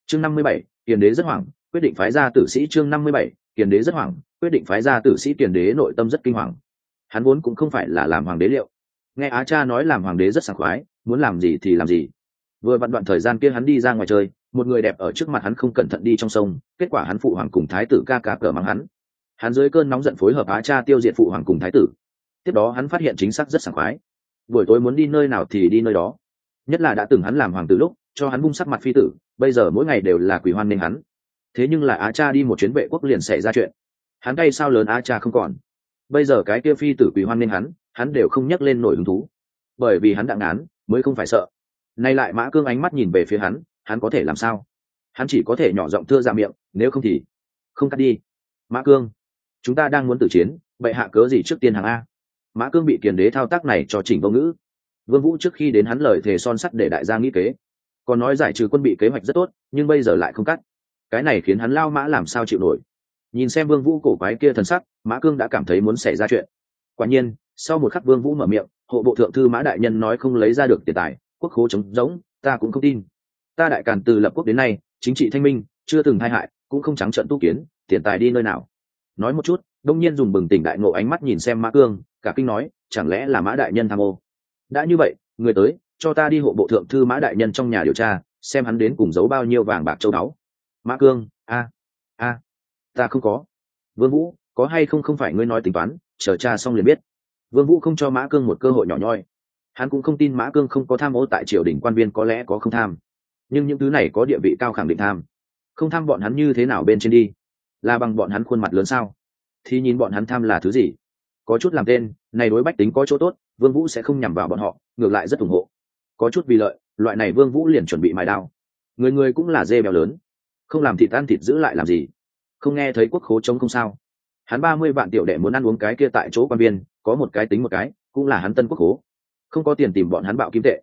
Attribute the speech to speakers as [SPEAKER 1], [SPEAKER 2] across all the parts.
[SPEAKER 1] Chương 57, Kiền đế rất hoảng, quyết định phái ra tử sĩ. Chương 57, Kiền đế rất hoảng, quyết định phái ra tử sĩ. Kiền đế nội tâm rất kinh hoàng. Hắn vốn cũng không phải là làm hoàng đế liệu. Nghe Á Cha nói làm hoàng đế rất sảng khoái, muốn làm gì thì làm gì. Vừa vặn đoạn thời gian kia hắn đi ra ngoài chơi, một người đẹp ở trước mặt hắn không cẩn thận đi trong sông, kết quả hắn phụ hoàng cùng thái tử ca ca cờ mắng hắn. Hắn dưới cơn nóng giận phối hợp Á Cha tiêu diệt phụ hoàng cùng thái tử. Tiếp đó hắn phát hiện chính xác rất sảng khoái. Buổi tối muốn đi nơi nào thì đi nơi đó. Nhất là đã từng hắn làm hoàng tử lúc, cho hắn bung sắc mặt phi tử, bây giờ mỗi ngày đều là quỳ hoan nên hắn. Thế nhưng là Á Cha đi một chuyến vệ quốc liền xảy ra chuyện. Hắn cay sao lớn Á Cha không còn. Bây giờ cái kia phi tử quỳ hoan nên hắn đều không nhắc lên nổi hứng thú. Bởi vì hắn đặng án, mới không phải sợ. Nay lại Mã Cương ánh mắt nhìn về phía hắn có thể làm sao? Hắn chỉ có thể nhỏ giọng thưa ra miệng, nếu không thì không cắt đi. Mã Cương, chúng ta đang muốn tử chiến, vậy hạ cớ gì trước tiên hàng a? Mã Cương bị Kiền đế thao tác này cho chỉnh vô ngữ. Vương Vũ trước khi đến hắn lời thề son sắt để đại gia nghĩ kế, còn nói giải trừ quân bị kế hoạch rất tốt, nhưng bây giờ lại không cắt. Cái này khiến hắn lao mã làm sao chịu nổi. Nhìn xem Vương Vũ cổ quái kia thần sắc, Mã Cương đã cảm thấy muốn xảy ra chuyện. Quả nhiên, sau một khắc Vương Vũ mở miệng, hộ bộ thượng thư Mã đại nhân nói không lấy ra được tiền tài, quốc khố trống rỗng, ta cũng không tin. Ta Đại Càn từ lập quốc đến nay, chính trị thanh minh, chưa từng thay hại, cũng không trắng trợn tu kiến, tiền tài đi nơi nào? Nói một chút, đông nhiên dùng bừng tỉnh đại ngộ ánh mắt nhìn xem Mã Cương, cả kinh nói, chẳng lẽ là Mã đại nhân tham ô? Đã như vậy, người tới, cho ta đi hộ bộ thượng thư Mã đại nhân trong nhà điều tra, xem hắn đến cùng giấu bao nhiêu vàng bạc châu báu. Mã Cương, ta không có. Vương Vũ, có hay không phải ngươi nói tính toán, chờ tra xong liền biết. Vương Vũ không cho Mã Cương một cơ hội nhỏ nhoi. Hắn cũng không tin Mã Cương không có tham ô, tại triều đình quan viên có lẽ có không tham, nhưng những thứ này có địa vị cao khẳng định tham. Không tham bọn hắn như thế nào bên trên đi? Là bằng bọn hắn khuôn mặt lớn sao? Thì nhìn bọn hắn tham là thứ gì? Có chút làm tên, này đối bách tính có chỗ tốt, Vương Vũ sẽ không nhằm vào bọn họ, ngược lại rất ủng hộ. Có chút vì lợi, loại này Vương Vũ liền chuẩn bị mài đao. Người người cũng là dê béo lớn, không làm thịt ăn thịt giữ lại làm gì? Không nghe thấy quốc khố trống không sao? Hắn 30 vạn tiểu đệ muốn ăn uống cái kia tại chỗ quan viên, có một cái tính một cái, cũng là hắn tân quốc khố. Không có tiền tìm bọn hắn bạo kim tệ.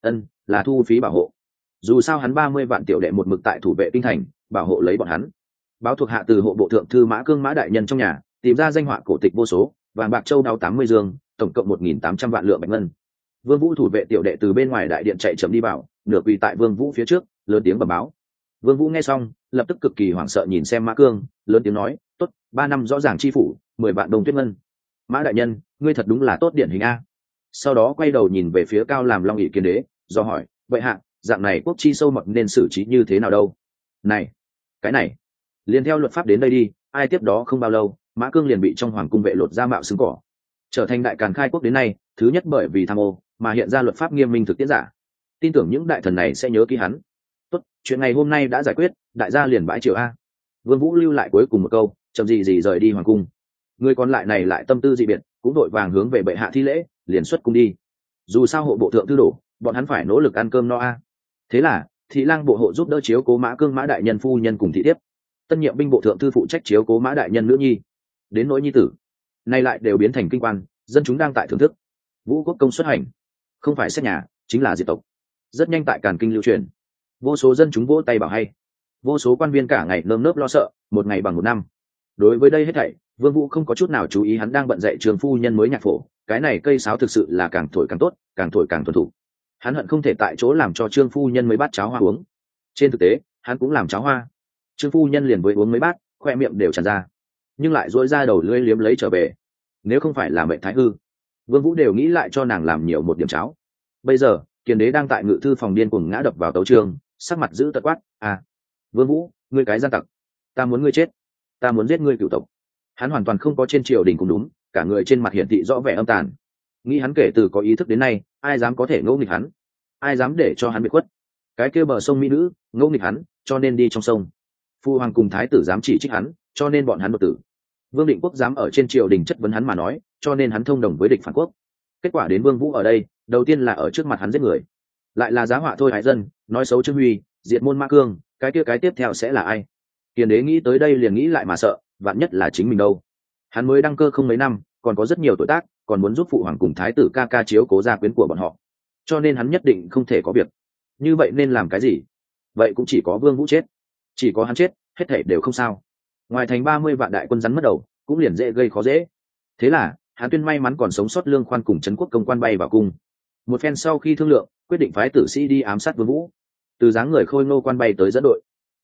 [SPEAKER 1] Là thu phí bảo hộ. Dù sao hắn 30 vạn tiểu đệ một mực tại thủ vệ kinh thành, bảo hộ lấy bọn hắn. Báo thuộc hạ từ hộ bộ thượng thư Mã Cương Mã đại nhân trong nhà, tìm ra danh họa cổ tịch vô số, vàng bạc châu đáo 80 dương, tổng cộng 1.800 vạn lượng bạch ngân. Vương Vũ thủ vệ tiểu đệ từ bên ngoài đại điện chạy chậm đi vào, nửa quỳ tại Vương Vũ phía trước, lớn tiếng bẩm báo. Vương Vũ nghe xong, lập tức cực kỳ hoảng sợ nhìn xem Mã Cương, lớn tiếng nói, "Tốt, 3 năm rõ ràng chi phủ, 10 vạn đồng tuyết ngân." Mã đại nhân, ngươi thật đúng là tốt điển hình a. Sau đó quay đầu nhìn về phía Cao làm Long ỷ Kiền đế, do hỏi, "Vậy hạ, dạng này quốc chi sâu mọt nên xử trí như thế nào đâu?" Này, cái này, liền theo luật pháp đến đây đi. Ai tiếp đó không bao lâu, Mã Cương liền bị trong hoàng cung vệ lột ra mạo xứng cỏ, trở thành Đại Càn khai quốc đến nay thứ nhất bởi vì tham ô mà hiện ra luật pháp nghiêm minh thực tiễn giả. Tin tưởng những đại thần này sẽ nhớ kỹ hắn. Tốt, chuyện ngày hôm nay đã giải quyết, đại gia liền bãi triều a. Vương Vũ lưu lại cuối cùng một câu, chậm gì rời đi hoàng cung. Người còn lại này lại tâm tư dị biệt, cũng đội vàng hướng về bệ hạ thi lễ, liền xuất cung đi. Dù sao hộ bộ thượng thư đổ, bọn hắn phải nỗ lực ăn cơm no a. Thế là thị lang bộ hộ giúp đỡ chiếu cố Mã Cương Mã đại nhân phu nhân cùng thị thiếp, tân nhiệm binh bộ thượng thư phụ trách chiếu cố Mã đại nhân nữ nhi. Đến nỗi nhi tử, nay lại đều biến thành kinh quan, dân chúng đang tại thưởng thức. Vũ quốc công xuất hành, không phải xét nhà, chính là diệt tộc. Rất nhanh tại Càn Kinh lưu truyền, vô số dân chúng vỗ tay bảo hay, vô số quan viên cả ngày nơm nớp lo sợ, một ngày bằng một năm. Đối với đây hết thảy, Vương Vũ không có chút nào chú ý, hắn đang bận dạy trường phu nhân mới nhạc phổ. Cái này cây sáo thực sự là càng thổi càng tốt, càng thổi càng thuần thủ. Hắn hận không thể tại chỗ làm cho trương phu nhân mấy bát cháo hoa uống. Trên thực tế, hắn cũng làm cháo hoa. Trương phu nhân liền với uống mấy bát, khoe miệng đều tràn ra, nhưng lại dỗi ra đầu lưỡi liếm lấy trở về. Nếu không phải là mệnh thái hư, Vương Vũ đều nghĩ lại cho nàng làm nhiều một điểm cháo. Bây giờ, Kiền đế đang tại ngự thư phòng điên cuồng ngã đập vào tấu chương, sắc mặt giữ tợn quát, Vương Vũ, ngươi cái gian tặc, ta muốn ngươi chết, ta muốn giết ngươi cửu tộc." Hắn hoàn toàn không có trên triều đình cũng đúng, cả người trên mặt hiển thị rõ vẻ âm tàn. Nghĩ hắn kể từ có ý thức đến nay, ai dám có thể ngỗ nghịch hắn, ai dám để cho hắn bị khuất. Cái kia bờ sông mỹ nữ ngỗ nghịch hắn, cho nên đi trong sông. Phu hoàng cùng thái tử dám chỉ trích hắn, cho nên bọn hắn đột tử. Vương Định Quốc dám ở trên triều đình chất vấn hắn mà nói, cho nên hắn thông đồng với địch phản quốc. Kết quả đến Vương Vũ ở đây, đầu tiên là ở trước mặt hắn giết người, lại là giá họa thôi hại dân, nói xấu Trương Huy, diệt môn Mã Cương, cái kia cái tiếp theo sẽ là ai? Kiền đế nghĩ tới đây liền nghĩ lại mà sợ, vạn nhất là chính mình đâu. Hắn mới đăng cơ không mấy năm, còn có rất nhiều tuổi tác, còn muốn giúp phụ hoàng cùng thái tử ca ca chiếu cố gia quyến của bọn họ, cho nên hắn nhất định không thể có việc như vậy. Nên làm cái gì? Vậy cũng chỉ có Vương Vũ chết, chỉ có hắn chết, hết thảy đều không sao. Ngoài thành 30 vạn đại quân rắn mất đầu, cũng liền dễ gây khó dễ. Thế là hắn tuyên may mắn còn sống sót Lương Khoan cùng Trấn Quốc công quan bay vào cung. Một phen sau khi thương lượng, quyết định phái tử sĩ đi ám sát Vương Vũ. Từ dáng người khôi ngô quan bay tới dẫn đội,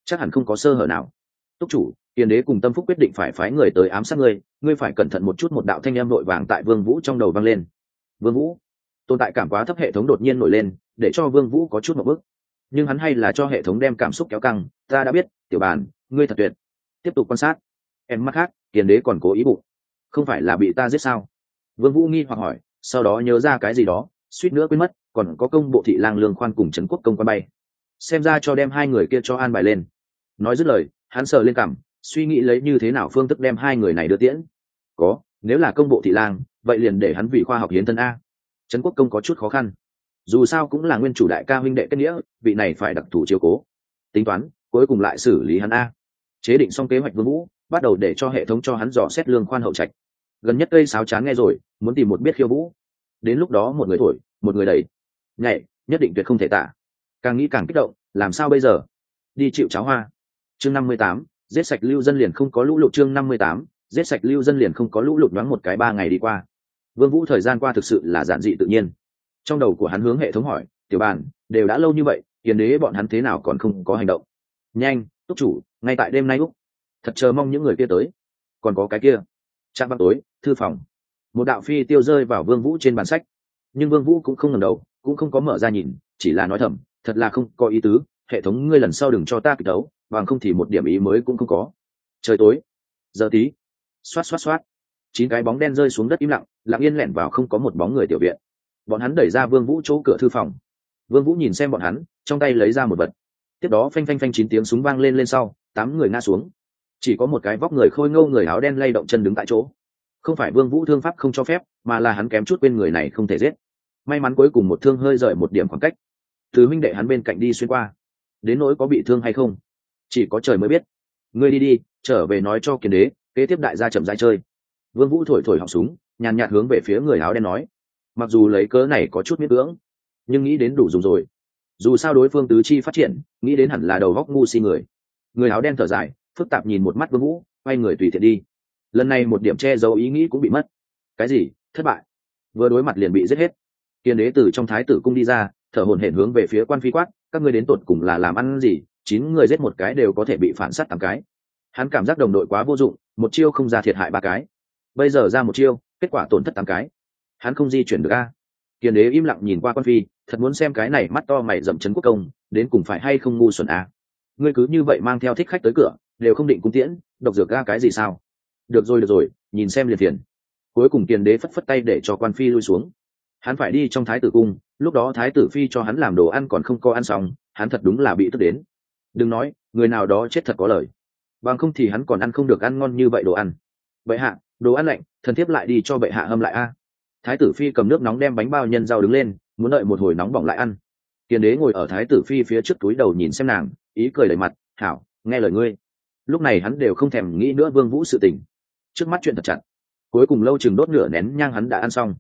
[SPEAKER 1] chắc hẳn không có sơ hở nào. Túc chủ, Kiền đế cùng Tâm Phúc quyết định phải phái người tới ám sát ngươi, ngươi phải cẩn thận một chút. Một đạo thanh âm vội vàng tại Vương Vũ trong đầu vang lên. Vương Vũ, tồn tại cảm quá thấp hệ thống đột nhiên nổi lên, để cho Vương Vũ có chút một bước, nhưng hắn hay là cho hệ thống đem cảm xúc kéo căng. Ta đã biết, tiểu bàn, ngươi thật tuyệt. Tiếp tục quan sát. Em mắt khác, Kiền đế còn cố ý bụng, không phải là bị ta giết sao? Vương Vũ nghi hoặc hỏi, sau đó nhớ ra cái gì đó, suýt nữa quên mất, còn có công bộ thị lang Lương Khoan cùng Trấn Quốc công quan bay, xem ra cho đem hai người kia cho an bài lên. Nói dứt lời, hắn sờ lên cằm, suy nghĩ lấy như thế nào phương thức đem hai người này đưa tiễn. Có, nếu là công bộ thị lang, vậy liền để hắn vì khoa học hiến thân a. Trấn Quốc công có chút khó khăn, dù sao cũng là nguyên chủ đại ca huynh đệ kết nghĩa, vị này phải đặc thù chiếu cố. Tính toán, cuối cùng lại xử lý hắn a. Chế định xong kế hoạch, Vương Vũ bắt đầu để cho hệ thống cho hắn dò xét Lương Khoan hậu trạch. Gần nhất cây sáo chán nghe rồi, muốn tìm một biết khiêu vũ. Đến lúc đó một người thổi, một người đẩy, nhảy, nhất định tuyệt không thể tả. Càng nghĩ càng kích động, làm sao bây giờ? Đi chịu cháo hoa. Chương 58, giết sạch lưu dân liền không có lũ lụt. Chương 58, giết sạch lưu dân liền không có lũ lụt. Nhoáng một cái 3 ngày đi qua. Vương Vũ thời gian qua thực sự là giản dị tự nhiên. Trong đầu của hắn hướng hệ thống hỏi, tiểu bàn, đều đã lâu như vậy, Kiền đế bọn hắn thế nào còn không có hành động? Nhanh, túc chủ, ngay tại đêm nay Úc. Thật chờ mong những người kia tới. Còn có cái kia. Trạm vào tối, thư phòng. Một đạo phi tiêu rơi vào Vương Vũ trên bàn sách, nhưng Vương Vũ cũng không ngẩng đầu, cũng không có mở ra nhìn, chỉ là nói thầm, thật là không có ý tứ, hệ thống ngươi lần sau đừng cho ta kịch đấu, bằng không thì một điểm ý mới cũng không có. Trời tối, giờ tí, xoát xoát xoát, 9 cái bóng đen rơi xuống đất im lặng, lặng yên lẻn vào không có một bóng người tiểu viện. Bọn hắn đẩy ra Vương Vũ chỗ cửa thư phòng. Vương Vũ nhìn xem bọn hắn, trong tay lấy ra một vật. Tiếp đó phanh phanh phanh 9 tiếng súng vang lên sau, 8 người ngã xuống. Chỉ có một cái vóc người khôi ngô người áo đen lay động chân đứng tại chỗ. Không phải Vương Vũ thương pháp không cho phép, mà là hắn kém chút quên người này không thể giết. May mắn cuối cùng một thương hơi rời một điểm khoảng cách, từ huynh đệ hắn bên cạnh đi xuyên qua. Đến nỗi có bị thương hay không, chỉ có trời mới biết. Ngươi đi đi, trở về nói cho Kiền đế, kế tiếp đại gia chậm rãi chơi. Vương Vũ thổi thổi họng súng, nhàn nhạt hướng về phía người áo đen nói. Mặc dù lấy cớ này có chút miễn cưỡng, nhưng nghĩ đến đủ dùng rồi. Dù sao đối phương tứ chi phát triển, nghĩ đến hẳn là đầu góc ngu si người. Người áo đen thở dài, phức tạp nhìn một mắt Vương Vũ, quay người tùy tiện đi. Lần này một điểm che giấu ý nghĩ cũng bị mất. Cái gì? Thất bại? Vừa đối mặt liền bị giết hết. Kiền đế từ trong thái tử cung đi ra, thở hổn hển hướng về phía quan phi quát, các ngươi đến tột cùng là làm ăn gì? 9 người giết một cái đều có thể bị phản sát 8 cái. Hắn cảm giác đồng đội quá vô dụng, một chiêu không ra thiệt hại 3 cái. Bây giờ ra một chiêu, kết quả tổn thất 8 cái. Hắn không di chuyển được a. Kiền đế im lặng nhìn qua quan phi, thật muốn xem cái này mắt to mày rậm Trấn Quốc công, đến cùng phải hay không ngu xuẩn a. Ngươi cứ như vậy mang theo thích khách tới cửa, đều không định cung tiễn, độc dược ga cái gì sao? Được rồi, nhìn xem liền phiền. Cuối cùng Kiền đế phất phất tay để cho quan phi lui xuống. Hắn phải đi trong thái tử cung, lúc đó thái tử phi cho hắn làm đồ ăn còn không có ăn xong, hắn thật đúng là bị tức đến. Đừng nói, người nào đó chết thật có lời, bằng không thì hắn còn ăn không được ăn ngon như vậy đồ ăn. Bệ hạ, đồ ăn lạnh, thần thiếp lại đi cho bệ hạ hâm lại a. Thái tử phi cầm nước nóng đem bánh bao nhân rau đứng lên, muốn đợi một hồi nóng bỏng lại ăn. Kiền đế ngồi ở thái tử phi phía trước túi đầu nhìn xem nàng, ý cười đầy mặt, hảo, nghe lời ngươi. Lúc này hắn đều không thèm nghĩ nữa Vương Vũ sự tình, trước mắt chuyện thật chặt. Cuối cùng lâu chừng đốt nửa nén nhang hắn đã ăn xong.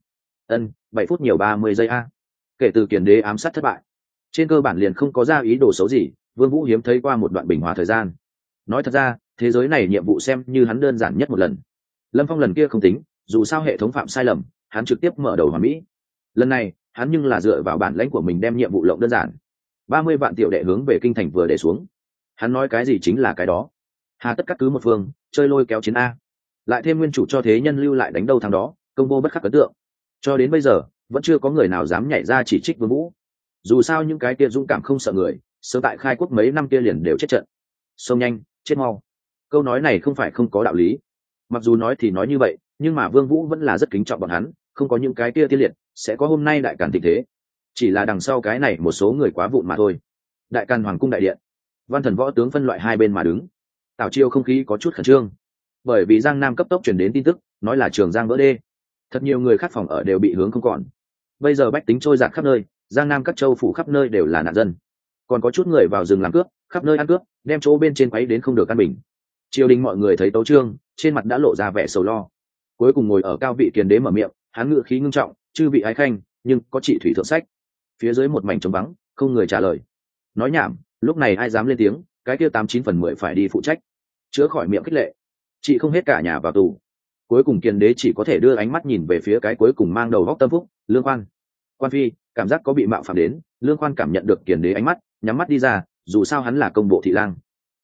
[SPEAKER 1] 7 phút nhiều 30 giây a. Kể từ Kiền đế ám sát thất bại, trên cơ bản liền không có ra ý đồ xấu gì. Vương Vũ hiếm thấy qua một đoạn bình hòa thời gian. Nói thật ra, thế giới này nhiệm vụ xem như hắn đơn giản nhất một lần. Lâm Phong lần kia không tính, dù sao hệ thống phạm sai lầm, hắn trực tiếp mở đầu hoàn mỹ. Lần này hắn nhưng là dựa vào bản lãnh của mình đem nhiệm vụ lộng đơn giản. 30 vạn tiểu đệ hướng về kinh thành vừa để xuống, hắn nói cái gì chính là cái đó. Hà tất cắt cứ một phương, chơi lôi kéo chiến a. Lại thêm nguyên chủ cho thế nhân lưu lại đánh đâu thằng đó, công vô bất khắc ấn tượng. Cho đến bây giờ vẫn chưa có người nào dám nhảy ra chỉ trích Vương Vũ. Dù sao những cái kia dũng cảm không sợ người, sớm tại khai quốc mấy năm kia liền đều chết trận. Xông nhanh, chết mau. Câu nói này không phải không có đạo lý. Mặc dù nói thì nói như vậy, nhưng mà Vương Vũ vẫn là rất kính trọng bọn hắn, không có những cái kia tiên liệt, sẽ có hôm nay đại càn tình thế. Chỉ là đằng sau cái này một số người quá vụn mà thôi. Đại Càn Hoàng cung đại điện, Văn Thần võ tướng phân loại hai bên mà đứng. Tào Chiêu không khí có chút khẩn trương, bởi vì Giang Nam cấp tốc truyền đến tin tức, nói là Trường Giang vỡ đê, thật nhiều người khác phòng ở đều bị hướng không còn. Bây giờ bách tính trôi dạt khắp nơi, Giang Nam các châu phủ khắp nơi đều là nạn dân, còn có chút người vào rừng làm cướp, khắp nơi ăn cướp, đem chỗ bên trên quấy đến không được căn bình. Triều đình mọi người thấy tấu trương, trên mặt đã lộ ra vẻ sầu lo. Cuối cùng ngồi ở cao vị Kiền đế mở miệng, hắn ngữ khí ngưng trọng, chư vị ái khanh, nhưng có trị thủy thượng sách. Phía dưới một mảnh trống vắng, không người trả lời. Nói nhảm, lúc này ai dám lên tiếng, cái kia 89/10 phải đi phụ trách chữa khỏi miệng khích lệ, chị không hết cả nhà vào tù. Cuối cùng Kiền đế chỉ có thể đưa ánh mắt nhìn về phía cái cuối cùng mang đầu góc Tâm Phúc, Lương Khoan. Quan phi cảm giác có bị mạo phạm đến, Lương Khoan cảm nhận được Kiền đế ánh mắt, nhắm mắt đi ra, dù sao hắn là công bộ thị lang.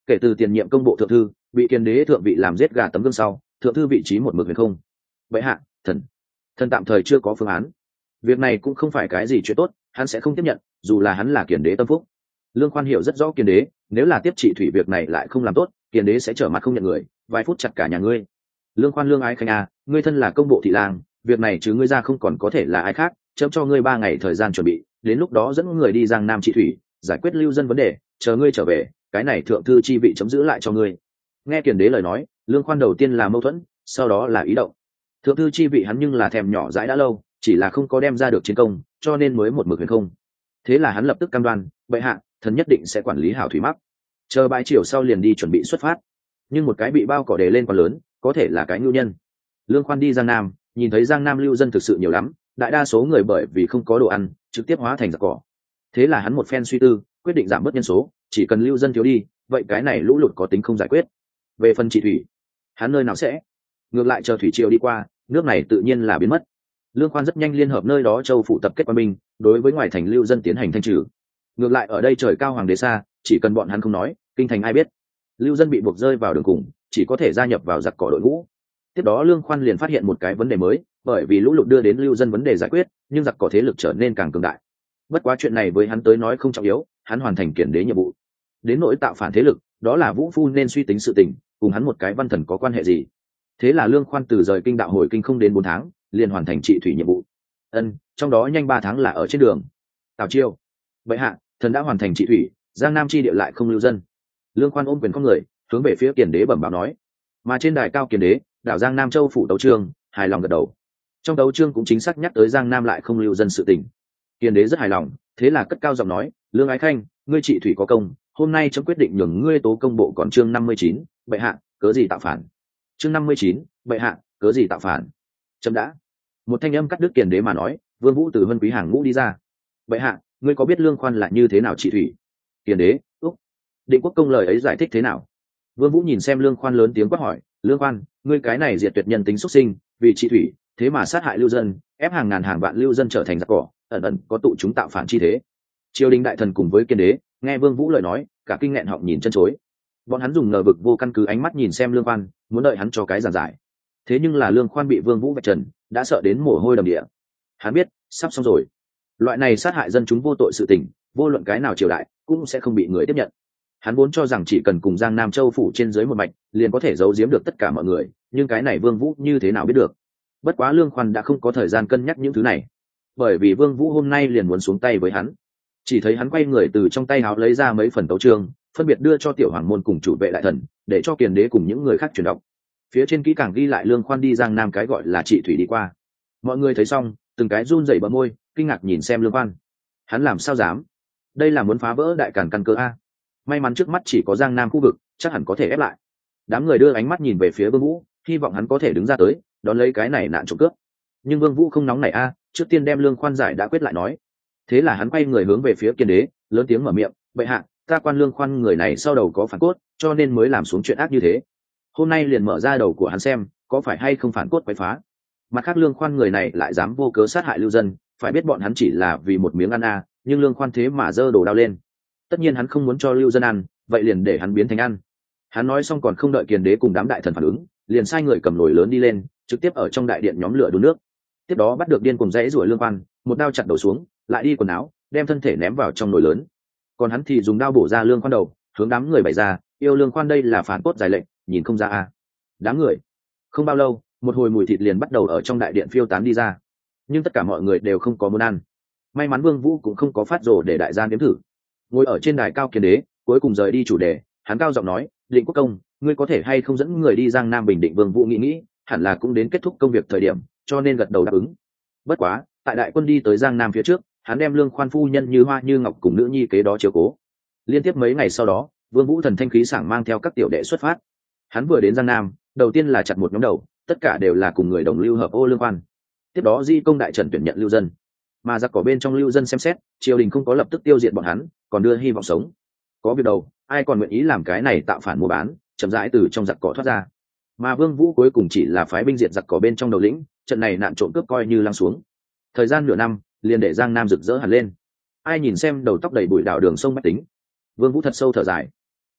[SPEAKER 1] Kể từ tiền nhiệm công bộ thượng thư bị kiền đế thượng vị làm giết gà tấm gương sau, thượng thư vị trí một mực huyền không. Bệ hạ, thần tạm thời chưa có phương án. Việc này cũng không phải cái gì chuyện tốt, hắn sẽ không tiếp nhận, dù là hắn là kiền đế tâm phúc. Lương Khoan hiểu rất rõ kiền đế, nếu là tiếp trị thủy việc này lại không làm tốt, kiền đế sẽ trở mặt không nhận người, vài phút chặt cả nhà ngươi. Lương Khoan, Lương Ái Khanh à, ngươi thân là công bộ thị lang, việc này chứ ngươi ra không còn có thể là ai khác, chấm cho ngươi 3 ngày thời gian chuẩn bị, đến lúc đó dẫn người đi Giang Nam trị thủy, giải quyết lưu dân vấn đề, chờ ngươi trở về, cái này thượng thư chi vị chấm giữ lại cho ngươi. Nghe kiền đế lời nói, Lương Khoan đầu tiên là mâu thuẫn, sau đó là ý động. Thượng thư chi vị hắn nhưng là thèm nhỏ dãi đã lâu, chỉ là không có đem ra được chiến công, cho nên mới một mực huyền không. Thế là hắn lập tức cam đoan, bệ hạ, thần nhất định sẽ quản lý hảo thủy mắc, chờ bãi chiều sau liền đi chuẩn bị xuất phát. Nhưng một cái bị bao cỏ đề lên quá lớn, có thể là cái nhu nhân. Lương Khoan đi Giang Nam, nhìn thấy Giang Nam lưu dân thực sự nhiều lắm, đại đa số người bởi vì không có đồ ăn trực tiếp hóa thành giặc cỏ. Thế là hắn một phen suy tư, quyết định giảm bớt nhân số, chỉ cần lưu dân thiếu đi, vậy cái này lũ lụt có tính không giải quyết. Về phần trị thủy, hắn nơi nào sẽ, ngược lại chờ thủy triều đi qua, nước này tự nhiên là biến mất. Lương Khoan rất nhanh liên hợp nơi đó châu phụ tập kết quân binh, đối với ngoài thành lưu dân tiến hành thanh trừ. Ngược lại ở đây trời cao hoàng đế xa, chỉ cần bọn hắn không nói, kinh thành ai biết. Lưu dân bị buộc rơi vào đường cùng, chỉ có thể gia nhập vào giặc cỏ đội ngũ. Tiếp đó Lương Khoan liền phát hiện một cái vấn đề mới, bởi vì lũ lụt đưa đến lưu dân vấn đề giải quyết, nhưng giặc cỏ thế lực trở nên càng cường đại. Bất quá chuyện này với hắn tới nói không trọng yếu, hắn hoàn thành kiển đế nhiệm vụ. Đến nỗi tạo phản thế lực, đó là Vũ Phu nên suy tính sự tình, cùng hắn một cái văn thần có quan hệ gì. Thế là Lương Khoan từ rời kinh đạo hồi kinh không đến 4 tháng, liền hoàn thành trị thủy nhiệm vụ. Trong đó nhanh 3 tháng là ở trên đường. Tào Chiêu, bệ hạ, thần đã hoàn thành trị thủy, Giang Nam chi địa lại không lưu dân. Lương Khoan ôm quyền con người, hướng về phía kiền đế bẩm báo nói. Mà trên đài cao kiền đế, đảo Giang Nam châu phủ tấu trương, hài lòng gật đầu. Trong tấu trương cũng chính xác nhắc tới Giang Nam lại không lưu dân sự tình. Kiền đế rất hài lòng, thế là cất cao giọng nói, Lương Ái Khanh, ngươi trị thủy có công, hôm nay chấm quyết định nhường ngươi tố công bộ còn chương 59, bệ hạ, cớ gì tạo phản. Chương 59, bệ hạ, cớ gì tạo phản. Chấm đã. Một thanh âm cắt đứt kiền đế mà nói, Vương Vũ từ Vân Quý hàng ngũ đi ra. Bệ hạ, ngươi có biết Lương Khoan là như thế nào trị thủy? Kiền đế, úc. Định Quốc công lời ấy giải thích thế nào? Vương Vũ nhìn xem Lương Khoan lớn tiếng quát hỏi, Lương Khoan, ngươi cái này diệt tuyệt nhân tính xuất sinh, vì trị thủy, thế mà sát hại lưu dân, ép hàng ngàn hàng vạn lưu dân trở thành giặc cỏ, ẩn ẩn có tụ chúng tạo phản chi thế. Triều đình đại thần cùng với kiên đế, nghe Vương Vũ lời nói, cả kinh nghẹn họng nhìn chân chối. Bọn hắn dùng ngờ vực vô căn cứ ánh mắt nhìn xem Lương Khoan, muốn đợi hắn cho cái giảng giải. Thế nhưng là Lương Khoan bị Vương Vũ vạch trần, đã sợ đến mồ hôi đầm địa. Hắn biết, sắp xong rồi. Loại này sát hại dân chúng vô tội sự tình, vô luận cái nào triều đại, cũng sẽ không bị người tiếp nhận. Hắn vốn cho rằng chỉ cần cùng Giang Nam Châu phủ trên dưới một mạch, liền có thể giấu giếm được tất cả mọi người, nhưng cái này Vương Vũ như thế nào biết được? Bất quá Lương Khoan đã không có thời gian cân nhắc những thứ này, bởi vì Vương Vũ hôm nay liền muốn xuống tay với hắn. Chỉ thấy hắn quay người từ trong tay áo lấy ra mấy phần tấu chương, phân biệt đưa cho tiểu hoàng môn cùng chủ vệ đại thần, để cho kiền đế cùng những người khác truyền đọc. Phía trên kỹ càng ghi lại Lương Khoan đi Giang Nam cái gọi là trị thủy đi qua. Mọi người thấy xong, từng cái run rẩy bờ môi, kinh ngạc nhìn xem Lương Khoan. Hắn làm sao dám? Đây là muốn phá vỡ đại càn căn cơ a. May mắn trước mắt chỉ có Giang Nam khu vực, chắc hẳn có thể ép lại. Đám người đưa ánh mắt nhìn về phía Vương Vũ, hy vọng hắn có thể đứng ra tới, đón lấy cái này nạn trộm cướp. Nhưng Vương Vũ không nóng nảy a, trước tiên đem Lương Khoan giải đã quyết lại nói. Thế là hắn quay người hướng về phía kiên đế, lớn tiếng mở miệng, bệ hạ, ta quan Lương Khoan người này sau đầu có phản cốt, cho nên mới làm xuống chuyện ác như thế. Hôm nay liền mở ra đầu của hắn xem, có phải hay không phản cốt quấy phá. Mặt khác Lương Khoan người này lại dám vô cớ sát hại lưu dân, phải biết bọn hắn chỉ là vì một miếng ăn a, nhưng Lương Khoan thế mà giơ đồ đao lên. Tất nhiên hắn không muốn cho lưu dân ăn, vậy liền để hắn biến thành ăn. Hắn nói xong còn không đợi kiền đế cùng đám đại thần phản ứng, liền sai người cầm nồi lớn đi lên, trực tiếp ở trong đại điện nhóm lửa đun nước. Tiếp đó bắt được điên cuồng rẽ rủa Lương Khoan, một đao chặt đầu xuống, lại đi quần áo, đem thân thể ném vào trong nồi lớn. Còn hắn thì dùng đao bổ ra Lương Khoan đầu, hướng đám người bày ra, yêu Lương Khoan đây là phản cốt giải lệnh, nhìn không ra a. Đám người. Không bao lâu, một hồi mùi thịt liền bắt đầu ở trong đại điện phiêu tán đi ra. Nhưng tất cả mọi người đều không có muốn ăn. May mắn Vương Vũ cũng không có phát rồ để đại gia nếm thử. Ngồi ở trên đài cao kiền đế, cuối cùng rời đi chủ đề, hắn cao giọng nói, Định Quốc công, ngươi có thể hay không dẫn người đi Giang Nam bình định? Vương Vũ nghĩ, hẳn là cũng đến kết thúc công việc thời điểm, cho nên gật đầu đáp ứng. Bất quá, tại đại quân đi tới Giang Nam phía trước, hắn đem Lương Khoan phu nhân Như Hoa Như Ngọc cùng nữ nhi kế đó chiếu cố. Liên tiếp mấy ngày sau đó, Vương Vũ thần thanh khí sảng mang theo các tiểu đệ xuất phát. Hắn vừa đến Giang Nam, đầu tiên là chặt một nhóm đầu, tất cả đều là cùng người đồng lưu hợp ô Lương Khoan. Tiếp đó di công đại trần tuyển nhận lưu dân, mà giặc cỏ bên trong lưu dân xem xét, triều đình không có lập tức tiêu diệt bọn hắn, còn đưa hy vọng sống. Có việc đầu, ai còn nguyện ý làm cái này tạo phản mua bán, chậm rãi từ trong giặc cỏ thoát ra. Mà Vương Vũ cuối cùng chỉ là phái binh diệt giặc cỏ bên trong đầu lĩnh, trận này nạn trộm cướp coi như lắng xuống. Thời gian nửa năm, liền để Giang Nam rực rỡ hẳn lên. Ai nhìn xem đầu tóc đầy bụi đảo đường sông Bách Tính. Vương Vũ thật sâu thở dài.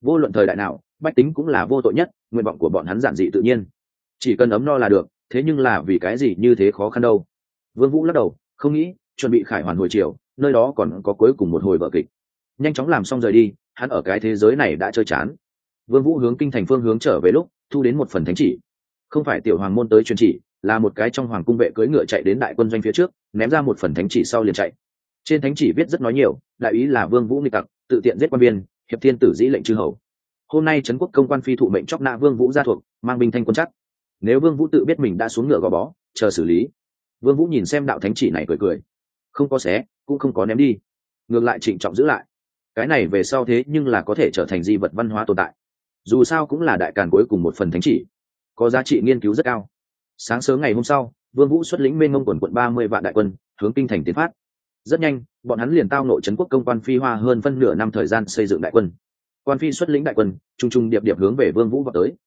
[SPEAKER 1] vô luận thời đại nào bách tính cũng là vô tội nhất, nguyện vọng của bọn hắn giản dị tự nhiên, chỉ cần ấm no là được. Thế nhưng là vì cái gì như thế khó khăn đâu? Vương Vũ lắc đầu, không nghĩ, chuẩn bị khải hoàn hồi chiều, nơi đó còn có cuối cùng một hồi vở kịch. Nhanh chóng làm xong rời đi, hắn ở cái thế giới này đã chơi chán. Vương Vũ hướng kinh thành phương hướng trở về lúc thu đến một phần thánh chỉ, không phải tiểu hoàng môn tới truyền chỉ, là một cái trong hoàng cung vệ cưỡi ngựa chạy đến đại quân doanh phía trước, ném ra một phần thánh chỉ sau liền chạy. Trên thánh chỉ viết rất nói nhiều, đại ý là Vương Vũ nghịch tặc, tự tiện giết quan viên, hiệp thiên tử dĩ lệnh chư hầu. Hôm nay trấn quốc công quan phi thụ mệnh chóc nã Vương Vũ gia thuộc, mang binh thanh quân chắc. Nếu Vương Vũ tự biết mình đã xuống ngựa gò bó, chờ xử lý. Vương Vũ nhìn xem đạo thánh chỉ này cười cười, không có xé, cũng không có ném đi, ngược lại trịnh trọng giữ lại. Cái này về sau thế nhưng là có thể trở thành di vật văn hóa tồn tại. Dù sao cũng là đại càn cuối cùng một phần thánh chỉ, có giá trị nghiên cứu rất cao. Sáng sớm ngày hôm sau, Vương Vũ xuất lĩnh mênh mông quần 30 vạn đại quân, hướng kinh thành tiến phát. Rất nhanh, bọn hắn liền tao nội trấn quốc công quan phi hoa hơn phân nửa năm thời gian xây dựng đại quân. Quan phi xuất lĩnh đại quân, trung trung điệp điệp hướng về Vương Vũ vào tới.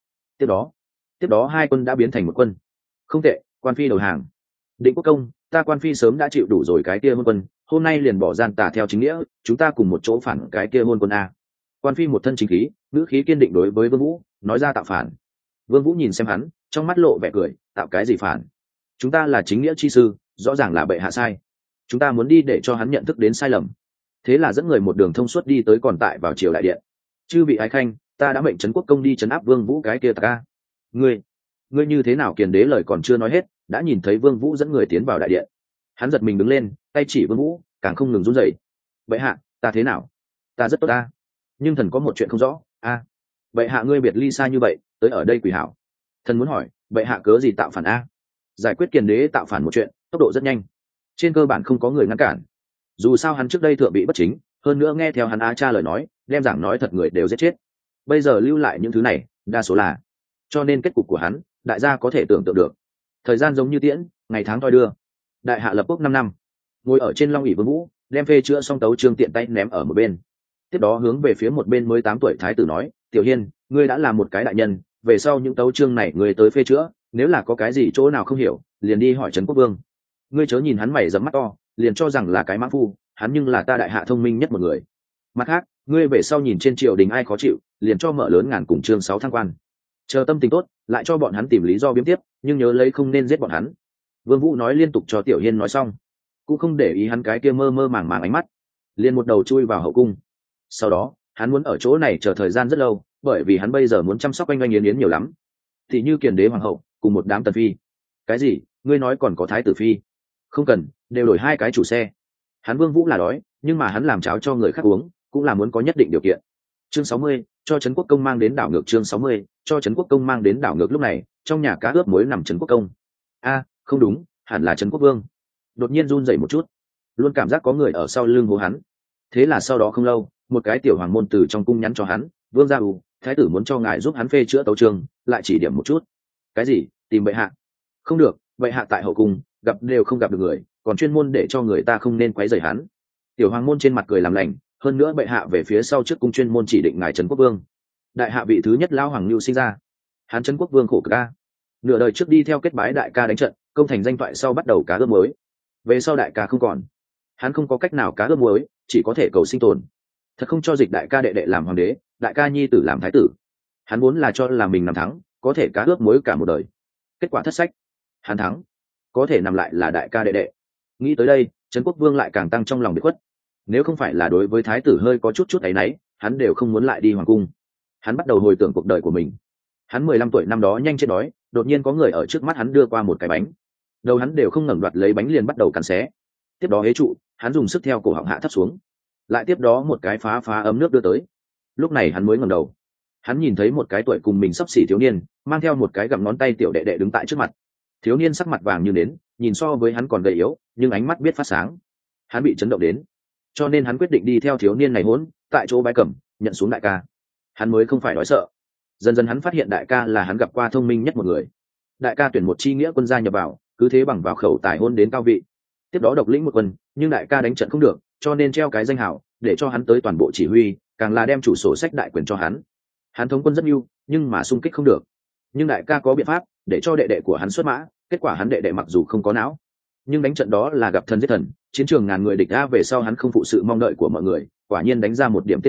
[SPEAKER 1] Tiếp đó hai quân đã biến thành một quân. Không tệ, quan phi đầu hàng. Định quốc công, ta quan phi sớm đã chịu đủ rồi cái kia hôn quân, hôm nay liền bỏ gian tà theo chính nghĩa, chúng ta cùng một chỗ phản cái kia hôn quân a. Quan phi một thân chính khí, ngữ khí kiên định đối với Vương Vũ, nói ra tạo phản. Vương Vũ nhìn xem hắn, trong mắt lộ vẻ cười, tạo cái gì phản? Chúng ta là chính nghĩa chi sư, rõ ràng là bệ hạ sai. Chúng ta muốn đi để cho hắn nhận thức đến sai lầm. Thế là dẫn người một đường thông suốt đi tới còn tại vào triều đại điện. Chư vị ái khanh, ta đã mệnh trấn quốc công đi trấn áp Vương Vũ cái kia ta. Ngươi như thế nào? Kiền đế lời còn chưa nói hết, đã nhìn thấy Vương Vũ dẫn người tiến vào đại điện. Hắn giật mình đứng lên, tay chỉ Vương Vũ, càng không ngừng run rẩy. Bệ hạ, ta thế nào? Ta rất tốt ta, nhưng thần có một chuyện không rõ. A, bệ hạ ngươi biệt ly xa như vậy, tới ở đây quỷ hảo. Thần muốn hỏi, bệ hạ cớ gì tạo phản a? Giải quyết kiền đế tạo phản một chuyện, tốc độ rất nhanh, trên cơ bản không có người ngăn cản. Dù sao hắn trước đây thượng bị bất chính, hơn nữa nghe theo hắn á cha lời nói, đem giảng nói thật người đều giết chết. Bây giờ lưu lại những thứ này, đa số là, cho nên kết cục của hắn, đại gia có thể tưởng tượng được. Thời gian giống như tiễn, ngày tháng thoi đưa. Đại hạ lập quốc 5 năm, ngồi ở trên long ỷ Vương Vũ, đem phê chữa xong tấu chương tiện tay ném ở một bên. Tiếp đó hướng về phía một bên mới 8 tuổi thái tử nói, Tiểu Hiên, ngươi đã là một cái đại nhân, về sau những tấu chương này ngươi tới phê chữa, nếu là có cái gì chỗ nào không hiểu, liền đi hỏi trấn quốc vương. Ngươi chớ nhìn hắn mày rậm mắt to, liền cho rằng là cái mã phu, hắn nhưng là ta đại hạ thông minh nhất một người. Mặt khác, ngươi về sau nhìn trên triều đình ai khó chịu, liền cho mở lớn ngàn cùng chương 6 thăng quan. Chờ tâm tình tốt, lại cho bọn hắn tìm lý do biếm tiếp, nhưng nhớ lấy không nên giết bọn hắn. Vương Vũ nói liên tục cho Tiểu Hiên nói xong, cũng không để ý hắn cái kia mơ mơ màng màng ánh mắt, liền một đầu chui vào hậu cung. Sau đó, hắn muốn ở chỗ này chờ thời gian rất lâu, bởi vì hắn bây giờ muốn chăm sóc Yến Yến nhiều lắm. Thì như kiền đế hoàng hậu, cùng một đám tần phi. Cái gì? Ngươi nói còn có thái tử phi? Không cần, đều đổi 2 cái chủ xe. Hắn Vương Vũ là đói, nhưng mà hắn làm cháo cho người khác uống, cũng là muốn có nhất định điều kiện. Chương 60, cho trấn quốc công mang đến đảo ngược. Chương 60, cho trấn quốc công mang đến đảo ngược. Lúc này, trong nhà cá ướp muối nằm trấn quốc công. A, không đúng, hẳn là trấn quốc vương. Đột nhiên run rẩy một chút, luôn cảm giác có người ở sau lưng hô hắn. Thế là sau đó không lâu, một cái tiểu hoàng môn từ trong cung nhắn cho hắn, vương gia thái tử muốn cho ngài giúp hắn phê chữa tấu chương, lại chỉ điểm một chút. Cái gì? Tìm bệ hạ? Không được, bệ hạ tại hậu cung, gặp đều không gặp được người, còn chuyên môn để cho người ta không nên quấy rầy hắn. Tiểu hoàng môn trên mặt cười làm lành, hơn nữa bệ hạ về phía sau trước cung chuyên môn chỉ định ngài trấn quốc vương. Đại hạ vị thứ nhất lao hoàng lưu sinh ra, hắn trấn quốc vương khổ cực ca, nửa đời trước đi theo kết bái đại ca đánh trận, công thành danh toại sau bắt đầu cá ướp muối. Về sau đại ca không còn, hắn không có cách nào cá ướp muối, chỉ có thể cầu sinh tồn. Thật không cho dịch đại ca đệ đệ làm hoàng đế, đại ca nhi tử làm thái tử. Hắn vốn là cho là mình nằm thắng, có thể cá ướp muối cả một đời. Kết quả thất sách, hắn thắng, có thể nằm lại là đại ca đệ đệ. Nghĩ tới đây, trấn quốc vương lại càng tăng trong lòng biệt khuất. Nếu không phải là đối với thái tử hơi có chút áy náy, hắn đều không muốn lại đi hoàng cung. Hắn bắt đầu hồi tưởng cuộc đời của mình. Hắn 15 tuổi năm đó nhanh chết đói, đột nhiên có người ở trước mắt hắn đưa qua một cái bánh. Đầu hắn đều không ngẩng đoạt lấy bánh liền bắt đầu cắn xé. Tiếp đó hế trụ, hắn dùng sức theo cổ họng hạ thấp xuống. Lại tiếp đó một cái phá ấm nước đưa tới. Lúc này hắn mới ngẩng đầu. Hắn nhìn thấy một cái tuổi cùng mình xấp xỉ thiếu niên, mang theo một cái gặm ngón tay tiểu đệ đệ đứng tại trước mặt. Thiếu niên sắc mặt vàng như nến, nhìn so với hắn còn gầy yếu, nhưng ánh mắt biết phát sáng. Hắn bị chấn động đến, cho nên hắn quyết định đi theo thiếu niên này hỗn, tại chỗ bái cẩm, nhận xuống đại ca. Hắn mới không phải đói sợ. Dần dần hắn phát hiện đại ca là hắn gặp qua thông minh nhất một người. Đại ca tuyển một chi nghĩa quân gia nhập vào, cứ thế bằng vào khẩu tài hôn đến cao vị. Tiếp đó độc lĩnh một quân, nhưng đại ca đánh trận không được, cho nên treo cái danh hào để cho hắn tới toàn bộ chỉ huy, càng là đem chủ sổ sách đại quyền cho hắn. Hắn thống quân rất nhu, nhưng mà xung kích không được. Nhưng đại ca có biện pháp để cho đệ đệ của hắn xuất mã, kết quả hắn đệ đệ mặc dù không có não, nhưng đánh trận đó là gặp thần giết thần, chiến trường ngàn người địch a. Về sau hắn không phụ sự mong đợi của mọi người, quả nhiên đánh ra một điểm tên tuổi,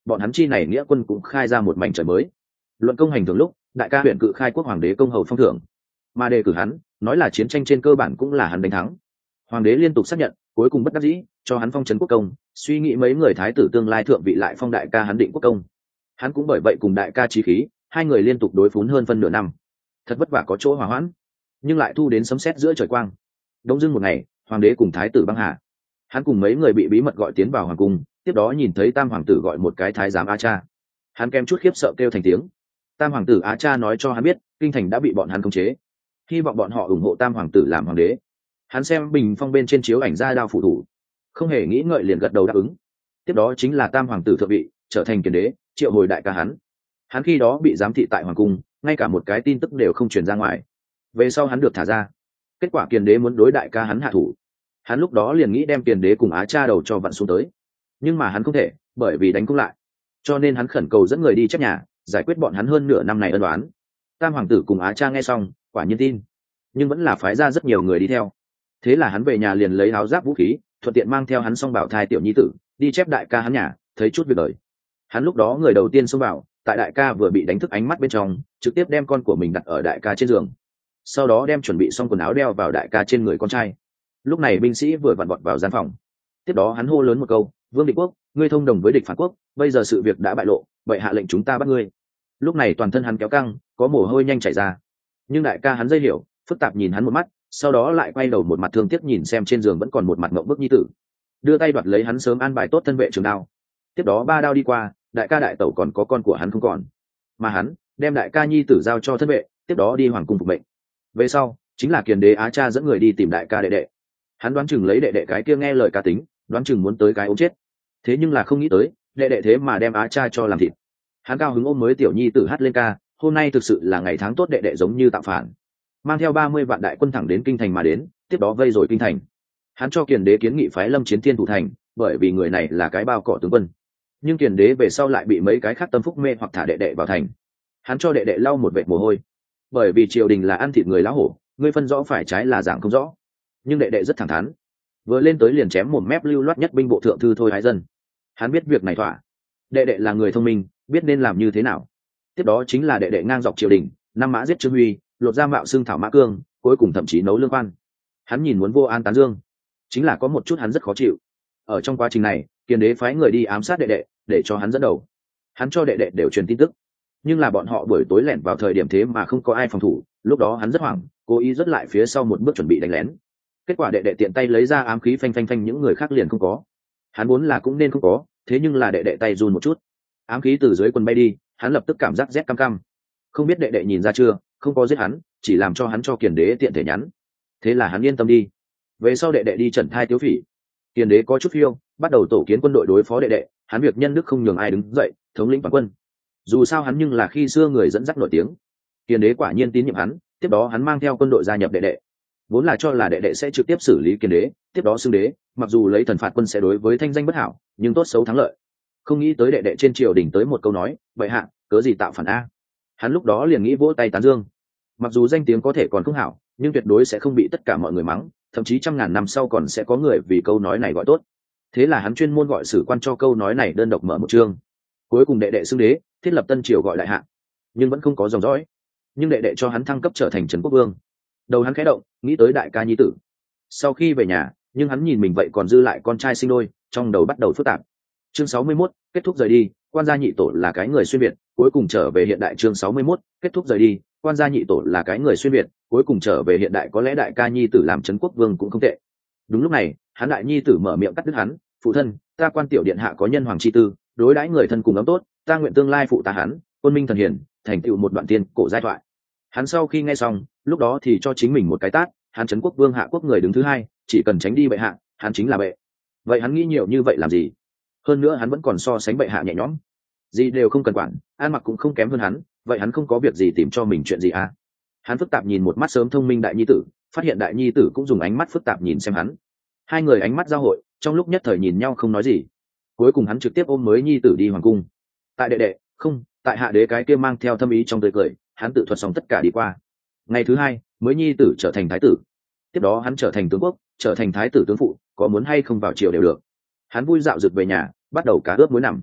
[SPEAKER 1] bọn hắn chi này nghĩa quân cũng khai ra một mảnh trời mới. Luận công hành thường lúc, đại ca huyện cự khai quốc hoàng đế công hầu phong thưởng, mà đề cử hắn nói là chiến tranh trên cơ bản cũng là hắn đánh thắng. Hoàng đế liên tục xác nhận, cuối cùng bất đắc dĩ cho hắn phong trấn quốc công, suy nghĩ mấy người thái tử tương lai thượng vị lại phong đại ca hắn định quốc công. Hắn cũng bởi vậy cùng đại ca chí khí, hai người liên tục đối phún hơn phân nửa năm, thật vất vả có chỗ hòa hoãn, nhưng lại thu đến sấm sét giữa trời quang. Đông dưng một ngày, hoàng đế cùng thái tử băng hà, hắn cùng mấy người bị bí mật gọi tiến vào hoàng cung, tiếp đó nhìn thấy tam hoàng tử gọi một cái thái giám A Cha, hắn kém chút khiếp sợ kêu thành tiếng. Tam hoàng tử A Cha nói cho hắn biết kinh thành đã bị bọn hắn khống chế, hy vọng bọn họ ủng hộ tam hoàng tử làm hoàng đế. Hắn xem bình phong bên trên chiếu ảnh ra đao phụ thủ, không hề nghĩ ngợi liền gật đầu đáp ứng. Tiếp đó chính là tam hoàng tử thượng vị, trở thành kiền đế, triệu hồi đại ca hắn. Hắn khi đó bị giám thị tại hoàng cung, ngay cả một cái tin tức đều không truyền ra ngoài. Về sau hắn được thả ra, kết quả kiền đế muốn đối đại ca hắn hạ thủ. Hắn lúc đó liền nghĩ đem kiền đế cùng Á Cha đầu cho vặn xuống tới, nhưng mà hắn không thể, bởi vì đánh cung lại, cho nên hắn khẩn cầu dẫn người đi chép nhà, giải quyết bọn hắn hơn nửa năm này ân oán. Tam hoàng tử cùng Á Cha nghe xong, quả nhiên tin, nhưng vẫn là phái ra rất nhiều người đi theo. Thế là hắn về nhà liền lấy áo giáp vũ khí, thuận tiện mang theo hắn song bảo thai tiểu nhi tử đi chép đại ca hắn nhà, thấy chút việc đời. Hắn lúc đó người đầu tiên xông vào, tại đại ca vừa bị đánh thức ánh mắt bên trong, trực tiếp đem con của mình đặt ở đại ca trên giường, sau đó đem chuẩn bị xong quần áo đeo vào đại ca trên người con trai. Lúc này binh sĩ vừa vặn vọt vào gian phòng, tiếp đó hắn hô lớn một câu: Vương Định Quốc, ngươi thông đồng với địch phản quốc, bây giờ sự việc đã bại lộ, vậy hạ lệnh chúng ta bắt ngươi. Lúc này toàn thân hắn kéo căng, có mồ hôi nhanh chảy ra, nhưng đại ca hắn dây hiểu, phức tạp nhìn hắn một mắt, sau đó lại quay đầu một mặt thương tiếc nhìn xem trên giường vẫn còn một mặt ngậm bức nhi tử, đưa tay đoạt lấy hắn sớm an bài tốt thân vệ trường đao. Tiếp đó ba đao đi qua, đại ca đại tẩu còn có con của hắn không còn, mà hắn đem đại ca nhi tử giao cho thân vệ, tiếp đó đi hoàng cung phục mệnh. Về sau chính là kiền đế Á Cha dẫn người đi tìm đại ca đệ đệ. Hắn đoán chừng lấy đệ đệ cái kia nghe lời cá tính, đoán chừng muốn tới cái ống chết, thế nhưng là không nghĩ tới đệ đệ thế mà đem Á Cha cho làm thịt. Hắn cao hứng ôm mới tiểu nhi tử hát lên ca, hôm nay thực sự là ngày tháng tốt, đệ đệ giống như tạo phản, mang theo 30 vạn đại quân thẳng đến kinh thành mà đến, tiếp đó vây rồi kinh thành. Hắn cho kiền đế kiến nghị phái Lâm Chiến Thiên thủ thành, bởi vì người này là cái bao cỏ tướng quân. Nhưng kiền đế về sau lại bị mấy cái khác tâm phúc mê hoặc thả đệ đệ vào thành. Hắn cho đệ đệ lau một vệt mồ hôi, bởi vì triều đình là ăn thịt người lá hổ, ngươi phân rõ phải trái là giảng không rõ. Nhưng đệ đệ rất thẳng thắn, vừa lên tới liền chém một mép lưu loát nhất binh bộ thượng thư thôi hái dân. Hắn biết việc này thỏa, đệ đệ là người thông minh, biết nên làm như thế nào. Tiếp đó chính là đệ đệ ngang dọc triều đình, năm mã giết Trương Huy, lột ra mạo xương thảo Mã Cương, cuối cùng thậm chí nấu lương quan. Hắn nhìn muốn vô an tán dương, chính là có một chút hắn rất khó chịu. Ở trong quá trình này, kiền đế phái người đi ám sát đệ đệ, để cho hắn dẫn đầu. Hắn cho đệ đệ đều truyền tin tức, nhưng là bọn họ buổi tối lẻn vào thời điểm thế mà không có ai phòng thủ. Lúc đó hắn rất hoảng, cố ý rút lại phía sau một bước chuẩn bị đánh lén. Kết quả đệ đệ tiện tay lấy ra ám khí phanh phanh phanh, những người khác liền không có. Hắn vốn là cũng nên không có, thế nhưng là đệ đệ tay run một chút, ám khí từ dưới quần bay đi, hắn lập tức cảm giác rét cam cam. Không biết đệ đệ nhìn ra chưa, không có giết hắn, chỉ làm cho hắn cho kiền đế tiện thể nhắn. Thế là hắn yên tâm đi. Về sau đệ đệ đi trần thai tiếu phỉ, kiền đế có chút phiêu, bắt đầu tổ kiến quân đội đối phó đệ đệ. Hắn việc nhân đức không nhường ai đứng dậy, thống lĩnh toàn quân. Dù sao hắn nhưng là khi xưa người dẫn dắt nổi tiếng, kiền đế quả nhiên tín nhiệm hắn. Tiếp đó hắn mang theo quân đội gia nhập đệ đệ, vốn là cho là đệ đệ sẽ trực tiếp xử lý kiền đế, tiếp đó xưng đế, mặc dù lấy thần phạt quân sẽ đối với thanh danh bất hảo, nhưng tốt xấu thắng lợi. Không nghĩ tới đệ đệ trên triều đình tới một câu nói: vậy hạ cớ gì tạo phản a. Hắn lúc đó liền nghĩ vỗ tay tán dương, mặc dù danh tiếng có thể còn không hảo, nhưng tuyệt đối sẽ không bị tất cả mọi người mắng, thậm chí trăm ngàn năm sau còn sẽ có người vì câu nói này gọi tốt. Thế là hắn chuyên môn gọi sử quan cho câu nói này đơn độc mở một chương. Cuối cùng đệ đệ xưng đế, thiết lập tân triều gọi đại hạ, nhưng vẫn không có dòng dõi. Nhưng đệ đệ cho hắn thăng cấp trở thành trấn quốc vương. Đầu hắn khẽ động, nghĩ tới đại ca nhi tử. Sau khi về nhà, nhưng hắn nhìn mình vậy còn dư lại con trai sinh đôi, trong đầu bắt đầu phức tạp. Chương 61, kết thúc rời đi, quan gia nhị tổ là cái người xuyên việt, cuối cùng trở về hiện đại. Chương 61, kết thúc rời đi, quan gia nhị tổ là cái người xuyên việt, cuối cùng trở về hiện đại. Có lẽ đại ca nhi tử làm trấn quốc vương cũng không tệ. Đúng lúc này, hắn đại nhi tử mở miệng cắt đứt hắn: phụ thân, ta quan tiểu điện hạ có nhân hoàng chi tư, đối đãi người thân cùng ấm tốt, ta nguyện tương lai phụ ta hắn, quân minh thần hiền, thành tựu một đoạn tiên cổ giai thoại. Hắn sau khi nghe xong, lúc đó thì cho chính mình một cái tát. Hắn trấn quốc vương hạ quốc người đứng thứ hai, chỉ cần tránh đi bệ hạ, hắn chính là bệ. Vậy hắn nghĩ nhiều như vậy làm gì? Hơn nữa hắn vẫn còn so sánh bệ hạ nhẹ nhõm, gì đều không cần quản, ăn mặc cũng không kém hơn hắn, vậy hắn không có việc gì tìm cho mình chuyện gì à? Hắn phức tạp nhìn một mắt sớm thông minh đại nhi tử, phát hiện đại nhi tử cũng dùng ánh mắt phức tạp nhìn xem hắn. Hai người ánh mắt giao hội, trong lúc nhất thời nhìn nhau không nói gì. Cuối cùng hắn trực tiếp ôm mới nhi tử đi hoàng cung. Tại đệ đệ, không, tại hạ đế cái kia mang theo thâm ý trong tươi cười, hắn tự thuật xong tất cả đi qua. Ngày thứ hai, mới nhi tử trở thành thái tử. Tiếp đó hắn trở thành tướng quốc, trở thành thái tử tướng phụ, có muốn hay không vào triều đều được. Hắn vui dạo rực về nhà, bắt đầu cá ướp muối nằm.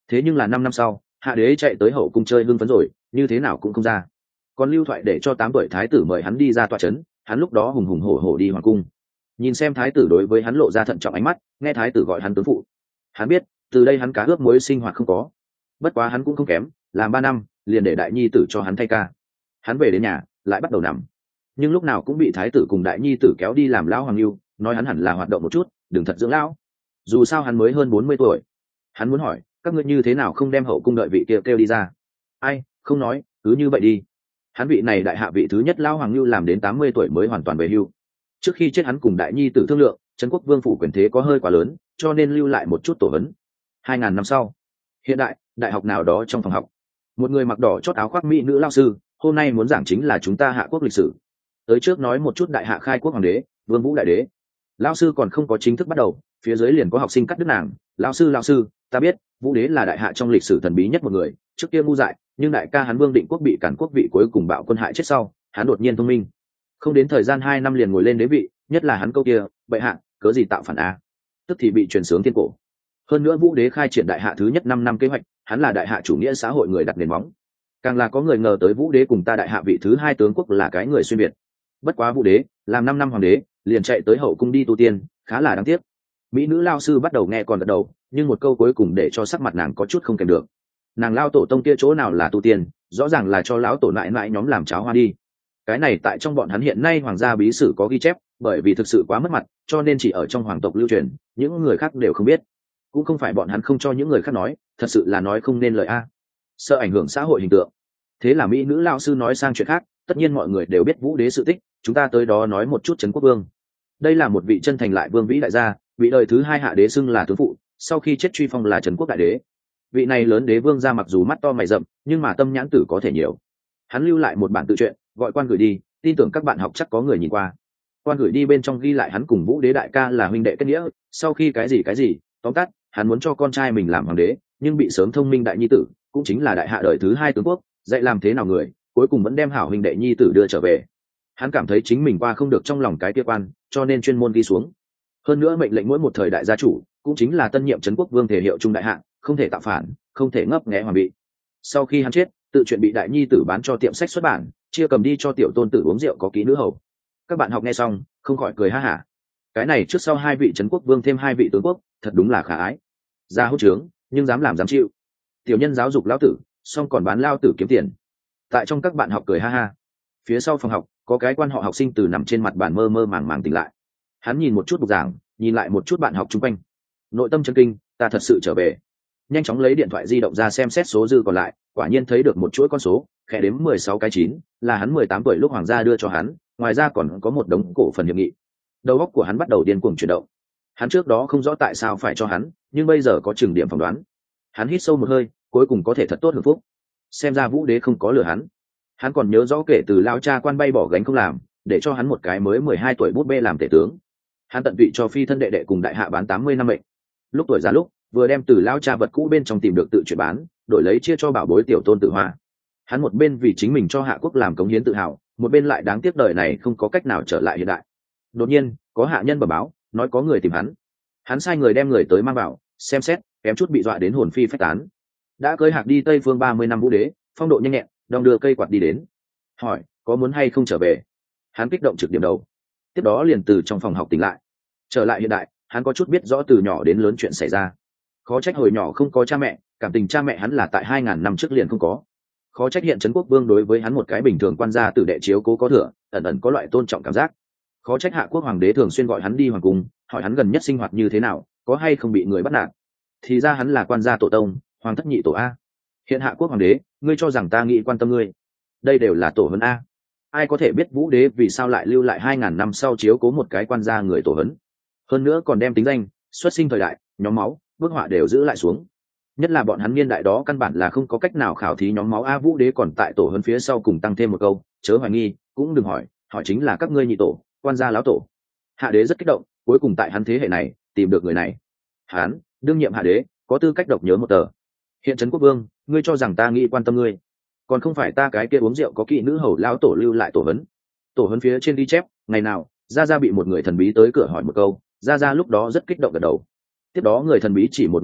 [SPEAKER 1] Thế nhưng là 5 năm sau, hạ đế chạy tới hậu cung chơi hưng phấn rồi, như thế nào cũng không ra. Còn lưu thoại để cho 8 tuổi thái tử mời hắn đi ra tọa trấn, hắn lúc đó hùng hùng hổ hổ đi hoàng cung. Nhìn xem thái tử đối với hắn lộ ra thận trọng ánh mắt, nghe thái tử gọi hắn tướng phụ. Hắn biết, từ đây hắn cá ướp muối sinh hoạt không có. Bất quá hắn cũng không kém, làm 3 năm, liền để đại nhi tử cho hắn thay ca. Hắn về đến nhà, lại bắt đầu nằm. Nhưng lúc nào cũng bị thái tử cùng đại nhi tử kéo đi làm lão hoàng lưu, nói hắn hẳn là hoạt động một chút, đừng thật dưỡng lão. Dù sao hắn mới hơn 40 tuổi. Hắn muốn hỏi, các ngươi như thế nào không đem hậu cung đợi vị kia kêu đi ra? Ai, không nói, cứ như vậy đi. Hắn vị này đại hạ vị thứ nhất lão hoàng lưu làm đến 80 tuổi mới hoàn toàn về hưu. Trước khi chết hắn cùng đại nhi tử thương lượng, Trấn Quốc Vương phủ quyền thế có hơi quá lớn, cho nên lưu lại một chút tổ hấn. 2000 năm sau, hiện đại, đại học nào đó trong phòng học, một người mặc đỏ chót áo khoác mỹ nữ lao sư, hôm nay muốn giảng chính là chúng ta hạ quốc lịch sử. Tới trước nói một chút đại hạ khai quốc hoàng đế, Vương Vũ đại đế. Lao sư còn không có chính thức bắt đầu, phía dưới liền có học sinh cắt đứt nàng. Lao sư, ta biết, Vũ đế là đại hạ trong lịch sử thần bí nhất một người, trước kia ngu dại, nhưng đại ca hắn Vương Định Quốc bị cản quốc vị cuối cùng bạo quân hại chết sau, hắn đột nhiên thông minh. Không đến thời gian 2 năm liền ngồi lên đế vị, nhất là hắn câu kia, bệ hạ, cớ gì tạo phản a? Tức thì bị truyền sướng thiên cổ. Hơn nữa Vũ đế khai triển đại hạ thứ nhất 5 năm kế hoạch, hắn là đại hạ chủ nghĩa xã hội người đặt nền móng. Càng là có người ngờ tới Vũ đế cùng ta đại hạ vị thứ 2 tướng quốc là cái người xuyên biệt. Bất quá Vũ đế làm 5 năm hoàng đế, liền chạy tới hậu cung đi tu tiên, khá là đáng tiếc. Mỹ nữ lao sư bắt đầu nghe còn gật đầu, nhưng một câu cuối cùng để cho sắc mặt nàng có chút không kèm được. Nàng lao tổ tông kia chỗ nào là tu tiên, rõ ràng là cho lão tổ nại nại nhóm làm cháo hoa đi. Cái này tại trong bọn hắn hiện nay hoàng gia bí sử có ghi chép, bởi vì thực sự quá mất mặt, cho nên chỉ ở trong hoàng tộc lưu truyền, những người khác đều không biết. Cũng không phải bọn hắn không cho những người khác nói, thật sự là nói không nên lời a, sợ ảnh hưởng xã hội hình tượng. Thế là mỹ nữ lao sư nói sang chuyện khác, tất nhiên mọi người đều biết Vũ đế sự tích, chúng ta tới đó nói một chút Trấn Quốc Vương. Đây là một vị chân thành lại vương vĩ đại gia, vị đời thứ 2 hạ đế xưng là tướng phụ, sau khi chết truy phong là Trấn Quốc đại đế. Vị này lớn đế vương ra mặc dù mắt to mày rậm, nhưng mà tâm nhãn tử có thể nhiều. Hắn lưu lại một bản tự truyện, gọi Quan gửi đi, tin tưởng các bạn học chắc có người nhìn qua. Quan gửi đi bên trong ghi lại hắn cùng Vũ đế đại ca là huynh đệ kết nghĩa, sau khi cái gì, tóm tắt, hắn muốn cho con trai mình làm hoàng đế, nhưng bị sớm thông minh đại nhi tử, cũng chính là đại hạ đời thứ 2 tướng quốc, dạy làm thế nào người, cuối cùng vẫn đem hảo huynh đệ nhi tử đưa trở về. Hắn cảm thấy chính mình qua không được trong lòng cái kia quan, cho nên chuyên môn ghi xuống. Hơn nữa mệnh lệnh mỗi một thời đại gia chủ, cũng chính là tân nhiệm Trấn Quốc Vương thể hiệu trung đại hạ, không thể tạo phản, không thể ngấp nghé hoàng bị. Sau khi hắn chết, tự chuyện bị đại nhi tử bán cho tiệm sách xuất bản, chia cầm đi cho tiểu tôn tử uống rượu có kỹ nữ hầu. Các bạn học nghe xong, không khỏi cười ha hả. Cái này trước sau 2 vị Trấn Quốc Vương thêm 2 vị tướng quốc, thật đúng là khả ái. Ra hốt trướng, nhưng dám làm dám chịu. Tiểu nhân giáo dục lão tử, xong còn bán lao tử kiếm tiền. Tại trong các bạn học cười ha ha. Phía sau phòng học, có cái quan họ học sinh từ nằm trên mặt bàn mơ mơ màng màng tỉnh lại. Hắn nhìn một chút bục giảng, nhìn lại một chút bạn học chung quanh. Nội tâm chấn kinh, ta thật sự trở về. Nhanh chóng lấy điện thoại di động ra xem xét số dư còn lại, quả nhiên thấy được một chuỗi con số, khẽ đếm 16 cái 9, là hắn 18 tuổi lúc hoàng gia đưa cho hắn, ngoài ra còn có một đống cổ phần hiệp nghị. Đầu óc của hắn bắt đầu điên cuồng chuyển động. Hắn trước đó không rõ tại sao phải cho hắn, nhưng bây giờ có chừng điểm phỏng đoán. Hắn hít sâu một hơi, cuối cùng có thể thật tốt hưởng phúc. Xem ra Vũ đế không có lừa hắn. Hắn còn nhớ rõ kể từ lao cha quan bay bỏ gánh không làm, để cho hắn một cái mới 12 tuổi bút bê làm tể tướng. Hắn tận tụy cho phi thân đệ đệ cùng đại hạ bán 80 năm mệnh. Lúc tuổi già lúc, vừa đem từ lao cha vật cũ bên trong tìm được tự chuyển bán, đổi lấy chia cho bảo bối tiểu tôn tự hoa. Hắn một bên vì chính mình cho hạ quốc làm cống hiến tự hào, một bên lại đáng tiếc đời này không có cách nào trở lại hiện đại. Đột nhiên, có hạ nhân bẩm báo, nói có người tìm hắn. Hắn sai người đem người tới mang vào, xem xét, kém chút bị dọa đến hồn phi phách tán. Đã cưới hạc đi Tây Phương 30 năm Vũ đế, phong độ nhanh nhẹn, đong đưa cây quạt đi đến. Hỏi, có muốn hay không trở về? Hắn kích động trực điểm đầu. Tiếp đó liền từ trong phòng học tỉnh lại. Trở lại hiện đại, hắn có chút biết rõ từ nhỏ đến lớn chuyện xảy ra. Khó trách hồi nhỏ không có cha mẹ, cảm tình cha mẹ hắn là tại 2000 năm trước liền không có. Khó trách hiện Trấn Quốc Vương đối với hắn một cái bình thường quan gia tử đệ chiếu cố có thừa, ẩn ẩn có loại tôn trọng cảm giác. Khó trách hạ quốc hoàng đế thường xuyên gọi hắn đi hoàng cung, hỏi hắn gần nhất sinh hoạt như thế nào, có hay không bị người bắt nạt. Thì ra hắn là quan gia tổ tông, hoàng thất nhị tổ a. Hiện hạ quốc hoàng đế, ngươi cho rằng ta nghĩ quan tâm ngươi? Đây đều là tổ huấn a. Ai có thể biết Vũ đế vì sao lại lưu lại 2000 năm sau chiếu cố một cái quan gia người tổ huấn? Hơn nữa còn đem tính danh, xuất sinh thời đại, nhóm máu, bức họa đều giữ lại xuống. Nhất là bọn hắn niên đại đó căn bản là không có cách nào khảo thí nhóm máu a. Vũ đế còn tại tổ huấn phía sau cùng tăng thêm một câu, chớ hoài nghi, cũng đừng hỏi, hỏi chính là các ngươi nhị tổ, quan gia lão tổ. Hạ đế rất kích động, cuối cùng tại hắn thế hệ này tìm được người này. Hắn đương nhiệm hạ đế, có tư cách độc nhớ một tờ. Hiện Trấn Quốc Vương, ngươi cho rằng ta nghĩ quan tâm ngươi? Còn không phải ta cái kia uống rượu có kỵ nữ hầu lão tổ lưu lại tổ huấn. Tổ huấn phía trên ghi chép, ngày nào gia gia bị một người thần bí tới cửa hỏi một câu, gia gia lúc đó rất kích động gật đầu. Tiếp đó người thần bí chỉ một ngón tay,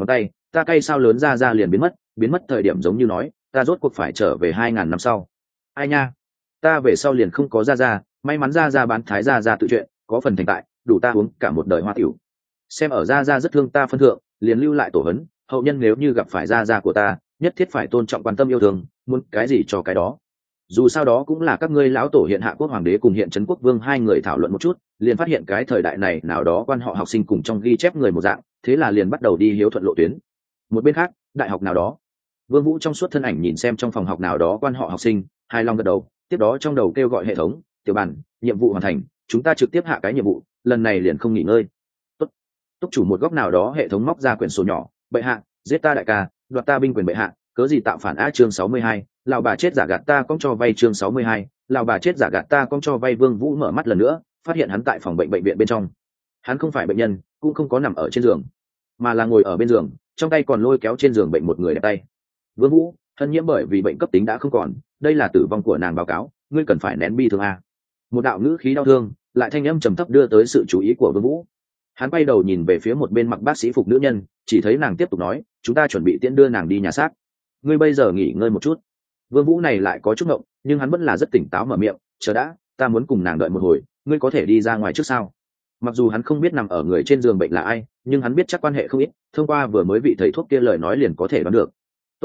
[SPEAKER 1] ta cay sao lớn ra liền biến mất thời điểm giống như nói ta rốt cuộc phải trở về 2000 năm sau. Ai nha, ta về sau liền không có ra, may mắn ra bán thái ra tự chuyện, có phần thành tại, đủ ta uống cả một đời hoa tiểu. Xem ở ra rất thương ta phân thượng, liền lưu lại tổ hấn, hậu nhân nếu như gặp phải ra của ta, nhất thiết phải tôn trọng quan tâm yêu thương, muốn cái gì cho cái đó. Dù sao đó cũng là các ngươi lão tổ hiện hạ quốc hoàng đế cùng hiện trấn quốc vương hai người thảo luận một chút, liền phát hiện cái thời đại này nào đó quan họ học sinh cùng trong ghi chép người một dạng, thế là liền bắt đầu đi hiếu thuận lộ tuyến. Một bên khác, đại học nào đó, Vương Vũ trong suốt thân ảnh nhìn xem trong phòng học nào đó quan họ học sinh, hài lòng gật đầu, tiếp đó trong đầu kêu gọi hệ thống, tiểu bản, nhiệm vụ hoàn thành, chúng ta trực tiếp hạ cái nhiệm vụ, lần này liền không nghỉ ngơi. Tốt. Túc chủ một góc nào đó hệ thống móc ra quyển sổ nhỏ, bệ hạ, giết ta đại ca, đoạt ta binh quyền bệ hạ, cớ gì tạo phản a chương 62, lão bà chết giả gạt ta cong cho vay chương 62, lão bà chết giả gạt ta cong cho vay. Vương Vũ mở mắt lần nữa, phát hiện hắn tại phòng bệnh viện bên trong. Hắn không phải bệnh nhân, cũng không có nằm ở trên giường, mà là ngồi ở bên giường, trong tay còn lôi kéo trên giường bệnh một người đẹp tay. Vương Vũ, thân nhiễm bởi vì bệnh cấp tính đã không còn, đây là tử vong của nàng báo cáo, ngươi cần phải nén bi thương a. Một đạo ngữ khí đau thương, lại thanh âm trầm thấp đưa tới sự chú ý của Vương Vũ. Hắn quay đầu nhìn về phía một bên mặc bác sĩ phục nữ nhân, chỉ thấy nàng tiếp tục nói, chúng ta chuẩn bị tiễn đưa nàng đi nhà xác, ngươi bây giờ nghỉ ngơi một chút. Vương Vũ này lại có chút ngộng, nhưng hắn vẫn là rất tỉnh táo mở miệng, chờ đã, ta muốn cùng nàng đợi một hồi, ngươi có thể đi ra ngoài trước sao? Mặc dù hắn không biết nằm ở người trên giường bệnh là ai, nhưng hắn biết chắc quan hệ không ít, thông qua vừa mới vị thầy thuốc kia lời nói liền có thể đoán được.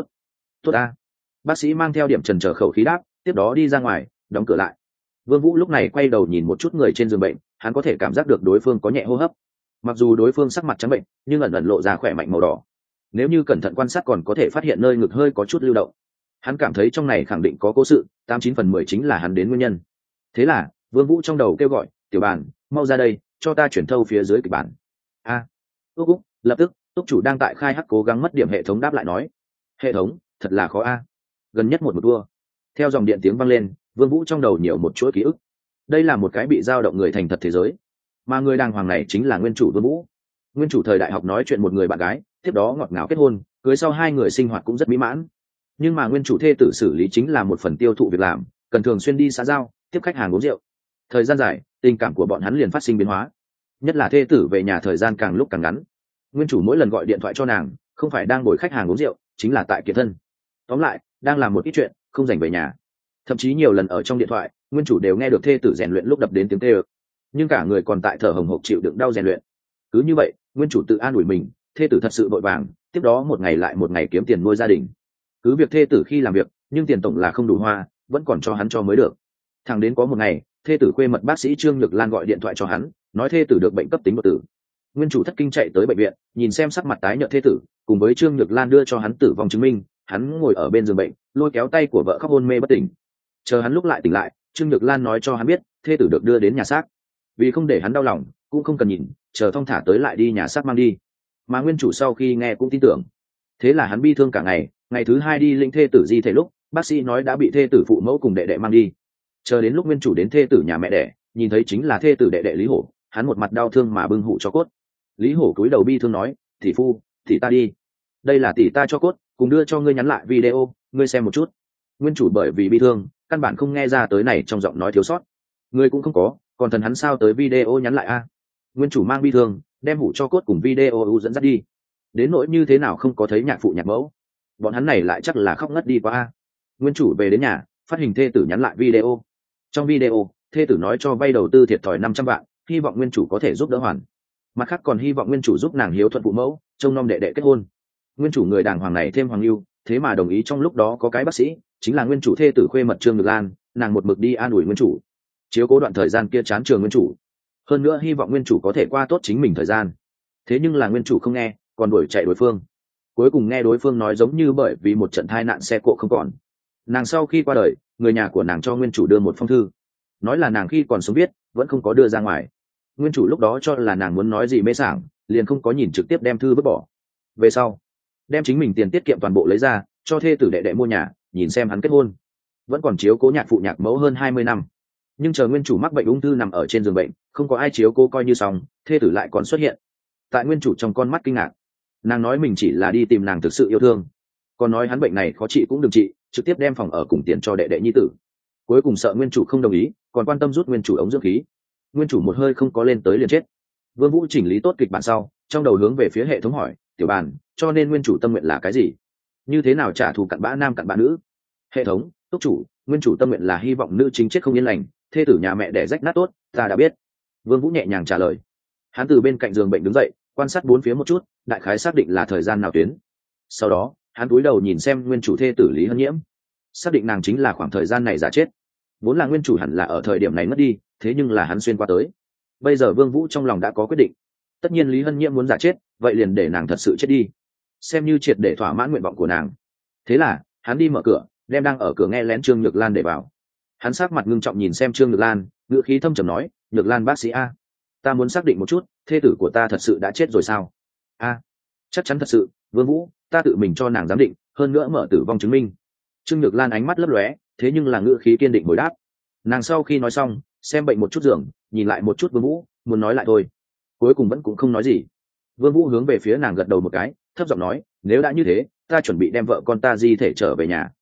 [SPEAKER 1] Tốt a. Bác sĩ mang theo điểm trần trở khẩu khí đáp, tiếp đó đi ra ngoài, đóng cửa lại. Vương Vũ lúc này quay đầu nhìn một chút người trên giường bệnh, hắn có thể cảm giác được đối phương có nhẹ hô hấp. Mặc dù đối phương sắc mặt trắng bệnh, nhưng ẩn ẩn lộ ra khỏe mạnh màu đỏ. Nếu như cẩn thận quan sát còn có thể phát hiện nơi ngực hơi có chút lưu động. Hắn cảm thấy trong này khẳng định có cố sự, 89/10 chính là hắn đến nguyên nhân. Thế là, Vương Vũ trong đầu kêu gọi, "Tiểu bản, mau ra đây, cho ta chuyển thâu phía dưới kịch bản." A. Úc, lập tức, túc chủ đang tại khai hắc cố gắng mất điểm hệ thống đáp lại nói. Hệ thống, thật là khó a. Gần nhất một đua. Theo dòng điện tiếng vang lên, Vương Vũ trong đầu nhiều một chuỗi ký ức. Đây là một cái bị dao động người thành thật thế giới, mà người đàng hoàng này chính là nguyên chủ Vương Vũ. Nguyên chủ thời đại học nói chuyện một người bạn gái, tiếp đó ngọt ngào kết hôn, cưới sau hai người sinh hoạt cũng rất mỹ mãn. Nhưng mà nguyên chủ thê tử xử lý chính là một phần tiêu thụ việc làm, cần thường xuyên đi xã giao, tiếp khách hàng uống rượu. Thời gian dài, tình cảm của bọn hắn liền phát sinh biến hóa. Nhất là thê tử về nhà thời gian càng lúc càng ngắn. Nguyên chủ mỗi lần gọi điện thoại cho nàng, không phải đang ngồi khách hàng uống rượu, chính là tại kiệt thân. Tóm lại, đang làm một ít chuyện, không dành về nhà. Thậm chí nhiều lần ở trong điện thoại, nguyên chủ đều nghe được thê tử rèn luyện lúc đập đến tiếng kêu, nhưng cả người còn tại thở hồng hộc chịu đựng đau rèn luyện. Cứ như vậy, nguyên chủ tự an ủi mình, thê tử thật sự vội vàng, tiếp đó một ngày lại một ngày kiếm tiền nuôi gia đình. Cứ việc thê tử khi làm việc, nhưng tiền tổng là không đủ hoa, vẫn còn cho hắn cho mới được. Thẳng đến có một ngày, thê tử khuê mật bác sĩ Trương Nhược Lan gọi điện thoại cho hắn, nói thê tử được bệnh cấp tính đột tử. Nguyên chủ thất kinh chạy tới bệnh viện, nhìn xem sắc mặt tái nhợt thê tử, cùng với Trương Nhược Lan đưa cho hắn tử vong chứng minh, hắn ngồi ở bên giường bệnh, lôi kéo tay của vợ khóc hôn mê bất tỉnh. Chờ hắn lúc lại tỉnh lại, Trương Nhược Lan nói cho hắn biết, thê tử được đưa đến nhà xác. Vì không để hắn đau lòng, cũng không cần nhìn, chờ thong thả tới lại đi nhà xác mang đi. Mà nguyên chủ sau khi nghe cũng tin tưởng. Thế là hắn bi thương cả ngày, ngày thứ hai đi linh thê tử di thể lúc, bác sĩ nói đã bị thê tử phụ mẫu cùng đệ đệ mang đi. Chờ đến lúc nguyên chủ đến thê tử nhà mẹ đẻ, nhìn thấy chính là thê tử đệ đệ Lý Hổ, hắn một mặt đau thương mà bưng hụ cho cốt. Lý Hổ cúi đầu bi thương nói, tỷ phu, tỷ ta đi, đây là tỷ ta cho cốt, cùng đưa cho ngươi nhắn lại video, ngươi xem một chút. Nguyên chủ bởi vì bi thương, căn bản không nghe ra tới này trong giọng nói thiếu sót. Ngươi cũng không có, còn thần hắn sao tới video nhắn lại a? Nguyên chủ mang bi thương, đem hủ cho cốt cùng video dẫn dắt đi. Đến nỗi như thế nào không có thấy nhạc phụ nhạc mẫu, bọn hắn này lại chắc là khóc ngất đi qua a. Nguyên chủ về đến nhà, phát hình thê tử nhắn lại video. Trong video, thê tử nói cho vay đầu tư thiệt thòi 500 vạn, hy vọng nguyên chủ có thể giúp đỡ hoàn. Mặt khác còn hy vọng nguyên chủ giúp nàng hiếu thuận phụ mẫu, trông nom đệ đệ kết hôn. Nguyên chủ người đàng hoàng này thêm hoàng lưu, thế mà đồng ý trong lúc đó có cái bác sĩ, chính là nguyên chủ thê tử khuê mật Trương Nhược Lan, nàng một mực đi an ủi nguyên chủ, chiếu cố đoạn thời gian kia chán trường nguyên chủ, hơn nữa hy vọng nguyên chủ có thể qua tốt chính mình thời gian. Thế nhưng là nguyên chủ không nghe, còn đuổi chạy đối phương. Cuối cùng nghe đối phương nói giống như bởi vì một trận tai nạn xe cộ không còn. Nàng sau khi qua đời, người nhà của nàng cho nguyên chủ đưa một phong thư, nói là nàng khi còn sống biết, vẫn không có đưa ra ngoài. Nguyên chủ lúc đó cho là nàng muốn nói gì mê sảng, liền không có nhìn trực tiếp đem thư vứt bỏ. Về sau, đem chính mình tiền tiết kiệm toàn bộ lấy ra, cho thê tử đệ đệ mua nhà, nhìn xem hắn kết hôn. Vẫn còn chiếu cố nhạc phụ nhạc mẫu hơn 20 năm. Nhưng chờ nguyên chủ mắc bệnh ung thư nằm ở trên giường bệnh, không có ai chiếu cố coi như xong, thê tử lại còn xuất hiện. Tại nguyên chủ trong con mắt kinh ngạc, nàng nói mình chỉ là đi tìm nàng thực sự yêu thương, còn nói hắn bệnh này khó trị cũng đừng trị, trực tiếp đem phòng ở cùng tiền cho đệ đệ nhi tử. Cuối cùng sợ nguyên chủ không đồng ý, còn quan tâm rút nguyên chủ ống dưỡng khí. Nguyên chủ một hơi không có lên tới liền chết. Vương Vũ chỉnh lý tốt kịch bản sau, trong đầu hướng về phía hệ thống hỏi, tiểu bàn, cho nên nguyên chủ tâm nguyện là cái gì? Như thế nào trả thù cặn bã nam cặn bã nữ? Hệ thống, túc chủ, nguyên chủ tâm nguyện là hy vọng nữ chính chết không yên lành, thê tử nhà mẹ đẻ rách nát tốt, ta đã biết. Vương Vũ nhẹ nhàng trả lời. Hắn từ bên cạnh giường bệnh đứng dậy, quan sát bốn phía một chút, đại khái xác định là thời gian nào tuyến. Sau đó hắn cúi đầu nhìn xem nguyên chủ thê tử Lý Hân Nhiễm, xác định nàng chính là khoảng thời gian này giả chết. Vốn là nguyên chủ hẳn là ở thời điểm này mất đi, thế nhưng là hắn xuyên qua tới. Bây giờ Vương Vũ trong lòng đã có quyết định, tất nhiên Lý Hân Nhiễm muốn giả chết, vậy liền để nàng thật sự chết đi, xem như triệt để thỏa mãn nguyện vọng của nàng. Thế là hắn đi mở cửa, đem đang ở cửa nghe lén Trương Nhược Lan để vào. Hắn sắc mặt ngưng trọng nhìn xem Trương Nhược Lan, ngữ khí thâm trầm nói, Nhược Lan bác sĩ a, ta muốn xác định một chút, thê tử của ta thật sự đã chết rồi sao? A, chắc chắn thật sự, Vương Vũ, ta tự mình cho nàng giám định, hơn nữa mở tử vong chứng minh. Trương Nhược Lan ánh mắt lấp lóe, thế nhưng là ngữ khí kiên định hồi đáp. Nàng sau khi nói xong, xem bệnh một chút giường, nhìn lại một chút Vương Vũ, muốn nói lại thôi, cuối cùng vẫn cũng không nói gì. Vương Vũ hướng về phía nàng gật đầu một cái, thấp giọng nói, nếu đã như thế, ta chuẩn bị đem vợ con ta di thể trở về nhà.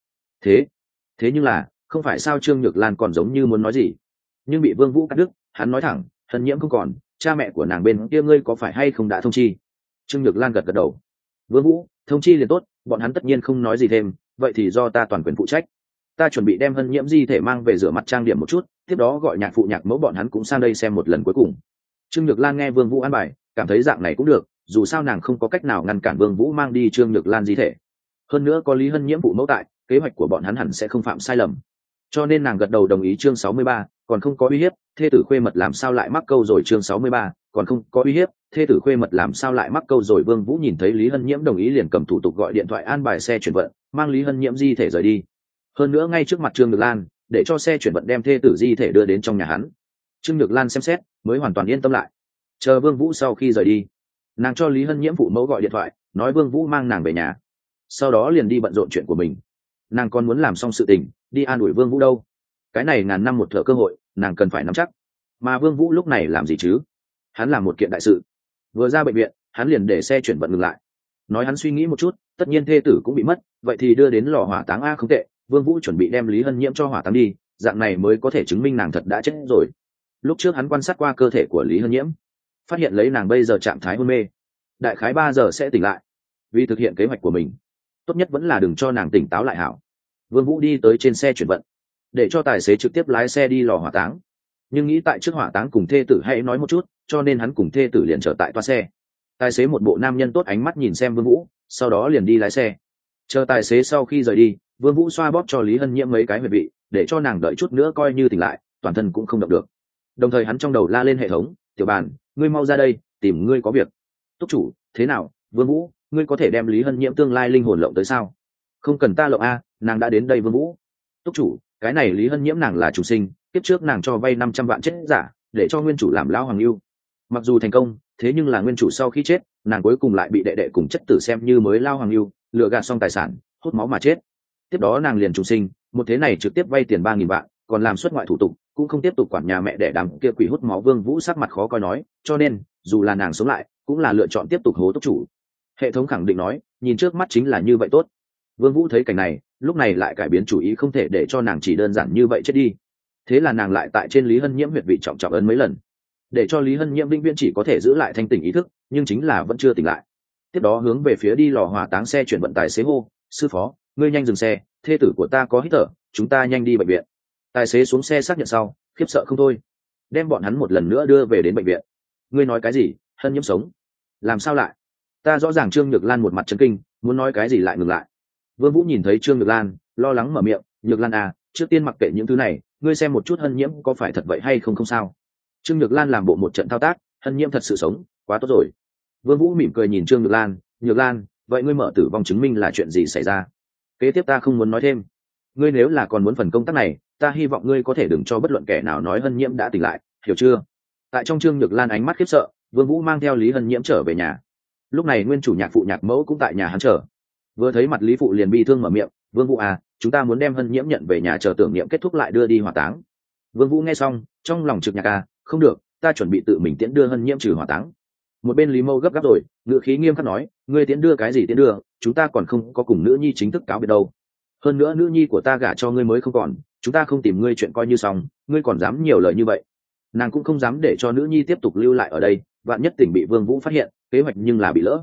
[SPEAKER 1] Thế nhưng là, không phải sao? Trương Nhược Lan còn giống như muốn nói gì, nhưng bị Vương Vũ cắt đứt. Hắn nói thẳng, Hân Nhiễm không còn, cha mẹ của nàng bên kia ngươi có phải hay không đã thông chi? Trương Nhược Lan gật gật đầu. Vương Vũ, thông chi liền tốt, bọn hắn tất nhiên không nói gì thêm, vậy thì do ta toàn quyền phụ trách. Ta chuẩn bị đem Hân Nhiễm di thể mang về rửa mặt trang điểm một chút, tiếp đó gọi nhạc phụ nhạc mẫu bọn hắn cũng sang đây xem một lần cuối cùng. Trương Nhược Lan nghe Vương Vũ an bài, cảm thấy dạng này cũng được, dù sao nàng không có cách nào ngăn cản Vương Vũ mang đi Trương Nhược Lan di thể. Hơn nữa có Lý Hân Nhiễm phụ mẫu tại, kế hoạch của bọn hắn hẳn sẽ không phạm sai lầm. Cho nên nàng gật đầu đồng ý. Chương 63, còn không có uy hiếp, thê tử khuê mật làm sao lại mắc câu rồi? Chương 63, còn không có uy hiếp, thê tử khuê mật làm sao lại mắc câu rồi? Vương Vũ nhìn thấy Lý Hân Nhiễm đồng ý liền cầm thủ tục gọi điện thoại an bài xe chuyển vận, mang Lý Hân Nhiễm di thể rời đi. Hơn nữa ngay trước mặt Trương Nhược Lan, để cho xe chuyển vận đem thê tử di thể đưa đến trong nhà hắn. Trương Nhược Lan xem xét, mới hoàn toàn yên tâm lại. Chờ Vương Vũ sau khi rời đi, nàng cho Lý Hân Nhiễm phụ mẫu gọi điện thoại, nói Vương Vũ mang nàng về nhà. Sau đó liền đi bận rộn chuyện của mình. Nàng còn muốn làm xong sự tình, đi an ủi Vương Vũ đâu. Cái này ngàn năm một thở cơ hội, nàng cần phải nắm chắc. Mà Vương Vũ lúc này làm gì chứ? Hắn làm một kiện đại sự. Vừa ra bệnh viện, hắn liền để xe chuyển vận ngừng lại. Nói hắn suy nghĩ một chút, tất nhiên thê tử cũng bị mất, vậy thì đưa đến lò hỏa táng a. Không tệ, Vương Vũ chuẩn bị đem Lý Hân Nhiễm cho hỏa táng đi, dạng này mới có thể chứng minh nàng thật đã chết rồi. Lúc trước hắn quan sát qua cơ thể của Lý Hân Nhiễm, phát hiện lấy nàng bây giờ trạng thái hôn mê, đại khái 3 giờ sẽ tỉnh lại. Vì thực hiện kế hoạch của mình, tốt nhất vẫn là đừng cho nàng tỉnh táo lại hảo. Vương Vũ đi tới trên xe chuyển vận, để cho tài xế trực tiếp lái xe đi lò hỏa táng. Nhưng nghĩ tại trước hỏa táng cùng thê tử hãy nói một chút, cho nên hắn cùng thê tử liền trở tại toa xe. Tài xế một bộ nam nhân tốt ánh mắt nhìn xem Vương Vũ, sau đó liền đi lái xe. Chờ tài xế sau khi rời đi, Vương Vũ xoa bóp cho Lý Hân Nhiễm mấy cái huyệt vị, để cho nàng đợi chút nữa coi như tỉnh lại, toàn thân cũng không động được. Đồng thời hắn trong đầu la lên hệ thống, tiểu bàn, ngươi mau ra đây, tìm ngươi có việc. Túc chủ, thế nào? Vương Vũ, ngươi có thể đem Lý Hân Nhiễm tương lai linh hồn lộng tới sao? Không cần ta lộng a, nàng đã đến đây. Vương Vũ, túc chủ, cái này Lý Hân Nhiễm nàng là chủ sinh, kiếp trước nàng cho vay 500 vạn chết giả, để cho nguyên chủ làm lão hoàng lưu. Mặc dù thành công, thế nhưng là nguyên chủ sau khi chết, nàng cuối cùng lại bị đệ đệ cùng chất tử xem như mới lao hoàng lưu, lừa gạt xong tài sản, hút máu mà chết. Tiếp đó nàng liền chủ sinh, một thế này trực tiếp vay tiền 3.000 vạn, còn làm xuất ngoại thủ tục, cũng không tiếp tục quản nhà mẹ để đám kia quỷ hút máu. Vương Vũ sắc mặt khó coi nói, cho nên dù là nàng sống lại, cũng là lựa chọn tiếp tục hố túc chủ. Hệ thống khẳng định nói, nhìn trước mắt chính là như vậy tốt. Vương Vũ thấy cảnh này, lúc này lại cải biến chủ ý, không thể để cho nàng chỉ đơn giản như vậy chết đi. Thế là nàng lại tại trên Lý Hân Nhiễm huyệt vị trọng trọng ấn mấy lần, để cho Lý Hân Nhiễm vĩnh viễn chỉ có thể giữ lại thanh tỉnh ý thức, nhưng chính là vẫn chưa tỉnh lại. Tiếp đó hướng về phía đi lò hỏa táng xe chuyển vận tài xế hô, sư phó, ngươi nhanh dừng xe, thê tử của ta có hít thở, chúng ta nhanh đi bệnh viện. Tài xế xuống xe xác nhận sau, khiếp sợ không thôi, đem bọn hắn một lần nữa đưa về đến bệnh viện. Ngươi nói cái gì? Hân Nhiễm sống? Làm sao lại? Ta rõ ràng. Trương Nhược Lan một mặt chấn kinh, muốn nói cái gì lại ngừng lại. Vương Vũ nhìn thấy Trương Nhược Lan, lo lắng mở miệng, Nhược Lan à, trước tiên mặc kệ những thứ này, ngươi xem một chút Hân Nhiễm có phải thật vậy hay không. Không sao. Trương Nhược Lan làm bộ một trận thao tác, Hân Nhiễm thật sự sống, quá tốt rồi. Vương Vũ mỉm cười nhìn Trương Nhược Lan, Nhược Lan, vậy ngươi mở tử vong chứng minh là chuyện gì xảy ra? Kế tiếp ta không muốn nói thêm. Ngươi nếu là còn muốn phần công tác này, ta hy vọng ngươi có thể đừng cho bất luận kẻ nào nói Hân Nhiễm đã tỉnh lại, hiểu chưa? Tại trong Trương Nhược Lan ánh mắt khiếp sợ, Vương Vũ mang theo Lý Hân Nhiễm trở về nhà. Lúc này nguyên chủ nhạc phụ nhạc mẫu cũng tại nhà hắn chờ. Vừa thấy mặt Lý phụ liền bi thương mở miệng, Vương Vũ à, chúng ta muốn đem Hân Nhiễm nhận về nhà chờ tưởng niệm kết thúc lại đưa đi hỏa táng. Vương Vũ nghe xong, trong lòng trực nhạc à, không được, ta chuẩn bị tự mình tiễn đưa Hân Nhiễm trừ hỏa táng. Một bên Lý Mâu gấp gáp rồi, ngựa khí nghiêm khắc nói, ngươi tiễn đưa cái gì tiễn đưa, chúng ta còn không có cùng nữ nhi chính thức cáo biệt đâu. Hơn nữa nữ nhi của ta gả cho ngươi mới không còn, chúng ta không tìm ngươi chuyện coi như xong, ngươi còn dám nhiều lời như vậy. Nàng cũng không dám để cho nữ nhi tiếp tục lưu lại ở đây, vạn nhất tỉnh bị Vương Vũ phát hiện, kế hoạch nhưng là bị lỡ.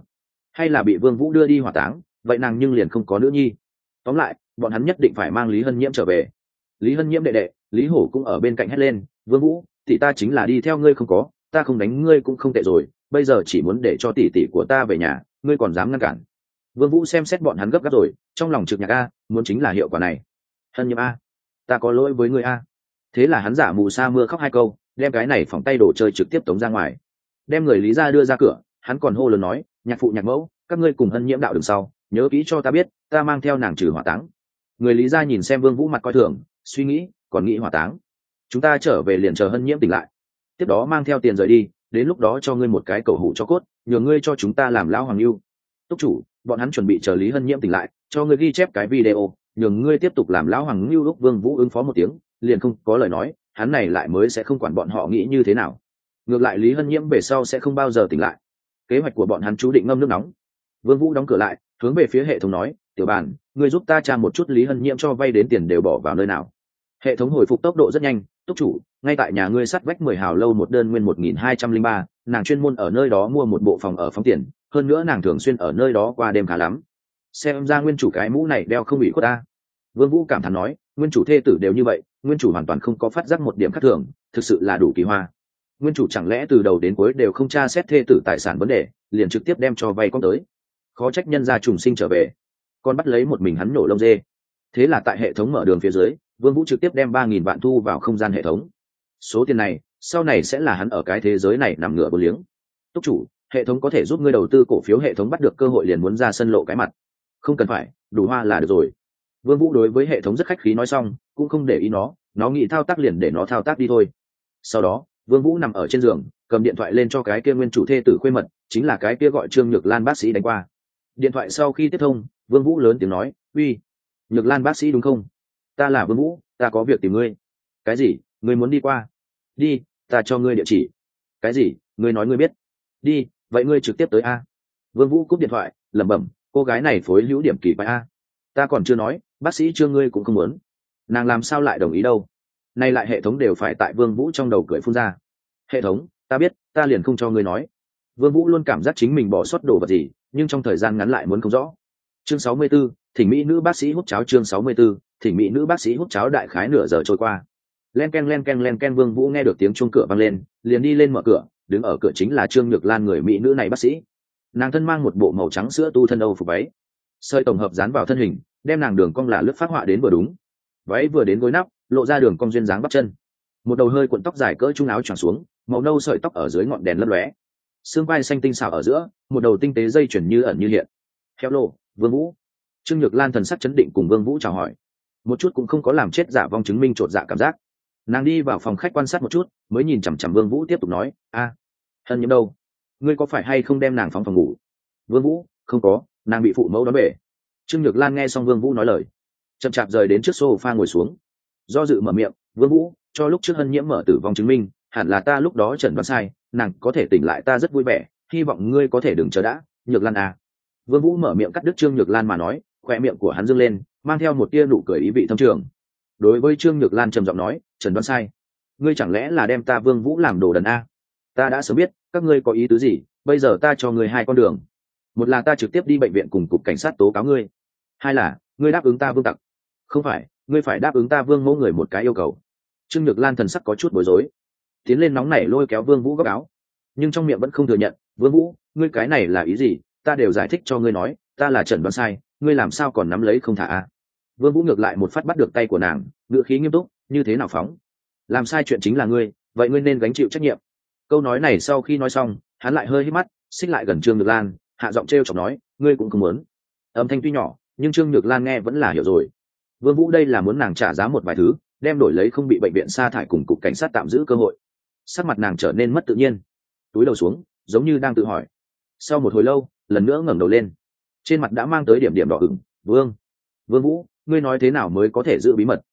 [SPEAKER 1] hay là bị Vương Vũ đưa đi hỏa táng, vậy nàng nhưng liền không có nữ nhi. Tóm lại bọn hắn nhất định phải mang Lý Hân Nhiễm trở về. Lý Hân Nhiễm đệ đệ Lý Hổ cũng ở bên cạnh hét lên, Vương Vũ, tỷ ta chính là đi theo ngươi không có, ta không đánh ngươi cũng không tệ rồi, bây giờ chỉ muốn để cho tỷ tỷ của ta về nhà, ngươi còn dám ngăn cản. Vương Vũ xem xét bọn hắn gấp gáp rồi, trong lòng trực nhạc a, muốn chính là hiệu quả này. Hân Nhiễm a, ta có lỗi với ngươi a. Thế là hắn giả mù sa mưa khóc hai câu, đem cái này phỏng tay đồ chơi trực tiếp tống ra ngoài. Đem người Lý gia đưa ra cửa, hắn còn hô lớn nói, nhạc phụ nhạc mẫu, các ngươi cùng Hân Nhiễm đạo đường sau, nhớ kỹ cho ta biết, ta mang theo nàng trừ hỏa táng. Người Lý gia nhìn xem Vương Vũ mặt coi thường, suy nghĩ, còn nghĩ hỏa táng. Chúng ta trở về liền chờ Hân Nhiễm tỉnh lại, tiếp đó mang theo tiền rời đi, đến lúc đó cho ngươi một cái cầu hủ cho cốt, nhờ ngươi cho chúng ta làm lão hoàng lưu. Túc chủ, bọn hắn chuẩn bị chờ Lý Hân Nhiễm tỉnh lại, cho ngươi ghi chép cái video, nhường ngươi tiếp tục làm lão hoàng lưu. Lúc Vương Vũ ứng phó một tiếng, liền không có lời nói, hắn này lại mới sẽ không quản bọn họ nghĩ như thế nào. Ngược lại Lý Hân Nhiễm về sau sẽ không bao giờ tỉnh lại. Kế hoạch của bọn hắn chú định ngâm nước nóng. Vương Vũ đóng cửa lại, hướng về phía hệ thống nói, tiểu bản, ngươi giúp ta tra một chút Lý Hân Nhiễm cho vay đến tiền đều bỏ vào nơi nào. Hệ thống hồi phục tốc độ rất nhanh, túc chủ, ngay tại nhà ngươi sắt vách 10 hào lâu một đơn nguyên 1203, nàng chuyên môn ở nơi đó mua một bộ phòng ở phóng tiền, hơn nữa nàng thường xuyên ở nơi đó qua đêm khá lắm. Xem ra nguyên chủ cái mũ này đeo không bị khuất ta. Vương Vũ cảm thán nói, nguyên chủ thê tử đều như vậy, nguyên chủ hoàn toàn không có phát giác một điểm khác thường, thực sự là đủ kỳ hoa. Nguyên chủ chẳng lẽ từ đầu đến cuối đều không tra xét thê tử tài sản vấn đề, liền trực tiếp đem cho vay con tới. Khó trách nhân gia trùng sinh trở về, con bắt lấy một mình hắn nổ lông dê. Thế là tại hệ thống mở đường phía dưới, Vương Vũ trực tiếp đem 3000 vạn thu vào không gian hệ thống. Số tiền này, sau này sẽ là hắn ở cái thế giới này nằm ngửa vô liếng. Túc chủ, hệ thống có thể giúp ngươi đầu tư cổ phiếu, hệ thống bắt được cơ hội liền muốn ra sân lộ cái mặt. Không cần phải, đủ hoa là được rồi. Vương Vũ đối với hệ thống rất khách khí nói xong, cũng không để ý nó nghĩ thao tác liền để nó thao tác đi thôi. Sau đó, Vương Vũ nằm ở trên giường, cầm điện thoại lên cho cái kia nguyên chủ thê tử khuê mật, chính là cái kia gọi Trương Nhược Lan bác sĩ đánh qua. Điện thoại sau khi tiếp thông, Vương Vũ lớn tiếng nói, uy, Nhược Lan bác sĩ đúng không? Ta là Vương Vũ, ta có việc tìm ngươi. Cái gì? Ngươi muốn đi qua? Đi, ta cho ngươi địa chỉ. Cái gì? Ngươi nói ngươi biết. Đi, vậy ngươi trực tiếp tới a. Vương Vũ cúp điện thoại, lẩm bẩm, cô gái này phối hữu điểm kỳ quái a. Ta còn chưa nói, bác sĩ Trương ngươi cũng không muốn. Nàng làm sao lại đồng ý đâu? Nay lại hệ thống đều phải tại Vương Vũ trong đầu cười phun ra. Hệ thống, ta biết, ta liền không cho ngươi nói. Vương Vũ luôn cảm giác chính mình bỏ sót đồ vật gì, nhưng trong thời gian ngắn lại muốn không rõ. Chương 64, thỉnh mỹ nữ bác sĩ hút cháo. Chương 64, thỉnh mỹ nữ bác sĩ hút cháo. Đại khái nửa giờ trôi qua. Len ken, Vương Vũ nghe được tiếng chuông cửa vang lên, liền đi lên mở cửa, đứng ở cửa chính là Trương Nhược Lan, người mỹ nữ này bác sĩ. Nàng thân mang một bộ màu trắng sữa tu thân Âu phục váy, sợi tổng hợp dán vào thân hình, đem nàng đường cong là lướt phát họa đến vừa đúng. Váy vừa đến gối nắp, lộ ra đường cong duyên dáng bắp chân. Một đầu hơi cuộn tóc dài cỡ trung áo choàng xuống, màu nâu sợi tóc ở dưới ngọn đèn lấp lóe. Xương vai xanh tinh xảo ở giữa, một đầu tinh tế dây chuyền như ẩn như hiện. Hello, Vương Vũ. Trương Nhược Lan thần sắc chấn định cùng Vương Vũ chào hỏi, một chút cũng không có làm chết giả vong chứng minh chột dạ cảm giác. Nàng đi vào phòng khách quan sát một chút, mới nhìn chằm chằm Vương Vũ tiếp tục nói, a, Hân Nhiễm đâu? Ngươi có phải hay không đem nàng phóng phòng ngủ? Vương Vũ, không có, nàng bị phụ mẫu đón về. Trương Nhược Lan nghe xong Vương Vũ nói lời, chậm chạp rời đến trước sofa ngồi xuống, do dự mở miệng, Vương Vũ, cho lúc trước Hân Nhiễm mở tử vong chứng minh, hẳn là ta lúc đó chẩn đoán sai, nàng có thể tỉnh lại ta rất vui vẻ, hy vọng ngươi có thể đừng chờ đã. Nhược Lan à. Vương Vũ mở miệng cắt đứt Trương Nhược Lan mà nói, khóe miệng của hắn dương lên, mang theo một tia nụ cười ý vị thâm trường. Đối với Trương Nhược Lan trầm giọng nói, chẩn đoán sai, ngươi chẳng lẽ là đem ta Vương Vũ làm đồ đần a? Ta đã sớm biết các ngươi có ý tứ gì, bây giờ ta cho ngươi hai con đường, một là ta trực tiếp đi bệnh viện cùng cục cảnh sát tố cáo ngươi, hai là ngươi đáp ứng ta Vương Tặc. Không phải, ngươi phải đáp ứng ta Vương Mẫu người một cái yêu cầu. Trương Nhược Lan thần sắc có chút bối rối, tiến lên nóng nảy lôi kéo Vương Vũ góc áo, nhưng trong miệng vẫn không thừa nhận. Vương Vũ, ngươi cái này là ý gì? Ta đều giải thích cho ngươi nói, ta là chẩn đoán sai, ngươi làm sao còn nắm lấy không thả a? Vương Vũ ngược lại một phát bắt được tay của nàng, ngữ khí nghiêm túc, như thế nào phóng? Làm sai chuyện chính là ngươi, vậy ngươi nên gánh chịu trách nhiệm. Câu nói này sau khi nói xong, hắn lại hơi hít mắt, xích lại gần Trương Nhược Lan, hạ giọng trêu chọc nói, ngươi cũng không muốn. Âm thanh tuy nhỏ, nhưng Trương Nhược Lan nghe vẫn là hiểu rồi. Vương Vũ đây là muốn nàng trả giá một vài thứ, đem đổi lấy không bị bệnh viện sa thải cùng cục cảnh sát tạm giữ cơ hội. Sắc mặt nàng trở nên mất tự nhiên, túi đầu xuống, giống như đang tự hỏi. Sau một hồi lâu, lần nữa ngẩng đầu lên, trên mặt đã mang tới điểm điểm đỏ ửng. Vương Vũ, ngươi nói thế nào mới có thể giữ bí mật?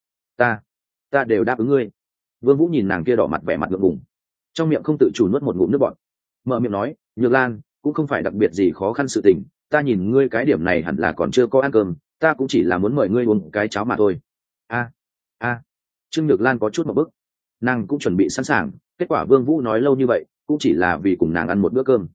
[SPEAKER 1] Ta đều đáp ứng ngươi. Vương Vũ nhìn nàng kia đỏ mặt vẻ mặt ngượng ngùng, trong miệng không tự chủ nuốt một ngụm nước bọt, mở miệng nói, Nhược Lan, cũng không phải đặc biệt gì khó khăn sự tình, ta nhìn ngươi cái điểm này hẳn là còn chưa có ăn cơm, ta cũng chỉ là muốn mời ngươi uống cái cháo mà thôi. Trương Nhược Lan có chút một bức, nàng cũng chuẩn bị sẵn sàng, kết quả Vương Vũ nói lâu như vậy cũng chỉ là vì cùng nàng ăn một bữa cơm.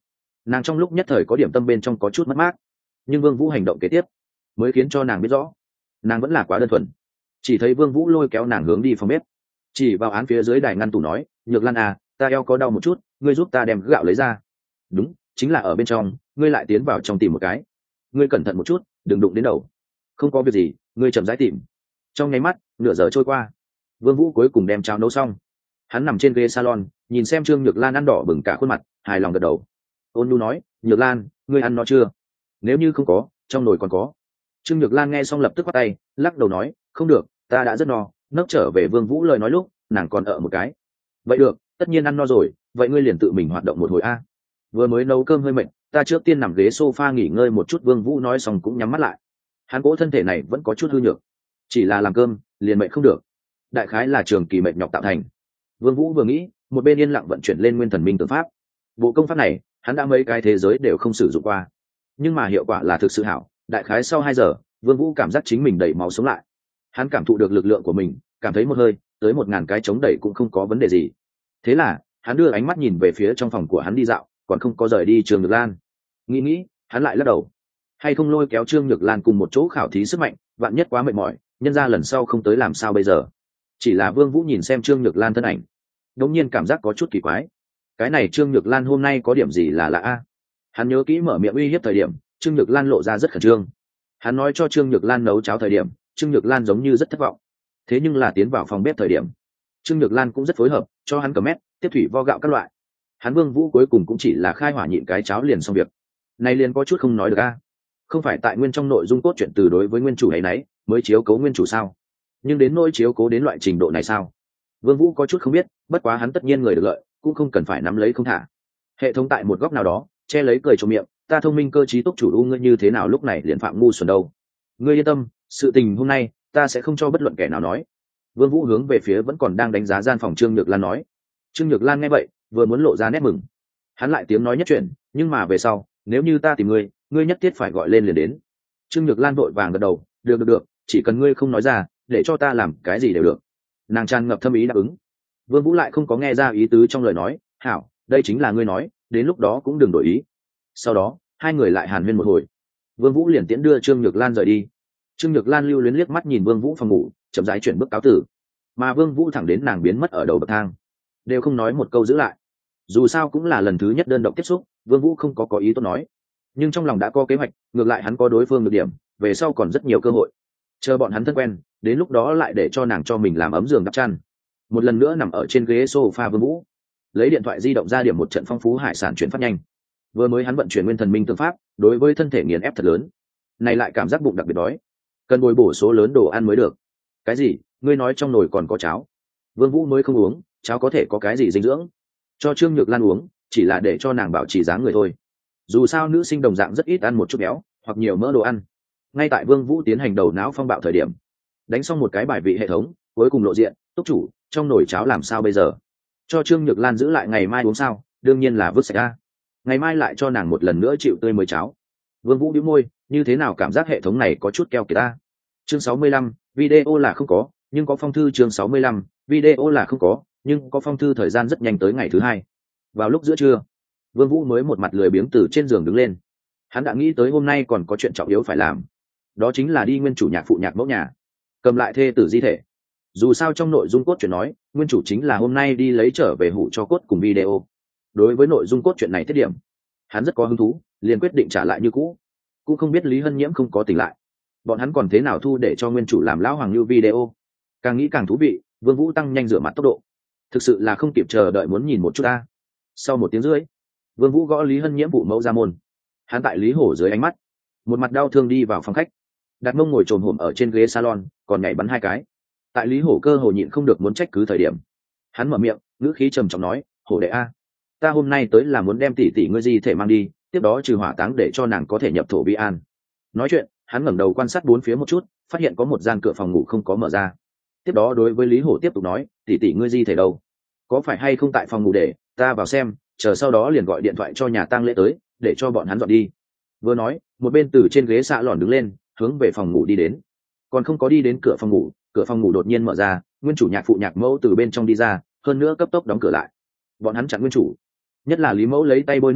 [SPEAKER 1] nàng trong lúc nhất thời có điểm tâm bên trong có chút mất mát, nhưng Vương Vũ hành động kế tiếp mới khiến cho nàng biết rõ nàng vẫn là quá đơn thuần. Chỉ thấy Vương Vũ lôi kéo nàng hướng đi phòng bếp, chỉ vào án phía dưới đài ngăn tủ nói, Nhược Lan à, ta eo có đau một chút, ngươi giúp ta đem gạo lấy ra. Đúng, chính là ở bên trong, ngươi lại tiến vào trong tìm một cái. Ngươi cẩn thận một chút, đừng đụng đến đầu. Không có việc gì, ngươi chậm rãi tìm. Trong nháy mắt, nửa giờ trôi qua, Vương Vũ cuối cùng đem cháo nấu xong. Hắn nằm trên ghế salon, nhìn xem Trương Nhược Lan ăn đỏ bừng cả khuôn mặt, hài lòng gật đầu. Ôn nhu nói, Nhược Lan, ngươi ăn nó chưa? Nếu như không có, trong nồi còn có. Trương Nhược Lan nghe xong lập tức bắt tay, lắc đầu nói, không được, ta đã rất no. Nấc trở về Vương Vũ lời nói lúc, nàng còn ở một cái. Vậy được, tất nhiên ăn no rồi, vậy ngươi liền tự mình hoạt động một hồi a. Vừa mới nấu cơm hơi mệt, ta trước tiên nằm ghế sofa nghỉ ngơi một chút. Vương Vũ nói xong cũng nhắm mắt lại. Hắn cố thân thể này vẫn có chút hư nhược, chỉ là làm cơm liền mệt không được, đại khái là trường kỳ mệt nhọc tạo thành. Vương Vũ vừa nghĩ, một bên yên lặng vận chuyển lên Nguyên Thần Minh Tưởng Pháp. Bộ công pháp này, hắn đã mấy cái thế giới đều không sử dụng qua, nhưng mà hiệu quả là thực sự hảo. Đại khái sau 2 giờ, Vương Vũ cảm giác chính mình đầy máu sống lại. Hắn cảm thụ được lực lượng của mình, cảm thấy một hơi tới 1000 cái chống đẩy cũng không có vấn đề gì. Thế là hắn đưa ánh mắt nhìn về phía trong phòng của hắn đi dạo, còn không có rời đi Trương Nhược Lan. Nghĩ hắn lại lắc đầu, hay không lôi kéo Trương Nhược Lan cùng một chỗ khảo thí sức mạnh, vạn nhất quá mệt mỏi, nhân ra lần sau không tới làm sao bây giờ. Chỉ là Vương Vũ nhìn xem Trương Nhược Lan thân ảnh, đột nhiên cảm giác có chút kỳ quái. Cái này Trương Nhược Lan hôm nay có điểm gì là lạ a? Hắn nhớ kỹ mở miệng uy hiếp thời điểm, Trương Nhược Lan lộ ra rất khẩn trương. Hắn nói cho Trương Nhược Lan nấu cháo thời điểm, Trương Nhược Lan giống như rất thất vọng. Thế nhưng là tiến vào phòng bếp thời điểm, Trương Nhược Lan cũng rất phối hợp, cho hắn cầm mét, tiếp thủy vo gạo các loại. Hắn Vương Vũ cuối cùng cũng chỉ là khai hỏa nhịn cái cháo liền xong việc. Này liền có chút không nói được a. Không phải tại nguyên trong nội dung cốt truyện từ đối với nguyên chủ ấy nấy mới chiếu cố nguyên chủ sao? Nhưng đến nỗi chiếu cố đến loại trình độ này sao? Vương Vũ có chút không biết, bất quá hắn tất nhiên người được lợi, cũng không cần phải nắm lấy không thả. Hệ thống tại một góc nào đó, che lấy cười trong miệng, ta thông minh cơ trí túc chủ u ngươi như thế nào lúc này liền phạm ngu xuẩn đâu? Ngươi yên tâm, sự tình hôm nay, ta sẽ không cho bất luận kẻ nào nói. Vương Vũ hướng về phía vẫn còn đang đánh giá gian phòng Trương Nhược Lan nói. Trương Nhược Lan nghe vậy, vừa muốn lộ ra nét mừng. Hắn lại tiếng nói nhất chuyện, nhưng mà về sau, nếu như ta tìm ngươi, ngươi nhất thiết phải gọi lên liền đến. Trương Nhược Lan vội vàng gật đầu, được, chỉ cần ngươi không nói ra, để cho ta làm cái gì đều được. Nàng tràn ngập thâm ý đáp ứng. Vương Vũ lại không có nghe ra ý tứ trong lời nói, hảo, đây chính là ngươi nói, đến lúc đó cũng đừng đổi ý. Sau đó, hai người lại hàn huyên một hồi. Vương Vũ liền tiễn đưa Trương Nhược Lan rời đi. Trương Nhược Lan lưu luyến liếc mắt nhìn Vương Vũ phòng ngủ, chậm rãi chuyển bước cáo tử. Mà Vương Vũ thẳng đến nàng biến mất ở đầu bậc thang, đều không nói một câu giữ lại. Dù sao cũng là lần thứ nhất đơn độc tiếp xúc, Vương Vũ không có ý tốt nói, nhưng trong lòng đã có kế hoạch, ngược lại hắn có đối phương được điểm, về sau còn rất nhiều cơ hội. Chờ bọn hắn thân quen, đến lúc đó lại để cho nàng cho mình làm ấm giường đắp chăn. Một lần nữa nằm ở trên ghế sofa Vương Vũ, lấy điện thoại di động ra điểm một trận phong phú hải sản chuyển phát nhanh. Vừa mới hắn vận chuyển Nguyên Thần Minh Tưởng Pháp, đối với thân thể nghiền ép thật lớn. Này lại cảm giác bụng đặc biệt đói, cần bồi bổ số lớn đồ ăn mới được. Cái gì? Ngươi nói trong nồi còn có cháo? Vương Vũ mới không uống, cháo có thể có cái gì dinh dưỡng? Cho Trương Nhược Lan uống, chỉ là để cho nàng bảo trì dáng người thôi. Dù sao nữ sinh đồng dạng rất ít ăn một chút béo hoặc nhiều mỡ đồ ăn. Ngay tại Vương Vũ tiến hành đầu não phong bạo thời điểm, đánh xong một cái bài vị hệ thống, cuối cùng lộ diện, túc chủ, trong nồi cháo làm sao bây giờ? Cho Trương Nhược Lan giữ lại ngày mai uống sao? Đương nhiên là vứt sạch ra. Ngày mai lại cho nàng một lần nữa chịu tươi mới cháo. Vương Vũ bĩu môi, như thế nào cảm giác hệ thống này có chút keo kiệt ta. Chương 65, video là không có, nhưng có phong thư. Chương 65, video là không có, nhưng có phong thư. Thời gian rất nhanh tới ngày thứ 2. Vào lúc giữa trưa, Vương Vũ mới một mặt lười biếng từ trên giường đứng lên. Hắn đã nghĩ tới hôm nay còn có chuyện trọng yếu phải làm, đó chính là đi nguyên chủ nhạc phụ nhạc mẫu nhà, cầm lại thê tử di thể. Dù sao trong nội dung cốt truyện nói, nguyên chủ chính là hôm nay đi lấy trở về hũ cho cốt cùng video. Đối với nội dung cốt truyện này thiết điểm, hắn rất có hứng thú, liền quyết định trả lại như cũ. Cũng không biết Lý Hân Nhiễm không có tỉnh lại, bọn hắn còn thế nào thu để cho nguyên chủ làm lão hoàng lưu video. Càng nghĩ càng thú vị, Vương Vũ tăng nhanh rửa mặt tốc độ, thực sự là không kịp chờ đợi muốn nhìn một chút ta. Sau 1 tiếng rưỡi, Vương Vũ gõ Lý Hân Nhiễm phụ mẫu ra môn. Hắn tại Lý Hổ dưới ánh mắt, một mặt đau thương đi vào phòng khách, đặt mông ngồi trồm hổm ở trên ghế salon, còn nhảy bắn 2 cái. Tại Lý Hổ cơ hồ nhịn không được muốn trách cứ thời điểm, hắn mở miệng, ngữ khí trầm trọng nói, "Hổ đệ a, ta hôm nay tới là muốn đem tỷ tỷ ngươi di thể mang đi, tiếp đó trừ hỏa táng để cho nàng có thể nhập thổ vi an." Nói chuyện, hắn ngẩng đầu quan sát bốn phía một chút, phát hiện có một gian cửa phòng ngủ không có mở ra. Tiếp đó đối với Lý Hổ tiếp tục nói, "Tỷ tỷ ngươi di thể đâu? Có phải hay không tại phòng ngủ để ta vào xem, chờ sau đó liền gọi điện thoại cho nhà tang lễ tới, để cho bọn hắn dọn đi." Vừa nói, một bên từ trên ghế xạ lòn đứng lên, hướng về phòng ngủ đi đến. Còn không có đi đến cửa phòng ngủ đột nhiên mở ra, nguyên chủ nhạc phụ nhạc mẫu từ bên trong đi ra, hơn nữa cấp tốc đóng cửa lại. Bọn hắn chặn nguyên chủ, nhất là Lý Mẫu lấy tay bôi nước mắt,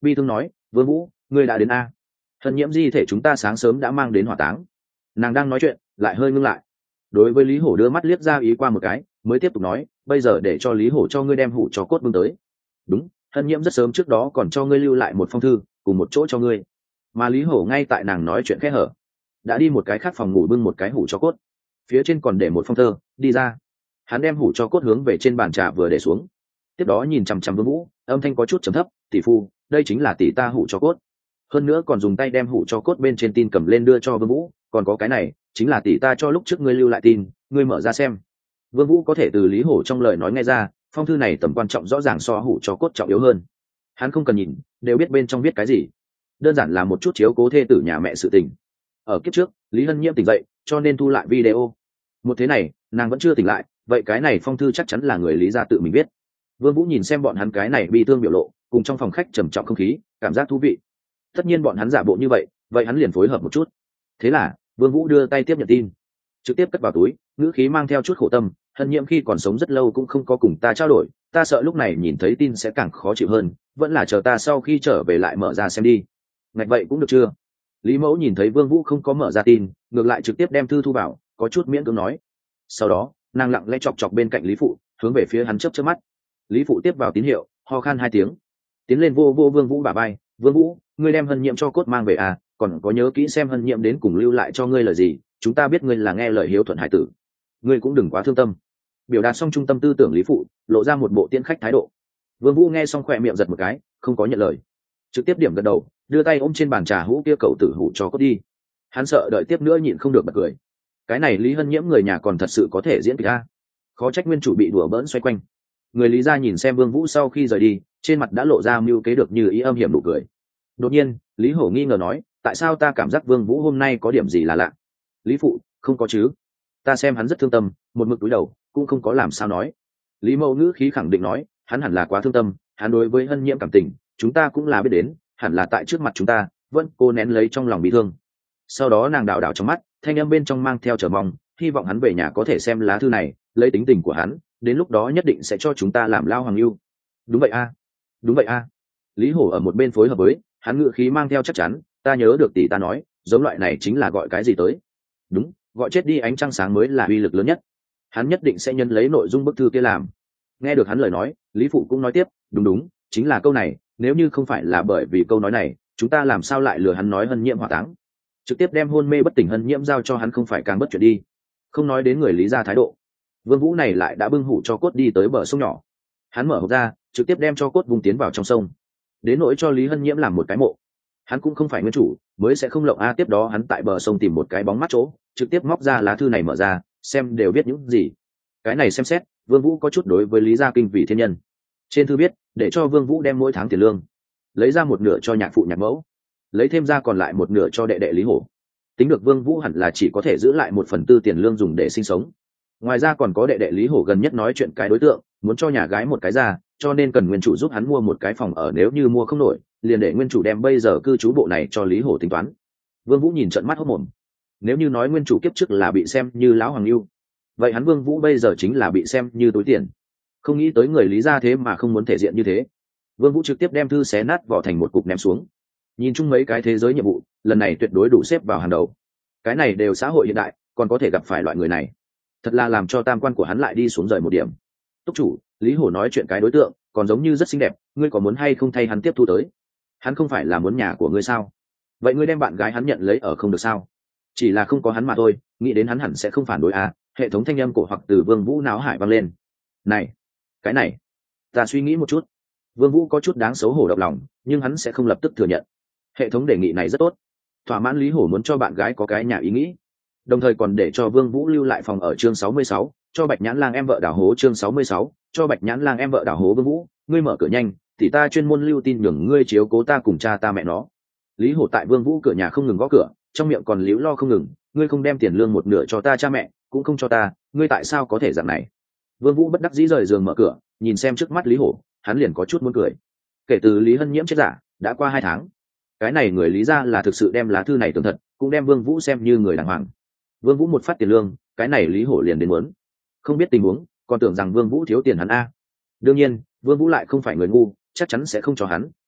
[SPEAKER 1] bi thương nói, vương vũ, ngươi đã đến a? Hân nhiễm di thể chúng ta sáng sớm đã mang đến hỏa táng. Nàng đang nói chuyện lại hơi ngưng lại, đối với Lý Hổ đưa mắt liếc ra ý qua một cái, mới tiếp tục nói, bây giờ để cho Lý Hổ cho ngươi đem hũ cho cốt bưng tới. Đúng, Hân nhiễm rất sớm trước đó còn cho ngươi lưu lại một phong thư cùng một chỗ cho ngươi. Mà Lý Hổ ngay tại nàng nói chuyện khẽ hở, đã đi một cái khác phòng ngủ bưng một cái hũ cho cốt, phía trên còn để một phong thơ, đi ra. Hắn đem hũ cho cốt hướng về trên bàn trà vừa để xuống, tiếp đó nhìn chằm chằm Vương Vũ, âm thanh có chút trầm thấp, tỷ phu, đây chính là tỷ ta hũ cho cốt. Hơn nữa còn dùng tay đem hũ cho cốt bên trên tin cầm lên đưa cho Vương Vũ, còn có cái này chính là tỷ ta cho lúc trước ngươi lưu lại tin, ngươi mở ra xem. Vương Vũ có thể từ Lý Hổ trong lời nói nghe ra, phong thư này tầm quan trọng rõ ràng so hũ cho cốt trọng yếu hơn. Hắn không cần nhìn, đều biết bên trong viết cái gì. Đơn giản là một chút chiếu cố thê tử nhà mẹ sự tình. Ở kiếp trước, Lý Hân Nhiễm tỉnh dậy, cho nên thu lại video. Một thế này, nàng vẫn chưa tỉnh lại, vậy cái này phong thư chắc chắn là người Lý gia tự mình viết. Vương Vũ nhìn xem bọn hắn cái này bi thương biểu lộ, cùng trong phòng khách trầm trọng không khí, cảm giác thú vị. Tất nhiên bọn hắn giả bộ như vậy, vậy hắn liền phối hợp một chút. Thế là, Vương Vũ đưa tay tiếp nhận tin, trực tiếp cất vào túi, ngữ khí mang theo chút khổ tâm, Hân Nhiễm khi còn sống rất lâu cũng không có cùng ta trao đổi, ta sợ lúc này nhìn thấy tin sẽ càng khó chịu hơn, vẫn là chờ ta sau khi trở về lại mở ra xem đi. Ngạch vậy cũng được chưa? Lý Mẫu nhìn thấy Vương Vũ không có mở ra tin, ngược lại trực tiếp đem thư thu vào, có chút miễn cưỡng nói. Sau đó, nàng lặng lẽ chọc chọc bên cạnh Lý Phụ, hướng về phía hắn chớp chớp mắt. Lý Phụ tiếp vào tín hiệu, ho khan 2 tiếng, tiến lên vô Vương Vũ bả vai, Vương Vũ, ngươi đem Hân Nhiễm cho cốt mang về à, còn có nhớ kỹ xem Hân Nhiễm đến cùng lưu lại cho ngươi lời gì, chúng ta biết ngươi là nghe lời hiếu thuận hải tử, ngươi cũng đừng quá thương tâm. Biểu đạt xong trung tâm tư tưởng Lý Phụ, lộ ra một bộ tiễn khách thái độ. Vương Vũ nghe xong khỏe miệng giật một cái, không có nhận lời, trực tiếp điểm gật đầu, đưa tay ôm trên bàn trà hũ kia cậu tử hũ cho cốt đi. Hắn sợ đợi tiếp nữa nhịn không được bật cười. Cái này Lý Hân Nhiễm người nhà còn thật sự có thể diễn kịch a. Khó trách nguyên chủ bị đùa bỡn xoay quanh. Người Lý gia nhìn xem Vương Vũ sau khi rời đi, trên mặt đã lộ ra mưu kế được như ý âm hiểm nụ cười. Đột nhiên, Lý Hổ nghi ngờ nói, tại sao ta cảm giác Vương Vũ hôm nay có điểm gì là lạ? Lý Phụ, không có chứ? Ta xem hắn rất thương tâm, một mực cúi đầu, cũng không có làm sao nói. Lý Mẫu ngữ khí khẳng định nói, hắn hẳn là quá thương tâm, hắn đối với Hân Nhiễm cảm tình, chúng ta cũng là biết đến, hẳn là tại trước mặt chúng ta, vẫn cô nén lấy trong lòng bị thương. Sau đó nàng đảo đảo trong mắt, thanh âm bên trong mang theo chờ mong, hy vọng hắn về nhà có thể xem lá thư này, lấy tính tình của hắn, đến lúc đó nhất định sẽ cho chúng ta làm lao hoàng lưu. Đúng vậy a, đúng vậy a. Lý Hổ ở một bên phối hợp với, hắn ngữ khí mang theo chắc chắn, ta nhớ được tỷ ta nói, giống loại này chính là gọi cái gì tới? Đúng, gọi chết đi ánh trăng sáng mới là uy lực lớn nhất. Hắn nhất định sẽ nhân lấy nội dung bức thư kia làm. Nghe được hắn lời nói, Lý Phụ cũng nói tiếp, đúng, chính là câu này, nếu như không phải là bởi vì câu nói này, chúng ta làm sao lại lừa hắn nói Hân Nhiễm hỏa táng, trực tiếp đem hôn mê bất tỉnh Hân Nhiễm giao cho hắn không phải càng bất chuyện đi. Không nói đến người Lý gia thái độ, Vương Vũ này lại đã bưng hũ cho cốt đi tới bờ sông nhỏ. Hắn mở hộp ra, trực tiếp đem cho cốt vùng tiến vào trong sông. Đến nỗi cho Lý Hân Nhiễm làm một cái mộ, hắn cũng không phải nguyên chủ, mới sẽ không lộng a. Tiếp đó hắn tại bờ sông tìm một cái bóng mát chỗ, trực tiếp móc ra lá thư này mở ra, xem đều biết những gì. Cái này xem xét, Vương Vũ có chút đối với Lý gia kinh vì thiên nhân. Trên thư viết, để cho Vương Vũ đem mỗi tháng tiền lương lấy ra một nửa cho nhạc phụ nhạc mẫu, lấy thêm ra còn lại một nửa cho đệ đệ Lý Hổ. Tính được Vương Vũ hẳn là chỉ có thể giữ lại 1/4 tiền lương dùng để sinh sống. Ngoài ra còn có đệ đệ Lý Hổ gần nhất nói chuyện cái đối tượng, muốn cho nhà gái một cái ra, cho nên cần nguyên chủ giúp hắn mua một cái phòng ở, nếu như mua không nổi, liền để nguyên chủ đem bây giờ cư trú bộ này cho Lý Hổ tính toán. Vương Vũ nhìn trợn mắt hốt mồm. Nếu như nói nguyên chủ kiếp trước là bị xem như lão hoàng lưu, vậy hắn Vương Vũ bây giờ chính là bị xem như túi tiền. Không nghĩ tới người Lý gia thế mà không muốn thể diện như thế. Vương Vũ trực tiếp đem thư xé nát vỏ thành một cục ném xuống. Nhìn chung mấy cái thế giới nhiệm vụ, lần này tuyệt đối đủ xếp vào hàng đầu. Cái này đều xã hội hiện đại, còn có thể gặp phải loại người này, thật là làm cho tam quan của hắn lại đi xuống rời một điểm. Túc chủ, Lý Hổ nói chuyện cái đối tượng còn giống như rất xinh đẹp, ngươi có muốn hay không thay hắn tiếp thu tới? Hắn không phải là muốn nhà của ngươi sao? Vậy ngươi đem bạn gái hắn nhận lấy ở không được sao? Chỉ là không có hắn mà thôi, nghĩ đến hắn hẳn sẽ không phản đối à? Hệ thống thanh âm cổ hoặc từ Vương Vũ náo hải vang lên. Này, cái này, ta suy nghĩ một chút. Vương Vũ có chút đáng xấu hổ động lòng, nhưng hắn sẽ không lập tức thừa nhận. Hệ thống đề nghị này rất tốt, thỏa mãn Lý Hổ muốn cho bạn gái có cái nhà ý nghĩ, đồng thời còn để cho Vương Vũ lưu lại phòng ở chương 66, cho Bạch Nhãn Lang em vợ đào hố chương 66, cho Bạch Nhãn Lang em vợ đào hố. Vương Vũ, ngươi mở cửa nhanh, thì ta chuyên môn lưu tin nhường ngươi chiếu cố ta cùng cha ta mẹ nó. Lý Hổ tại Vương Vũ cửa nhà không ngừng gõ cửa, trong miệng còn líu lo không ngừng, ngươi không đem tiền lương một nửa cho ta cha mẹ, cũng không cho ta, ngươi tại sao có thể dạng này? Vương Vũ bất đắc dĩ rời giường mở cửa, nhìn xem trước mắt Lý Hổ, hắn liền có chút muốn cười. Kể từ Lý Hân Nhiễm chết giả, đã qua 2 tháng. Cái này người Lý gia là thực sự đem lá thư này tường thật, cũng đem Vương Vũ xem như người đàng hoàng. Vương Vũ một phát tiền lương, cái này Lý Hổ liền đến muốn. Không biết tình huống, còn tưởng rằng Vương Vũ thiếu tiền hắn a. Đương nhiên, Vương Vũ lại không phải người ngu, chắc chắn sẽ không cho hắn,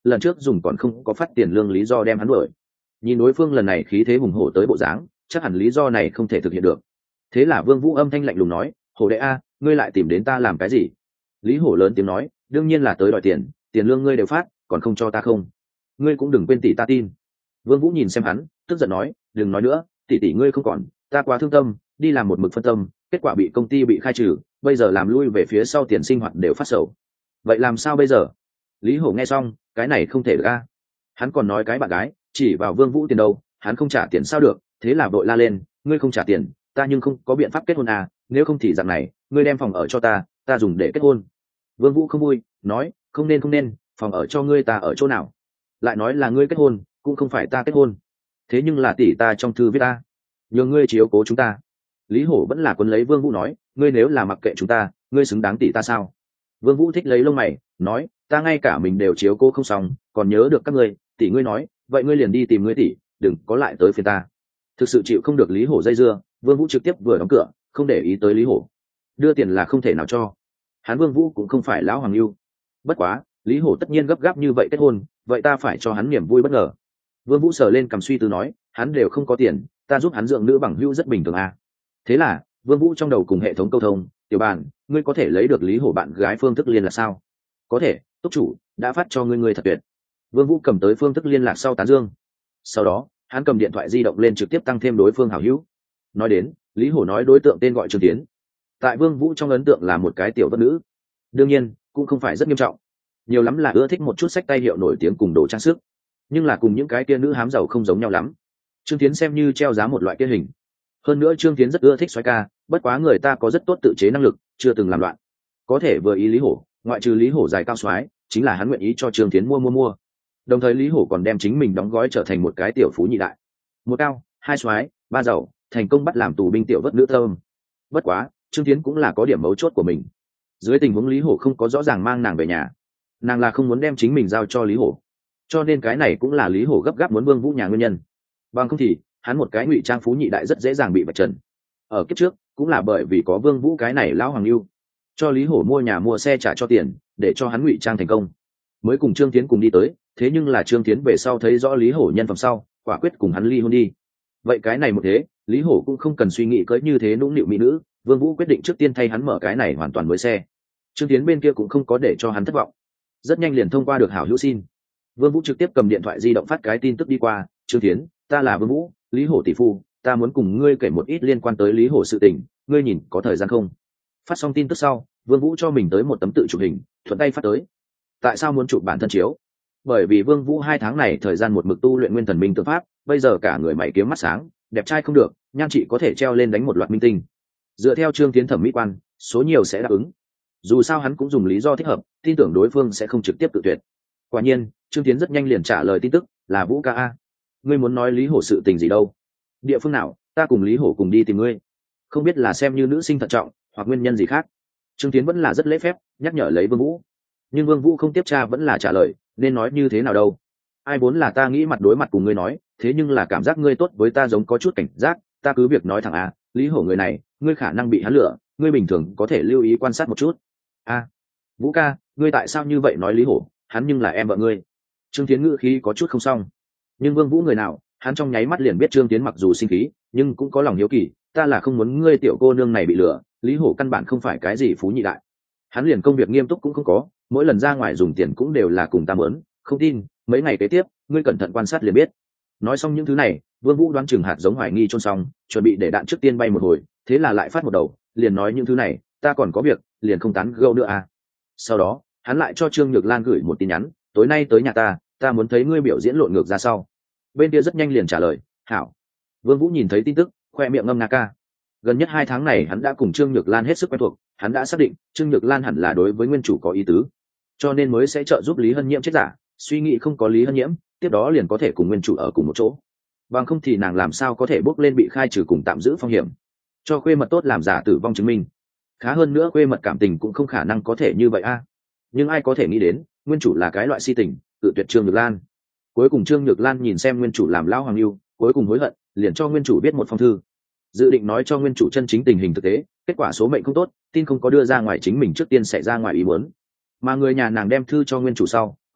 [SPEAKER 1] lần trước dùng còn không có phát tiền lương lý do đem hắn đuổi. Nhìn đối phương lần này khí thế hùng hổ tới bộ dáng, chắc hẳn lý do này không thể thực hiện được. Thế là Vương Vũ âm thanh lạnh lùng nói, hổ đệ a, ngươi lại tìm đến ta làm cái gì? Lý hổ lớn tiếng nói, đương nhiên là tới đòi tiền, tiền lương ngươi đều phát, còn không cho ta không? Ngươi cũng đừng quên tỷ ta tin. Vương Vũ nhìn xem hắn, tức giận nói, đừng nói nữa, tỷ ngươi không còn, ta quá thương tâm, đi làm một mực phân tâm, kết quả bị công ty bị khai trừ, bây giờ làm lui về phía sau tiền sinh hoạt đều phát sầu. Vậy làm sao bây giờ? Lý hổ nghe xong, cái này không thể được a. Hắn còn nói cái bạn gái, chỉ vào Vương Vũ tiền đâu, hắn không trả tiền sao được, thế là vội la lên, ngươi không trả tiền, ta nhưng không có biện pháp kết hôn à, nếu không thì dạng này, ngươi đem phòng ở cho ta dùng để kết hôn. Vương Vũ không vui, nói, không nên, phòng ở cho ngươi ta ở chỗ nào? Lại nói là ngươi kết hôn, cũng không phải ta kết hôn. Thế nhưng là tỷ ta trong thư viết ta, nhường ngươi chiếu cố chúng ta. Lý hổ vẫn là quấn lấy Vương Vũ nói, ngươi nếu là mặc kệ chúng ta, ngươi xứng đáng tỷ ta sao? Vương Vũ thích lấy lông mày, nói, ta ngay cả mình đều chiếu cố không xong, còn nhớ được các ngươi, tỷ ngươi nói, vậy ngươi liền đi tìm ngươi tỷ, đừng có lại tới phiền ta. Thực sự chịu không được Lý hổ dây dưa, Vương Vũ trực tiếp vừa đóng cửa, không để ý tới Lý hổ. Đưa tiền là không thể nào cho. Hắn Vương Vũ cũng không phải lão hoàng lưu. Bất quá, Lý hổ tất nhiên gấp gáp như vậy kết hôn, vậy ta phải cho hắn niềm vui bất ngờ. Vương Vũ sờ lên cầm suy tư nói, hắn đều không có tiền, ta giúp hắn dưỡng nữ bằng hữu rất bình thường à. Thế là, Vương Vũ trong đầu cùng hệ thống câu thông, tiểu bàn, ngươi có thể lấy được Lý hổ bạn gái phương thức liên lạc sao? Có thể, túc chủ đã phát cho ngươi thật tuyệt. Vương Vũ cầm tới phương thức liên lạc sau tán dương. Sau đó, hắn cầm điện thoại di động lên trực tiếp tăng thêm đối phương hảo hữu. Nói đến, Lý hổ nói đối tượng tên gọi Trương Tiến. Tại Vương Vũ trong ấn tượng là một cái tiểu vất nữ. Đương nhiên, cũng không phải rất nghiêm trọng. Nhiều lắm là ưa thích một chút sách tay hiệu nổi tiếng cùng đồ trang sức. Nhưng là cùng những cái kia nữ hám giàu không giống nhau lắm. Trương Tiến xem như treo giá một loại kia hình. Hơn nữa Trương Tiến rất ưa thích xoáy ca, bất quá người ta có rất tốt tự chế năng lực, chưa từng làm loạn. Có thể vừa ý Lý hổ, ngoại trừ Lý hổ dài cao xoáy, chính là hắn nguyện ý cho Trương Tiến mua. Đồng thời Lý hổ còn đem chính mình đóng gói trở thành một cái tiểu phú nhị đại. Một cao, hai xoáy, ba giàu, thành công bắt làm tù binh tiểu vất nữ thơm. Bất quá, Trương Tiến cũng là có điểm mấu chốt của mình. Dưới tình huống Lý hổ không có rõ ràng mang nàng về nhà, nàng là không muốn đem chính mình giao cho Lý hổ. Cho nên cái này cũng là Lý hổ gấp gáp muốn Vương Vũ nhà nguyên nhân. Bằng không thì, hắn một cái ngụy trang phú nhị đại rất dễ dàng bị vạch trần. Ở kiếp trước, cũng là bởi vì có Vương Vũ cái này lão hoàng lưu, cho Lý hổ mua nhà mua xe trả cho tiền, để cho hắn ngụy trang thành công, mới cùng Trương Tiến cùng đi tới. Thế nhưng là Trương Tiến về sau thấy rõ Lý hổ nhân phẩm sau, quả quyết cùng hắn ly hôn đi. Vậy cái này một thế, Lý hổ cũng không cần suy nghĩ cưới như thế nũng nịu mỹ nữ, Vương Vũ quyết định trước tiên thay hắn mở cái này hoàn toàn mới xe. Trương Tiến bên kia cũng không có để cho hắn thất vọng, rất nhanh liền thông qua được hảo hữu xin. Vương Vũ trực tiếp cầm điện thoại di động phát cái tin tức đi qua, Trương Tiến, ta là Vương Vũ, Lý hổ tỷ phu, ta muốn cùng ngươi kể một ít liên quan tới Lý hổ sự tình, ngươi nhìn có thời gian không? Phát xong tin tức sau, Vương Vũ cho mình tới một tấm tự chụp hình, thuận tay phát tới. Tại sao muốn chụp bản thân chiếu? Bởi vì Vương Vũ 2 tháng này thời gian một mực tu luyện nguyên thần minh tự pháp, bây giờ cả người mày kiếm mắt sáng, đẹp trai không được, nhan trị có thể treo lên đánh một loạt minh tinh. Dựa theo Trương Tiến thẩm mỹ quan, số nhiều sẽ đáp ứng. Dù sao hắn cũng dùng lý do thích hợp, tin tưởng đối phương sẽ không trực tiếp tự tuyệt. Quả nhiên, Trương Tiến rất nhanh liền trả lời tin tức, là Vũ ca a. Ngươi muốn nói Lý hổ sự tình gì đâu? Địa phương nào, ta cùng Lý hổ cùng đi tìm ngươi. Không biết là xem như nữ sinh thận trọng, hoặc nguyên nhân gì khác. Trương Tiến vẫn là rất lễ phép, nhắc nhở lấy Vương Vũ. Nhưng Vương Vũ không tiếp tra vẫn là trả lời, nên nói như thế nào đâu? Ai vốn là ta nghĩ mặt đối mặt cùng ngươi nói, thế nhưng là cảm giác ngươi tốt với ta giống có chút cảnh giác, ta cứ việc nói thẳng a, Lý hổ người này, ngươi khả năng bị hắn lừa, ngươi bình thường có thể lưu ý quan sát một chút. A, Vũ ca, ngươi tại sao như vậy nói Lý hổ, hắn nhưng là em vợ ngươi. Trương Tiến ngữ khí có chút không xong. Nhưng Vương Vũ người nào, hắn trong nháy mắt liền biết Trương Tiến mặc dù sinh khí, nhưng cũng có lòng hiếu kỳ, ta là không muốn ngươi tiểu cô nương này bị lừa, Lý hổ căn bản không phải cái gì phú nhị đại. Hắn liền công việc nghiêm túc cũng không có, mỗi lần ra ngoài dùng tiền cũng đều là cùng ta mớn, không tin, mấy ngày kế tiếp, ngươi cẩn thận quan sát liền biết. Nói xong những thứ này, Vương Vũ đoán chừng hạt giống hoài nghi chôn xong, chuẩn bị để đạn trước tiên bay một hồi, thế là lại phát một đầu, liền nói những thứ này, ta còn có việc, liền không tán gẫu nữa à. Sau đó, hắn lại cho Trương Nhược Lan gửi một tin nhắn, tối nay tới nhà ta muốn thấy ngươi biểu diễn lộn ngược ra sau. Bên kia rất nhanh liền trả lời, hảo. Vương Vũ nhìn thấy tin tức, khoe miệng ngâm nga ca. Gần nhất 2 tháng này hắn đã cùng Trương Nhược Lan hết sức quen thuộc, hắn đã xác định Trương Nhược Lan hẳn là đối với nguyên chủ có ý tứ, cho nên mới sẽ trợ giúp Lý Hân Nhiễm chết giả, suy nghĩ không có Lý Hân Nhiễm, tiếp đó liền có thể cùng nguyên chủ ở cùng một chỗ. Bằng không thì nàng làm sao có thể bước lên bị khai trừ cùng tạm giữ phong hiểm, cho khuê mật tốt làm giả tử vong chứng minh. Khá hơn nữa khuê mật cảm tình cũng không khả năng có thể như vậy a. Nhưng ai có thể nghĩ đến, nguyên chủ là cái loại si tình, tự tuyệt Trương Nhược Lan. Cuối cùng Trương Nhược Lan nhìn xem nguyên chủ làm lão hoàng lưu, cuối cùng hối hận, liền cho nguyên chủ viết một phong thư, dự định nói cho nguyên chủ chân chính tình hình thực tế, kết quả số mệnh không tốt, tin không có đưa ra ngoài, chính mình trước tiên xảy ra ngoài ý muốn. Mà người nhà nàng đem thư cho nguyên chủ sau,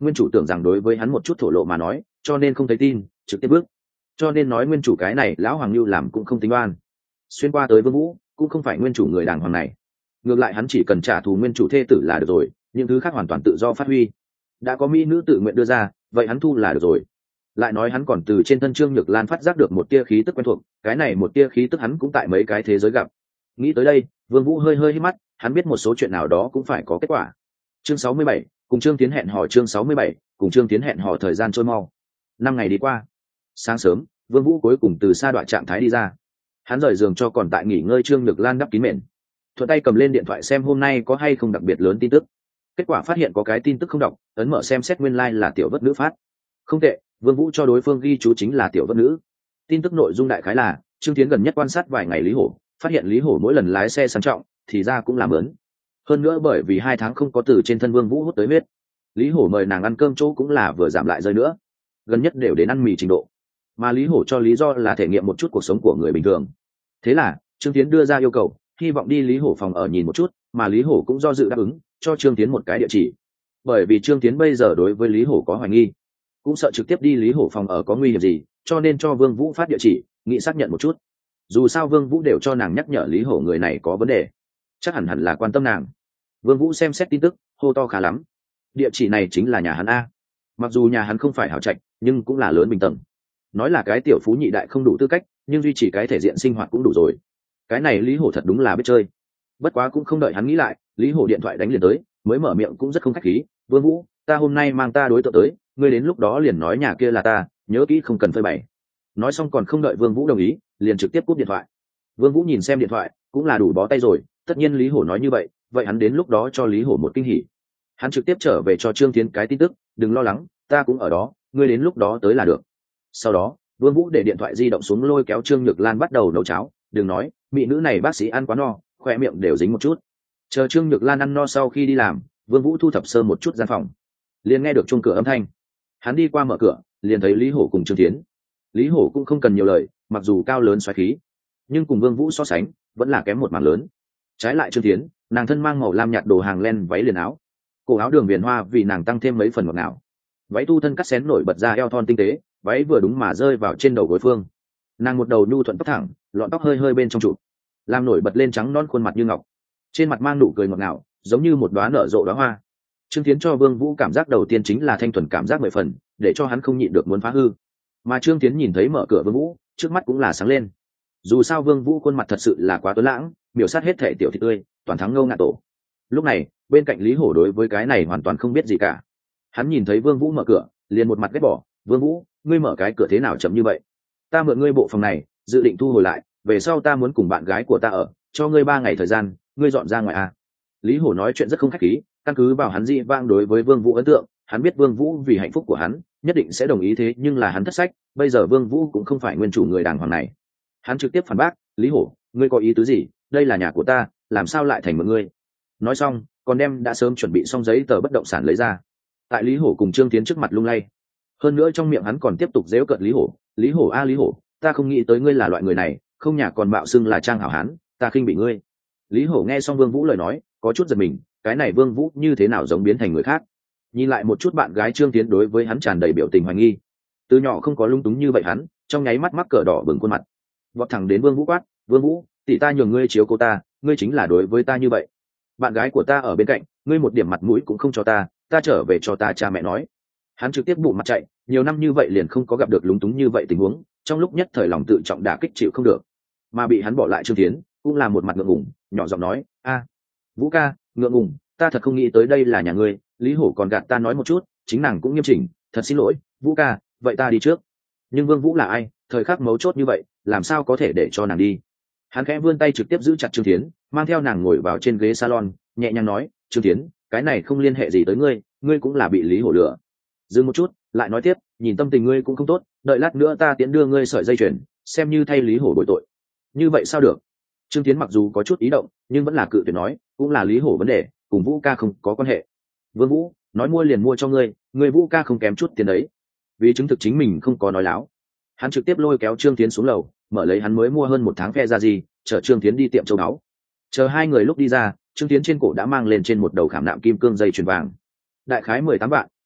[SPEAKER 1] nguyên chủ tưởng rằng đối với hắn một chút thổ lộ mà nói, cho nên không thấy tin, trực tiếp bước. Cho nên nói nguyên chủ cái này lão hoàng lưu làm cũng không tính oan. Xuyên qua tới Vương Vũ cũng không phải nguyên chủ người đàng hoàng này, ngược lại hắn chỉ cần trả thù nguyên chủ thê tử là được rồi, những thứ khác hoàn toàn tự do phát huy. Đã có mỹ nữ tự nguyện đưa ra, vậy hắn thu là được rồi. Lại nói hắn còn từ trên thân Trương Nhược Lan phát giác được một tia khí tức quen thuộc, cái này một tia khí tức hắn cũng tại mấy cái thế giới gặp. Nghĩ tới đây, Vương Vũ hơi hít mắt, hắn biết một số chuyện nào đó cũng phải có kết quả. Chương 67, cùng Trương Tiến hẹn hò. Chương 67, cùng Trương Tiến hẹn hò. Thời gian trôi mau, 5 ngày đi qua. Sáng sớm, Vương Vũ cuối cùng từ sa đoạn trạng thái đi ra. Hắn rời giường cho còn tại nghỉ ngơi Trương Nhược Lan đắp kín mền, thuận tay cầm lên điện thoại xem hôm nay có hay không đặc biệt lớn tin tức. Kết quả phát hiện có cái tin tức không đọc, ấn mở xem xét nguyên lai là tiểu vất nữ phát. Không tệ, Vương Vũ cho đối phương ghi chú chính là tiểu vất nữ. Tin tức nội dung đại khái là Trương Tiến gần nhất quan sát vài ngày Lý Hổ, phát hiện Lý Hổ mỗi lần lái xe sang trọng thì ra cũng làm ớn. Hơn nữa bởi vì 2 tháng không có từ trên thân Vương Vũ hút tới huyết, Lý Hổ mời nàng ăn cơm chỗ cũng là vừa giảm lại rơi nữa, gần nhất đều đến ăn mì trình độ. Mà Lý Hổ cho lý do là thể nghiệm một chút cuộc sống của người bình thường. Thế là Trương Tiến đưa ra yêu cầu, hy vọng đi Lý Hổ phòng ở nhìn một chút, mà Lý Hổ cũng do dự đáp ứng, cho Trương Tiến một cái địa chỉ. Bởi vì Trương Tiến bây giờ đối với Lý Hổ có hoài nghi, cũng sợ trực tiếp đi Lý Hổ phòng ở có nguy hiểm gì, cho nên cho Vương Vũ phát địa chỉ, nghĩ xác nhận một chút. Dù sao Vương Vũ đều cho nàng nhắc nhở Lý Hổ người này có vấn đề, chắc hẳn là quan tâm nàng. Vương Vũ xem xét tin tức, hô to khá lắm. Địa chỉ này chính là nhà hắn a. Mặc dù nhà hắn không phải hào trạch, nhưng cũng là lớn bình tầng. Nói là cái tiểu phú nhị đại không đủ tư cách, nhưng duy trì cái thể diện sinh hoạt cũng đủ rồi. Cái này Lý Hổ thật đúng là biết chơi. Bất quá cũng không đợi hắn nghĩ lại, Lý Hổ điện thoại đánh liền tới, mới mở miệng cũng rất không khách khí. Vương Vũ, ta hôm nay mang ta đối tượng tới, ngươi đến lúc đó liền nói nhà kia là ta, nhớ kỹ không cần phơi bày. Nói xong còn không đợi Vương Vũ đồng ý, liền trực tiếp cúp điện thoại. Vương Vũ nhìn xem điện thoại, cũng là đủ bó tay rồi, tất nhiên Lý Hổ nói như vậy, vậy hắn đến lúc đó cho Lý Hổ một kinh hỉ. Hắn trực tiếp trở về cho Trương Tiến cái tin tức, đừng lo lắng, ta cũng ở đó, ngươi đến lúc đó tới là được. Sau đó, Vương Vũ để điện thoại di động xuống lôi kéo Trương Nhược Lan bắt đầu nấu cháo, đừng nói, mỹ nữ này bác sĩ ăn quá no, khoe miệng đều dính một chút. Chờ Trương Nhược Lan ăn no sau khi đi làm, Vương Vũ thu thập sơ một chút gian phòng, liền nghe được chuông cửa âm thanh. Hắn đi qua mở cửa, liền thấy Lý Hổ cùng Trương Tiến. Lý Hổ cũng không cần nhiều lời, mặc dù cao lớn xoáy khí, nhưng cùng Vương Vũ so sánh, vẫn là kém một mảng lớn. Trái lại Trương Tiến, nàng thân mang màu lam nhạt đồ hàng len váy liền áo, cổ áo đường viền hoa vì nàng tăng thêm mấy phần ngọt ngào. Váy tu thân cắt xén nổi bật ra eo thon tinh tế, váy vừa đúng mà rơi vào trên đầu gối phương. Nàng một đầu nhu thuận tóc thẳng, lọn tóc hơi bên trong trụ, làm nổi bật lên trắng non khuôn mặt như ngọc, trên mặt mang nụ cười ngọt ngào, giống như một đóa nở rộ đóa hoa. Trương Tiến cho Vương Vũ cảm giác đầu tiên chính là thanh thuần cảm giác 10 phần, để cho hắn không nhịn được muốn phá hư. Mà Trương Tiến nhìn thấy mở cửa Vương Vũ, trước mắt cũng là sáng lên. Dù sao Vương Vũ khuôn mặt thật sự là quá tuấn lãng, miểu sát hết thể tiểu thị tươi, toàn thắng ngâu ngạ tổ. Lúc này, bên cạnh Lý Hổ đối với cái này hoàn toàn không biết gì cả. Hắn nhìn thấy Vương Vũ mở cửa, liền một mặt ghét bỏ, "Vương Vũ, ngươi mở cái cửa thế nào chậm như vậy? Ta mượn ngươi bộ phòng này, dự định thu hồi lại, về sau ta muốn cùng bạn gái của ta ở, cho ngươi 3 ngày thời gian, ngươi dọn ra ngoài à?" Lý Hổ nói chuyện rất không khách khí, căn cứ vào hắn dị vang đối với Vương Vũ ấn tượng, hắn biết Vương Vũ vì hạnh phúc của hắn, nhất định sẽ đồng ý thế nhưng là hắn thất sách, bây giờ Vương Vũ cũng không phải nguyên chủ người đàng hoàng này. Hắn trực tiếp phản bác, "Lý Hổ, ngươi có ý tứ gì? Đây là nhà của ta, làm sao lại thành mượn ngươi?" Nói xong, còn đem đã sớm chuẩn bị xong giấy tờ bất động sản lấy ra. Tại Lý Hổ cùng Trương Tiến trước mặt lung lay. Hơn nữa trong miệng hắn còn tiếp tục giễu cợt Lý Hổ, "Lý Hổ a Lý Hổ, ta không nghĩ tới ngươi là loại người này, không nhà còn mạo xưng là trang hảo hán, ta khinh bị ngươi." Lý Hổ nghe xong Vương Vũ lời nói, có chút giật mình, cái này Vương Vũ như thế nào giống biến thành người khác. Nhìn lại một chút bạn gái Trương Tiến đối với hắn tràn đầy biểu tình hoài nghi. Từ nhỏ không có lung túng như vậy hắn, trong nháy mắt mắc cỡ đỏ bừng khuôn mặt. Vọt thẳng đến Vương Vũ quát, "Vương Vũ, tỷ ta nhường ngươi chiếu cô ta, ngươi chính là đối với ta như vậy. Bạn gái của ta ở bên cạnh, ngươi một điểm mặt mũi cũng không cho ta, ta trở về cho ta cha mẹ nói." Hắn trực tiếp bụng mặt chạy, nhiều năm như vậy liền không có gặp được lúng túng như vậy tình huống, trong lúc nhất thời lòng tự trọng đả kích chịu không được. Mà bị hắn bỏ lại Trương Tiến, cũng là một mặt ngượng ngùng, nhỏ giọng nói, "A, Vũ ca, ngượng ngùng, ta thật không nghĩ tới đây là nhà ngươi, Lý Hổ còn gạt ta nói một chút, chính nàng cũng nghiêm chỉnh, thật xin lỗi, Vũ ca, vậy ta đi trước." Nhưng Vương Vũ là ai, thời khắc mấu chốt như vậy, làm sao có thể để cho nàng đi. Hắn khẽ vươn tay trực tiếp giữ chặt Trương Tiến, mang theo nàng ngồi vào trên ghế salon, nhẹ nhàng nói, "Trương Tiến, cái này không liên hệ gì tới ngươi, ngươi cũng là bị Lý Hổ lừa." Dừng một chút, lại nói tiếp, "Nhìn tâm tình ngươi cũng không tốt, đợi lát nữa ta tiễn đưa ngươi sợi dây chuyền, xem như thay Lý Hổ bồi tội." Như vậy sao được? Trương Tiến mặc dù có chút ý động, nhưng vẫn là cự tuyệt nói, "Cũng là Lý Hổ vấn đề, cùng Vũ ca không có quan hệ." "Vương Vũ, nói mua liền mua cho ngươi, ngươi Vũ ca không kém chút tiền đấy." Vì chứng thực chính mình không có nói láo, hắn trực tiếp lôi kéo Trương Tiến xuống lầu, mở lấy hắn mới mua hơn 1 tháng phe ra gì, chở Trương Tiến đi tiệm châu báu. Chờ hai người lúc đi ra, Trương Tiến trên cổ đã mang lên trên một đầu khảm nạm kim cương dây chuyền vàng, đại khái 18 vạn,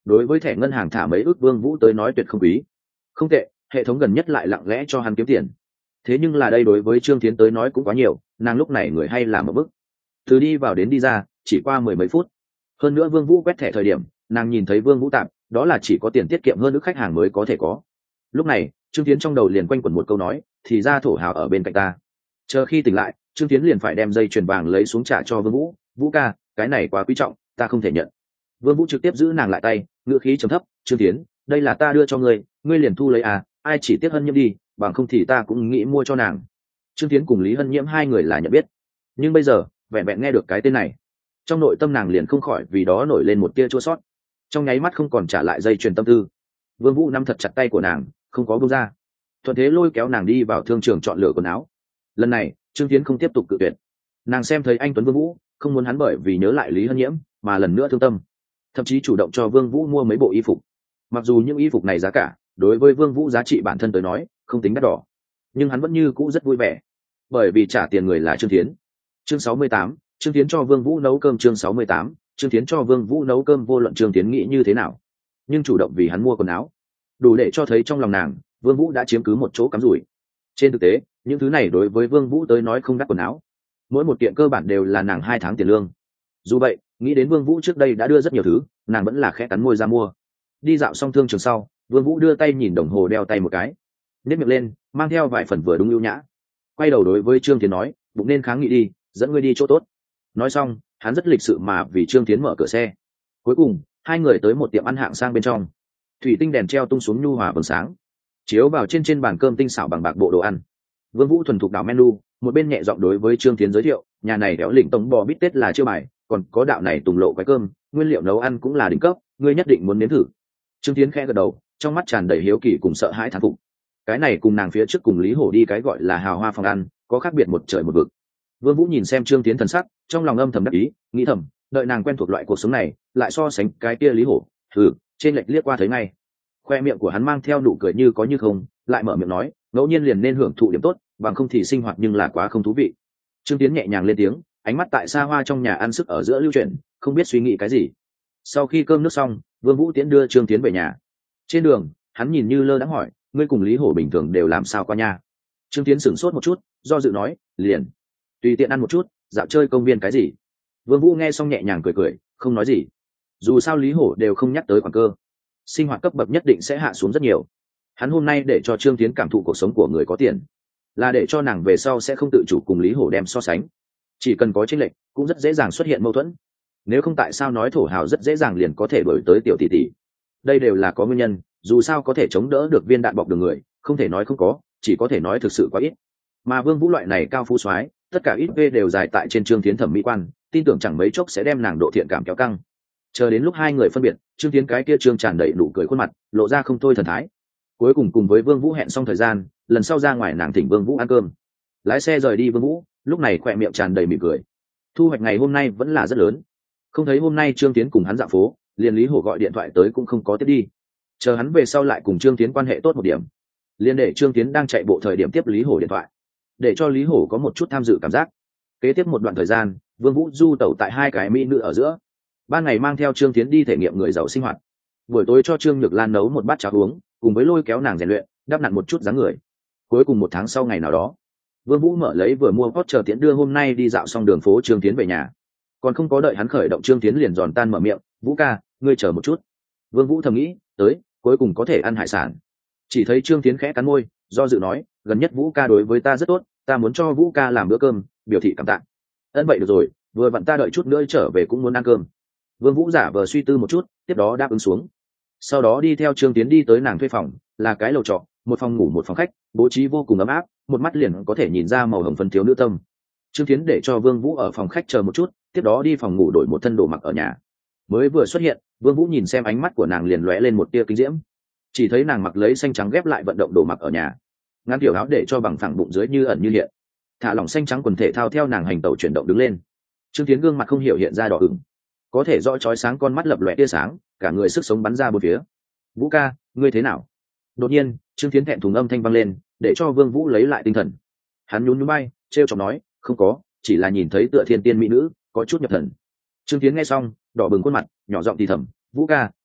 [SPEAKER 1] đối với thẻ ngân hàng thả mấy ước Vương Vũ tới nói tuyệt không quý. Không tệ, hệ thống gần nhất lại lặng lẽ cho hắn kiếm tiền. Thế nhưng là đây đối với Trương Thiến tới nói cũng quá nhiều, nàng lúc này người hay làm một bức. Từ đi vào đến đi ra chỉ qua mười mấy phút. Hơn nữa Vương Vũ quét thẻ thời điểm, nàng nhìn thấy Vương Vũ tạm, đó là chỉ có tiền tiết kiệm hơn ước khách hàng mới có thể có. Lúc này Trương Thiến trong đầu liền quanh quẩn một câu nói, thì ra thổ hào ở bên cạnh ta. Chờ khi tỉnh lại, Trương Thiến liền phải đem dây chuyền vàng lấy xuống trả cho Vương Vũ. Vũ ca, cái này quá quý trọng, ta không thể nhận. Vương Vũ trực tiếp giữ nàng lại tay, ngữ khí trầm thấp, Trương Thiến, đây là ta đưa cho ngươi, ngươi liền thu lấy à, ai chỉ tiếc Hân Nhiễm đi, bằng không thì ta cũng nghĩ mua cho nàng. Trương Thiến cùng Lý Hân Nhiễm hai người là nhận biết, nhưng bây giờ vẹn vẹn nghe được cái tên này, trong nội tâm nàng liền không khỏi vì đó nổi lên một tia chua sót, trong nháy mắt không còn trả lại dây chuyền tâm tư. Vương Vũ nắm thật chặt tay của nàng, không có buông ra, thuận thế lôi kéo nàng đi vào thương trường chọn lựa quần áo. Lần này Trương Thiến không tiếp tục cự tuyệt, nàng xem thấy anh tuấn Vương Vũ, không muốn hắn bởi vì nhớ lại Lý Hân Nhiễm mà lần nữa thương tâm, thậm chí chủ động cho Vương Vũ mua mấy bộ y phục. Mặc dù những y phục này giá cả đối với Vương Vũ giá trị bản thân tới nói không tính đắt đỏ, nhưng hắn vẫn như cũ rất vui vẻ, bởi vì trả tiền người là Trương Thiến. Chương 68, Trương Thiến cho Vương Vũ nấu cơm. Chương 68, Trương Thiến cho Vương Vũ nấu cơm. Vô luận Trương Thiến nghĩ như thế nào, nhưng chủ động vì hắn mua quần áo, đủ để cho thấy trong lòng nàng Vương Vũ đã chiếm cứ một chỗ cắm rủi. Trên thực tế những thứ này đối với Vương Vũ tới nói không đắt quần áo, mỗi một kiện cơ bản đều là nàng 2 tháng tiền lương. Dù vậy nghĩ đến Vương Vũ trước đây đã đưa rất nhiều thứ, nàng vẫn là khẽ cắn môi ra mua. Đi dạo xong thương trường sau, Vương Vũ đưa tay nhìn đồng hồ đeo tay một cái, nhếch miệng lên mang theo vài phần vừa đúng ưu nhã, quay đầu đối với Trương Thiến nói, bụng nên kháng nghị đi, dẫn ngươi đi chỗ tốt. Nói xong hắn rất lịch sự mà vì Trương Thiến mở cửa xe. Cuối cùng hai người tới một tiệm ăn hạng sang bên trong, thủy tinh đèn treo tung xuống nhu hòa vầng sáng, chiếu vào trên bàn cơm tinh xảo bằng bạc bộ đồ ăn. Vương Vũ thuần thục đảo menu, một bên nhẹ giọng đối với Trương Thiến giới thiệu, nhà này béo lỉnh tống bò bít tết là chiêu bài, còn có đạo này tùng lộ quái cơm, nguyên liệu nấu ăn cũng là đỉnh cấp, ngươi nhất định muốn nếm thử. Trương Thiến khẽ gật đầu, trong mắt tràn đầy hiếu kỳ cùng sợ hãi thán phục. Cái này cùng nàng phía trước cùng Lý Hổ đi cái gọi là hào hoa phòng ăn có khác biệt một trời một vực. Vương Vũ nhìn xem Trương Thiến thần sắc, trong lòng âm thầm đắc ý, nghĩ thầm, đợi nàng quen thuộc loại cuộc sống này, lại so sánh cái kia Lý Hổ, trên lệch liếc qua thấy ngay. Khoe miệng của hắn mang theo nụ cười như có như không, lại mở miệng nói, ngẫu nhiên liền nên hưởng thụ điểm tốt, bằng không thì sinh hoạt nhưng là quá không thú vị. Trương Thiến nhẹ nhàng lên tiếng, ánh mắt tại xa hoa trong nhà ăn sức ở giữa lưu chuyển, không biết suy nghĩ cái gì. Sau khi cơm nước xong, Vương Vũ tiễn đưa Trương Thiến về nhà. Trên đường hắn nhìn như lơ đãng hỏi, ngươi cùng Lý Hổ bình thường đều làm sao qua nhà? Trương Thiến sửng sốt một chút, do dự nói, liền tùy tiện ăn một chút, dạo chơi công viên cái gì. Vương Vũ nghe xong nhẹ nhàng cười cười, không nói gì. Dù sao Lý Hổ đều không nhắc tới khoản cơ, sinh hoạt cấp bậc nhất định sẽ hạ xuống rất nhiều. Hắn hôm nay để cho Trương Thiến cảm thụ cuộc sống của người có tiền, là để cho nàng về sau sẽ không tự chủ cùng Lý Hổ đem so sánh. Chỉ cần có chênh lệch, cũng rất dễ dàng xuất hiện mâu thuẫn. Nếu không tại sao nói thổ hào rất dễ dàng liền có thể đổi tới tiểu tỷ tỷ? Đây đều là có nguyên nhân, dù sao có thể chống đỡ được viên đạn bọc đường người, không thể nói không có, chỉ có thể nói thực sự quá ít. Mà Vương Vũ loại này cao phú soái, tất cả ít vê đều dài tại trên Trương Thiến thẩm mỹ quan, tin tưởng chẳng mấy chốc sẽ đem nàng độ thiện cảm kéo căng. Chờ đến lúc hai người phân biệt, Trương Thiến cái kia trương tràn đầy nụ cười khuôn mặt, lộ ra không thôi thần thái. Cuối cùng với Vương Vũ hẹn xong thời gian, lần sau ra ngoài nàng thỉnh Vương Vũ ăn cơm. Lái xe rời đi Vương Vũ, lúc này khỏe miệng tràn đầy mỉm cười. Thu hoạch ngày hôm nay vẫn là rất lớn. Không thấy hôm nay Trương Thiến cùng hắn dạo phố, liền Lý Hổ gọi điện thoại tới cũng không có tiếp đi. Chờ hắn về sau lại cùng Trương Thiến quan hệ tốt một điểm, liền để Trương Thiến đang chạy bộ thời điểm tiếp Lý Hổ điện thoại, để cho Lý Hổ có một chút tham dự cảm giác. Kế tiếp một đoạn thời gian, Vương Vũ du tẩu tại hai cái mỹ nữ ở giữa. Ban ngày mang theo Trương Thiến đi thể nghiệm người giàu sinh hoạt, buổi tối cho Trương Nhược Lan nấu một bát cháo uống, cùng với lôi kéo nàng rèn luyện, đắp nặn một chút dáng người. Cuối cùng một tháng sau ngày nào đó, Vương Vũ mở lấy vừa mua Porsche tiễn đưa hôm nay đi dạo xong đường phố Trương Thiến về nhà. Còn không có đợi hắn khởi động, Trương Thiến liền giòn tan mở miệng, Vũ ca, ngươi chờ một chút. Vương Vũ thầm nghĩ, tới, cuối cùng có thể ăn hải sản. Chỉ thấy Trương Thiến khẽ cắn môi, do dự nói, gần nhất Vũ ca đối với ta rất tốt, ta muốn cho Vũ ca làm bữa cơm, biểu thị cảm tạ. Ân vậy được rồi, vừa vặn ta đợi chút nữa trở về cũng muốn ăn cơm. Vương Vũ giả vờ suy tư một chút, tiếp đó đáp ứng xuống. Sau đó đi theo Trương Thiến đi tới nàng thuê phòng, là cái lầu trọ, một phòng ngủ một phòng khách, bố trí vô cùng ấm áp, một mắt liền có thể nhìn ra màu hồng phấn thiếu nữ tâm. Trương Thiến để cho Vương Vũ ở phòng khách chờ một chút, tiếp đó đi phòng ngủ đổi một thân đồ mặc ở nhà. Mới vừa xuất hiện, Vương Vũ nhìn xem ánh mắt của nàng liền lóe lên một tia kinh diễm. Chỉ thấy nàng mặc lấy xanh trắng ghép lại vận động đồ mặc ở nhà, ngắn tiểu áo để cho bằng phẳng bụng dưới như ẩn như hiện, thả lỏng xanh trắng quần thể thao theo nàng hành tẩu chuyển động đứng lên. Trương Thiến gương mặt không hiểu hiện ra đỏ ửng, có thể rõ chói sáng con mắt lập lòe tia sáng, cả người sức sống bắn ra bốn phía. Vũ ca, ngươi thế nào? Đột nhiên Trương Thiến thẹn thùng âm thanh vang lên, để cho Vương Vũ lấy lại tinh thần. Hắn nhún nhún bay, trêu chọc nói, không có, chỉ là nhìn thấy tựa thiên tiên mỹ nữ, có chút nhập thần. Trương Thiến nghe xong, đỏ bừng khuôn mặt, nhỏ giọng thì thầm, Vũ ca,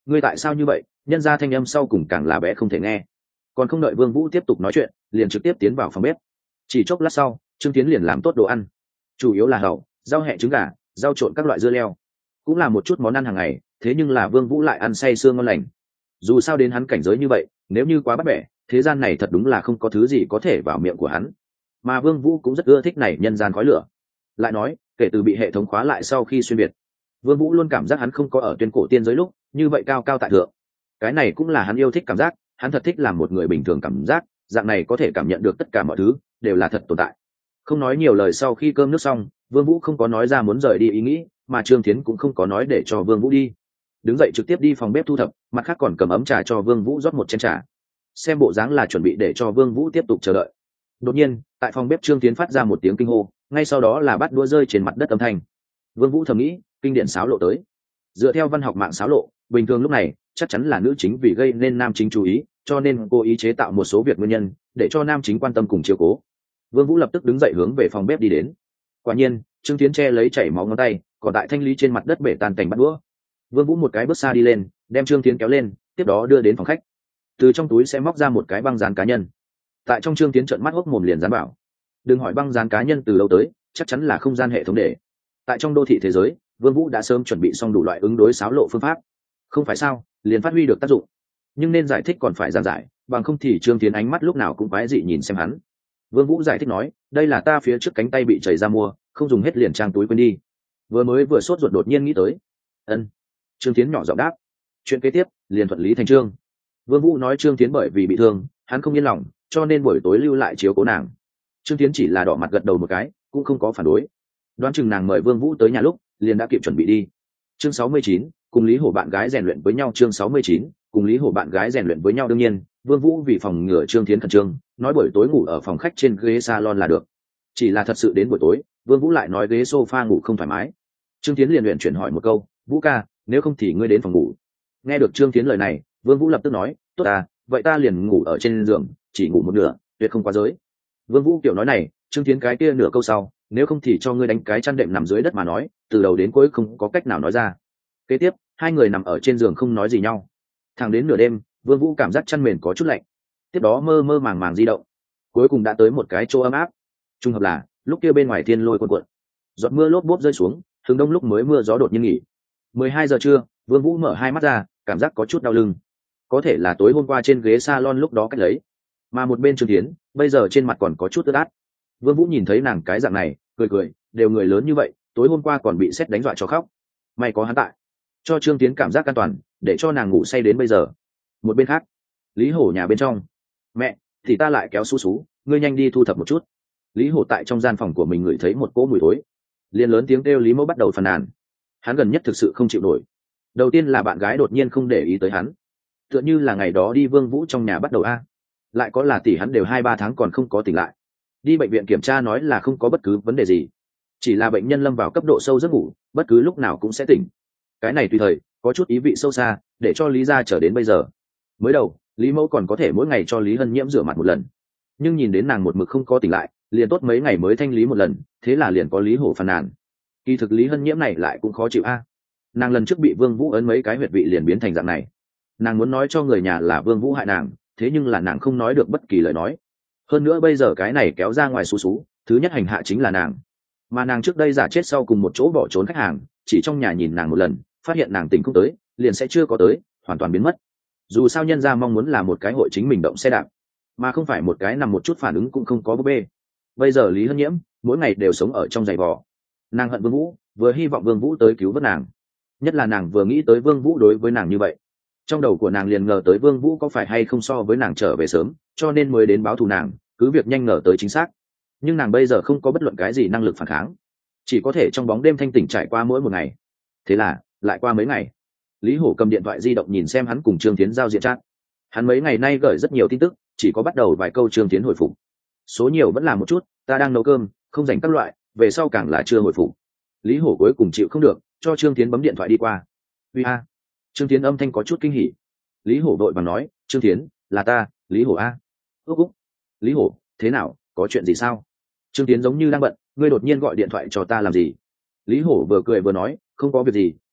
[SPEAKER 1] ngươi tại sao như vậy? Nhân ra thanh âm sau cùng càng là bé không thể nghe. Còn không đợi Vương Vũ tiếp tục nói chuyện, liền trực tiếp tiến vào phòng bếp. Chỉ chốc lát sau, Trương Tiến liền làm tốt đồ ăn, chủ yếu là hậu, rau hẹ trứng gà, rau trộn các loại dưa leo, cũng là một chút món ăn hàng ngày. Thế nhưng là Vương Vũ lại ăn say sưa ngon lành. Dù sao đến hắn cảnh giới như vậy, nếu như quá bắt bẻ, thế gian này thật đúng là không có thứ gì có thể vào miệng của hắn. Mà Vương Vũ cũng rất ưa thích này nhân gian khói lửa. Lại nói, kể từ bị hệ thống khóa lại sau khi xuyên biệt, Vương Vũ luôn cảm giác hắn không có ở tuyên cổ tiên giới lúc như vậy cao cao tại thượng. Cái này cũng là hắn yêu thích cảm giác, hắn thật thích làm một người bình thường cảm giác, dạng này có thể cảm nhận được tất cả mọi thứ đều là thật tồn tại. Không nói nhiều lời, sau khi cơm nước xong, Vương Vũ không có nói ra muốn rời đi ý nghĩ, mà Trương Thiến cũng không có nói để cho Vương Vũ đi. Đứng dậy trực tiếp đi phòng bếp thu thập, mặt khác còn cầm ấm trà cho Vương Vũ rót một chén trà. Xem bộ dáng là chuẩn bị để cho Vương Vũ tiếp tục chờ đợi. Đột nhiên, tại phòng bếp Trương Thiến phát ra một tiếng kinh hô, ngay sau đó là bát đũa rơi trên mặt đất âm thanh. Vương Vũ thầm nghĩ, kinh điển xáo lộ tới. Dựa theo văn học mạng xáo lộ, bình thường lúc này chắc chắn là nữ chính vì gây nên nam chính chú ý, cho nên cô ý chế tạo một số việc nguyên nhân để cho nam chính quan tâm cùng chiếu cố. Vương Vũ lập tức đứng dậy hướng về phòng bếp đi đến. Quả nhiên, Trương Tiến che lấy chảy máu ngón tay, còn tại thanh lý trên mặt đất bể tan cảnh bắt đũa. Vương Vũ một cái bước xa đi lên, đem Trương Tiến kéo lên, tiếp đó đưa đến phòng khách. Từ trong túi sẽ móc ra một cái băng dán cá nhân. Tại trong Trương Tiến trợn mắt hốc mồm liền dán bảo, đừng hỏi băng dán cá nhân từ lâu tới, chắc chắn là không gian hệ thống để. Tại trong đô thị thế giới, Vương Vũ đã sớm chuẩn bị xong đủ loại ứng đối xáo lộ phương pháp. Không phải sao, liền phát huy được tác dụng. Nhưng nên giải thích còn phải giảng giải, bằng không thì Trương Tiến ánh mắt lúc nào cũng quái dị nhìn xem hắn. Vương Vũ giải thích nói, đây là ta phía trước cánh tay bị chảy ra mua, không dùng hết liền trang túi quên đi. Vừa sốt ruột đột nhiên nghĩ tới. Ân. Trương Tiến nhỏ giọng đáp. Chuyện kế tiếp liền thuận lý thành chương. Vương Vũ nói Trương Tiến bởi vì bị thương, hắn không yên lòng, cho nên buổi tối lưu lại chiếu cố nàng. Trương Tiến chỉ là đỏ mặt gật đầu một cái, cũng không có phản đối. Đoán chừng nàng mời Vương Vũ tới nhà lúc, liền đã kịp chuẩn bị đi. Chương 69, cùng Lý Hổ bạn gái rèn luyện với nhau. Chương 69, cùng Lý Hổ bạn gái rèn luyện với nhau. Đương nhiên, Vương Vũ vì phòng ngừa Trương Thiến khẩn trương, nói buổi tối ngủ ở phòng khách trên ghế salon là được. Chỉ là thật sự đến buổi tối, Vương Vũ lại nói ghế sofa ngủ không thoải mái. Trương Thiến liền luyện chuyển hỏi một câu, "Vũ ca, nếu không thì ngươi đến phòng ngủ." Nghe được Trương Thiến lời này, Vương Vũ lập tức nói, "Tốt à, vậy ta liền ngủ ở trên giường, chỉ ngủ một nửa, tuyệt không quá giới." Vương Vũ kiểu nói này, Trương Thiến cái kia nửa câu sau, "Nếu không thì cho ngươi đánh cái chăn đệm nằm dưới đất" mà nói, từ đầu đến cuối không có cách nào nói ra. Kế tiếp, hai người nằm ở trên giường không nói gì nhau. Thẳng đến nửa đêm, Vương Vũ cảm giác chăn mền có chút lạnh. Tiếp đó mơ mơ màng màng di động, cuối cùng đã tới một cái chỗ ấm áp. Trùng hợp là, lúc kia bên ngoài thiên lôi cuồn cuộn, giọt mưa lốp bốp rơi xuống, hướng đông lúc mới mưa gió đột nhiên nghỉ. 12 giờ trưa, Vương Vũ mở hai mắt ra, cảm giác có chút đau lưng. Có thể là tối hôm qua trên ghế salon lúc đó cách lấy. Mà một bên Trương Thiến, bây giờ trên mặt còn có chút ướt át. Vương Vũ nhìn thấy nàng cái dạng này, cười cười, đều người lớn như vậy, tối hôm qua còn bị sét đánh dọa cho khóc. May có hắn tại, cho Trương Tiến cảm giác an toàn, để cho nàng ngủ say đến bây giờ. Một bên khác, Lý Hổ nhà bên trong, "Mẹ, thì ta lại kéo Sú, ngươi nhanh đi thu thập một chút." Lý Hổ tại trong gian phòng của mình ngửi thấy một cỗ mùi thối, liền lớn tiếng kêu Lý Mẫu bắt đầu phàn nàn. Hắn gần nhất thực sự không chịu nổi. Đầu tiên là bạn gái đột nhiên không để ý tới hắn, tựa như là ngày đó đi Vương Vũ trong nhà bắt đầu a. Lại có là tỷ hắn đều 2-3 tháng còn không có tỉnh lại. Đi bệnh viện kiểm tra nói là không có bất cứ vấn đề gì, chỉ là bệnh nhân lâm vào cấp độ sâu giấc ngủ, bất cứ lúc nào cũng sẽ tỉnh. Cái này tùy thời, có chút ý vị sâu xa, để cho Lý gia trở đến bây giờ. Mới đầu, Lý Mẫu còn có thể mỗi ngày cho Lý Hân Nhiễm rửa mặt một lần, nhưng nhìn đến nàng một mực không có tỉnh lại, liền tốt mấy ngày mới thanh lý một lần, thế là liền có Lý Hổ phàn nàn. Kỳ thực Lý Hân Nhiễm này lại cũng khó chịu a. Nàng lần trước bị Vương Vũ ấn mấy cái huyệt vị liền biến thành dạng này. Nàng muốn nói cho người nhà là Vương Vũ hại nàng, thế nhưng là nàng không nói được bất kỳ lời nói. Hơn nữa bây giờ cái này kéo ra ngoài Sú, thứ nhất hành hạ chính là nàng. Mà nàng trước đây giả chết sau cùng một chỗ bỏ trốn khách hàng, chỉ trong nhà nhìn nàng một lần, phát hiện nàng tỉnh không tới, liền sẽ chưa có tới, hoàn toàn biến mất. Dù sao nhân gia mong muốn là một cái hội chính mình động xe đạp, mà không phải một cái nằm một chút phản ứng cũng không có búp bê. Bây giờ Lý Hân Nhiễm mỗi ngày đều sống ở trong giày vò. Nàng hận Vương Vũ, vừa hy vọng Vương Vũ tới cứu vớt nàng. Nhất là nàng vừa nghĩ tới Vương Vũ đối với nàng như vậy, trong đầu của nàng liền ngờ tới Vương Vũ có phải hay không so với nàng trở về sớm, cho nên mới đến báo thù nàng, cứ việc nhanh ngờ tới chính xác. Nhưng nàng bây giờ không có bất luận cái gì năng lực phản kháng, chỉ có thể trong bóng đêm thanh tỉnh trải qua mỗi một ngày. Thế là lại qua mấy ngày, Lý Hổ cầm điện thoại di động nhìn xem hắn cùng Trương Thiến giao diện chat. Hắn mấy ngày nay gửi rất nhiều tin tức, chỉ có bắt đầu vài câu Trương Thiến hồi phục. Số nhiều vẫn là một chút, ta đang nấu cơm, không dành các loại, về sau càng là chưa hồi phục. Lý Hổ cuối cùng chịu không được, cho Trương Thiến bấm điện thoại đi qua. "Uy a." Trương Thiến âm thanh có chút kinh hỉ. Lý Hổ đội bằng nói, "Trương Thiến, là ta, Lý Hổ a." Úc. "Lý Hổ, thế nào, có chuyện gì sao?" Trương Thiến giống như đang bận, "Ngươi đột nhiên gọi điện thoại cho ta làm gì?" Lý Hổ vừa cười vừa nói, "Không có việc gì,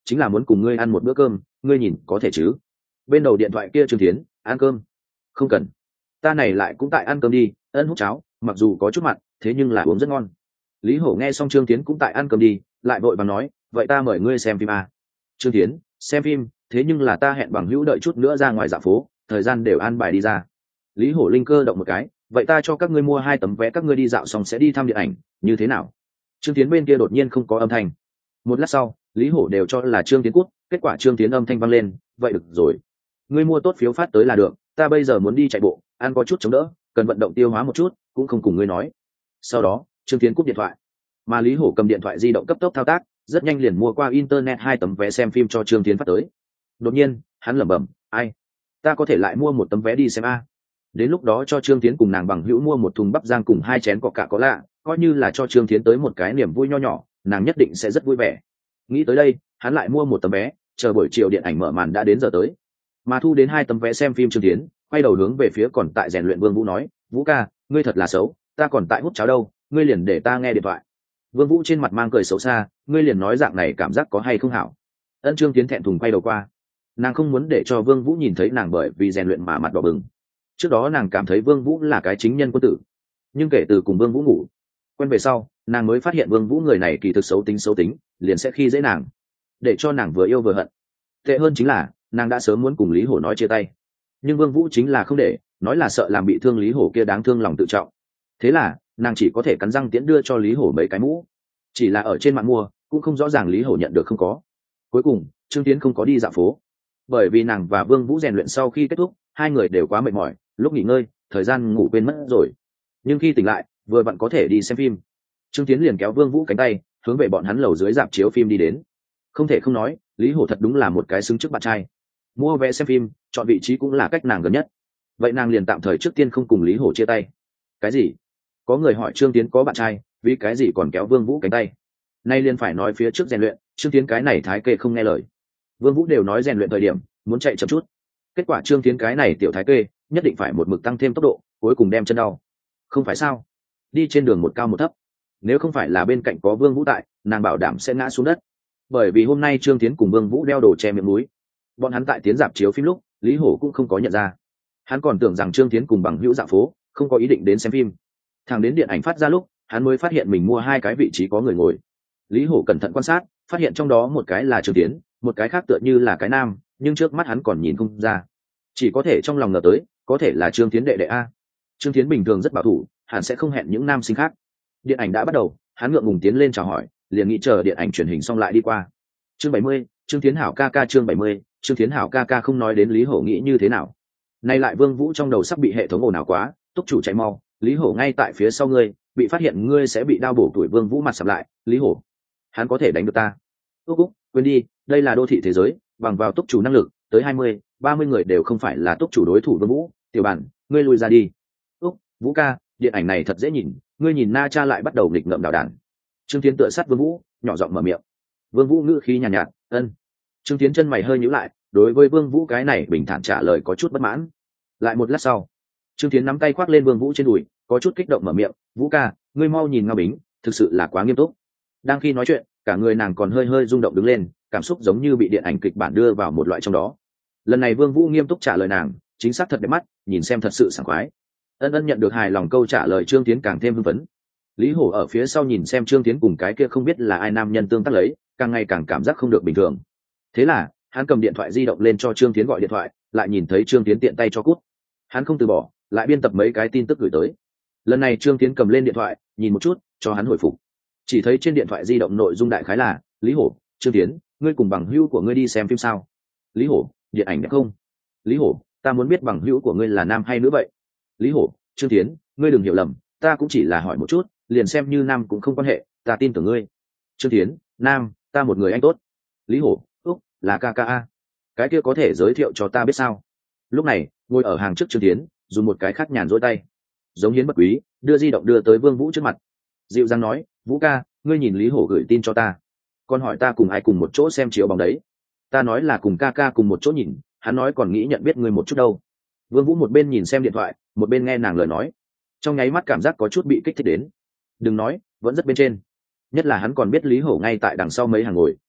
[SPEAKER 1] chính là muốn cùng ngươi ăn một bữa cơm, ngươi nhìn có thể chứ? Bên đầu điện thoại kia Trương Thiến, ăn cơm? Không cần, ta này lại cũng tại ăn cơm đi. Ân hút cháo, mặc dù có chút mặn, thế nhưng là uống rất ngon. Lý Hổ nghe xong Trương Thiến cũng tại ăn cơm đi, lại vội vàng nói, vậy ta mời ngươi xem phim à? Trương Thiến, xem phim, thế nhưng là ta hẹn bằng hữu đợi chút nữa ra ngoài dạo phố, thời gian đều an bài đi ra. Lý Hổ linh cơ động một cái, vậy ta cho các ngươi mua 2 tấm vé, các ngươi đi dạo xong sẽ đi thăm điện ảnh, như thế nào? Trương Thiến bên kia đột nhiên không có âm thanh. Một lát sau, Lý Hổ đều cho là Trương Thiến cút, kết quả Trương Thiến âm thanh vang lên, vậy được rồi, ngươi mua tốt phiếu phát tới là được, ta bây giờ muốn đi chạy bộ, ăn có chút chống đỡ, cần vận động tiêu hóa một chút, cũng không cùng ngươi nói. Sau đó Trương Thiến cúp điện thoại, mà Lý Hổ cầm điện thoại di động cấp tốc thao tác, rất nhanh liền mua qua internet 2 tấm vé xem phim cho Trương Thiến phát tới. Đột nhiên hắn lẩm bẩm, ai, ta có thể lại mua 1 tấm vé đi xem a. Đến lúc đó cho Trương Thiến cùng nàng bằng hữu mua 1 thùng bắp rang cùng 2 chén coca có lạ, coi như là cho Trương Thiến tới một cái niềm vui nho nhỏ, nàng nhất định sẽ rất vui vẻ. Nghĩ tới đây, hắn lại mua 1 tấm vé, chờ buổi chiều điện ảnh mở màn đã đến giờ tới. Mà thu đến 2 tấm vé xem phim Trương Thiến, quay đầu hướng về phía còn tại rèn luyện Vương Vũ nói, Vũ ca, ngươi thật là xấu, ta còn tại hút cháo đâu, ngươi liền để ta nghe điện thoại. Vương Vũ trên mặt mang cười xấu xa, ngươi liền nói dạng này cảm giác có hay không hảo? Ân Trương Thiến thẹn thùng quay đầu qua, nàng không muốn để cho Vương Vũ nhìn thấy nàng bởi vì rèn luyện mà mặt đỏ bừng. Trước đó nàng cảm thấy Vương Vũ là cái chính nhân quân tử, nhưng kể từ cùng Vương Vũ ngủ quen về sau, nàng mới phát hiện Vương Vũ người này kỳ thực xấu tính, liền sẽ khi dễ nàng, để cho nàng vừa yêu vừa hận. Tệ hơn chính là nàng đã sớm muốn cùng Lý Hổ nói chia tay, nhưng Vương Vũ chính là không để, nói là sợ làm bị thương Lý Hổ kia đáng thương lòng tự trọng. Thế là nàng chỉ có thể cắn răng tiễn đưa cho Lý Hổ mấy cái mũ, chỉ là ở trên mạng mua cũng không rõ ràng Lý Hổ nhận được không có. Cuối cùng Trương Tiến không có đi dạo phố, bởi vì nàng và Vương Vũ rèn luyện sau khi kết thúc, 2 người đều quá mệt mỏi, lúc nghỉ ngơi thời gian ngủ quên mất rồi, nhưng khi tỉnh lại vừa vặn có thể đi xem phim. Trương Tiến liền kéo Vương Vũ cánh tay, hướng về bọn hắn lầu dưới rạp chiếu phim đi đến. Không thể không nói, Lý Hổ thật đúng là một cái xứng trước bạn trai. Mua vé xem phim, chọn vị trí cũng là cách nàng gần nhất. Vậy nàng liền tạm thời trước tiên không cùng Lý Hổ chia tay. Cái gì? Có người hỏi Trương Tiến có bạn trai, vì cái gì còn kéo Vương Vũ cánh tay? Nay liền phải nói phía trước rèn luyện, Trương Tiến cái này thái kê không nghe lời. Vương Vũ đều nói rèn luyện thời điểm muốn chạy chậm chút, kết quả Trương Tiến cái này tiểu thái kê nhất định phải một mực tăng thêm tốc độ, cuối cùng đem chân đau. Không phải sao? Đi trên đường một cao một thấp, nếu không phải là bên cạnh có Vương Vũ tại, nàng bảo đảm sẽ ngã xuống đất. Bởi vì hôm nay Trương Tiến cùng Vương Vũ đeo đồ che miệng mũi, bọn hắn tại tiến dạp chiếu phim lúc, Lý Hổ cũng không có nhận ra. Hắn còn tưởng rằng Trương Tiến cùng bằng hữu dạo phố, không có ý định đến xem phim. Thằng đến điện ảnh phát ra lúc, hắn mới phát hiện mình mua 2 cái vị trí có người ngồi. Lý Hổ cẩn thận quan sát, phát hiện trong đó một cái là Trương Tiến, một cái khác tựa như là cái nam, nhưng trước mắt hắn còn nhìn không ra, chỉ có thể trong lòng ngờ tới, có thể là Trương Tiến đệ đệ a. Trương Tiến bình thường rất bảo thủ, hẳn sẽ không hẹn những nam sinh khác. Điện ảnh đã bắt đầu, hắn ngượng ngùng tiến lên chào hỏi, liền nghĩ chờ điện ảnh truyền hình xong lại đi qua. Chương 70, Trương Tiến hảo ca ca. Chương 70, Trương Tiến hảo ca ca. Không nói đến Lý Hổ nghĩ như thế nào, nay lại Vương Vũ trong đầu sắp bị hệ thống ồn ào quá, túc chủ chạy mau, Lý Hổ ngay tại phía sau ngươi, bị phát hiện ngươi sẽ bị đao bổ tuổi. Vương Vũ mặt sầm lại, Lý Hổ, hắn có thể đánh được ta? Úc, quên đi, đây là đô thị thế giới, bằng vào túc chủ năng lực, tới 20-30 người đều không phải là túc chủ đối thủ. Vương Vũ, tiểu bản, ngươi lui ra đi. Úc, Vũ ca, điện ảnh này thật dễ nhìn, ngươi nhìn Na Cha lại bắt đầu nghịch ngợm đảo đản. Trương Tiến tựa sát Vương Vũ, nhỏ giọng mở miệng. Vương Vũ ngữ khí nhàn nhạt, ân. Trương Tiến chân mày hơi nhíu lại, đối với Vương Vũ cái này bình thản trả lời có chút bất mãn. Lại một lát sau, Trương Tiến nắm tay khoác lên Vương Vũ trên đùi, có chút kích động mở miệng, Vũ ca, ngươi mau nhìn Ngao Bính, thực sự là quá nghiêm túc. Đang khi nói chuyện, cả người nàng còn hơi hơi rung động đứng lên, cảm xúc giống như bị điện ảnh kịch bản đưa vào một loại trong đó. Lần này Vương Vũ nghiêm túc trả lời nàng, chính xác thật đẹp mắt, nhìn xem thật sự sảng khoái. Ân Ân nhận được hài lòng câu trả lời, Trương Tiến càng thêm hưng phấn. Lý Hổ ở phía sau nhìn xem Trương Tiến cùng cái kia không biết là ai nam nhân tương tác lấy, càng ngày càng cảm giác không được bình thường. Thế là hắn cầm điện thoại di động lên cho Trương Tiến gọi điện thoại, lại nhìn thấy Trương Tiến tiện tay cho cút. Hắn không từ bỏ, lại biên tập mấy cái tin tức gửi tới. Lần này Trương Tiến cầm lên điện thoại, nhìn một chút, cho hắn hồi phục. Chỉ thấy trên điện thoại di động nội dung đại khái là, Lý Hổ, Trương Tiến, ngươi cùng bằng hữu của ngươi đi xem phim sao? Lý Hổ, điện ảnh đẹp không? Lý Hổ, ta muốn biết bằng hữu của ngươi là nam hay nữ vậy? Lý Hổ, Trương Tiến, ngươi đừng hiểu lầm, ta cũng chỉ là hỏi một chút, liền xem như nam cũng không quan hệ, ta tin tưởng ngươi. Trương Tiến, nam, ta một người anh tốt. Lý Hổ, úc, là ca ca a. Cái kia có thể giới thiệu cho ta biết sao? Lúc này ngồi ở hàng trước Trương Tiến dùng một cái khác nhàn dỗi tay, giống hiến bất quý, đưa di động đưa tới Vương Vũ trước mặt, dịu dàng nói, Vũ ca, ngươi nhìn Lý Hổ gửi tin cho ta, còn hỏi ta cùng ai cùng một chỗ xem chiếu bóng đấy. Ta nói là cùng ca ca cùng một chỗ nhìn, hắn nói còn nghĩ nhận biết ngươi một chút đâu. Vương Vũ một bên nhìn xem điện thoại, một bên nghe nàng lời nói, trong nháy mắt cảm giác có chút bị kích thích đến. Đừng nói, vẫn rất bên trên, nhất là hắn còn biết Lý Hổ ngay tại đằng sau mấy hàng ngồi,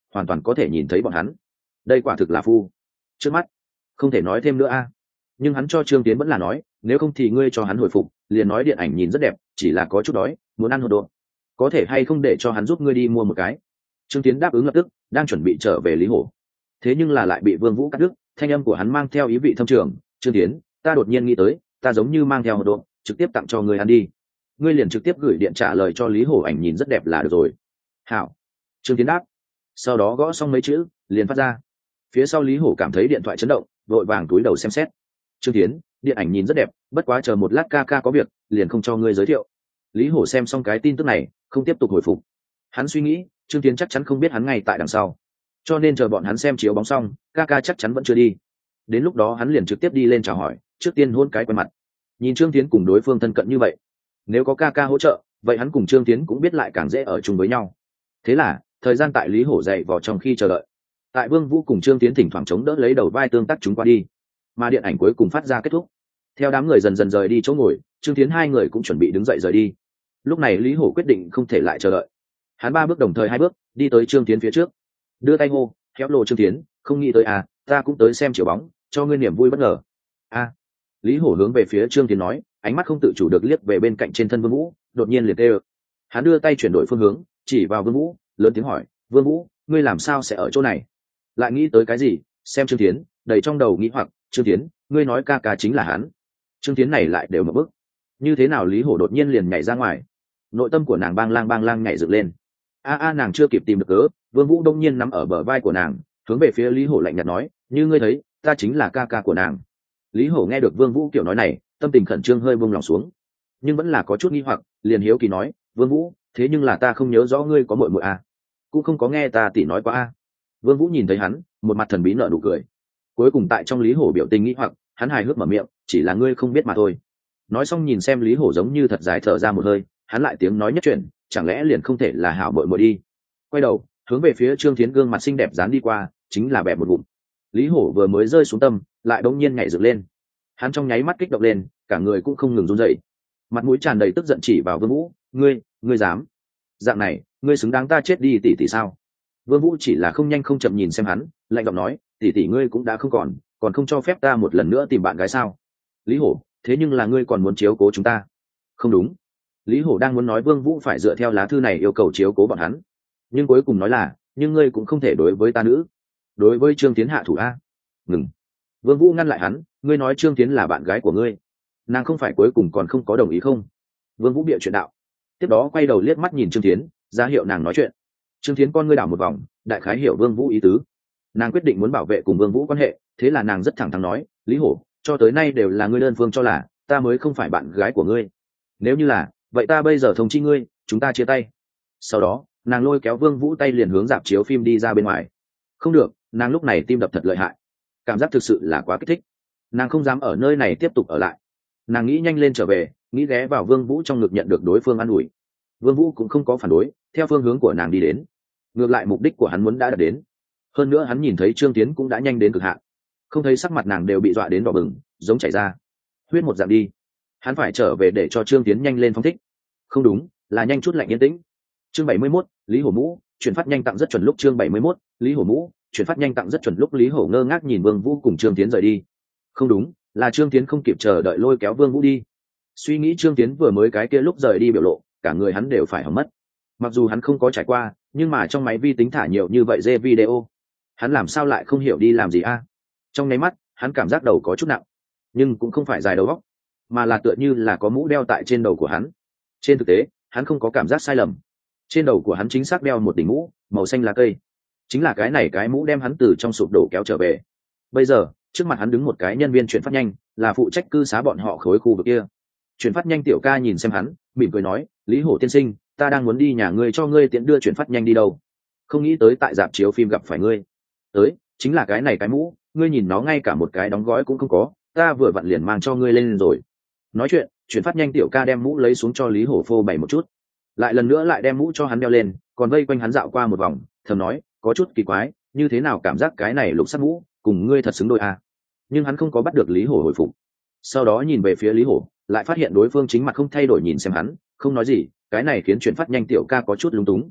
[SPEAKER 1] hoàn toàn có thể nhìn thấy bọn hắn. Đây quả thực là phu trước mắt, không thể nói thêm nữa a. Nhưng hắn cho Trương Tiến vẫn là nói, nếu không thì ngươi cho hắn hồi phục, liền nói điện ảnh nhìn rất đẹp, chỉ là có chút đói, muốn ăn hột độn, có thể hay không để cho hắn giúp ngươi đi mua một cái. Trương Tiến đáp ứng lập tức, đang chuẩn bị trở về Lý Hổ, thế nhưng là lại bị Vương Vũ cắt đứt. Thanh âm của hắn mang theo ý vị thâm trường, Trương Tiến, ta đột nhiên nghĩ tới, ta giống như mang theo hột độn, trực tiếp tặng cho ngươi ăn đi, ngươi liền trực tiếp gửi điện trả lời cho Lý Hổ ảnh nhìn rất đẹp là được rồi. Hảo. Trương Tiến đáp, sau đó gõ xong mấy chữ liền phát ra. Phía sau Lý Hổ cảm thấy điện thoại chấn động, vội vàng túi đầu xem xét. Trương Tiến, điện ảnh nhìn rất đẹp, bất quá chờ một lát ca ca có việc, liền không cho ngươi giới thiệu. Lý Hổ xem xong cái tin tức này, không tiếp tục hồi phục. Hắn suy nghĩ, Trương Tiến chắc chắn không biết hắn ngay tại đằng sau, cho nên chờ bọn hắn xem chiếu bóng xong, ca ca chắc chắn vẫn chưa đi. Đến lúc đó hắn liền trực tiếp đi lên chào hỏi, trước tiên hôn cái quen mặt. Nhìn Trương Tiến cùng đối phương thân cận như vậy, nếu có ca ca hỗ trợ, vậy hắn cùng Trương Tiến cũng biết lại càng dễ ở chung với nhau. Thế là thời gian tại Lý Hổ dậy vò trong khi chờ đợi, tại Vương Vũ cùng Trương Tiến thỉnh thoảng chống đỡ lấy đầu vai tương tác chúng qua đi, mà điện ảnh cuối cùng phát ra kết thúc. Theo đám người dần dần rời đi chỗ ngồi, Trương Tiến hai người cũng chuẩn bị đứng dậy rời đi. Lúc này Lý Hổ quyết định không thể lại chờ đợi, hắn 3 bước đồng thời 2 bước đi tới Trương Tiến phía trước, đưa tay hô, khéo lộ Trương Tiến, không nghĩ tới à, ta cũng tới xem chiếu bóng, cho ngươi niềm vui bất ngờ. A. Lý Hổ hướng về phía Trương Tiến nói, ánh mắt không tự chủ được liếc về bên cạnh trên thân Vương Vũ, đột nhiên liền tê. Hắn đưa tay chuyển đổi phương hướng, chỉ vào Vương Vũ, lớn tiếng hỏi, Vương Vũ, ngươi làm sao sẽ ở chỗ này? Lại nghĩ tới cái gì? Xem Trương Tiến, đầy trong đầu nghĩ hoặc, Trương Tiến, ngươi nói ca ca chính là hắn. Trương Tiến này lại đều một bước, như thế nào Lý Hổ đột nhiên liền nhảy ra ngoài. Nội tâm của nàng bang lang nhảy dựng lên. Nàng chưa kịp tìm được cớ, Vương Vũ đông nhiên nắm ở bờ vai của nàng, hướng về phía Lý Hổ lạnh nhạt nói, như ngươi thấy, ta chính là ca ca của nàng. Lý Hổ nghe được Vương Vũ kiểu nói này, tâm tình khẩn trương hơi buông lòng xuống, nhưng vẫn là có chút nghi hoặc, liền hiếu kỳ nói, Vương Vũ, thế nhưng là ta không nhớ rõ ngươi có muội muội à? Cũng không có nghe ta tỷ nói qua a. Vương Vũ nhìn thấy hắn, một mặt thần bí nở nụ cười. Cuối cùng tại trong Lý Hổ biểu tình nghi hoặc, hắn hài hước mở miệng, chỉ là ngươi không biết mà thôi. Nói xong nhìn xem Lý Hổ giống như thật dài thở ra một hơi, hắn lại tiếng nói nhất chuyện, chẳng lẽ liền không thể là hảo muội muội đi. Quay đầu, hướng về phía Trương Thiến gương mặt xinh đẹp dán đi qua, chính là bẹp một ngụm. Lý Hổ vừa mới rơi xuống tâm, lại bỗng nhiên nhảy dựng lên. Hắn trong nháy mắt kích động lên, cả người cũng không ngừng run rẩy, mặt mũi tràn đầy tức giận chỉ vào Vương Vũ, ngươi dám? Dạng này, ngươi xứng đáng ta chết đi tỷ tỷ sao? Vương Vũ chỉ là không nhanh không chậm nhìn xem hắn, lạnh giọng nói, tỷ tỷ ngươi cũng đã không còn không cho phép ta một lần nữa tìm bạn gái sao? Lý Hổ, thế nhưng là ngươi còn muốn chiếu cố chúng ta? Không đúng. Lý Hổ đang muốn nói Vương Vũ phải dựa theo lá thư này yêu cầu chiếu cố bọn hắn, nhưng cuối cùng nói là, nhưng ngươi cũng không thể đối với ta nữ, đối với Trương Tiến hạ thủ a. Ngừng. Vương Vũ ngăn lại hắn, ngươi nói Trương Tiến là bạn gái của ngươi, nàng không phải cuối cùng còn không có đồng ý không? Vương Vũ bịa chuyện đạo. Tiếp đó quay đầu liếc mắt nhìn Trương Tiến, ra hiệu nàng nói chuyện. Trương Tiến con ngươi đảo một vòng, đại khái hiểu Vương Vũ ý tứ. Nàng quyết định muốn bảo vệ cùng Vương Vũ quan hệ, thế là nàng rất thẳng thắn nói, Lý Hổ, cho tới nay đều là ngươi đơn phương cho là ta mới không phải bạn gái của ngươi. Nếu như là, vậy ta bây giờ thông chi ngươi, chúng ta chia tay. Sau đó, nàng lôi kéo Vương Vũ tay liền hướng rạp chiếu phim đi ra bên ngoài. Không được, nàng lúc này tim đập thật lợi hại, cảm giác thực sự là quá kích thích. Nàng không dám ở nơi này tiếp tục ở lại. Nàng nghĩ nhanh lên trở về, nghĩ ghé vào Vương Vũ trong ngực nhận được đối phương an ủi. Vương Vũ cũng không có phản đối, theo phương hướng của nàng đi đến. Ngược lại mục đích của hắn muốn đã đạt đến. Hơn nữa hắn nhìn thấy Trương Tiến cũng đã nhanh đến cực hạn, không thấy sắc mặt nàng đều bị dọa đến đỏ bừng, giống chảy ra huyết một dạng đi. Hắn phải trở về để cho Trương Tiến nhanh lên phóng thích. Không đúng, là nhanh chút lạnh yên tĩnh. Chương 71, Lý Hổ mũ, chuyển phát nhanh tặng rất chuẩn lúc. Chương 71, Lý Hổ mũ, chuyển phát nhanh tặng rất chuẩn lúc. Lý Hổ ngơ ngác nhìn Vương Vũ cùng Trương Tiến rời đi. Không đúng, là Trương Tiến không kịp chờ đợi lôi kéo Vương Vũ đi. Suy nghĩ Trương Tiến vừa mới cái kia lúc rời đi biểu lộ, cả người hắn đều phải hỏng mất. Mặc dù hắn không có trải qua, nhưng mà trong máy vi tính thả nhiều như vậy dê video, hắn làm sao lại không hiểu đi làm gì a? Trong nháy mắt, hắn cảm giác đầu có chút nặng, nhưng cũng không phải dài đầu óc, mà là tựa như là có mũ đeo tại trên đầu của hắn. Trên thực tế, hắn không có cảm giác sai lầm. Trên đầu của hắn chính xác đeo một đỉnh mũ màu xanh lá cây, chính là cái này cái mũ đem hắn từ trong sụp đổ kéo trở về. Bây giờ, trước mặt hắn đứng một cái nhân viên chuyển phát nhanh, là phụ trách cư xá bọn họ khối khu vực kia. Chuyển phát nhanh tiểu ca nhìn xem hắn, mỉm cười nói, Lý Hổ tiên sinh, ta đang muốn đi nhà ngươi cho ngươi tiện đưa chuyển phát nhanh đi đâu. Không nghĩ tới tại rạp chiếu phim gặp phải ngươi. Tới, chính là cái này cái mũ, ngươi nhìn nó ngay cả một cái đóng gói cũng không có, ta vừa vặn liền mang cho ngươi lên rồi. Nói chuyện, chuyển phát nhanh tiểu ca đem mũ lấy xuống cho Lý Hổ phô bày một chút, lại lần nữa lại đem mũ cho hắn đeo lên, còn vây quanh hắn dạo qua một vòng, thầm nói, có chút kỳ quái, như thế nào cảm giác cái này lục sắc mũ cùng ngươi thật xứng đôi à. Nhưng hắn không có bắt được Lý Hổ hồi phục. Sau đó nhìn về phía Lý Hổ, lại phát hiện đối phương chính mặt không thay đổi nhìn xem hắn, không nói gì, cái này khiến chuyển phát nhanh tiểu ca có chút lúng túng.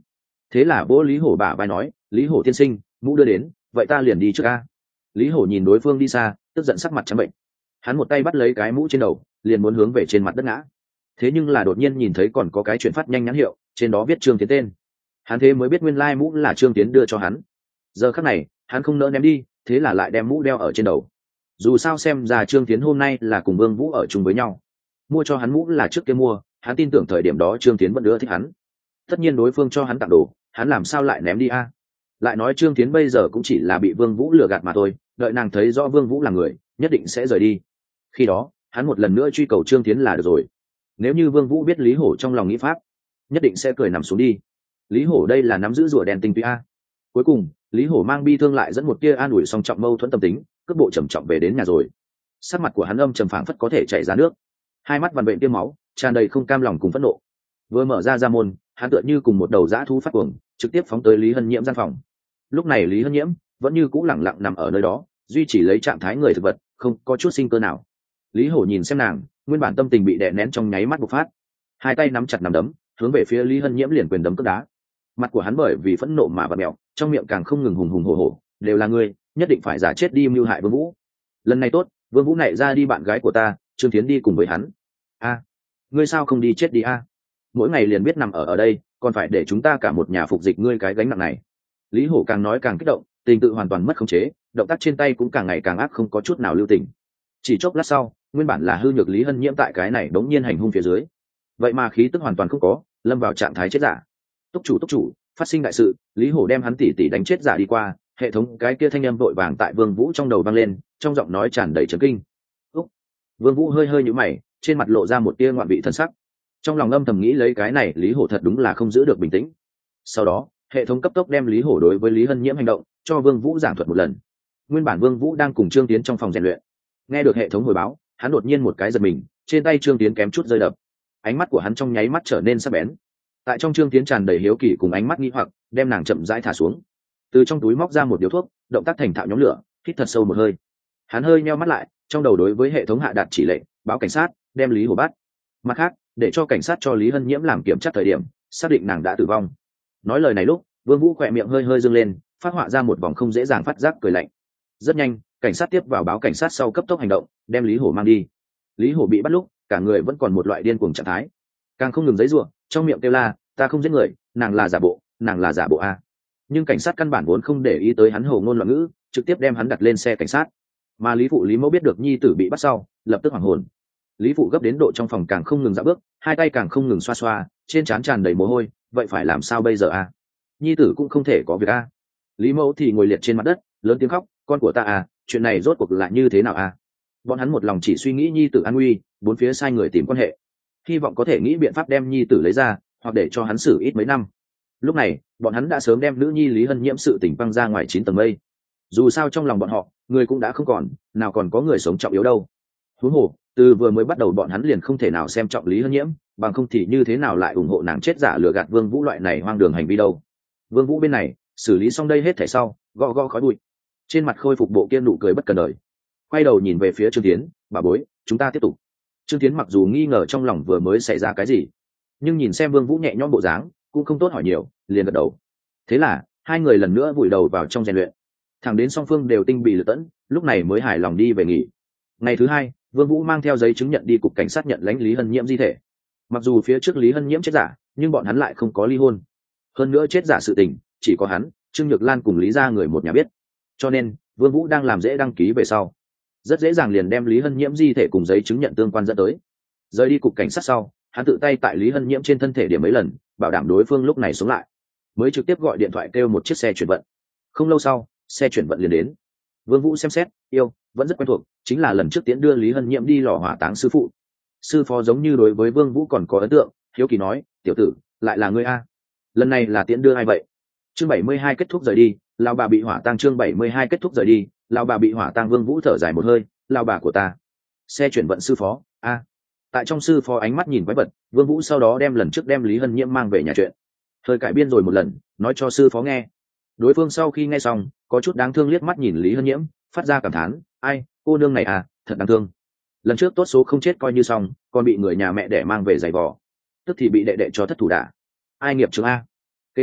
[SPEAKER 1] thế là vỗ Lý Hổ bả vai nói, Lý Hổ tiên sinh, mũ đưa đến, vậy ta liền đi trước a. Lý Hổ nhìn đối phương đi xa, tức giận sắc mặt trắng bệnh. Hắn một tay bắt lấy cái mũ trên đầu, liền muốn hướng về trên mặt đất ngã. Thế nhưng là đột nhiên nhìn thấy còn có cái chuyển phát nhanh nhãn hiệu, trên đó viết Trương Tiến tên. Hắn thế mới biết nguyên lai mũ là Trương Tiến đưa cho hắn. Giờ khắc này, hắn không nỡ ném đi, thế là lại đem mũ đeo ở trên đầu. Dù sao xem ra Trương Tiến hôm nay là cùng Vương Vũ ở chung với nhau. Mua cho hắn mũ là trước kia mua, hắn tin tưởng thời điểm đó Trương Tiến vẫn ưa thích hắn. Tất nhiên đối phương cho hắn tặng đồ, hắn làm sao lại ném đi a? Lại nói Trương Tiến bây giờ cũng chỉ là bị Vương Vũ lừa gạt mà thôi, đợi nàng thấy rõ Vương Vũ là người, nhất định sẽ rời đi. Khi đó, hắn một lần nữa truy cầu Trương Tiến là được rồi. Nếu như Vương Vũ biết Lý Hổ trong lòng nghĩ pháp, nhất định sẽ cười nằm xuống đi. Lý Hổ đây là nắm giữ rùa đen tinh túy a. Cuối cùng, Lý Hổ mang bi thương lại dẫn một tia an ủi song trọng mâu thuẫn tâm tính, cước bộ trầm trọng về đến nhà rồi. Sắc mặt của hắn âm trầm phảng phất có thể chảy ra nước, hai mắt vằn vện tiêm máu, tràn đầy không cam lòng cùng phẫn nộ. Vừa mở ra môn, hắn tựa như cùng một đầu dã thú phát cuồng, trực tiếp phóng tới Lý Hân Nhiễm gian phòng. Lúc này Lý Hân Nhiễm vẫn như cũ lẳng lặng nằm ở nơi đó, duy trì lấy trạng thái người thực vật, không có chút sinh cơ nào. Lý Hổ nhìn xem nàng, nguyên bản tâm tình bị đè nén trong nháy mắt bộc phát, hai tay nắm chặt nắm đấm, hướng về phía Lý Hân Nhiễm liền quyền đấm cước đá. Mặt của hắn bởi vì phẫn nộ mà vặn mèo, trong miệng càng không ngừng hùng hùng hổ hổ, đều là ngươi, nhất định phải giả chết đi mưu hại Vương Vũ. Lần này tốt, Vương Vũ này ra đi bạn gái của ta, Trương Thiến đi cùng với hắn. A, ngươi sao không đi chết đi a? Mỗi ngày liền biết nằm ở đây, còn phải để chúng ta cả một nhà phục dịch ngươi cái gánh nặng này. Lý Hổ càng nói càng kích động, tình tự hoàn toàn mất khống chế, động tác trên tay cũng càng ngày càng ác, không có chút nào lưu tình. Chỉ chốc lát sau, nguyên bản là hư nhược Lý Hân Nhiễm tại cái này đống nhiên hành hung phía dưới, vậy mà khí tức hoàn toàn không có, lâm vào trạng thái chết giả. Túc chủ, phát sinh đại sự. Lý Hổ đem hắn tỉ tỉ đánh chết giả đi qua, hệ thống cái kia thanh âm vội vàng tại Vương Vũ trong đầu vang lên, trong giọng nói tràn đầy chấn kinh. Vương Vũ hơi hơi nhíu mày, trên mặt lộ ra một tia ngoạn vị thần sắc. Trong lòng âm thầm nghĩ lấy cái này Lý Hổ thật đúng là không giữ được bình tĩnh. Sau đó, hệ thống cấp tốc đem Lý Hổ đối với Lý Hân Nhiễm hành động cho Vương Vũ giảng thuật một lần. Nguyên bản Vương Vũ đang cùng Trương Tiến trong phòng rèn luyện, nghe được hệ thống hồi báo, hắn đột nhiên một cái giật mình, trên tay Trương Tiến kém chút rơi đập. Ánh mắt của hắn trong nháy mắt trở nên sắc bén. Tại trong Trương Tiến tràn đầy hiếu kỳ cùng ánh mắt nghi hoặc, đem nàng chậm rãi thả xuống. Từ trong túi móc ra một điếu thuốc, động tác thành thạo nhóm lửa, hít thật sâu một hơi. Hắn hơi nheo mắt lại, trong đầu đối với hệ thống hạ đạt chỉ lệnh, báo cảnh sát, đem Lý Hổ bắt. Mặt khác, để cho cảnh sát cho Lý Hân Nhiễm làm kiểm tra thời điểm, xác định nàng đã tử vong. Nói lời này lúc, Vương Vũ khỏe miệng hơi hơi dương lên, phát họa ra một vòng không dễ dàng phát giác cười lạnh. Rất nhanh, cảnh sát tiếp vào báo cảnh sát sau cấp tốc hành động, đem Lý Hổ mang đi. Lý Hổ bị bắt lúc, cả người vẫn còn một loại điên cuồng trạng thái, càng không ngừng giãy giụa, trong miệng kêu la, ta không giết người, nàng là giả bộ a. Nhưng cảnh sát căn bản vốn không để ý tới hắn hồ ngôn loạn ngữ, trực tiếp đem hắn đặt lên xe cảnh sát. Mà Lý Phụ Lý Mẫu biết được nhi tử bị bắt sau, lập tức hoảng hồn. Lý Phụ gấp đến độ trong phòng càng không ngừng dạo bước, hai tay càng không ngừng xoa xoa, trên trán tràn đầy mồ hôi, vậy phải làm sao bây giờ a? Nhi tử cũng không thể có việc a. Lý Mẫu thì ngồi liệt trên mặt đất, lớn tiếng khóc, con của ta à, chuyện này rốt cuộc là như thế nào a? Bọn hắn một lòng chỉ suy nghĩ nhi tử an nguy, bốn phía sai người tìm quan hệ, hy vọng có thể nghĩ biện pháp đem nhi tử lấy ra, hoặc để cho hắn xử ít mấy năm. Lúc này, bọn hắn đã sớm đem nữ nhi Lý Hân Nhiễm sự tình băng ra ngoài 9 tầng mây. Dù sao trong lòng bọn họ, người cũng đã không còn, nào còn có người sống trọng yếu đâu. Huống hồ, từ vừa mới bắt đầu bọn hắn liền không thể nào xem trọng Lý Hân Nhiễm, bằng không thì như thế nào lại ủng hộ nàng chết giả lừa gạt Vương Vũ loại này hoang đường hành vi đâu. Vương Vũ bên này, xử lý xong đây hết thảy sau, gõ gõ khói bụi, trên mặt khôi phục bộ kia nụ cười bất cần đời. Quay đầu nhìn về phía Trương Tiến, bà bối, chúng ta tiếp tục. Trương Tiến mặc dù nghi ngờ trong lòng vừa mới xảy ra cái gì, nhưng nhìn xem Vương Vũ nhẹ nhõm bộ dáng, cũng không tốt hỏi nhiều, liền gật đầu. Thế là hai người lần nữa vùi đầu vào trong rèn luyện, thẳng đến song phương đều tinh bị lực tẫn, lúc này mới hài lòng đi về nghỉ. Ngày thứ hai, Vương Vũ mang theo giấy chứng nhận đi cục cảnh sát nhận lãnh Lý Hân Nhiễm di thể. Mặc dù phía trước Lý Hân Nhiễm chết giả, nhưng bọn hắn lại không có ly hôn. Hơn nữa chết giả sự tình, chỉ có hắn, Trương Nhược Lan cùng Lý gia người một nhà biết. Cho nên, Vương Vũ đang làm dễ đăng ký về sau, rất dễ dàng liền đem Lý Hân Nhiễm di thể cùng giấy chứng nhận tương quan dẫn tới. Rời đi cục cảnh sát sau, hắn tự tay tại Lý Hân Nhiễm trên thân thể điểm mấy lần, bảo đảm đối phương lúc này sống lại, mới trực tiếp gọi điện thoại kêu một chiếc xe chuyển vận. Không lâu sau, xe chuyển vận liền đến. Vương Vũ xem xét, yêu, vẫn rất quen thuộc, chính là lần trước tiễn đưa Lý Hân Nhiễm đi lò hỏa táng sư phụ. Sư phó giống như đối với Vương Vũ còn có ấn tượng, hiếu kỳ nói, tiểu tử, lại là ngươi a? Lần này là tiễn đưa ai vậy? Chương 72 kết thúc rời đi, lão bà bị hỏa tang. Chương 72 kết thúc rời đi, lão bà bị hỏa tang. Vương Vũ thở dài một hơi, lão bà của ta. Xe chuyển vận sư phó, a. Tại trong sư phó ánh mắt nhìn quái vật, Vương Vũ sau đó đem lần trước đem Lý Hân Nhiễm mang về nhà chuyện hơi cải biên rồi một lần, nói cho sư phó nghe. Đối phương sau khi nghe xong, có chút đáng thương liếc mắt nhìn Lý Hân Nhiễm, phát ra cảm thán, ai, cô nương này à, thật đáng thương. Lần trước tốt số không chết coi như xong, còn bị người nhà mẹ đẻ mang về giày vò, tức thì bị đệ đệ cho thất thủ đả. Ai nghiệp chứng a. Kế tiếp,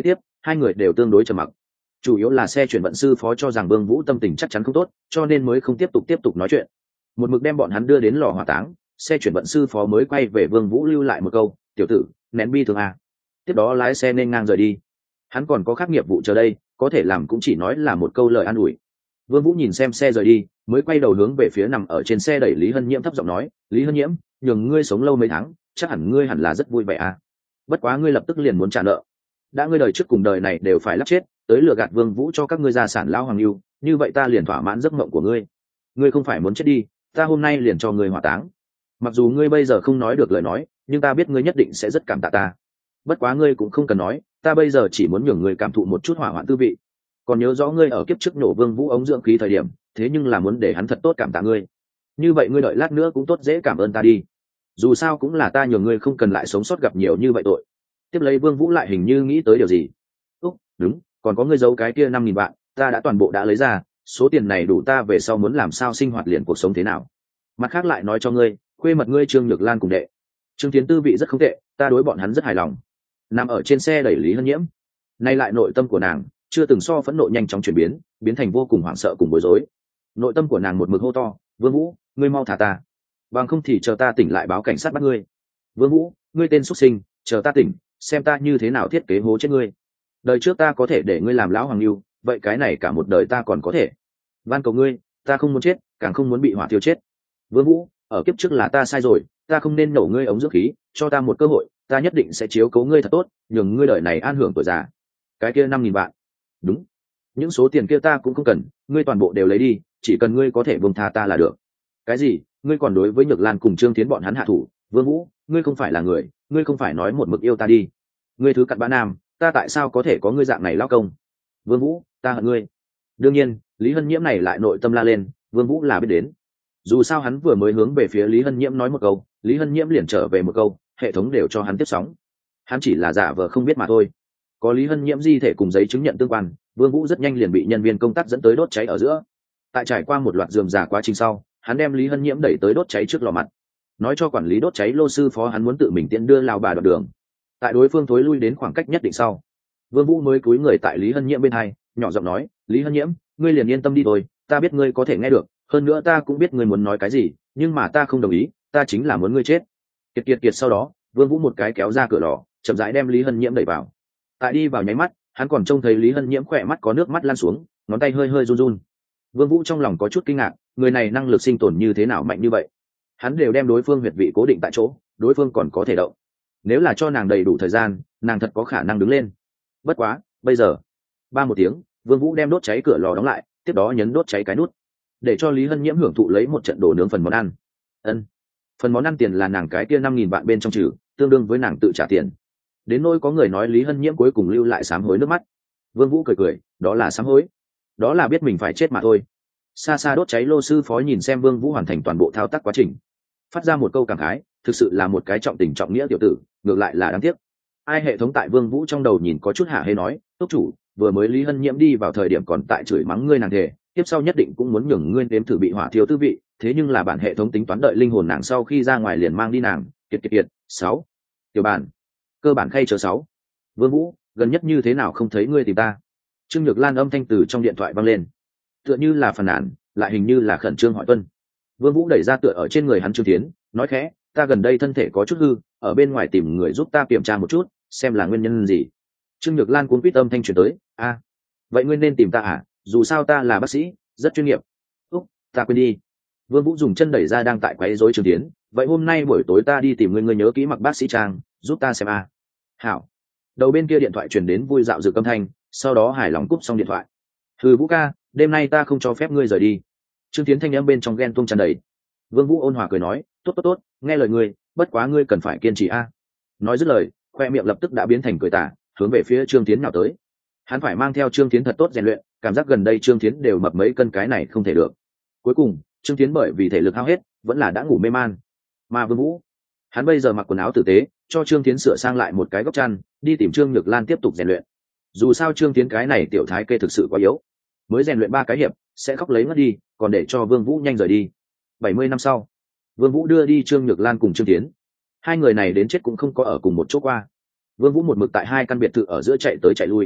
[SPEAKER 1] hai người đều tương đối trầm mặc. Chủ yếu là xe chuyển vận sư phó cho rằng Vương Vũ tâm tình chắc chắn không tốt, cho nên mới không tiếp tục nói chuyện. Một mực đem bọn hắn đưa đến lò hỏa táng, xe chuyển vận sư phó mới quay về Vương Vũ lưu lại một câu, tiểu tử, nén bi thương à. Tiếp đó lái xe nên ngang rời đi. Hắn còn có khác nghiệp vụ chờ đây, có thể làm cũng chỉ nói là một câu lời an ủi. Vương Vũ nhìn xem xe rời đi, mới quay đầu hướng về phía nằm ở trên xe đẩy Lý Hân Nhiễm thấp giọng nói, Lý Hân Nhiễm, nhường ngươi sống lâu mấy tháng, chắc hẳn ngươi hẳn là rất vui vẻ à. Bất quá ngươi lập tức liền muốn trả nợ. Đã ngươi đời trước cùng đời này đều phải lắp chết, tới lừa gạt Vương Vũ cho các ngươi gia sản lao hoàng lưu, như vậy ta liền thỏa mãn giấc mộng của ngươi. Ngươi không phải muốn chết đi, ta hôm nay liền cho ngươi hỏa táng. Mặc dù ngươi bây giờ không nói được lời nói, nhưng ta biết ngươi nhất định sẽ rất cảm tạ ta. Bất quá ngươi cũng không cần nói, ta bây giờ chỉ muốn nhường ngươi cảm thụ một chút hỏa hoạn tư vị. Còn nhớ rõ ngươi ở kiếp trước nổ Vương Vũ ống dưỡng khí thời điểm, thế nhưng là muốn để hắn thật tốt cảm tạ ngươi. Như vậy ngươi đợi lát nữa cũng tốt dễ cảm ơn ta đi. Dù sao cũng là ta nhường ngươi không cần lại sống sót gặp nhiều như vậy tội. Tiếp lấy Vương Vũ lại hình như nghĩ tới điều gì. Đúng, còn có ngươi giấu cái kia 5.000 vạn, ta đã toàn bộ đã lấy ra, số tiền này đủ ta về sau muốn làm sao sinh hoạt liền cuộc sống thế nào. Mặt khác lại nói cho ngươi, khuê mật ngươi Trương Nhược Lan cùng đệ Trương Tiến tư vị rất không tệ, ta đối bọn hắn rất hài lòng. Nằm ở trên xe đẩy Lý Hân Nhiễm, nay lại nội tâm của nàng chưa từng so phẫn nộ nhanh chóng chuyển biến thành vô cùng hoảng sợ cùng bối rối. Nội tâm của nàng một mực hô to, Vương Vũ, ngươi mau thả ta, bằng không thì chờ ta tỉnh lại báo cảnh sát bắt ngươi. Vương Vũ, ngươi tên xuất sinh, chờ ta tỉnh, xem ta như thế nào thiết kế hố chết ngươi. Đời trước ta có thể để ngươi làm lão hoàng lưu, vậy cái này cả một đời ta còn có thể. Van cầu ngươi, ta không muốn chết, càng không muốn bị hỏa thiêu chết. Vương Vũ, ở kiếp trước là ta sai rồi, ta không nên nổ ngươi ống dưỡng khí, cho ta một cơ hội, ta nhất định sẽ chiếu cố ngươi thật tốt, nhường ngươi đời này an hưởng tuổi già. Cái kia 5.000 vạn, đúng, những số tiền kia ta cũng không cần, ngươi toàn bộ đều lấy đi, chỉ cần ngươi có thể buông tha ta là được. Cái gì? Ngươi còn đối với Nhược Lan cùng Trương Thiến bọn hắn hạ thủ? Vương Vũ, ngươi không phải là người, ngươi không phải nói một mực yêu ta đi? Ngươi thứ cặn bã nam, ta tại sao có thể có ngươi dạng này lao công? Vương Vũ, ta hận ngươi. Đương nhiên, Lý Hân Nhiễm này lại nội tâm la lên, Vương Vũ là biết đến. Dù sao hắn vừa mới hướng về phía Lý Hân Nhiễm nói một câu, Lý Hân Nhiễm liền trở về một câu, hệ thống đều cho hắn tiếp sóng. Hắn chỉ là giả vờ không biết mà thôi. Có Lý Hân Nhiễm di thể cùng giấy chứng nhận tương quan, Vương Vũ rất nhanh liền bị nhân viên công tác dẫn tới đốt cháy ở giữa. Tại trải qua một loạt rườm rà quá trình sau, hắn đem Lý Hân Nhiễm đẩy tới đốt cháy trước lò mặt, nói cho quản lý đốt cháy lô sư phó hắn muốn tự mình tiễn đưa lao bà đoạn đường. Tại đối phương thối lui đến khoảng cách nhất định sau, Vương Vũ mới cúi người tại Lý Hân Nhiễm bên hai, nhỏ giọng nói, Lý Hân Nhiễm, ngươi liền yên tâm đi thôi, ta biết ngươi có thể nghe được, hơn nữa ta cũng biết ngươi muốn nói cái gì, nhưng mà ta không đồng ý, ta chính là muốn ngươi chết. Kiệt sau đó, Vương Vũ một cái kéo ra cửa lò, chậm rãi đem Lý Hân Nhiễm đẩy vào. Tại đi vào nháy mắt, hắn còn trông thấy Lý Hân Nhiễm khỏe mắt có nước mắt lan xuống, ngón tay hơi hơi run run. Vương Vũ trong lòng có chút kinh ngạc, người này năng lực sinh tồn như thế nào mạnh như vậy? Hắn đều đem đối phương huyệt vị cố định tại chỗ, đối phương còn có thể động. Nếu là cho nàng đầy đủ thời gian, nàng thật có khả năng đứng lên. Bất quá, bây giờ, ba một tiếng, Vương Vũ đem đốt cháy cửa lò đóng lại, tiếp đó nhấn đốt cháy cái nút, để cho Lý Hân Nhiễm hưởng thụ lấy một trận đồ nướng phần món ăn. Phần món ăn tiền là nàng cái kia 5.000 vạn bên trong trừ, tương đương với nàng tự trả tiền. Đến nỗi có người nói Lý Hân Nhiễm cuối cùng lưu lại sám hối nước mắt, Vương Vũ cười, đó là sám hối, đó là biết mình phải chết mà thôi. Xa xa đốt cháy lô sư phó nhìn xem Vương Vũ hoàn thành toàn bộ thao tác quá trình, phát ra một câu cảm khái, thực sự là một cái trọng tình trọng nghĩa tiểu tử, ngược lại là đáng tiếc. Ai hệ thống tại Vương Vũ trong đầu nhìn có chút hả hê nói, túc chủ, vừa mới Lý Hân Nhiễm đi vào thời điểm còn tại chửi mắng ngươi nàng thề, tiếp sau nhất định cũng muốn nhường ngươi nếm thử bị hỏa thiêu tư vị, thế nhưng là bản hệ thống tính toán đợi linh hồn nàng sau khi ra ngoài liền mang đi nàng. Kiệt 6. Tiểu bản, cơ bản khay chờ 6. Vương Vũ, gần nhất như thế nào không thấy ngươi tìm ta? Trương Nhược Lan âm thanh từ trong điện thoại vang lên, tựa như là phàn nàn, lại hình như là khẩn trương hỏi tuân. Vương Vũ đẩy ra tựa ở trên người hắn Trương Tiến, nói khẽ, ta gần đây thân thể có chút hư, ở bên ngoài tìm người giúp ta kiểm tra một chút, xem là nguyên nhân gì. Trương Nhược Lan cuốn quýt âm thanh truyền tới, vậy ngươi nên tìm ta à, dù sao ta là bác sĩ, rất chuyên nghiệp. Ta quên đi. Vương Vũ dùng chân đẩy ra đang tại quấy rối Trương Tiến, vậy hôm nay buổi tối ta đi tìm ngươi, ngươi nhớ kỹ mặc bác sĩ trang, giúp ta xem a. Hảo. Đầu bên kia điện thoại truyền đến vui dạo dược âm thanh, sau đó hài lòng cúp xong điện thoại. Vũ ca, đêm nay ta không cho phép ngươi rời đi. Trương Tiến thanh âm bên trong ghen tuông tràn đầy. Vương Vũ ôn hòa cười nói, tốt, nghe lời ngươi, bất quá ngươi cần phải kiên trì a. Nói dứt lời, khoe miệng lập tức đã biến thành cười tà, hướng về phía Trương Tiến nào tới. Hắn phải mang theo Trương Tiến thật tốt rèn luyện, cảm giác gần đây Trương Tiến đều mập mấy cân, cái này không thể được. Cuối cùng, Trương Tiến bởi vì thể lực hao hết, vẫn là đã ngủ mê man. Mà Vương Vũ, hắn bây giờ mặc quần áo tử tế, cho Trương Tiến sửa sang lại một cái góc chăn, đi tìm Trương Nhược Lan tiếp tục rèn luyện. Dù sao Trương Tiến cái này tiểu thái kê thực sự quá yếu, mới rèn luyện 3 cái hiệp sẽ khóc lấy ngất đi, còn để cho Vương Vũ nhanh rời đi. 70 năm sau, Vương Vũ đưa đi Trương Nhược Lan cùng Trương Tiến, hai người này đến chết cũng không có ở cùng một chỗ qua. Vương Vũ một mực tại hai căn biệt thự ở giữa chạy tới chạy lui,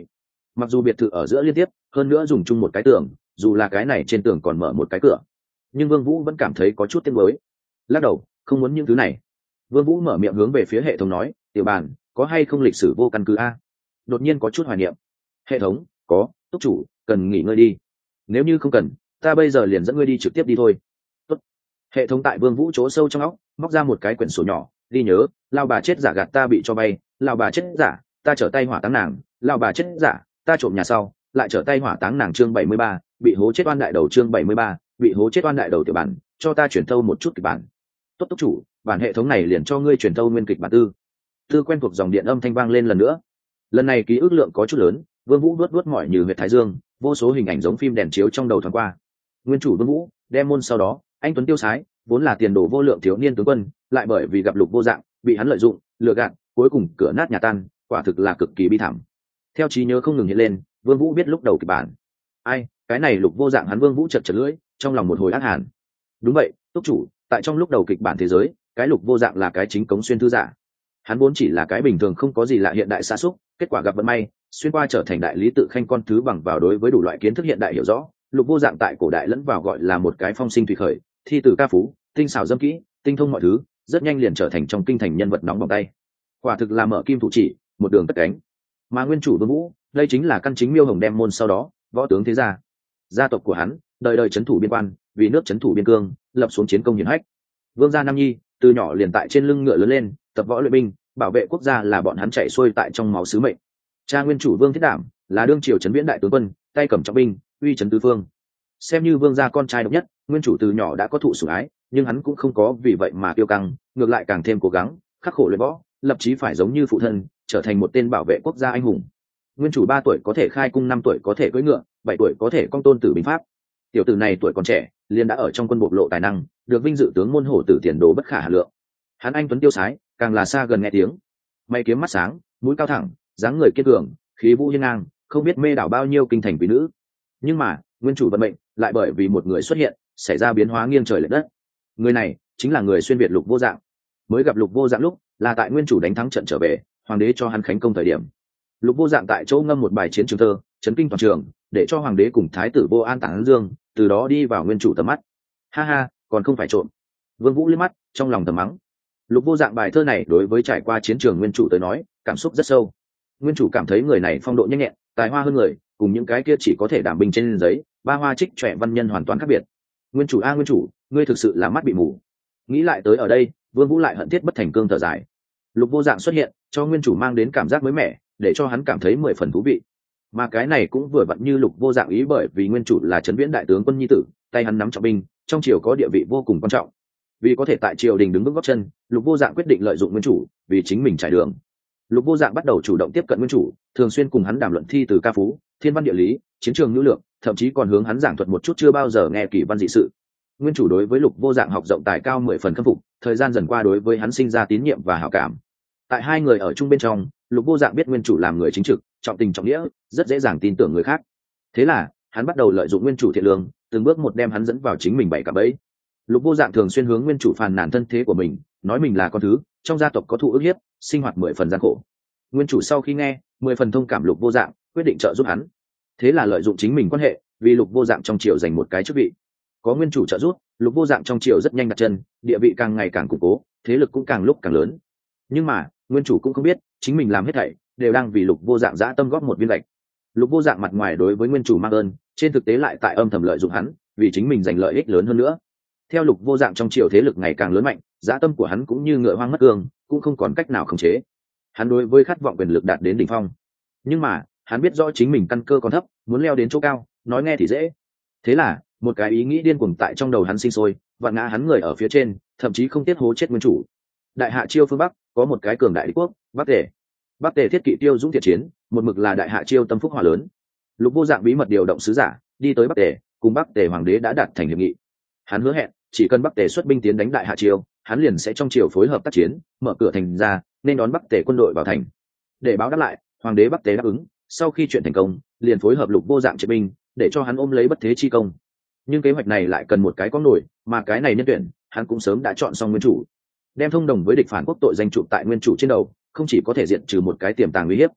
[SPEAKER 1] Mặc dù biệt thự ở giữa liên tiếp, hơn nữa dùng chung một cái tường, dù là cái này trên tường còn mở một cái cửa, nhưng Vương Vũ vẫn cảm thấy có chút tiếc nuối. Lắc đầu, không muốn những thứ này. Vương Vũ mở miệng hướng về phía hệ thống nói, tiểu bàn, có hay không lịch sử vô căn cứ a? Đột nhiên có chút hoài niệm. Hệ thống, có, túc chủ, cần nghỉ ngơi đi. Nếu như không cần, ta bây giờ liền dẫn ngươi đi trực tiếp đi thôi. Tốt. Hệ thống tại Vương Vũ chỗ sâu trong óc, móc ra một cái quyển sổ nhỏ, ghi nhớ, lao bà chết giả gạt ta bị cho bay, lao bà chết giả, ta trở tay hỏa táng nàng, lao bà chết giả, ta trộm nhà sau, lại trở tay hỏa táng nàng chương 73, bị hố chết oan đại đầu chương 73, bị hố chết oan đại đầu tiểu bản, cho ta chuyển thâu một chút kịch bản. Tốt túc chủ, bản hệ thống này liền cho ngươi truyền thâu nguyên kịch bản tư quen thuộc dòng điện âm thanh vang lên lần nữa. Lần này ký ức lượng có chút lớn, Vương Vũ đuốt mỏi như huyệt thái dương, vô số hình ảnh giống phim đèn chiếu trong đầu thoáng qua. Nguyên chủ Vương Vũ, đem môn sau đó, anh tuấn tiêu sái, vốn là tiền đồ vô lượng thiếu niên tướng quân, lại bởi vì gặp Lục Vô Dạng, bị hắn lợi dụng, lừa gạt, cuối cùng cửa nát nhà tan, quả thực là cực kỳ bi thảm. Theo trí nhớ không ngừng hiện lên, Vương Vũ biết lúc đầu kịch bản. Ai, cái này Lục Vô Dạng hắn Vương Vũ chật lưỡi, trong lòng một hồi ác hàn. Đúng vậy, túc chủ, tại trong lúc đầu kịch bản thế giới, cái Lục Vô Dạng là cái chính cống xuyên thư giả. Hắn vốn chỉ là cái bình thường không có gì lạ hiện đại xa xúc, kết quả gặp vận may, xuyên qua trở thành đại lý tự khanh con thứ bằng vào đối với đủ loại kiến thức hiện đại hiểu rõ, Lục Vô Dạng tại cổ đại lẫn vào gọi là một cái phong sinh thủy khởi, thi từ ca phú, tinh xảo dâm kỹ, tinh thông mọi thứ, rất nhanh liền trở thành trong kinh thành nhân vật nóng bỏng tay. Quả thực là mở kim thủ chỉ, một đường cất cánh. Mà nguyên chủ Vương Vũ, đây chính là căn chính Miêu Hồng đem môn sau đó, võ tướng thế gia. Gia tộc của hắn, đời đời trấn thủ biên quan, vì nước trấn thủ biên cương, lập xuống chiến công hiển hách. Vương gia Nam Nhi, từ nhỏ liền tại trên lưng ngựa lớn lên, tập võ luyện binh, bảo vệ quốc gia là bọn hắn chạy xuôi tại trong máu sứ mệnh. Cha nguyên chủ Vương Thiết Đảm là đương triều trấn viễn đại tướng quân, tay cầm trọng binh, uy trấn tứ phương. Xem như vương gia con trai độc nhất, nguyên chủ từ nhỏ đã có thụ sủng ái, nhưng hắn cũng không có vì vậy mà tiêu căng, ngược lại càng thêm cố gắng, khắc khổ luyện võ, lập chí phải giống như phụ thân, trở thành một tên bảo vệ quốc gia anh hùng. Nguyên chủ 3 tuổi có thể khai cung, 5 tuổi có thể cưỡi ngựa, 7 tuổi có thể cong tôn tử binh pháp. Tiểu tử này tuổi còn trẻ, liền đã ở trong quân bộc lộ tài năng, được vinh dự tướng môn hổ tử tiền đồ bất khả hà lượng. Hắn anh tuấn tiêu sái, càng là xa gần nghe tiếng. Mày kiếm mắt sáng, mũi cao thẳng, dáng người kiên cường, khí vũ hiên ngang, không biết mê đảo bao nhiêu kinh thành quý nữ. Nhưng mà, nguyên chủ vận mệnh lại bởi vì một người xuất hiện, xảy ra biến hóa nghiêng trời lệch đất. Người này chính là người xuyên việt Lục Vô Dạng. Mới gặp Lục Vô Dạng lúc, là tại nguyên chủ đánh thắng trận trở về, hoàng đế cho hắn khánh công thời điểm. Lục Vô Dạng tại chỗ ngâm một bài chiến trường thơ, chấn kinh toàn trường, để cho hoàng đế cùng thái tử Vô An tán dương, từ đó đi vào nguyên chủ tầm mắt. Ha ha, còn không phải trộm. Vương Vũ liếc mắt, trong lòng thầm mắng. Lục Vô Dạng bài thơ này đối với trải qua chiến trường nguyên chủ tới nói, cảm xúc rất sâu. Nguyên chủ cảm thấy người này phong độ nhanh nhẹn, tài hoa hơn người, cùng những cái kia chỉ có thể đảm bình trên giấy, ba hoa trích trẻ văn nhân hoàn toàn khác biệt. Nguyên chủ a nguyên chủ, ngươi thực sự là mắt bị mù. Nghĩ lại tới ở đây, Vương Vũ lại hận thiết bất thành cương thở dài. Lục Vô Dạng xuất hiện, cho nguyên chủ mang đến cảm giác mới mẻ, để cho hắn cảm thấy 10 phần thú vị. Mà cái này cũng vừa vặn như Lục Vô Dạng ý, bởi vì nguyên chủ là trấn viễn đại tướng quân nhi tử, tay hắn nắm trọng binh, trong triều có địa vị vô cùng quan trọng. Vì có thể tại triều đình đứng vững gót chân, Lục Vô Dạng quyết định lợi dụng nguyên chủ, vì chính mình trải đường. Lục Vô Dạng bắt đầu chủ động tiếp cận nguyên chủ, thường xuyên cùng hắn đàm luận thi từ ca phú, thiên văn địa lý, chiến trường nhu lược, thậm chí còn hướng hắn giảng thuật một chút chưa bao giờ nghe kỳ văn dị sự. Nguyên chủ đối với Lục Vô Dạng học rộng tài cao 10 phần khâm phục, thời gian dần qua đối với hắn sinh ra tín nhiệm và hảo cảm. Tại hai người ở chung bên trong, Lục Vô Dạng biết nguyên chủ làm người chính trực, trọng tình trọng nghĩa, rất dễ dàng tin tưởng người khác. Thế là, hắn bắt đầu lợi dụng nguyên chủ thiện lương, từng bước một đem hắn dẫn vào chính mình bảy cả bẫy. Lục Vô Dạng thường xuyên hướng nguyên chủ phàn nàn thân thế của mình, nói mình là con thứ, trong gia tộc có thụ ức hiếp, sinh hoạt 10 phần gian khổ. Nguyên chủ sau khi nghe, 10 phần thông cảm Lục Vô Dạng, quyết định trợ giúp hắn. Thế là lợi dụng chính mình quan hệ, vì Lục Vô Dạng trong triều giành một cái chức vị. Có nguyên chủ trợ giúp, Lục Vô Dạng trong triều rất nhanh đặt chân, địa vị càng ngày càng củng cố, thế lực cũng càng lúc càng lớn. Nhưng mà, nguyên chủ cũng không biết, chính mình làm hết thảy đều đang vì Lục Vô Dạng dã tâm góp một viên gạch. Lục Vô Dạng mặt ngoài đối với nguyên chủ mang ơn, trên thực tế lại tại âm thầm lợi dụng hắn, vì chính mình giành lợi ích lớn hơn nữa. Theo Lục Vô Dạng trong triều thế lực ngày càng lớn mạnh, dã tâm của hắn cũng như ngựa hoang mất cương, cũng không còn cách nào khống chế. Hắn đối với khát vọng quyền lực đạt đến đỉnh phong. Nhưng mà, hắn biết rõ chính mình căn cơ còn thấp, muốn leo đến chỗ cao, nói nghe thì dễ. Thế là, một cái ý nghĩ điên cuồng tại trong đầu hắn sinh sôi, vạn ngã hắn người ở phía trên, thậm chí không tiếc hố chết nguyên chủ. Đại Hạ Chiêu phương Bắc, có một cái cường đại đế quốc, Bắc Tề. Bắc Tề thiết kỵ tiêu dũng thiện chiến, một mực là Đại Hạ Chiêu tâm phúc hỏa lớn. Lục Vô Dạng bí mật điều động sứ giả, đi tới Bắc Tề, cùng Bắc Tề hoàng đế đã đạt thành hiệp nghị. Hắn hứa hẹn, chỉ cần Bắc Tề xuất binh tiến đánh Đại Hạ Chiêu, hắn liền sẽ trong triều phối hợp tác chiến, mở cửa thành ra, nên đón Bắc Tề quân đội vào thành. Để báo đáp lại, hoàng đế Bắc Tề đáp ứng, sau khi chuyện thành công, liền phối hợp Lục Vô Dạng triệt binh, để cho hắn ôm lấy bất thế chi công. Nhưng kế hoạch này lại cần một cái có nổi, mà cái này nhân tuyển, hắn cũng sớm đã chọn xong nguyên chủ. Đem thông đồng với địch phản quốc tội danh chụp tại nguyên chủ trên đầu, không chỉ có thể diệt trừ một cái tiềm tàng uy hiếp,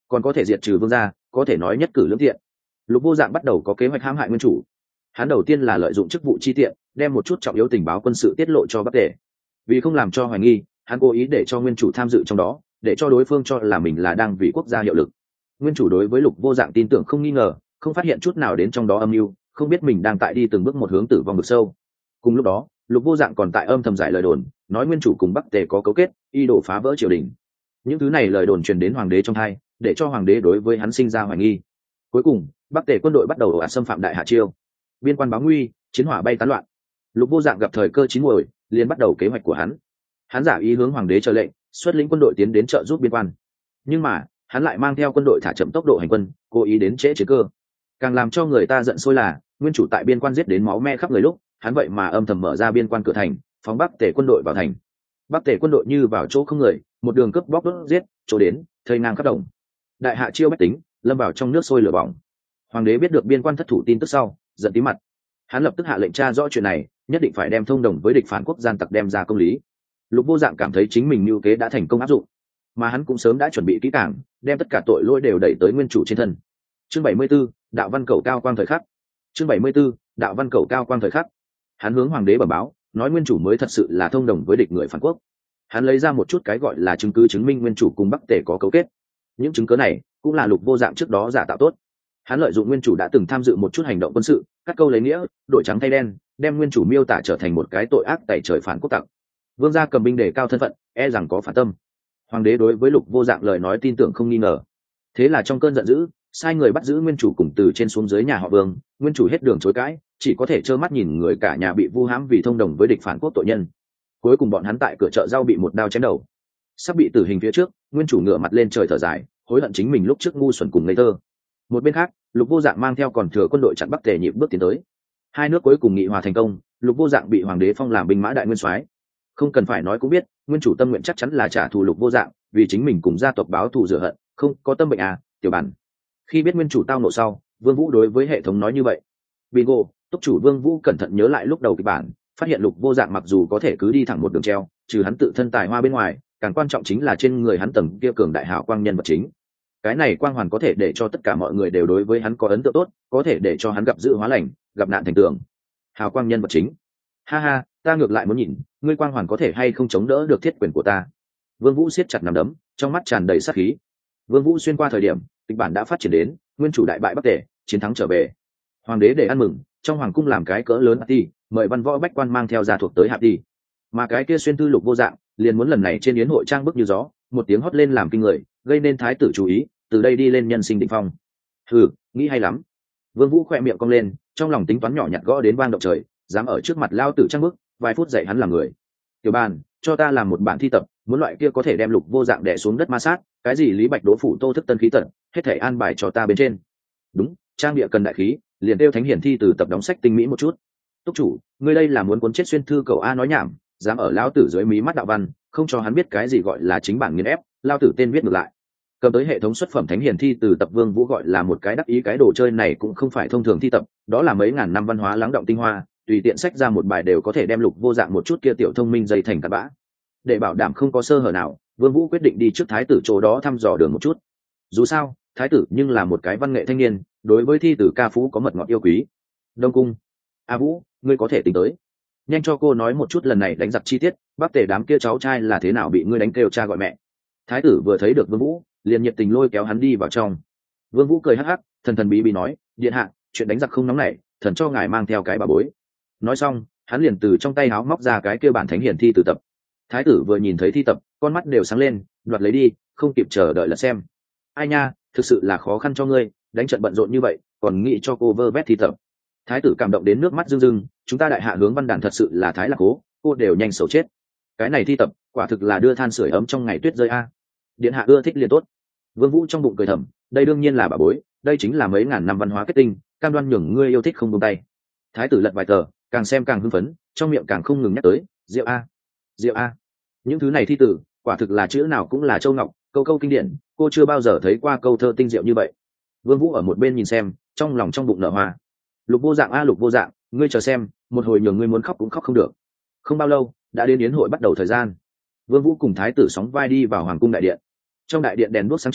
[SPEAKER 1] còn có thể diệt trừ vương gia, có thể nói nhất cử lưỡng tiện. Lục Vô Dạng bắt đầu có kế hoạch hãm hại nguyên chủ. Hắn đầu tiên là lợi dụng chức vụ chi tiện, đem một chút trọng yếu tình báo quân sự tiết lộ cho Bắc Tề. Vì không làm cho hoài nghi, hắn cố ý để cho nguyên chủ tham dự trong đó, để cho đối phương cho là mình là đang vì quốc gia hiệu lực. Nguyên chủ đối với Lục Vô Dạng tin tưởng không nghi ngờ, không phát hiện chút nào đến trong đó âm mưu, không biết mình đang tại đi từng bước một hướng tử vong vực sâu. Cùng lúc đó, Lục Vô Dạng còn tại âm thầm giải lời đồn, nói nguyên chủ cùng Bắc Tề có cấu kết, y đổ phá vỡ triều đình. Những thứ này lời đồn truyền đến hoàng đế trong tai, để cho hoàng đế đối với hắn sinh ra hoài nghi. Cuối cùng, Bắc Tề quân đội bắt đầu ồ ạt xâm phạm Đại Hạ Chiêu. Biên quan báo nguy, chiến hỏa bay tán loạn. Lục Vô Dạng gặp thời cơ chín muồi, liền bắt đầu kế hoạch của hắn. Hắn giả ý hướng hoàng đế chờ lệnh, xuất lĩnh quân đội tiến đến trợ giúp biên quan. Nhưng mà, hắn lại mang theo quân đội thả chậm tốc độ hành quân, cố ý đến trễ chiến cơ. Càng làm cho người ta giận sôi là, nguyên chủ tại biên quan giết đến máu me khắp người lúc, hắn vậy mà âm thầm mở ra biên quan cửa thành, phóng Bắc Tề quân đội vào thành. Bắc Tề quân đội như vào chỗ không người, một đường cướp bóc đốt giết, chỗ đến, thây ngang khắp đồng. Đại Hạ Chiêu bách tính, lâm vào trong nước sôi lửa bỏng. Hoàng đế biết được biên quan thất thủ tin tức sau, giận tí mặt. Hắn lập tức hạ lệnh tra rõ chuyện này, nhất định phải đem thông đồng với địch phản quốc gian tặc đem ra công lý. Lục Vô Dạng cảm thấy chính mình mưu kế đã thành công áp dụng, mà hắn cũng sớm đã chuẩn bị kỹ càng, đem tất cả tội lỗi đều đẩy tới nguyên chủ trên thân. Chương 74, đạo văn cầu cao quang thời khắc. Chương 74, đạo văn cầu cao quang thời khắc. Hắn hướng hoàng đế bẩm báo, nói nguyên chủ mới thật sự là thông đồng với địch người phản quốc. Hắn lấy ra một chút cái gọi là chứng cứ chứng minh nguyên chủ cùng Bắc Tề có cấu kết. Những chứng cứ này cũng là Lục Vô Dạng trước đó giả tạo tốt. Hắn lợi dụng nguyên chủ đã từng tham dự một chút hành động quân sự, cắt câu lấy nghĩa, đổi trắng thay đen, đem nguyên chủ miêu tả trở thành một cái tội ác tày trời phản quốc tặc. Vương gia cầm binh đề cao thân phận, e rằng có phản tâm. Hoàng đế đối với Lục Vô Dạng lời nói tin tưởng không nghi ngờ. Thế là trong cơn giận dữ, sai người bắt giữ nguyên chủ cùng từ trên xuống dưới nhà họ Vương. Nguyên chủ hết đường chối cãi, chỉ có thể trơ mắt nhìn người cả nhà bị vu hãm vì thông đồng với địch phản quốc tội nhân. Cuối cùng bọn hắn tại cửa chợ rau bị một đao chém đầu. Sắp bị tử hình phía trước, nguyên chủ ngửa mặt lên trời thở dài, hối hận chính mình lúc trước ngu xuẩn cùng ngây thơ. Một bên khác, Lục Vô Dạng mang theo còn thừa quân đội chặn Bắc Tề nhịp bước tiến tới. Hai nước cuối cùng nghị hòa thành công, Lục Vô Dạng bị hoàng đế phong làm binh mã đại nguyên soái. Không cần phải nói cũng biết, nguyên chủ tâm nguyện chắc chắn là trả thù Lục Vô Dạng, vì chính mình cùng gia tộc báo thù rửa hận, không có tâm bệnh à, tiểu bản. Khi biết nguyên chủ tao nộ sau, Vương Vũ đối với hệ thống nói như vậy. Bingo, túc chủ Vương Vũ cẩn thận nhớ lại lúc đầu kịch bản, phát hiện Lục Vô Dạng mặc dù có thể cứ đi thẳng một đường treo, trừ hắn tự thân tài hoa bên ngoài, càng quan trọng chính là trên người hắn tầng kia cường đại hảo quang nhân vật chính. Cái này quang hoàn có thể để cho tất cả mọi người đều đối với hắn có ấn tượng tốt, có thể để cho hắn gặp dự hóa lành, gặp nạn thành tường. Hào quang nhân vật chính. Ha ha, ta ngược lại muốn nhìn, ngươi quang hoàn có thể hay không chống đỡ được thiết quyền của ta. Vương Vũ siết chặt nắm đấm, trong mắt tràn đầy sát khí. Vương Vũ xuyên qua thời điểm, kịch bản đã phát triển đến, nguyên chủ đại bại Bắc Tề, chiến thắng trở về. Hoàng đế để ăn mừng, trong hoàng cung làm cái cỡ lớn party, mời văn võ bách quan mang theo gia thuộc tới hạp đi. Mà cái kia xuyên tư Lục Vô Dạng, liền muốn lần này trên yến hội trang bức như gió, một tiếng hót lên làm kinh người, gây nên thái tử chú ý, từ đây đi lên nhân sinh đỉnh phong. Hừ, nghĩ hay lắm. Vương Vũ khẽ miệng cong lên, trong lòng tính toán nhỏ nhặt gõ đến vang động trời, dám ở trước mặt lao tử trang bức, vài phút dạy hắn làm người. Tiểu Bàn, cho ta làm một bản thi tập, muốn loại kia có thể đem Lục Vô Dạng đè xuống đất ma sát, cái gì Lý Bạch Đỗ phủ Tô Thức Tân khí tận, hết thảy an bài cho ta bên trên. Đúng, trang địa cần đại khí, liền tiêu thánh hiển thi từ tập đóng sách tinh mỹ một chút. Túc chủ, ngươi đây là muốn cuốn chết xuyên thư cầu a nói nhảm, dám ở lao tử dưới mí mắt đạo văn, không cho hắn biết cái gì gọi là chính bản nghiền ép, lao tử tên viết ngược lại. Cầm tới hệ thống xuất phẩm thánh hiển thi từ tập Vương Vũ gọi là một cái đắc ý, cái đồ chơi này cũng không phải thông thường thi tập, đó là mấy ngàn năm văn hóa lắng động tinh hoa, tùy tiện sách ra một bài đều có thể đem Lục Vô Dạng một chút kia tiểu thông minh dày thành cặn bã. Để bảo đảm không có sơ hở nào, Vương Vũ quyết định đi trước thái tử chỗ đó thăm dò đường một chút. Dù sao, thái tử nhưng là một cái văn nghệ thanh niên, đối với thi tử ca phú có mật ngọt yêu quý. Đông cung, A Vũ, ngươi có thể tính tới. Nhanh cho cô nói một chút lần này đánh giặc chi tiết, Bắc Tề đám kia cháu trai là thế nào bị ngươi đánh kêu cha gọi mẹ. Thái tử vừa thấy được Vương Vũ, liền nhiệt tình lôi kéo hắn đi vào trong. Vương Vũ cười hắc hắc, thần thần bí bí nói, điện hạ, chuyện đánh giặc không nóng nảy, thần cho ngài mang theo cái bà bối. Nói xong, hắn liền từ trong tay áo móc ra cái kia bản thánh hiển thi từ tập. Thái tử vừa nhìn thấy thi tập, con mắt đều sáng lên, đoạt lấy đi, không kịp chờ đợi là xem. Ai nha, thực sự là khó khăn cho ngươi, đánh trận bận rộn như vậy, còn nghĩ cho cô vơ vét thi tập. Thái tử cảm động đến nước mắt rưng rưng, chúng ta đại hạ hướng văn đàn thật sự là thái lạc cố, cô đều nhanh xấu chết. Cái này thi tập, quả thực là đưa than sưởi ấm trong ngày tuyết rơi a. Điện hạ ưa thích liền tốt. Vương Vũ trong bụng cười thầm, đây đương nhiên là bà bối, đây chính là mấy ngàn năm văn hóa kết tinh, cam đoan nhường ngươi yêu thích không buông tay. Thái tử lật vài tờ, càng xem càng hưng phấn, trong miệng càng không ngừng nhắc tới, rượu a, rượu a. Những thứ này thi tử, quả thực là chữ nào cũng là châu ngọc, câu câu kinh điển, cô chưa bao giờ thấy qua câu thơ tinh diệu như vậy. Vương Vũ ở một bên nhìn xem, trong lòng trong bụng nở hoa. Lục Vô Dạng a Lục Vô Dạng, ngươi chờ xem, một hồi nhường ngươi muốn khóc cũng khóc không được. Không bao lâu, đã đến yến hội bắt đầu thời gian. Vương Vũ cùng thái tử sóng vai đi vào hoàng cung đại điện. Trong đại điện đèn đuốc sáng trưng,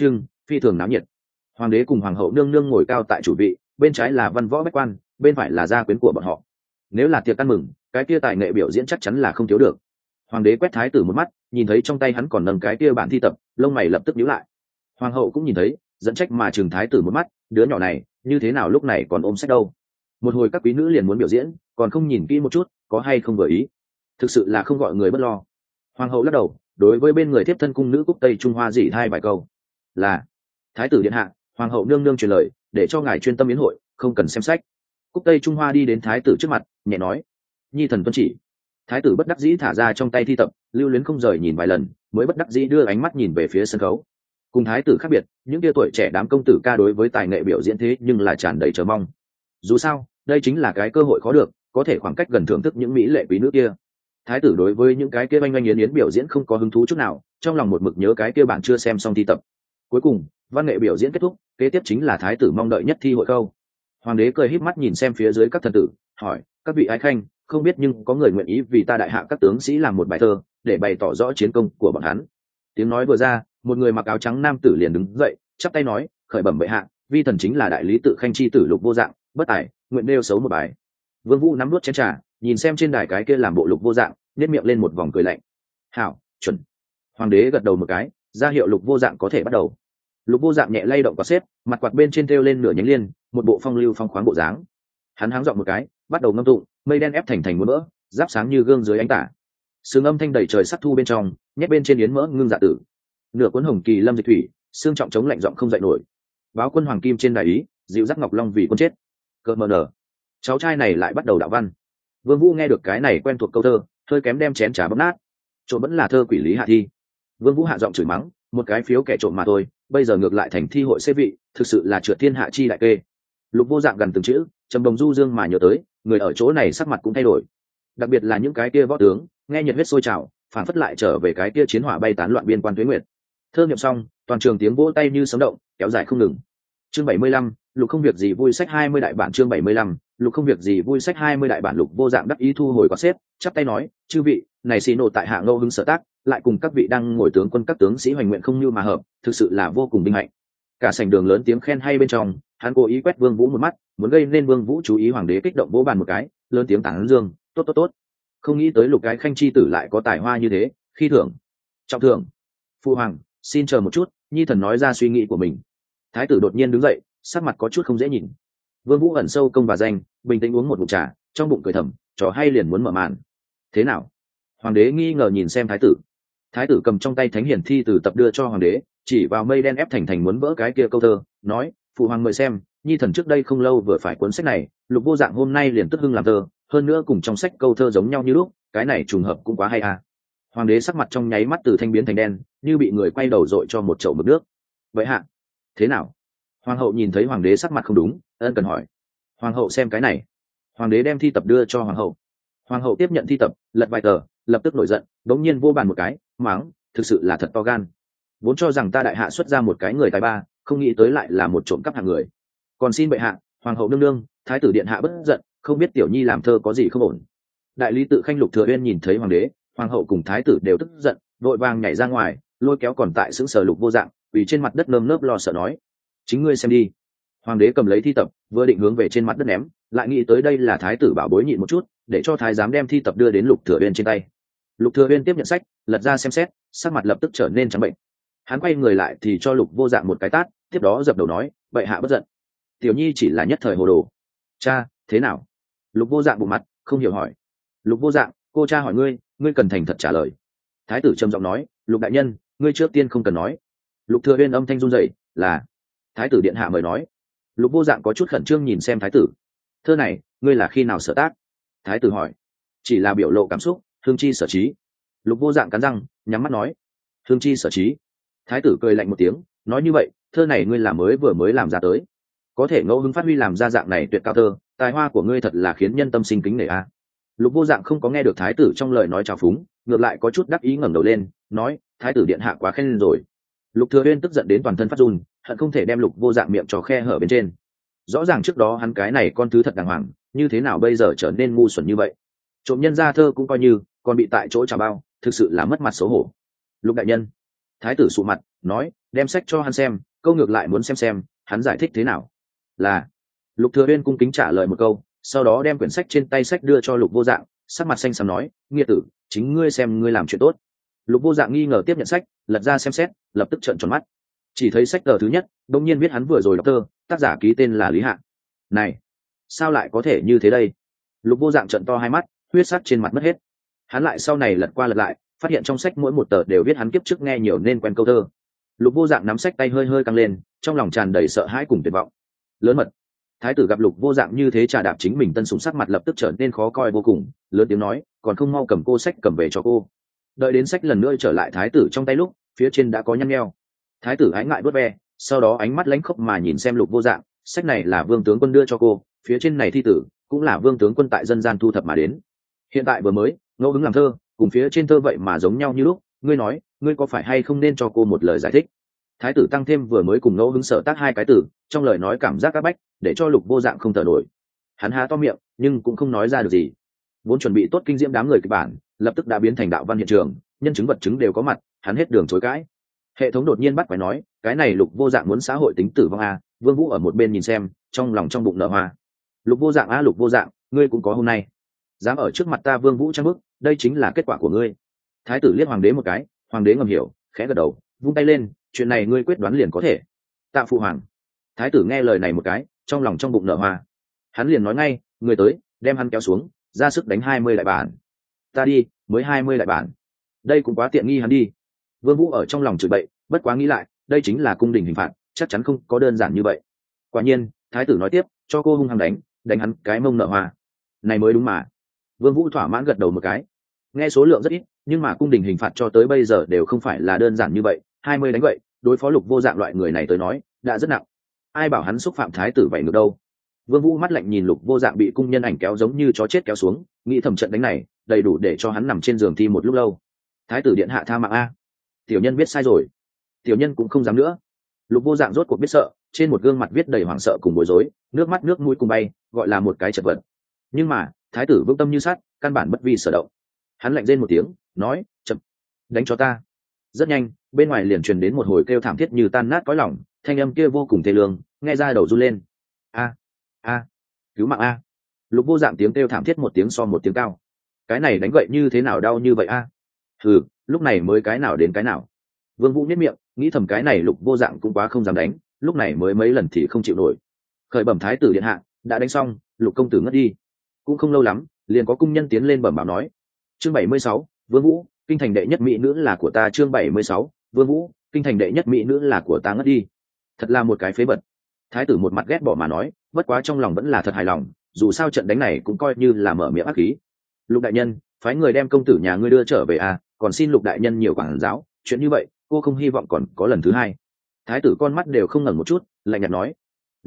[SPEAKER 1] phi thường náo nhiệt. Hoàng đế cùng hoàng hậu nương nương ngồi cao tại chủ vị, bên trái là văn võ bách quan, bên phải là gia quyến của bọn họ. Nếu là tiệc ăn mừng, cái kia tài nghệ biểu diễn chắc chắn là không thiếu được. Hoàng đế quét thái tử một mắt, nhìn thấy trong tay hắn còn nâng cái kia bản thi tập, lông mày lập tức nhíu lại. Hoàng hậu cũng nhìn thấy, dẫn trách mà chừng thái tử một mắt, đứa nhỏ này như thế nào lúc này còn ôm sách đâu. Một hồi các quý nữ liền muốn biểu diễn, còn không nhìn kỹ một chút có hay không vừa ý, thực sự là không gọi người bất lo. Hoàng hậu lắc đầu, đối với bên người tiếp thân cung nữ Cúc Tây Trung Hoa dỉ thai vài câu. Là thái tử điện hạ, hoàng hậu nương nương truyền lời để cho ngài chuyên tâm yến hội, không cần xem sách. Cúc Tây Trung Hoa đi đến thái tử trước mặt nhẹ nói, nhi thần tuân chỉ. Thái tử bất đắc dĩ thả ra trong tay thi tập, lưu luyến không rời nhìn vài lần mới bất đắc dĩ đưa ánh mắt nhìn về phía sân khấu. Cùng thái tử khác biệt, những tia tuổi trẻ đám công tử ca đối với tài nghệ biểu diễn thế nhưng là tràn đầy chờ mong. Dù sao đây chính là cái cơ hội khó được, có thể khoảng cách gần thưởng thức những mỹ lệ quý nữ kia. Thái tử đối với những cái kia oanh oanh yến yến biểu diễn không có hứng thú chút nào, trong lòng một mực nhớ cái kia bạn chưa xem xong thi tập. Cuối cùng văn nghệ biểu diễn kết thúc, kế tiếp chính là thái tử mong đợi nhất thi hội câu. Hoàng đế cười híp mắt nhìn xem phía dưới các thần tử, hỏi, các vị ái khanh, không biết nhưng có người nguyện ý vì ta đại hạ các tướng sĩ làm một bài thơ để bày tỏ rõ chiến công của bọn hắn. Tiếng nói vừa ra, một người mặc áo trắng nam tử liền đứng dậy, chắp tay nói, khởi bẩm bệ hạ, vi thần chính là đại lý tự khanh chi tử Lục Vô Dạng, bất tài nguyện nêu xấu một bài. Vương Vũ nắm nuốt chén trà, nhìn xem trên đài cái kia làm bộ Lục Vô Dạng, nhếch miệng lên một vòng cười lạnh. Hảo, chuẩn. Hoàng đế gật đầu một cái, ra hiệu Lục Vô Dạng có thể bắt đầu. Lục Vô Dạng nhẹ lay động quạt xếp, mặt quạt bên trên treo lên nửa nhánh liên, một bộ phong lưu phong khoáng bộ dáng. Hắn háng giọng một cái, bắt đầu ngâm tụng, mây đen ép thành muốn mỡ, giáp sáng như gương dưới ánh tả. Sương âm thanh đầy trời sắc thu bên trong, nhét bên trên yến mỡ ngưng dạ tử. Nửa cuốn hồng kỳ lâm dịch thủy, xương trọng chống lạnh giọng không dậy nổi. Báo quân hoàng kim trên đài ý, dịu dắt ngọc long vì quân chết. Cợt mờ nở. Cháu trai này lại bắt đầu đạo văn. Vương Vũ nghe được cái này quen thuộc câu thơ, hơi kém đem chén trà bóp nát. Trộm vẫn là thơ quỷ lý hạ thi. Vương Vũ hạ giọng chửi mắng, một cái phiếu kẻ trộm mà thôi, bây giờ ngược lại thành thi hội xếp vị, thực sự là trượt thiên hạ chi đại kê. Lục Vô Dạng gần từng chữ, trầm đồng du dương mà nhớ tới, người ở chỗ này sắc mặt cũng thay đổi. Đặc biệt là những cái kia võ tướng, nghe nhiệt huyết sôi trào, phản phất lại trở về cái kia chiến hỏa bay tán loạn biên quan tuế nguyệt. Thơ niệm xong, toàn trường tiếng vỗ tay như sấm động, kéo dài không ngừng. Chương 75, Lục không việc gì vui sách 20 đại bản. Chương 75, Lục không việc gì vui sách 20 đại bản. Lục Vô Dạng đắc ý thu hồi quạt xếp, chắp tay nói, chư vị, này xì nộ tại hạ ngẫu hứng sở tác, lại cùng các vị đang ngồi tướng quân các tướng sĩ hoành nguyện không như mà hợp, thực sự là vô cùng vinh hạnh. Cả sảnh đường lớn tiếng khen hay bên trong, hắn cố ý quét Vương Vũ một mắt, muốn gây nên Vương Vũ chú ý. Hoàng đế kích động vỗ bàn một cái, lớn tiếng tán dương, tốt tốt tốt. Không nghĩ tới Lục cái khanh chi tử lại có tài hoa như thế, khi thưởng, trọng thưởng. Phu hoàng, xin chờ một chút, nhi thần nói ra suy nghĩ của mình. Thái tử đột nhiên đứng dậy, sắc mặt có chút không dễ nhìn. Vương Vũ ẩn sâu công và danh, bình tĩnh uống một ngụm trà, trong bụng cười thầm, trò hay liền muốn mở màn. Thế nào? Hoàng đế nghi ngờ nhìn xem thái tử. Thái tử cầm trong tay thánh hiển thi từ tập đưa cho hoàng đế, chỉ vào mây đen ép thành muốn vỡ cái kia câu thơ, nói, phụ hoàng mời xem, nhi thần trước đây không lâu vừa phải cuốn sách này, Lục Vô Dạng hôm nay liền tức hưng làm thơ, hơn nữa cùng trong sách câu thơ giống nhau như lúc, cái này trùng hợp cũng quá hay à. Hoàng đế sắc mặt trong nháy mắt từ thanh biến thành đen, như bị người quay đầu dội cho một chậu mực nước. Vậy hạ, thế nào? Hoàng hậu nhìn thấy hoàng đế sắc mặt không đúng, ân cần hỏi. Hoàng hậu xem cái này. Hoàng đế đem thi tập đưa cho hoàng hậu. Hoàng hậu tiếp nhận thi tập, lật vài tờ, lập tức nổi giận, đống nhiên vô bàn một cái, mắng, thực sự là thật to gan. Vốn cho rằng ta đại hạ xuất ra một cái người tài ba, không nghĩ tới lại là một trộm cắp hạng người. Còn xin bệ hạ, hoàng hậu nương nương, thái tử điện hạ bất giận, không biết tiểu nhi làm thơ có gì không ổn. Đại lý tự khanh Lục Thừa Uyên nhìn thấy hoàng đế, hoàng hậu cùng thái tử đều tức giận, vội vàng nhảy ra ngoài, lôi kéo còn tại sững sờ Lục Vô Dạng, quỳ trên mặt đất nơm nớp lo sợ nói, chính ngươi xem đi. Hoàng đế cầm lấy thi tập, vừa định hướng về trên mặt đất ném, lại nghĩ tới đây là thái tử bảo bối, nhịn một chút, để cho thái giám đem thi tập đưa đến Lục Thừa Uyên trên tay. Lục Thừa Uyên tiếp nhận sách, lật ra xem xét, sắc mặt lập tức trở nên trắng bệnh. Hắn quay người lại thì cho Lục Vô Dạng một cái tát, tiếp đó dập đầu nói, bệ hạ bất giận, tiểu nhi chỉ là nhất thời hồ đồ. Cha, thế nào? Lục Vô Dạng bụng mặt, không hiểu hỏi. Lục Vô Dạng, cô cha hỏi ngươi, ngươi cần thành thật trả lời. Thái tử trầm giọng nói, Lục đại nhân, ngươi trước tiên không cần nói. Lục Thừa Uyên âm thanh run rẩy, là thái tử điện hạ mời nói. Lục Vô Dạng có chút khẩn trương nhìn xem thái tử. Thơ này, ngươi là khi nào sở tác? Thái tử hỏi. Chỉ là biểu lộ cảm xúc, hương chi sở trí. Lục Vô Dạng cắn răng, nhắm mắt nói, hương chi sở trí. Thái tử cười lạnh một tiếng, nói như vậy, thơ này ngươi là vừa mới làm ra tới, có thể ngẫu hứng phát huy làm ra dạng này tuyệt cao thơ, tài hoa của ngươi thật là khiến nhân tâm sinh kính nể a. Lục Vô Dạng không có nghe được thái tử trong lời nói trào phúng, ngược lại có chút đắc ý ngẩng đầu lên, nói, thái tử điện hạ quá khen rồi. Lục Thừa Uyên tức giận đến toàn thân phát run, hận không thể đem Lục Vô Dạng miệng trò khe hở bên trên. Rõ ràng trước đó hắn cái này con thứ thật đàng hoàng, như thế nào bây giờ trở nên ngu xuẩn như vậy? Trộm nhân ra thơ cũng coi như, còn bị tại chỗ trà bao, thực sự là mất mặt xấu hổ. Lục đại nhân. Thái tử sụ mặt, nói, đem sách cho hắn xem, câu ngược lại muốn xem hắn giải thích thế nào. Là. Lục Thừa Uyên cung kính trả lời một câu, sau đó đem quyển sách trên tay sách đưa cho Lục Vô Dạng, sắc mặt xanh xám nói, nghĩa tử, chính ngươi xem ngươi làm chuyện tốt. Lục Vô Dạng nghi ngờ tiếp nhận sách, lật ra xem xét, lập tức trợn tròn mắt. Chỉ thấy sách tờ thứ nhất, đột nhiên biết hắn vừa rồi đọc tơ, tác giả ký tên là Lý Hạng. Này, sao lại có thể như thế đây? Lục Vô Dạng trợn to hai mắt, huyết sắc trên mặt mất hết. Hắn lại sau này lật qua lật lại, phát hiện trong sách mỗi một tờ đều viết hắn kiếp trước nghe nhiều nên quen câu thơ. Lục Vô Dạng nắm sách tay hơi hơi căng lên, trong lòng tràn đầy sợ hãi cùng tuyệt vọng. Lớn mật. Thái tử gặp Lục Vô Dạng như thế trà đạp chính mình tân sủng, sắc mặt lập tức trở nên khó coi vô cùng, lớn tiếng nói, còn không mau cầm cô sách cầm về cho cô. Đợi đến sách lần nữa trở lại thái tử trong tay lúc, phía trên đã có nhăn nheo. Thái tử ái ngại vớt ve, sau đó ánh mắt lãnh khốc mà nhìn xem Lục Vô Dạng, sách này là Vương tướng quân đưa cho cô, phía trên này thi tử cũng là Vương tướng quân tại dân gian thu thập mà đến. Hiện tại vừa mới ngẫu hứng làm thơ, cùng phía trên thơ vậy mà giống nhau như lúc, ngươi nói, ngươi có phải hay không nên cho cô một lời giải thích? Thái tử tăng thêm vừa mới cùng ngẫu hứng sở tác hai cái từ, trong lời nói cảm giác áp bách, để cho Lục Vô Dạng không thở nổi. Hắn há to miệng, nhưng cũng không nói ra được gì. Vốn chuẩn bị tốt kinh diễm đám người kịch bản, lập tức đã biến thành đạo văn hiện trường, nhân chứng vật chứng đều có mặt, hắn hết đường chối cãi. Hệ thống đột nhiên bắt phải nói, cái này Lục Vô Dạng muốn xã hội tính tử vong a. Vương Vũ ở một bên nhìn xem, trong lòng trong bụng nở hoa. Lục Vô Dạng a, Lục Vô Dạng, ngươi cũng có hôm nay. Dám ở trước mặt ta Vương Vũ trang bức, đây chính là kết quả của ngươi. Thái tử liếc hoàng đế một cái, hoàng đế ngầm hiểu, khẽ gật đầu, vung tay lên, chuyện này ngươi quyết đoán liền có thể. Tạ phụ hoàng. Thái tử nghe lời này một cái, trong lòng trong bụng nở hoa. Hắn liền nói ngay, người tới, đem hắn kéo xuống, ra sức đánh 20 đại bản. Ta đi, mới 20 đại bản. Đây cũng quá tiện nghi hắn đi. Vương Vũ ở trong lòng chửi bậy, bất quá nghĩ lại, đây chính là cung đình hình phạt, chắc chắn không có đơn giản như vậy. Quả nhiên, thái tử nói tiếp, cho cô hung hăng đánh hắn cái mông nở hoa. Này mới đúng mà. Vương Vũ thỏa mãn gật đầu một cái. Nghe số lượng rất ít, nhưng mà cung đình hình phạt cho tới bây giờ đều không phải là đơn giản như vậy, 20 đánh vậy, đối phó Lục Vô Dạng loại người này tới nói, đã rất nặng. Ai bảo hắn xúc phạm thái tử vậy ngược đâu. Vương Vũ mắt lạnh nhìn Lục Vô Dạng bị cung nhân ảnh kéo giống như chó chết kéo xuống, nghĩ thầm trận đánh này, đầy đủ để cho hắn nằm trên giường thi một lúc lâu. Thái tử điện hạ tha mạng a. Tiểu nhân biết sai rồi. Tiểu nhân cũng không dám nữa. Lục Vô Dạng rốt cuộc biết sợ, trên một gương mặt viết đầy hoảng sợ cùng bối rối, nước mắt nước mũi cùng bay, gọi là một cái chật vật. Nhưng mà, thái tử vững tâm như sắt, căn bản bất vi sở động. Hắn lạnh rên một tiếng, nói, chậm, đánh cho ta. Rất nhanh, bên ngoài liền truyền đến một hồi kêu thảm thiết như tan nát cõi lòng, thanh âm kia vô cùng thê lương, nghe ra đầu run lên. A, cứu mạng a. Lục Vô Dạng tiếng kêu thảm thiết một tiếng so một tiếng cao. Cái này đánh vậy như thế nào đau như vậy a? Hừ, lúc này mới cái nào đến cái nào. Vương Vũ nhếch miệng, nghĩ thầm cái này Lục Vô Dạng cũng quá không dám đánh, lúc này mới mấy lần thì không chịu nổi. Khởi bẩm thái tử điện hạ, đã đánh xong, Lục công tử ngất đi. Cũng không lâu lắm, liền có cung nhân tiến lên bẩm báo nói. Chương 76, Vương Vũ, kinh thành đệ nhất mỹ nữ là của ta. Chương 76, Vương Vũ, kinh thành đệ nhất mỹ nữ là của ta ngất đi. Thật là một cái phế vật. Thái tử một mặt ghét bỏ mà nói, bất quá trong lòng vẫn là thật hài lòng, dù sao trận đánh này cũng coi như là mở miệng ác khí. Lục đại nhân, phái người đem công tử nhà ngươi đưa trở về à, còn xin Lục đại nhân nhiều quản giáo, chuyện như vậy, cô không hy vọng còn có lần thứ hai. Thái tử con mắt đều không ngẩng một chút, lạnh nhạt nói,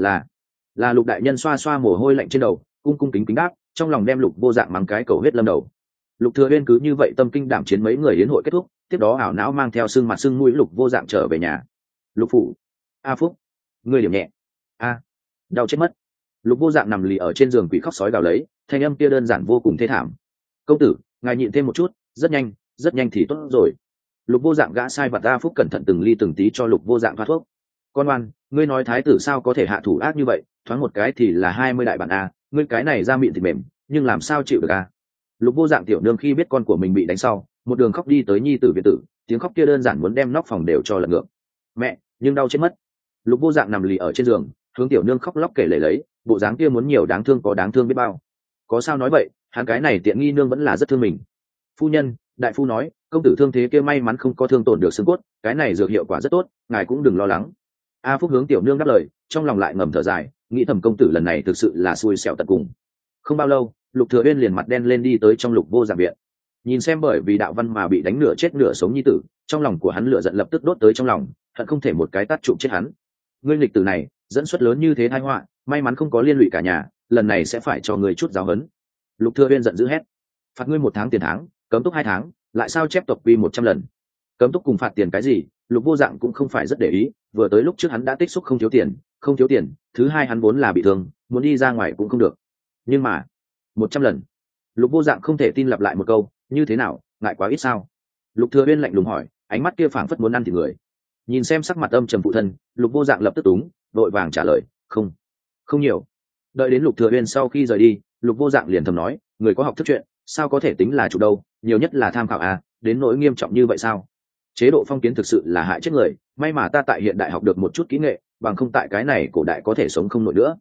[SPEAKER 1] là Lục đại nhân xoa xoa mồ hôi lạnh trên đầu, cung cung kính kính đáp, trong lòng đem Lục Vô Dạng mắng cái cầu huyết lâm đầu. Lục Thừa Uyên cứ như vậy tâm kinh đảm chiến mấy người yến hội kết thúc, tiếp đó ảo não mang theo sưng mặt sưng mũi Lục Vô Dạng trở về nhà. Lục phủ, a Phúc, ngươi điểm nhẹ, a, đau chết mất. Lục Vô Dạng nằm lì ở trên giường quỷ khóc sói gào lấy, thanh âm kia đơn giản vô cùng thê thảm. Công tử, ngài nhịn thêm một chút, rất nhanh thì tốt rồi. Lục Vô Dạng gã sai vặt a Phúc cẩn thận từng ly từng tí cho Lục Vô Dạng thoa thuốc. Con ngoan, ngươi nói thái tử sao có thể hạ thủ ác như vậy, thoáng một cái thì là 20 đại bản a, ngươi cái này da mịn thì mềm, nhưng làm sao chịu được a. Lục Vô Dạng tiểu nương khi biết con của mình bị đánh sau, một đường khóc đi tới nhi tử viện tử, tiếng khóc kia đơn giản muốn đem nóc phòng đều cho lật ngược. Mẹ, nhưng đau chết mất. Lục Vô Dạng nằm lì ở trên giường, hướng tiểu nương khóc lóc kể lể lấy, bộ dáng kia muốn nhiều đáng thương có đáng thương biết bao. Có sao nói vậy, hắn cái này tiện nghi nương vẫn là rất thương mình. Phu nhân, đại phu nói, công tử thương thế kia may mắn không có thương tổn được xương cốt, cái này dược hiệu quả rất tốt, ngài cũng đừng lo lắng. A Phúc hướng tiểu nương đáp lời, trong lòng lại ngầm thở dài, nghĩ thầm công tử lần này thực sự là xui xẻo tận cùng. Không bao lâu, Lục Thừa Uyên liền mặt đen lên đi tới trong Lục Vô Dạng viện. Nhìn xem bởi vì đạo văn mà bị đánh nửa chết nửa sống nhi tử, trong lòng của hắn lửa giận lập tức đốt tới trong lòng, hận không thể một cái tát chụp chết hắn. Ngươi nghịch tử này, dẫn xuất lớn như thế tai họa, may mắn không có liên lụy cả nhà, lần này sẽ phải cho ngươi chút giáo huấn. Lục Thừa Uyên giận dữ hét, phạt ngươi 1 tháng tiền tháng, cấm túc 2 tháng, lại sao chép tộc quy 100 lần. Cấm túc cùng phạt tiền cái gì, Lục Vô Dạng cũng không phải rất để ý, vừa tới lúc trước hắn đã tích xúc không thiếu tiền, thứ hai hắn vốn là bị thương, muốn đi ra ngoài cũng không được. Nhưng mà, 100 lần. Lục Vô Dạng không thể tin lặp lại một câu, như thế nào, ngại quá ít sao? Lục Thừa Uyên lạnh lùng hỏi, ánh mắt kia phảng phất muốn ăn thịt người. Nhìn xem sắc mặt âm trầm phụ thân, Lục Vô Dạng lập tức túng đội vàng trả lời, không, không nhiều. Đợi đến Lục Thừa Uyên sau khi rời đi, Lục Vô Dạng liền thầm nói, người có học thức chuyện sao có thể tính là chủ đâu, nhiều nhất là tham khảo à, đến nỗi nghiêm trọng như vậy sao? Chế độ phong kiến thực sự là hại chết người, may mà ta tại hiện đại học được một chút kỹ nghệ, bằng không tại cái này cổ đại có thể sống không nổi nữa.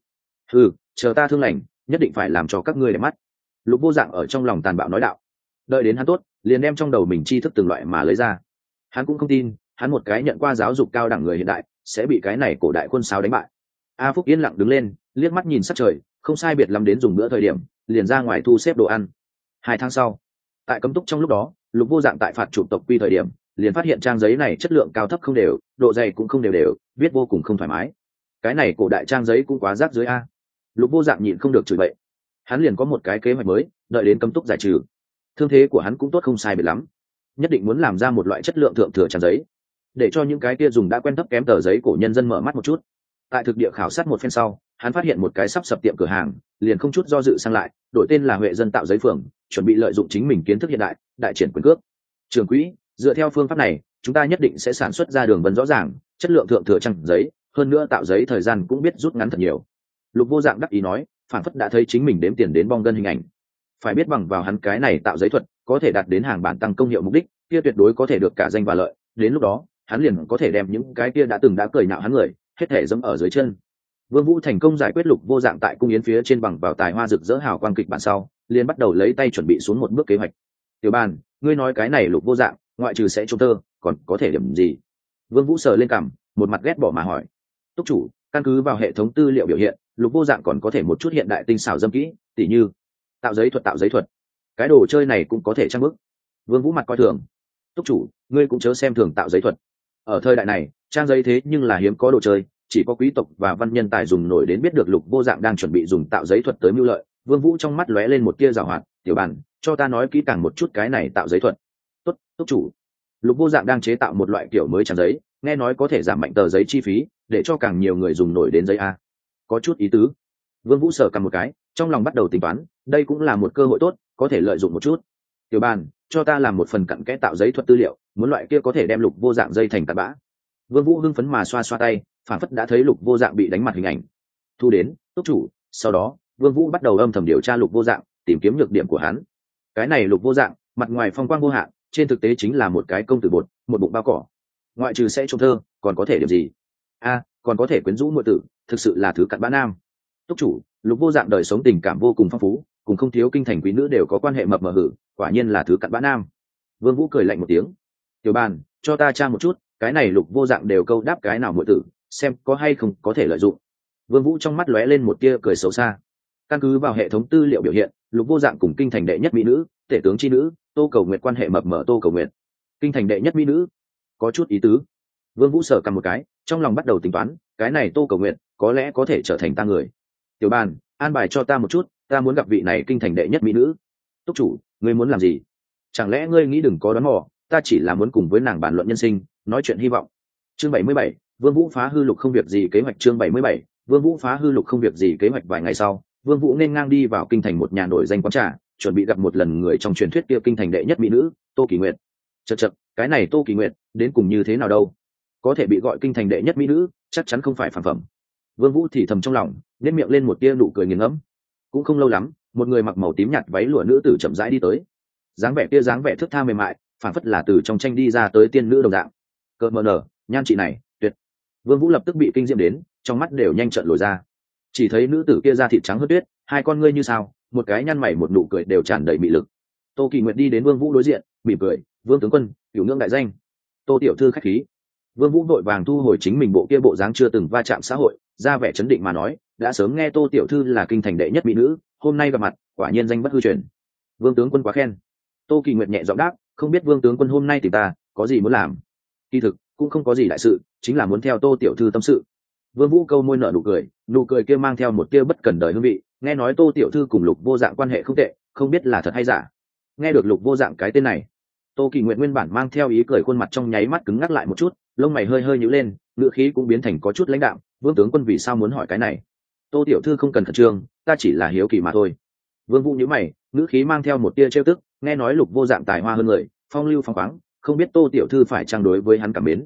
[SPEAKER 1] Chờ ta thương lành, nhất định phải làm cho các ngươi đẹp mắt. Lục Vô Dạng ở trong lòng tàn bạo nói đạo. Đợi đến hắn tốt, liền đem trong đầu mình tri thức từng loại mà lấy ra. Hắn cũng không tin, hắn một cái nhận qua giáo dục cao đẳng người hiện đại sẽ bị cái này cổ đại quân sáo đánh bại. A Phúc yên lặng đứng lên, liếc mắt nhìn sát trời, không sai biệt lắm đến dùng bữa thời điểm, liền ra ngoài thu xếp đồ ăn. 2 tháng sau, tại cấm túc trong lúc đó, Lục Vô Dạng tại phạt chụp tộc quy thời điểm, liền phát hiện trang giấy này chất lượng cao thấp không đều, độ dày cũng không đều đều, viết vô cùng không thoải mái. Cái này cổ đại trang giấy cũng quá rác dưới a. Lục Vô Dạng nhịn không được chửi bậy. Hắn liền có một cái kế hoạch mới, đợi đến cấm túc giải trừ, thương thế của hắn cũng tốt không sai biệt lắm, nhất định muốn làm ra một loại chất lượng thượng thừa trang giấy, để cho những cái kia dùng đã quen thấp kém tờ giấy cổ nhân dân mở mắt một chút. Tại thực địa khảo sát một phen sau, hắn phát hiện một cái sắp sập tiệm cửa hàng, liền không chút do dự sang lại, đổi tên là Huệ Dân Tạo Giấy Phường, chuẩn bị lợi dụng chính mình kiến thức hiện đại, đại triển quyền cước. Trường quỹ, dựa theo phương pháp này, chúng ta nhất định sẽ sản xuất ra đường vân rõ ràng, chất lượng thượng thừa trang giấy, hơn nữa tạo giấy thời gian cũng biết rút ngắn thật nhiều. Lục Vô Dạng đắc ý nói, phản phất đã thấy chính mình đếm tiền đến bong gân hình ảnh. Phải biết bằng vào hắn cái này tạo giấy thuật, có thể đạt đến hàng bản tăng công hiệu mục đích, kia tuyệt đối có thể được cả danh và lợi, đến lúc đó, hắn liền có thể đem những cái kia đã từng đã cười nhạo hắn người, hết thể dẫm ở dưới chân. Vương Vũ thành công giải quyết Lục Vô Dạng tại cung yến phía trên bằng vào tài hoa rực rỡ hào quang kịch bản sau, liền bắt đầu lấy tay chuẩn bị xuống một bước kế hoạch. Tiểu Bàn, ngươi nói cái này Lục Vô Dạng, ngoại trừ sẽ trông tơ, còn có thể điểm gì? Vương Vũ sờ lên cằm, một mặt ghét bỏ mà hỏi. Túc chủ, căn cứ vào hệ thống tư liệu biểu hiện, Lục Vô Dạng còn có thể một chút hiện đại tinh xảo dâm kỹ, tỉ như tạo giấy thuật. Cái đồ chơi này cũng có thể trang bức. Vương Vũ mặt coi thường. Túc chủ, ngươi cũng chớ xem thường tạo giấy thuật. Ở thời đại này, trang giấy thế nhưng là hiếm có đồ chơi, chỉ có quý tộc và văn nhân tài dùng nổi đến biết được Lục Vô Dạng đang chuẩn bị dùng tạo giấy thuật tới mưu lợi. Vương Vũ trong mắt lóe lên một tia giảo hoạt, "Tiểu Bàn, cho ta nói kỹ càng một chút cái này tạo giấy thuật." "Tốt, Túc chủ." Lục Vô Dạng đang chế tạo một loại kiểu mới trang giấy, nghe nói có thể giảm mạnh tờ giấy chi phí, để cho càng nhiều người dùng nổi đến giấy a. Có chút ý tứ. Vương Vũ sờ cầm một cái, trong lòng bắt đầu tính toán, đây cũng là một cơ hội tốt, có thể lợi dụng một chút. "Tiểu Bàn, cho ta làm một phần cặn kẽ tạo giấy thuật tư liệu, muốn loại kia có thể đem Lục Vô Dạng dây thành tạt bã." Vương Vũ hưng phấn mà xoa xoa tay, phản phất đã thấy Lục Vô Dạng bị đánh mặt hình ảnh. Thu đến, Túc chủ. Sau đó, Vương Vũ bắt đầu âm thầm điều tra Lục Vô Dạng, tìm kiếm nhược điểm của hắn. Cái này Lục Vô Dạng, mặt ngoài phong quang vô hạn, trên thực tế chính là một cái công tử bột, một bụng bao cỏ. Ngoại trừ sẽ trông thơ, còn có thể điểm gì? Còn có thể quyến rũ muội tử, thực sự là thứ cặn bã nam. Túc chủ, Lục Vô Dạng đời sống tình cảm vô cùng phong phú, cùng không thiếu kinh thành quý nữ đều có quan hệ mập mờ hử, quả nhiên là thứ cặn bã nam. Vương Vũ cười lạnh một tiếng. "Tiểu Bàn, cho ta tra một chút, cái này Lục Vô Dạng đều câu đáp cái nào muội tử, xem có hay không có thể lợi dụng." Vương Vũ trong mắt lóe lên một tia cười xấu xa. Căn cứ vào hệ thống tư liệu biểu hiện, Lục Vô Dạng cùng kinh thành đệ nhất mỹ nữ, tể tướng chi nữ, Tô Cầu Nguyệt quan hệ mập mờ. Tô Cầu Nguyệt, kinh thành đệ nhất mỹ nữ, có chút ý tứ. Vương Vũ sờ cầm một cái, trong lòng bắt đầu tính toán, cái này Tô Cầu Nguyệt có lẽ có thể trở thành ta người. "Tiểu Bàn, an bài cho ta một chút, ta muốn gặp vị này kinh thành đệ nhất mỹ nữ." "Túc chủ, ngươi muốn làm gì? Chẳng lẽ ngươi nghĩ đừng có đoán mò, ta chỉ là muốn cùng với nàng bàn luận nhân sinh, nói chuyện hy vọng." Chương 77, Vương Vũ phá hư lục không việc gì kế hoạch. Chương 77, Vương Vũ phá hư lục không việc gì kế hoạch. Vài ngày sau, Vương Vũ nên ngang đi vào kinh thành một nhà nổi danh quán trà, chuẩn bị gặp một lần người trong truyền thuyết kia kinh thành đệ nhất mỹ nữ, Tô Kỳ Nguyệt. Chậc, cái này Tô Kỳ Nguyệt, đến cùng như thế nào đâu? Có thể bị gọi kinh thành đệ nhất mỹ nữ, chắc chắn không phải phản phẩm. Vương Vũ thì thầm trong lòng, nhếch miệng lên một tia nụ cười nghiền ngẫm. Cũng không lâu lắm, một người mặc màu tím nhạt váy lụa nữ tử chậm rãi đi tới. Dáng vẻ thướt tha mềm mại, phản phất là từ trong tranh đi ra tới tiên nữ đồng dạng. Cợt mờ nở, nhan chị này, tuyệt. Vương Vũ lập tức bị kinh diễm đến, trong mắt đều nhanh trợn lồi ra. Chỉ thấy nữ tử kia da thịt trắng hơn tuyết, hai con ngươi như sao, một cái nhăn mày một nụ cười đều tràn đầy mị lực. Tô Kỳ Nguyệt đi đến Vương Vũ đối diện, mỉm cười, "Vương tướng quân, cửu ngưỡng đại danh." "Tô tiểu thư khách khí." Vương Vũ vội vàng thu hồi chính mình bộ kia bộ dáng chưa từng va chạm xã hội, ra vẻ chấn định mà nói, "Đã sớm nghe Tô tiểu thư là kinh thành đệ nhất mỹ nữ, hôm nay gặp mặt, quả nhiên danh bất hư truyền." "Vương tướng quân quá khen." Tô Kỳ Nguyệt nhẹ giọng đáp, "Không biết Vương tướng quân hôm nay tìm ta, có gì muốn làm?" "Kỳ thực, cũng không có gì đại sự, chính là muốn theo Tô tiểu thư tâm sự." Vương Vũ câu môi nở nụ cười kia mang theo một tia bất cần đời hương vị, nghe nói Tô tiểu thư cùng Lục Vô Dạng quan hệ không tệ, không biết là thật hay giả. Nghe được Lục Vô Dạng cái tên này, Tô Kỳ Nguyệt nguyên bản mang theo ý cười khuôn mặt trong nháy mắt cứng ngắc lại một chút, lông mày hơi hơi nhíu lên, ngữ khí cũng biến thành có chút lãnh đạm, "Vương tướng quân vì sao muốn hỏi cái này?" "Tô tiểu thư không cần khẩn trương, ta chỉ là hiếu kỳ mà thôi." Vương Vũ nhíu mày, ngữ khí mang theo một tia trêu tức, nghe nói Lục Vô Dạng tài hoa hơn người, phong lưu phóng khoáng, không biết Tô tiểu thư phải trang đối với hắn cảm mến.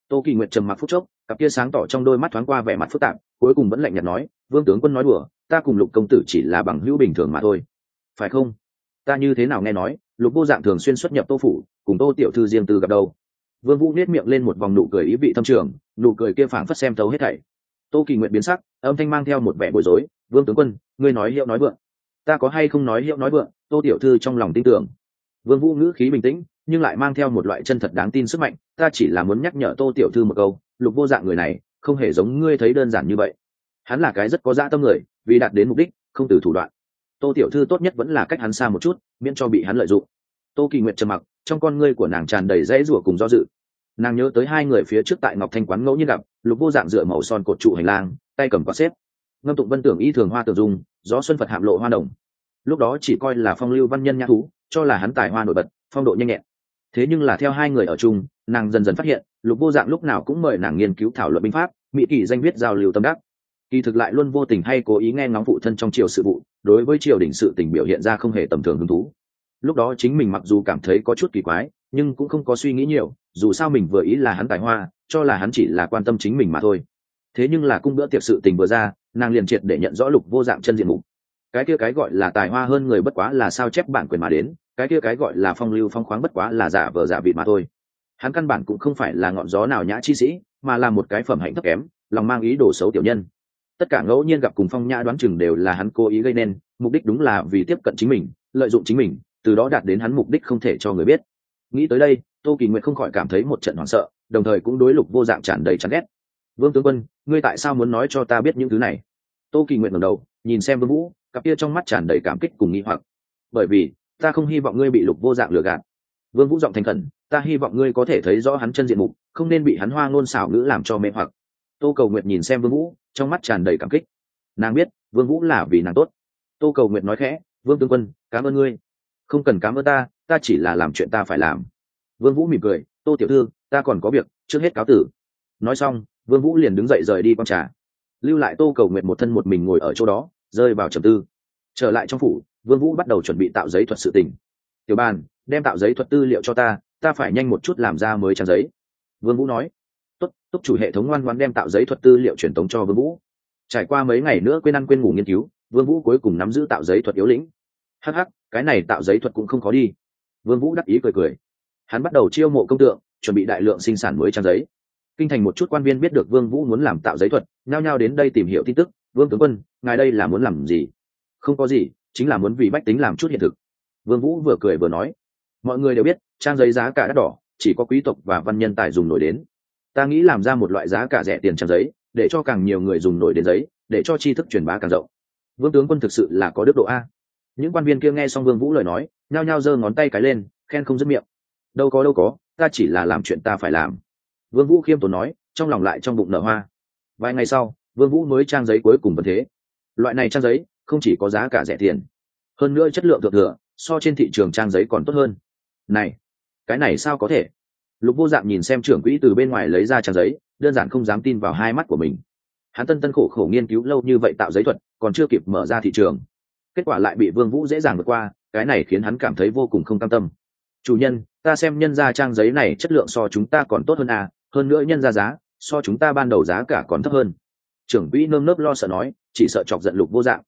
[SPEAKER 1] Tô Kỳ Nguyệt trầm mặc phút chốc, cặp kia sáng tỏ trong đôi mắt thoáng qua vẻ mặt phức tạp, cuối cùng vẫn lạnh nhạt nói, Vương tướng quân nói đùa, ta cùng Lục công tử chỉ là bằng hữu bình thường mà thôi, phải không? Ta như thế nào nghe nói Lục vô dạng thường xuyên xuất nhập Tô phủ, cùng Tô tiểu thư riêng tư gặp đâu? Vương Vũ nét miệng lên một vòng nụ cười ý vị thâm trường, nụ cười kia phảng phất xem thấu hết thảy. Tô Kỳ Nguyệt biến sắc, âm thanh mang theo một vẻ bối rối, Vương tướng quân, ngươi nói hiệu nói vượng. Ta có hay không nói hiệu nói vượng? Tô tiểu thư trong lòng tin tưởng. Vương Vũ ngữ khí bình tĩnh, nhưng lại mang theo một loại chân thật đáng tin sức mạnh, ta chỉ là muốn nhắc nhở Tô tiểu thư một câu, Lục vô dạng người này không hề giống ngươi thấy đơn giản như vậy. Hắn là cái rất có dã tâm người, vì đạt đến mục đích không từ thủ đoạn. Tô tiểu thư tốt nhất vẫn là cách hắn xa một chút, miễn cho bị hắn lợi dụng. Tô Kỳ Nguyệt trầm mặc, trong con ngươi của nàng tràn đầy dãy rủa cùng do dự. Nàng nhớ tới hai người phía trước tại Ngọc Thanh quán ngẫu nhiên gặp, Lục vô dạng dựa màu son cột trụ hành lang, tay cầm quạt xếp, ngâm tụng vân tưởng y thường hoa tưởng dung, gió xuân phật hạm lộ hoa đồng. Lúc đó chỉ coi là phong lưu văn nhân nhã thú, cho là hắn tài hoa nổi bật, phong độ nhanh nhẹn. Thế nhưng là theo hai người ở chung, nàng dần dần phát hiện, Lục vô dạng lúc nào cũng mời nàng nghiên cứu thảo luận binh pháp, mỹ kỳ danh viết giao lưu tâm đắc. Kỳ thực lại luôn vô tình hay cố ý nghe ngóng phụ thân trong triều sự vụ, đối với triều đình sự tình biểu hiện ra không hề tầm thường hứng thú. Lúc đó chính mình mặc dù cảm thấy có chút kỳ quái, nhưng cũng không có suy nghĩ nhiều, dù sao mình vừa ý là hắn tài hoa, cho là hắn chỉ là quan tâm chính mình mà thôi. Thế nhưng là cung bữa tiệc sự tình vừa ra, nàng liền triệt để nhận rõ Lục vô dạng chân diện mục. Cái kia cái gọi là tài hoa hơn người bất quá là sao chép bản quyền mà đến, cái kia cái gọi là phong lưu phong khoáng bất quá là giả vờ giả vịt mà thôi. Hắn căn bản cũng không phải là ngọn gió nào nhã chi sĩ, mà là một cái phẩm hạnh thấp kém, lòng mang ý đồ xấu tiểu nhân. Tất cả ngẫu nhiên gặp cùng Phong Nhã đoán chừng đều là hắn cố ý gây nên, mục đích đúng là vì tiếp cận chính mình, lợi dụng chính mình, từ đó đạt đến hắn mục đích không thể cho người biết. Nghĩ tới đây, Tô Kỳ Nguyệt không khỏi cảm thấy một trận hoảng sợ, đồng thời cũng đối Lục vô dạng tràn đầy chán ghét. Vương tướng quân, ngươi tại sao muốn nói cho ta biết những thứ này? Tô Kỳ Nguyệt ngẩng đầu, nhìn xem Vương Vũ, cặp kia trong mắt tràn đầy cảm kích cùng nghi hoặc. Bởi vì, ta không hy vọng ngươi bị Lục vô dạng lừa gạt. Vương Vũ giọng thành khẩn, ta hy vọng ngươi có thể thấy rõ hắn chân diện mục, không nên bị hắn hoa ngôn xảo ngữ làm cho mê hoặc. Tô Cầu Nguyệt nhìn xem Vương Vũ, trong mắt tràn đầy cảm kích. Nàng biết Vương Vũ là vì nàng tốt. Tô Cầu Nguyệt nói khẽ, Vương tướng quân, cảm ơn ngươi. Không cần cảm ơn ta, ta chỉ là làm chuyện ta phải làm. Vương Vũ mỉm cười, Tô tiểu thư, ta còn có việc, trước hết cáo tử. Nói xong, Vương Vũ liền đứng dậy rời đi quán trà, lưu lại Tô Cầu Nguyệt một thân một mình ngồi ở chỗ đó, rơi vào trầm tư. Trở lại trong phủ, Vương Vũ bắt đầu chuẩn bị tạo giấy thuật sự tình. Tiểu Bàn, đem tạo giấy thuật tư liệu cho ta phải nhanh một chút làm ra mới trang giấy. Vương Vũ nói. Tốt, túc chủ hệ thống ngoan ngoãn đem tạo giấy thuật tư liệu truyền tống cho Vương Vũ. Trải qua mấy ngày nữa quên ăn quên ngủ nghiên cứu, Vương Vũ cuối cùng nắm giữ tạo giấy thuật yếu lĩnh. Hắc hắc, cái này tạo giấy thuật cũng không khó đi. Vương Vũ đắc ý cười cười. Hắn bắt đầu chiêu mộ công tượng, chuẩn bị đại lượng sinh sản mới trang giấy. Kinh thành một chút quan viên biết được Vương Vũ muốn làm tạo giấy thuật, nhao nhao đến đây tìm hiểu tin tức. Vương tướng quân, ngài đây là muốn làm gì? Không có gì, chính là muốn vì bách tính làm chút hiện thực. Vương Vũ vừa cười vừa nói. Mọi người đều biết, trang giấy giá cả đắt đỏ, chỉ có quý tộc và văn nhân tài dùng nổi đến. Ta nghĩ làm ra một loại giá cả rẻ tiền trang giấy, để cho càng nhiều người dùng nổi đến giấy, để cho tri thức truyền bá càng rộng. Vương tướng quân thực sự là có đức độ a. Những quan viên kia nghe xong Vương Vũ lời nói, nhao nhao giơ ngón tay cái lên, khen không dứt miệng. Đâu có, ta chỉ là làm chuyện ta phải làm. Vương Vũ khiêm tốn nói, trong lòng lại trong bụng nở hoa. Vài ngày sau, Vương Vũ mới trang giấy cuối cùng vẫn thế. Loại này trang giấy không chỉ có giá cả rẻ tiền, hơn nữa chất lượng thượng thừa, so trên thị trường trang giấy còn tốt hơn. Này, cái này sao có thể? Lục vô dạng nhìn xem trưởng quỹ từ bên ngoài lấy ra trang giấy, đơn giản không dám tin vào hai mắt của mình. Hắn tân khổ khổ nghiên cứu lâu như vậy tạo giấy thuật, còn chưa kịp mở ra thị trường, kết quả lại bị Vương Vũ dễ dàng vượt qua, cái này khiến hắn cảm thấy vô cùng không cam tâm. Chủ nhân, ta xem nhân ra trang giấy này chất lượng so chúng ta còn tốt hơn à, hơn nữa nhân ra giá so chúng ta ban đầu giá cả còn thấp hơn. Trưởng quỹ nơm nớp lo sợ nói, chỉ sợ chọc giận Lục vô dạng.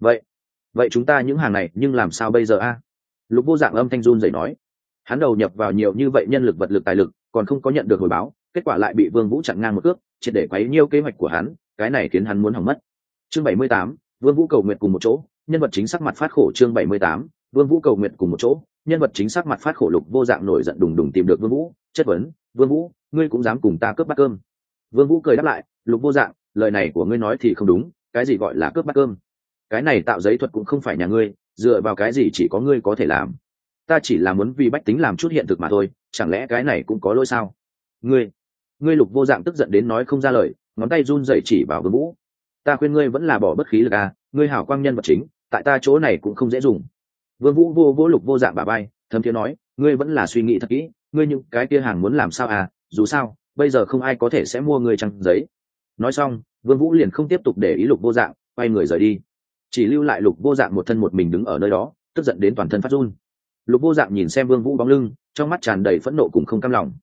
[SPEAKER 1] Vậy chúng ta những hàng này nhưng làm sao bây giờ a? Lục vô dạng âm thanh run rẩy nói. Hắn đầu nhập vào nhiều như vậy nhân lực vật lực tài lực, còn không có nhận được hồi báo, kết quả lại bị Vương Vũ chặn ngang một cước, triệt để quấy nhiêu kế hoạch của hắn, cái này khiến hắn muốn hỏng mất. Chương 78, Vương Vũ cầu nguyện cùng một chỗ, nhân vật chính sắc mặt phát khổ. Chương 78, Vương Vũ cầu nguyện cùng một chỗ, nhân vật chính sắc mặt phát khổ. Lục vô dạng nổi giận đùng đùng tìm được Vương Vũ, chất vấn, Vương Vũ, ngươi cũng dám cùng ta cướp bát cơm? Vương Vũ cười đáp lại, Lục vô dạng, lời này của ngươi nói thì không đúng, cái gì gọi là cướp bát cơm? Cái này tạo giấy thuật cũng không phải nhà ngươi, dựa vào cái gì chỉ có ngươi có thể làm? Ta chỉ là muốn vì bách tính làm chút hiện thực mà thôi, chẳng lẽ cái này cũng có lỗi sao? Ngươi Lục vô dạng tức giận đến nói không ra lời, ngón tay run rẩy chỉ vào Vương Vũ. Ta khuyên ngươi vẫn là bỏ bất khí lực à, ngươi hảo quang nhân vật chính, tại ta chỗ này cũng không dễ dùng. Vương Vũ vô Lục vô dạng bả vai, thầm thiế nói, ngươi vẫn là suy nghĩ thật kỹ, ngươi những cái kia hàng muốn làm sao à, dù sao bây giờ không ai có thể sẽ mua ngươi trang giấy. Nói xong, Vương Vũ liền không tiếp tục để ý Lục vô dạng, quay người rời đi, chỉ lưu lại Lục vô dạng một thân một mình đứng ở nơi đó, tức giận đến toàn thân phát run. Lục vô dạng nhìn xem Vương Vũ bóng lưng, trong mắt tràn đầy phẫn nộ cùng không cam lòng.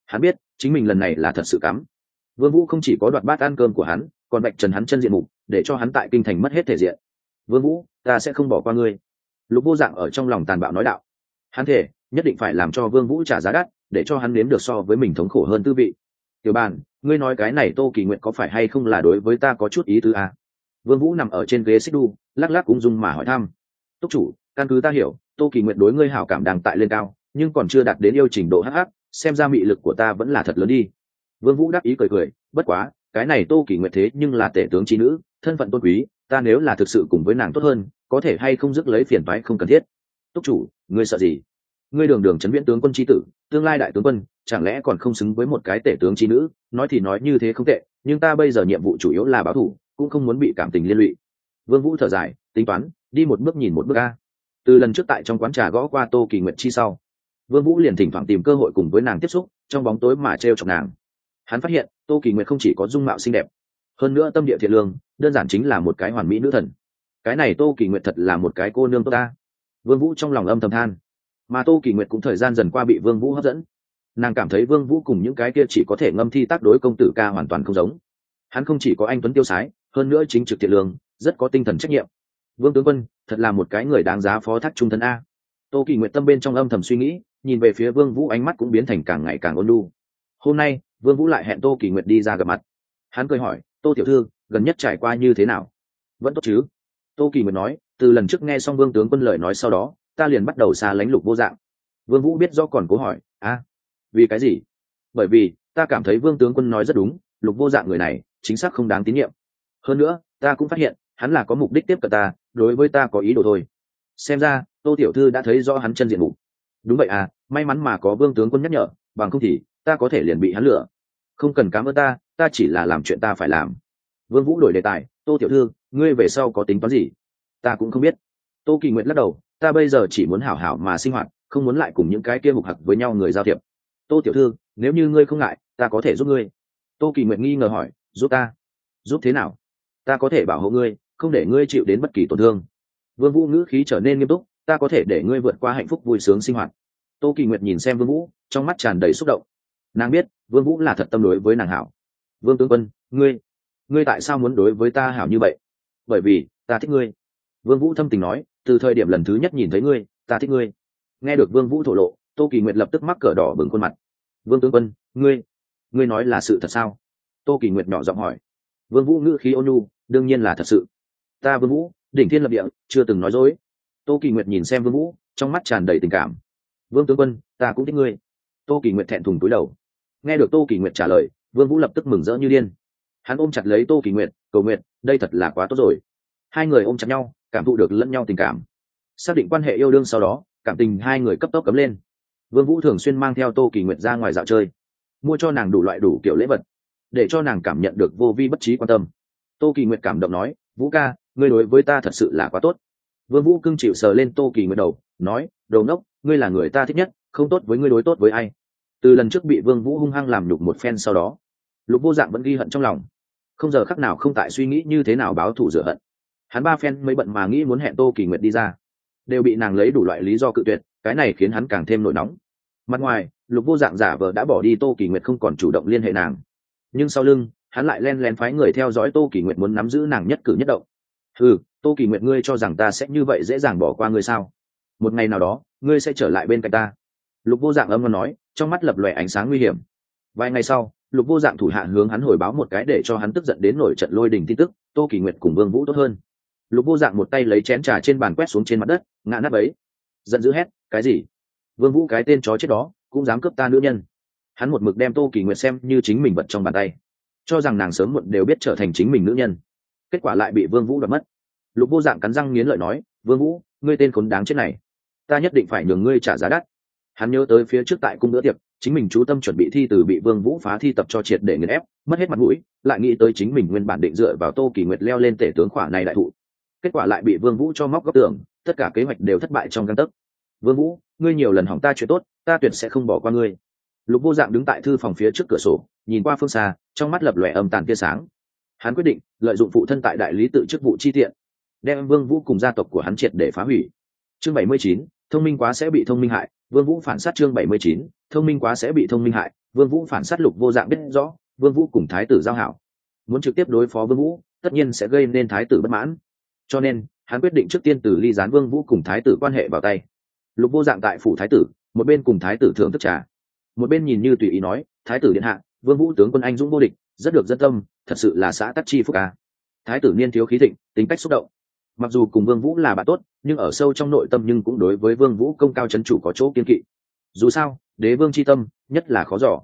[SPEAKER 1] Hắn biết chính mình lần này là thật sự cắm. Vương Vũ không chỉ có đoạt bát ăn cơm của hắn, còn vạch trần hắn chân diện mục, để cho hắn tại kinh thành mất hết thể diện. Vương Vũ, ta sẽ không bỏ qua ngươi. Lục Vô Dạng ở trong lòng tàn bạo nói đạo. Hắn thể nhất định phải làm cho Vương Vũ trả giá đắt, để cho hắn nếm được so với mình thống khổ hơn tư vị. Tiểu Bàn, ngươi nói cái này Tô Kỳ Nguyệt có phải hay không là đối với ta có chút ý tứ à? Vương Vũ nằm ở trên ghế xích đu, lắc lắc ung dung mà hỏi thăm. Túc chủ, căn cứ ta hiểu, Tô Kỳ Nguyệt đối ngươi hảo cảm đang tại lên cao, nhưng còn chưa đạt đến yêu trình độ hắc hắc, xem ra mị lực của ta vẫn là thật lớn đi. Vương Vũ đáp ý cười cười, bất quá, cái này Tô Kỳ Nguyệt thế nhưng là tể tướng chi nữ, thân phận tôn quý, ta nếu là thực sự cùng với nàng tốt hơn, có thể hay không rước lấy phiền toái không cần thiết. Túc chủ, ngươi sợ gì? Ngươi đường đường trấn viễn tướng quân chi tử, tương lai đại tướng quân, chẳng lẽ còn không xứng với một cái tể tướng chi nữ? Nói thì nói như thế không tệ, nhưng ta bây giờ nhiệm vụ chủ yếu là báo thù, cũng không muốn bị cảm tình liên lụy. Vương Vũ thở dài, tính toán, đi một bước nhìn một bước a. Từ lần trước tại trong quán trà gõ qua Tô Kỳ Nguyệt chi sau, Vương Vũ liền thỉnh thoảng tìm cơ hội cùng với nàng tiếp xúc, trong bóng tối mà trêu chọc nàng. Hắn phát hiện, Tô Kỳ Nguyệt không chỉ có dung mạo xinh đẹp, hơn nữa tâm địa thiện lương, đơn giản chính là một cái hoàn mỹ nữ thần. Cái này Tô Kỳ Nguyệt thật là một cái cô nương tốt ta. Vương Vũ trong lòng âm thầm than. Mà Tô Kỳ Nguyệt cũng thời gian dần qua bị Vương Vũ hấp dẫn. Nàng cảm thấy Vương Vũ cùng những cái kia chỉ có thể ngâm thi tác đối công tử ca hoàn toàn không giống. Hắn không chỉ có anh tuấn tiêu sái, hơn nữa chính trực thiện lương, rất có tinh thần trách nhiệm. Vương tướng quân, thật là một cái người đáng giá phó thác trung thân a. Tô Kỳ Nguyệt tâm bên trong âm thầm suy nghĩ, nhìn về phía Vương Vũ ánh mắt cũng biến thành càng ngày càng ôn nhu. Hôm nay, Vương Vũ lại hẹn Tô Kỳ Nguyệt đi ra gặp mặt. Hắn cười hỏi, Tô tiểu thư, gần nhất trải qua như thế nào? Vẫn tốt chứ? Tô Kỳ Nguyệt nói, từ lần trước nghe xong Vương tướng quân lời nói sau đó, ta liền bắt đầu xa lánh Lục Vô Dạng. Vương Vũ biết rõ còn cố hỏi, vì cái gì? Bởi vì ta cảm thấy Vương tướng quân nói rất đúng, Lục Vô Dạng người này chính xác không đáng tín nhiệm. Hơn nữa, ta cũng phát hiện hắn là có mục đích tiếp cận ta, đối với ta có ý đồ thôi. Xem ra Tô tiểu thư đã thấy rõ hắn chân diện mục. Đúng vậy à, may mắn mà có Vương tướng quân nhắc nhở, bằng không thì ta có thể liền bị hắn lừa. Không cần cảm ơn ta chỉ là làm chuyện ta phải làm. Vương Vũ đổi đề tài, Tô tiểu thư, ngươi về sau có tính toán gì? Ta cũng không biết. Tô Kỳ Nguyệt lắc đầu, ta bây giờ chỉ muốn hảo hảo mà sinh hoạt, không muốn lại cùng những cái kia mục hặc với nhau người giao thiệp. Tô tiểu thư, nếu như ngươi không ngại, ta có thể giúp ngươi. Tô Kỳ Nguyệt nghi ngờ hỏi, giúp ta? Giúp thế nào? Ta có thể bảo hộ ngươi, không để ngươi chịu đến bất kỳ tổn thương. Vương Vũ ngữ khí trở nên nghiêm túc, ta có thể để ngươi vượt qua hạnh phúc vui sướng sinh hoạt. Tô Kỳ Nguyệt nhìn xem Vương Vũ, trong mắt tràn đầy xúc động. Nàng biết, Vương Vũ là thật tâm đối với nàng hảo. Vương tướng quân, ngươi tại sao muốn đối với ta hảo như vậy? Bởi vì ta thích ngươi. Vương Vũ thâm tình nói, từ thời điểm lần thứ nhất nhìn thấy ngươi, ta thích ngươi. Nghe được Vương Vũ thổ lộ, Tô Kỳ Nguyệt lập tức mắc cỡ đỏ bừng khuôn mặt. Vương tướng quân, ngươi nói là sự thật sao? Tô Kỳ Nguyệt nhỏ giọng hỏi. Vương Vũ ngữ khí ôn nhu, đương nhiên là thật sự. Ta Vương Vũ, đỉnh thiên lập địa, chưa từng nói dối. Tô Kỳ Nguyệt nhìn xem Vương Vũ, trong mắt tràn đầy tình cảm. Vương tướng quân, ta cũng thích ngươi. Tô Kỳ Nguyệt thẹn thùng cúi đầu. Nghe được Tô Kỳ Nguyệt trả lời, Vương Vũ lập tức mừng rỡ như điên. Hắn ôm chặt lấy Tô Kỳ Nguyệt, cầu nguyện, đây thật là quá tốt rồi. Hai người ôm chặt nhau, cảm thụ được lẫn nhau tình cảm. Xác định quan hệ yêu đương sau đó, cảm tình hai người cấp tốc cấm lên. Vương Vũ thường xuyên mang theo Tô Kỳ Nguyệt ra ngoài dạo chơi, mua cho nàng đủ loại đủ kiểu lễ vật, để cho nàng cảm nhận được vô vi bất trí quan tâm. Tô Kỳ Nguyệt cảm động nói, Vũ ca, ngươi đối với ta thật sự là quá tốt. Vương Vũ cưng chịu sờ lên Tô Kỳ Nguyệt đầu, nói, đồ ngốc, ngươi là người ta thích nhất, không tốt với ngươi đối tốt với ai. Từ lần trước bị Vương Vũ hung hăng làm nhục một phen sau đó, Lục Vô Dạng vẫn ghi hận trong lòng, không giờ khắc nào không tại suy nghĩ như thế nào báo thù rửa hận. Hắn ba phen mới bận mà nghĩ muốn hẹn Tô Kỳ Nguyệt đi ra, đều bị nàng lấy đủ loại lý do cự tuyệt, cái này khiến hắn càng thêm nổi nóng. Mặt ngoài, Lục Vô Dạng giả vờ đã bỏ đi Tô Kỳ Nguyệt không còn chủ động liên hệ nàng, nhưng sau lưng, hắn lại len lén phái người theo dõi Tô Kỳ Nguyệt muốn nắm giữ nàng nhất cử nhất động. Tô Kỳ Nguyệt, ngươi cho rằng ta sẽ như vậy dễ dàng bỏ qua ngươi sao? Một ngày nào đó, ngươi sẽ trở lại bên cạnh ta. Lục Vô Dạng âm ngon nói, trong mắt lập lòe ánh sáng nguy hiểm. Vài ngày sau, Lục Vô Dạng thủ hạ hướng hắn hồi báo một cái để cho hắn tức giận đến nổi trận lôi đình tin tức, Tô Kỳ Nguyệt cùng Vương Vũ tốt hơn. Lục Vô Dạng một tay lấy chén trà trên bàn quét xuống trên mặt đất, ngã nát bấy. Giận dữ hét, cái gì? Vương Vũ cái tên chó chết đó, cũng dám cướp ta nữ nhân. Hắn một mực đem Tô Kỳ Nguyệt xem như chính mình vật trong bàn tay, cho rằng nàng sớm muộn đều biết trở thành chính mình nữ nhân. Kết quả lại bị Vương Vũ đoạt mất. Lục Vô Dạng cắn răng nghiến lợi nói, Vương Vũ, ngươi tên khốn đáng chết này, ta nhất định phải nhường ngươi trả giá đắt. Hắn nhớ tới phía trước tại cung bữa tiệc, chính mình chú tâm chuẩn bị thi từ bị Vương Vũ phá thi tập cho triệt để nghiền ép, mất hết mặt mũi, lại nghĩ tới chính mình nguyên bản định dựa vào Tô Kỳ Nguyệt leo lên tể tướng khỏa này đại thụ, kết quả lại bị Vương Vũ cho móc góc tường, tất cả kế hoạch đều thất bại trong gang tấc. Vương Vũ, ngươi nhiều lần hỏng ta chuyện tốt, ta tuyệt sẽ không bỏ qua ngươi. Lục Vô Dạng đứng tại thư phòng phía trước cửa sổ, nhìn qua phương xa, trong mắt lập lòe âm tàn tia sáng. Hắn quyết định lợi dụng phụ thân tại đại lý tự chức vụ chi tiện, đem Vương Vũ cùng gia tộc của hắn triệt để phá hủy. Chương 79, thông minh quá sẽ bị thông minh hại. Vương Vũ phản sát chương 79, thông minh quá sẽ bị thông minh hại. Vương Vũ phản sát Lục Vô Dạng biết rõ Vương Vũ cùng thái tử giao hảo, muốn trực tiếp đối phó Vương Vũ tất nhiên sẽ gây nên thái tử bất mãn, cho nên hắn quyết định trước tiên từ ly gián Vương Vũ cùng thái tử quan hệ vào tay. Lục Vô Dạng tại phủ thái tử, một bên cùng thái tử thưởng thức trà, một bên nhìn như tùy ý nói, thái tử điện hạ, Vương Vũ tướng quân anh dũng vô địch, rất được dân tâm, thật sự là xã tắc chi phúc ca. Thái tử niên thiếu khí thịnh, tính cách xúc động, mặc dù cùng Vương Vũ là bạn tốt, nhưng ở sâu trong nội tâm nhưng cũng đối với Vương Vũ công cao chấn chủ có chỗ kiên kỵ. Dù sao, đế vương chi tâm, nhất là khó dò.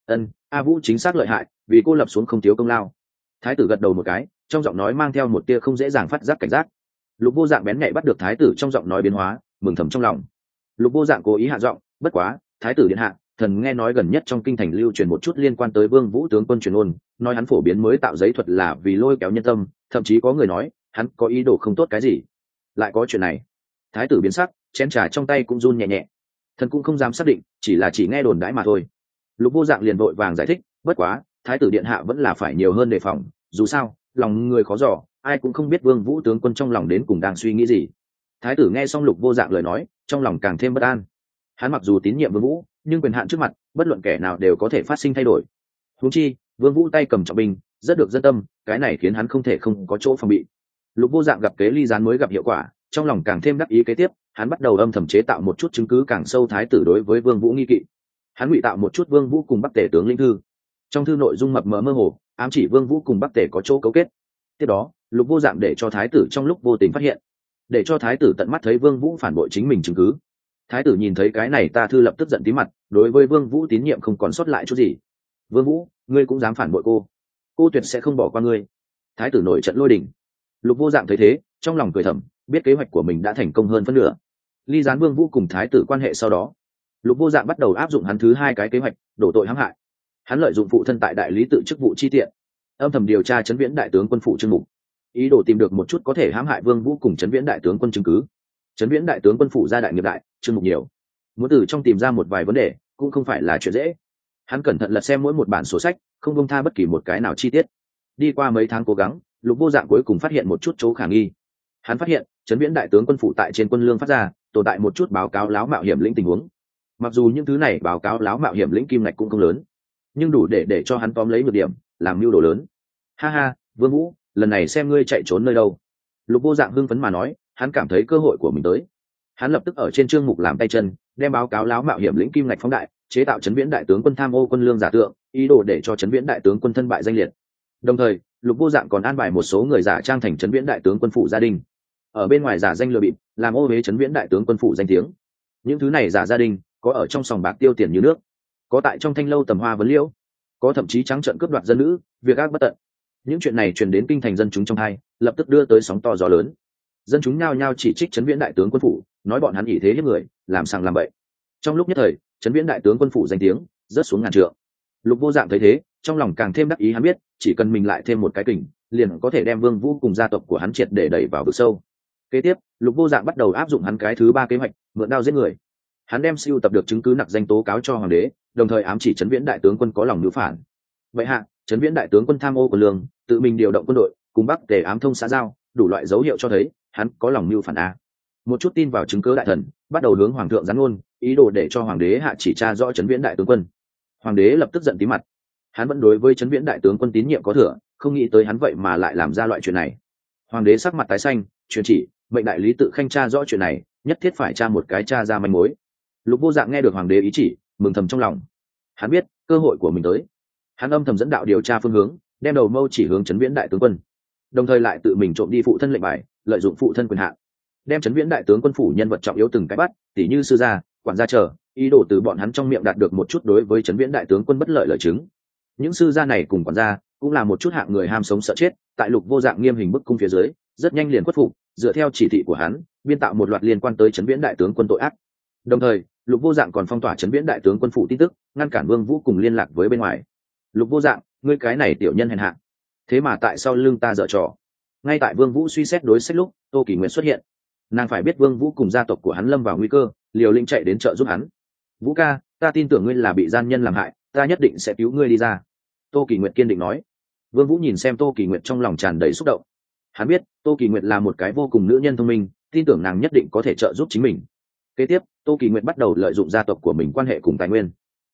[SPEAKER 1] A Vũ chính xác lợi hại, vì cô lập xuống không thiếu công lao. Thái tử gật đầu một cái, trong giọng nói mang theo một tia không dễ dàng phát giác cảnh giác. Lục Vô Dạng bén nhạy bắt được thái tử trong giọng nói biến hóa, mừng thầm trong lòng. Lục Vô Dạng cố ý hạ giọng, bất quá, thái tử điện hạ, thần nghe nói gần nhất trong kinh thành lưu truyền một chút liên quan tới Vương Vũ tướng quân truyền ôn, nói hắn phổ biến mới tạo giấy thuật là vì lôi kéo nhân tâm, thậm chí có người nói hắn có ý đồ không tốt cái gì. Lại có chuyện này? Thái tử biến sắc, chén trà trong tay cũng run nhẹ nhẹ. Thần cũng không dám xác định, chỉ nghe đồn đãi mà thôi. Lục Vô Dạng liền vội vàng giải thích, bất quá, thái tử điện hạ vẫn là phải nhiều hơn đề phòng, dù sao, lòng người khó dò, ai cũng không biết Vương Vũ tướng quân trong lòng đến cùng đang suy nghĩ gì. Thái tử nghe xong Lục Vô Dạng lời nói, trong lòng càng thêm bất an. Hắn mặc dù tín nhiệm Vương Vũ, nhưng quyền hạn trước mặt, bất luận kẻ nào đều có thể phát sinh thay đổi. Huống chi, Vương Vũ tay cầm trọng binh, rất được dân tâm, cái này khiến hắn không thể không có chỗ phòng bị. Lục Vô Dạng gặp kế ly gián mới gặp hiệu quả, trong lòng càng thêm đắc ý kế tiếp, hắn bắt đầu âm thầm chế tạo một chút chứng cứ càng sâu thái tử đối với Vương Vũ nghi kỵ. Hắn ngụy tạo một chút Vương Vũ cùng Bắc Tề tướng lĩnh thư. Trong thư nội dung mập mờ mơ hồ, ám chỉ Vương Vũ cùng Bắc Tề có chỗ cấu kết. Tiếp đó, Lục Vô Dạng để cho thái tử trong lúc vô tình phát hiện, để cho thái tử tận mắt thấy Vương Vũ phản bội chính mình chứng cứ. Thái tử nhìn thấy cái này ta thư lập tức giận tím mặt, đối với Vương Vũ tín nhiệm không còn sót lại chút gì. Vương Vũ, ngươi cũng dám phản bội cô tuyệt sẽ không bỏ qua ngươi. Thái tử nổi trận lôi đình. Lục Vô Dạng thấy thế, trong lòng cười thầm, biết kế hoạch của mình đã thành công hơn phân nửa. Ly gián Vương Vũ cùng thái tử quan hệ sau đó, Lục Vô Dạng bắt đầu áp dụng hắn thứ hai cái kế hoạch, đổ tội hãm hại. Hắn lợi dụng phụ thân tại đại lý tự chức vụ chi tiện, âm thầm điều tra Trấn Viễn đại tướng quân phủ Trương Mục, ý đồ tìm được một chút có thể hãm hại Vương Vũ cùng Trấn Viễn đại tướng quân chứng cứ. Trấn Viễn đại tướng quân phủ gia đại nghiệp đại, Trương Mục nhiều, muốn từ trong tìm ra một vài vấn đề cũng không phải là chuyện dễ. Hắn cẩn thận lật xem mỗi một bản sổ sách, không buông tha bất kỳ một cái nào chi tiết. Đi qua mấy tháng cố gắng, Lục Vô Dạng cuối cùng phát hiện một chút chỗ khả nghi. Hắn phát hiện Trấn Viễn đại tướng quân phủ tại trên quân lương phát ra tồn tại một chút báo cáo láo mạo hiểm lĩnh tình huống. Mặc dù những thứ này báo cáo láo mạo hiểm lĩnh kim ngạch cũng không lớn, nhưng đủ để cho hắn tóm lấy nhược điểm, làm mưu đồ lớn. Ha ha, Vương Vũ, lần này xem ngươi chạy trốn nơi đâu. Lục Vô Dạng hưng phấn mà nói, hắn cảm thấy cơ hội của mình tới. Hắn lập tức ở trên chương mục làm tay chân, đem báo cáo láo mạo hiểm lĩnh kim ngạch phóng đại, chế tạo Trấn Viễn đại tướng quân tham ô quân lương giả tượng, ý đồ để cho Trấn Viễn đại tướng quân thân bại danh liệt. Đồng thời, Lục Vô Dạng còn an bài một số người giả trang thành Trấn Viễn đại tướng quân phủ gia đình, ở bên ngoài giả danh lừa bịp, làm ô uế Trấn Viễn đại tướng quân phủ danh tiếng. Những thứ này giả gia đình, có ở trong sòng bạc tiêu tiền như nước, có tại trong thanh lâu tầm hoa vấn liễu, có thậm chí trắng trợn cướp đoạt dân nữ, việc ác bất tận. Những chuyện này truyền đến kinh thành dân chúng trong hai, lập tức đưa tới sóng to gió lớn. Dân chúng nhao nhao chỉ trích Trấn Viễn đại tướng quân phủ, nói bọn hắn ỷ thế hiếp người, làm sằng làm bậy. Trong lúc nhất thời, Trấn Viễn đại tướng quân phủ danh tiếng rớt xuống ngàn trượng. Lục Vô Dạng thấy thế, trong lòng càng thêm đắc ý, hắn biết chỉ cần mình lại thêm một cái kình, liền có thể đem Vương Vũ cùng gia tộc của hắn triệt để đẩy vào vực sâu. Kế tiếp, Lục Vô Dạng bắt đầu áp dụng hắn cái thứ ba kế hoạch, mượn đao giết người. Hắn đem sưu tập được chứng cứ nặc danh tố cáo cho hoàng đế, đồng thời ám chỉ Trấn Viễn đại tướng quân có lòng mưu phản. Vậy hạ, Trấn Viễn đại tướng quân tham ô của lương, tự mình điều động quân đội, cùng Bắc Tề ám thông xã giao, đủ loại dấu hiệu cho thấy hắn có lòng mưu phản a. Một chút tin vào chứng cứ đại thần, bắt đầu hướng hoàng thượng giáng ngôn, ý đồ để cho hoàng đế hạ chỉ tra rõ Trấn Viễn đại tướng quân. Hoàng đế lập tức giận tím mặt. Hắn vẫn đối với Trấn Viễn đại tướng quân tín nhiệm có thừa, không nghĩ tới hắn vậy mà lại làm ra loại chuyện này. Hoàng đế sắc mặt tái xanh, truyền chỉ mệnh đại lý tự khanh tra rõ chuyện này, nhất thiết phải tra một cái tra ra manh mối. Lục Vô Dạng nghe được hoàng đế ý chỉ, mừng thầm trong lòng. Hắn biết cơ hội của mình tới. Hắn âm thầm dẫn đạo điều tra phương hướng, đem đầu mâu chỉ hướng Trấn Viễn đại tướng quân, đồng thời lại tự mình trộm đi phụ thân lệnh bài, lợi dụng phụ thân quyền hạn, đem Trấn Viễn đại tướng quân phủ nhân vật trọng yếu từng cái bắt, tỉ như sư gia, quản gia chờ, ý đồ từ bọn hắn trong miệng đạt được một chút đối với Trấn Viễn đại tướng quân bất lợi lợi chứng. Những sư gia này cùng quản gia cũng là một chút hạng người ham sống sợ chết, tại Lục Vô Dạng nghiêm hình bức cung phía dưới, rất nhanh liền khuất phục, dựa theo chỉ thị của hắn, biên tạo một loạt liên quan tới Trấn Viễn đại tướng quân tội ác. Đồng thời, Lục Vô Dạng còn phong tỏa Trấn Viễn đại tướng quân phủ tin tức, ngăn cản Vương Vũ cùng liên lạc với bên ngoài. Lục Vô Dạng, ngươi cái này tiểu nhân hèn hạ, thế mà tại sao lưng ta dở trò? Ngay tại Vương Vũ suy xét đối sách lúc, Tô Kỳ Nguyệt xuất hiện. Nàng phải biết Vương Vũ cùng gia tộc của hắn lâm vào nguy cơ, liều lĩnh chạy đến trợ giúp hắn. Vũ ca, ta tin tưởng ngươi là bị gian nhân làm hại, ta nhất định sẽ cứu ngươi đi ra. Tô Kỳ Nguyệt kiên định nói. Vương Vũ nhìn xem Tô Kỳ Nguyệt trong lòng tràn đầy xúc động. Hắn biết Tô Kỳ Nguyệt là một cái vô cùng nữ nhân thông minh, tin tưởng nàng nhất định có thể trợ giúp chính mình. Kế tiếp, Tô Kỳ Nguyệt bắt đầu lợi dụng gia tộc của mình quan hệ cùng tài nguyên.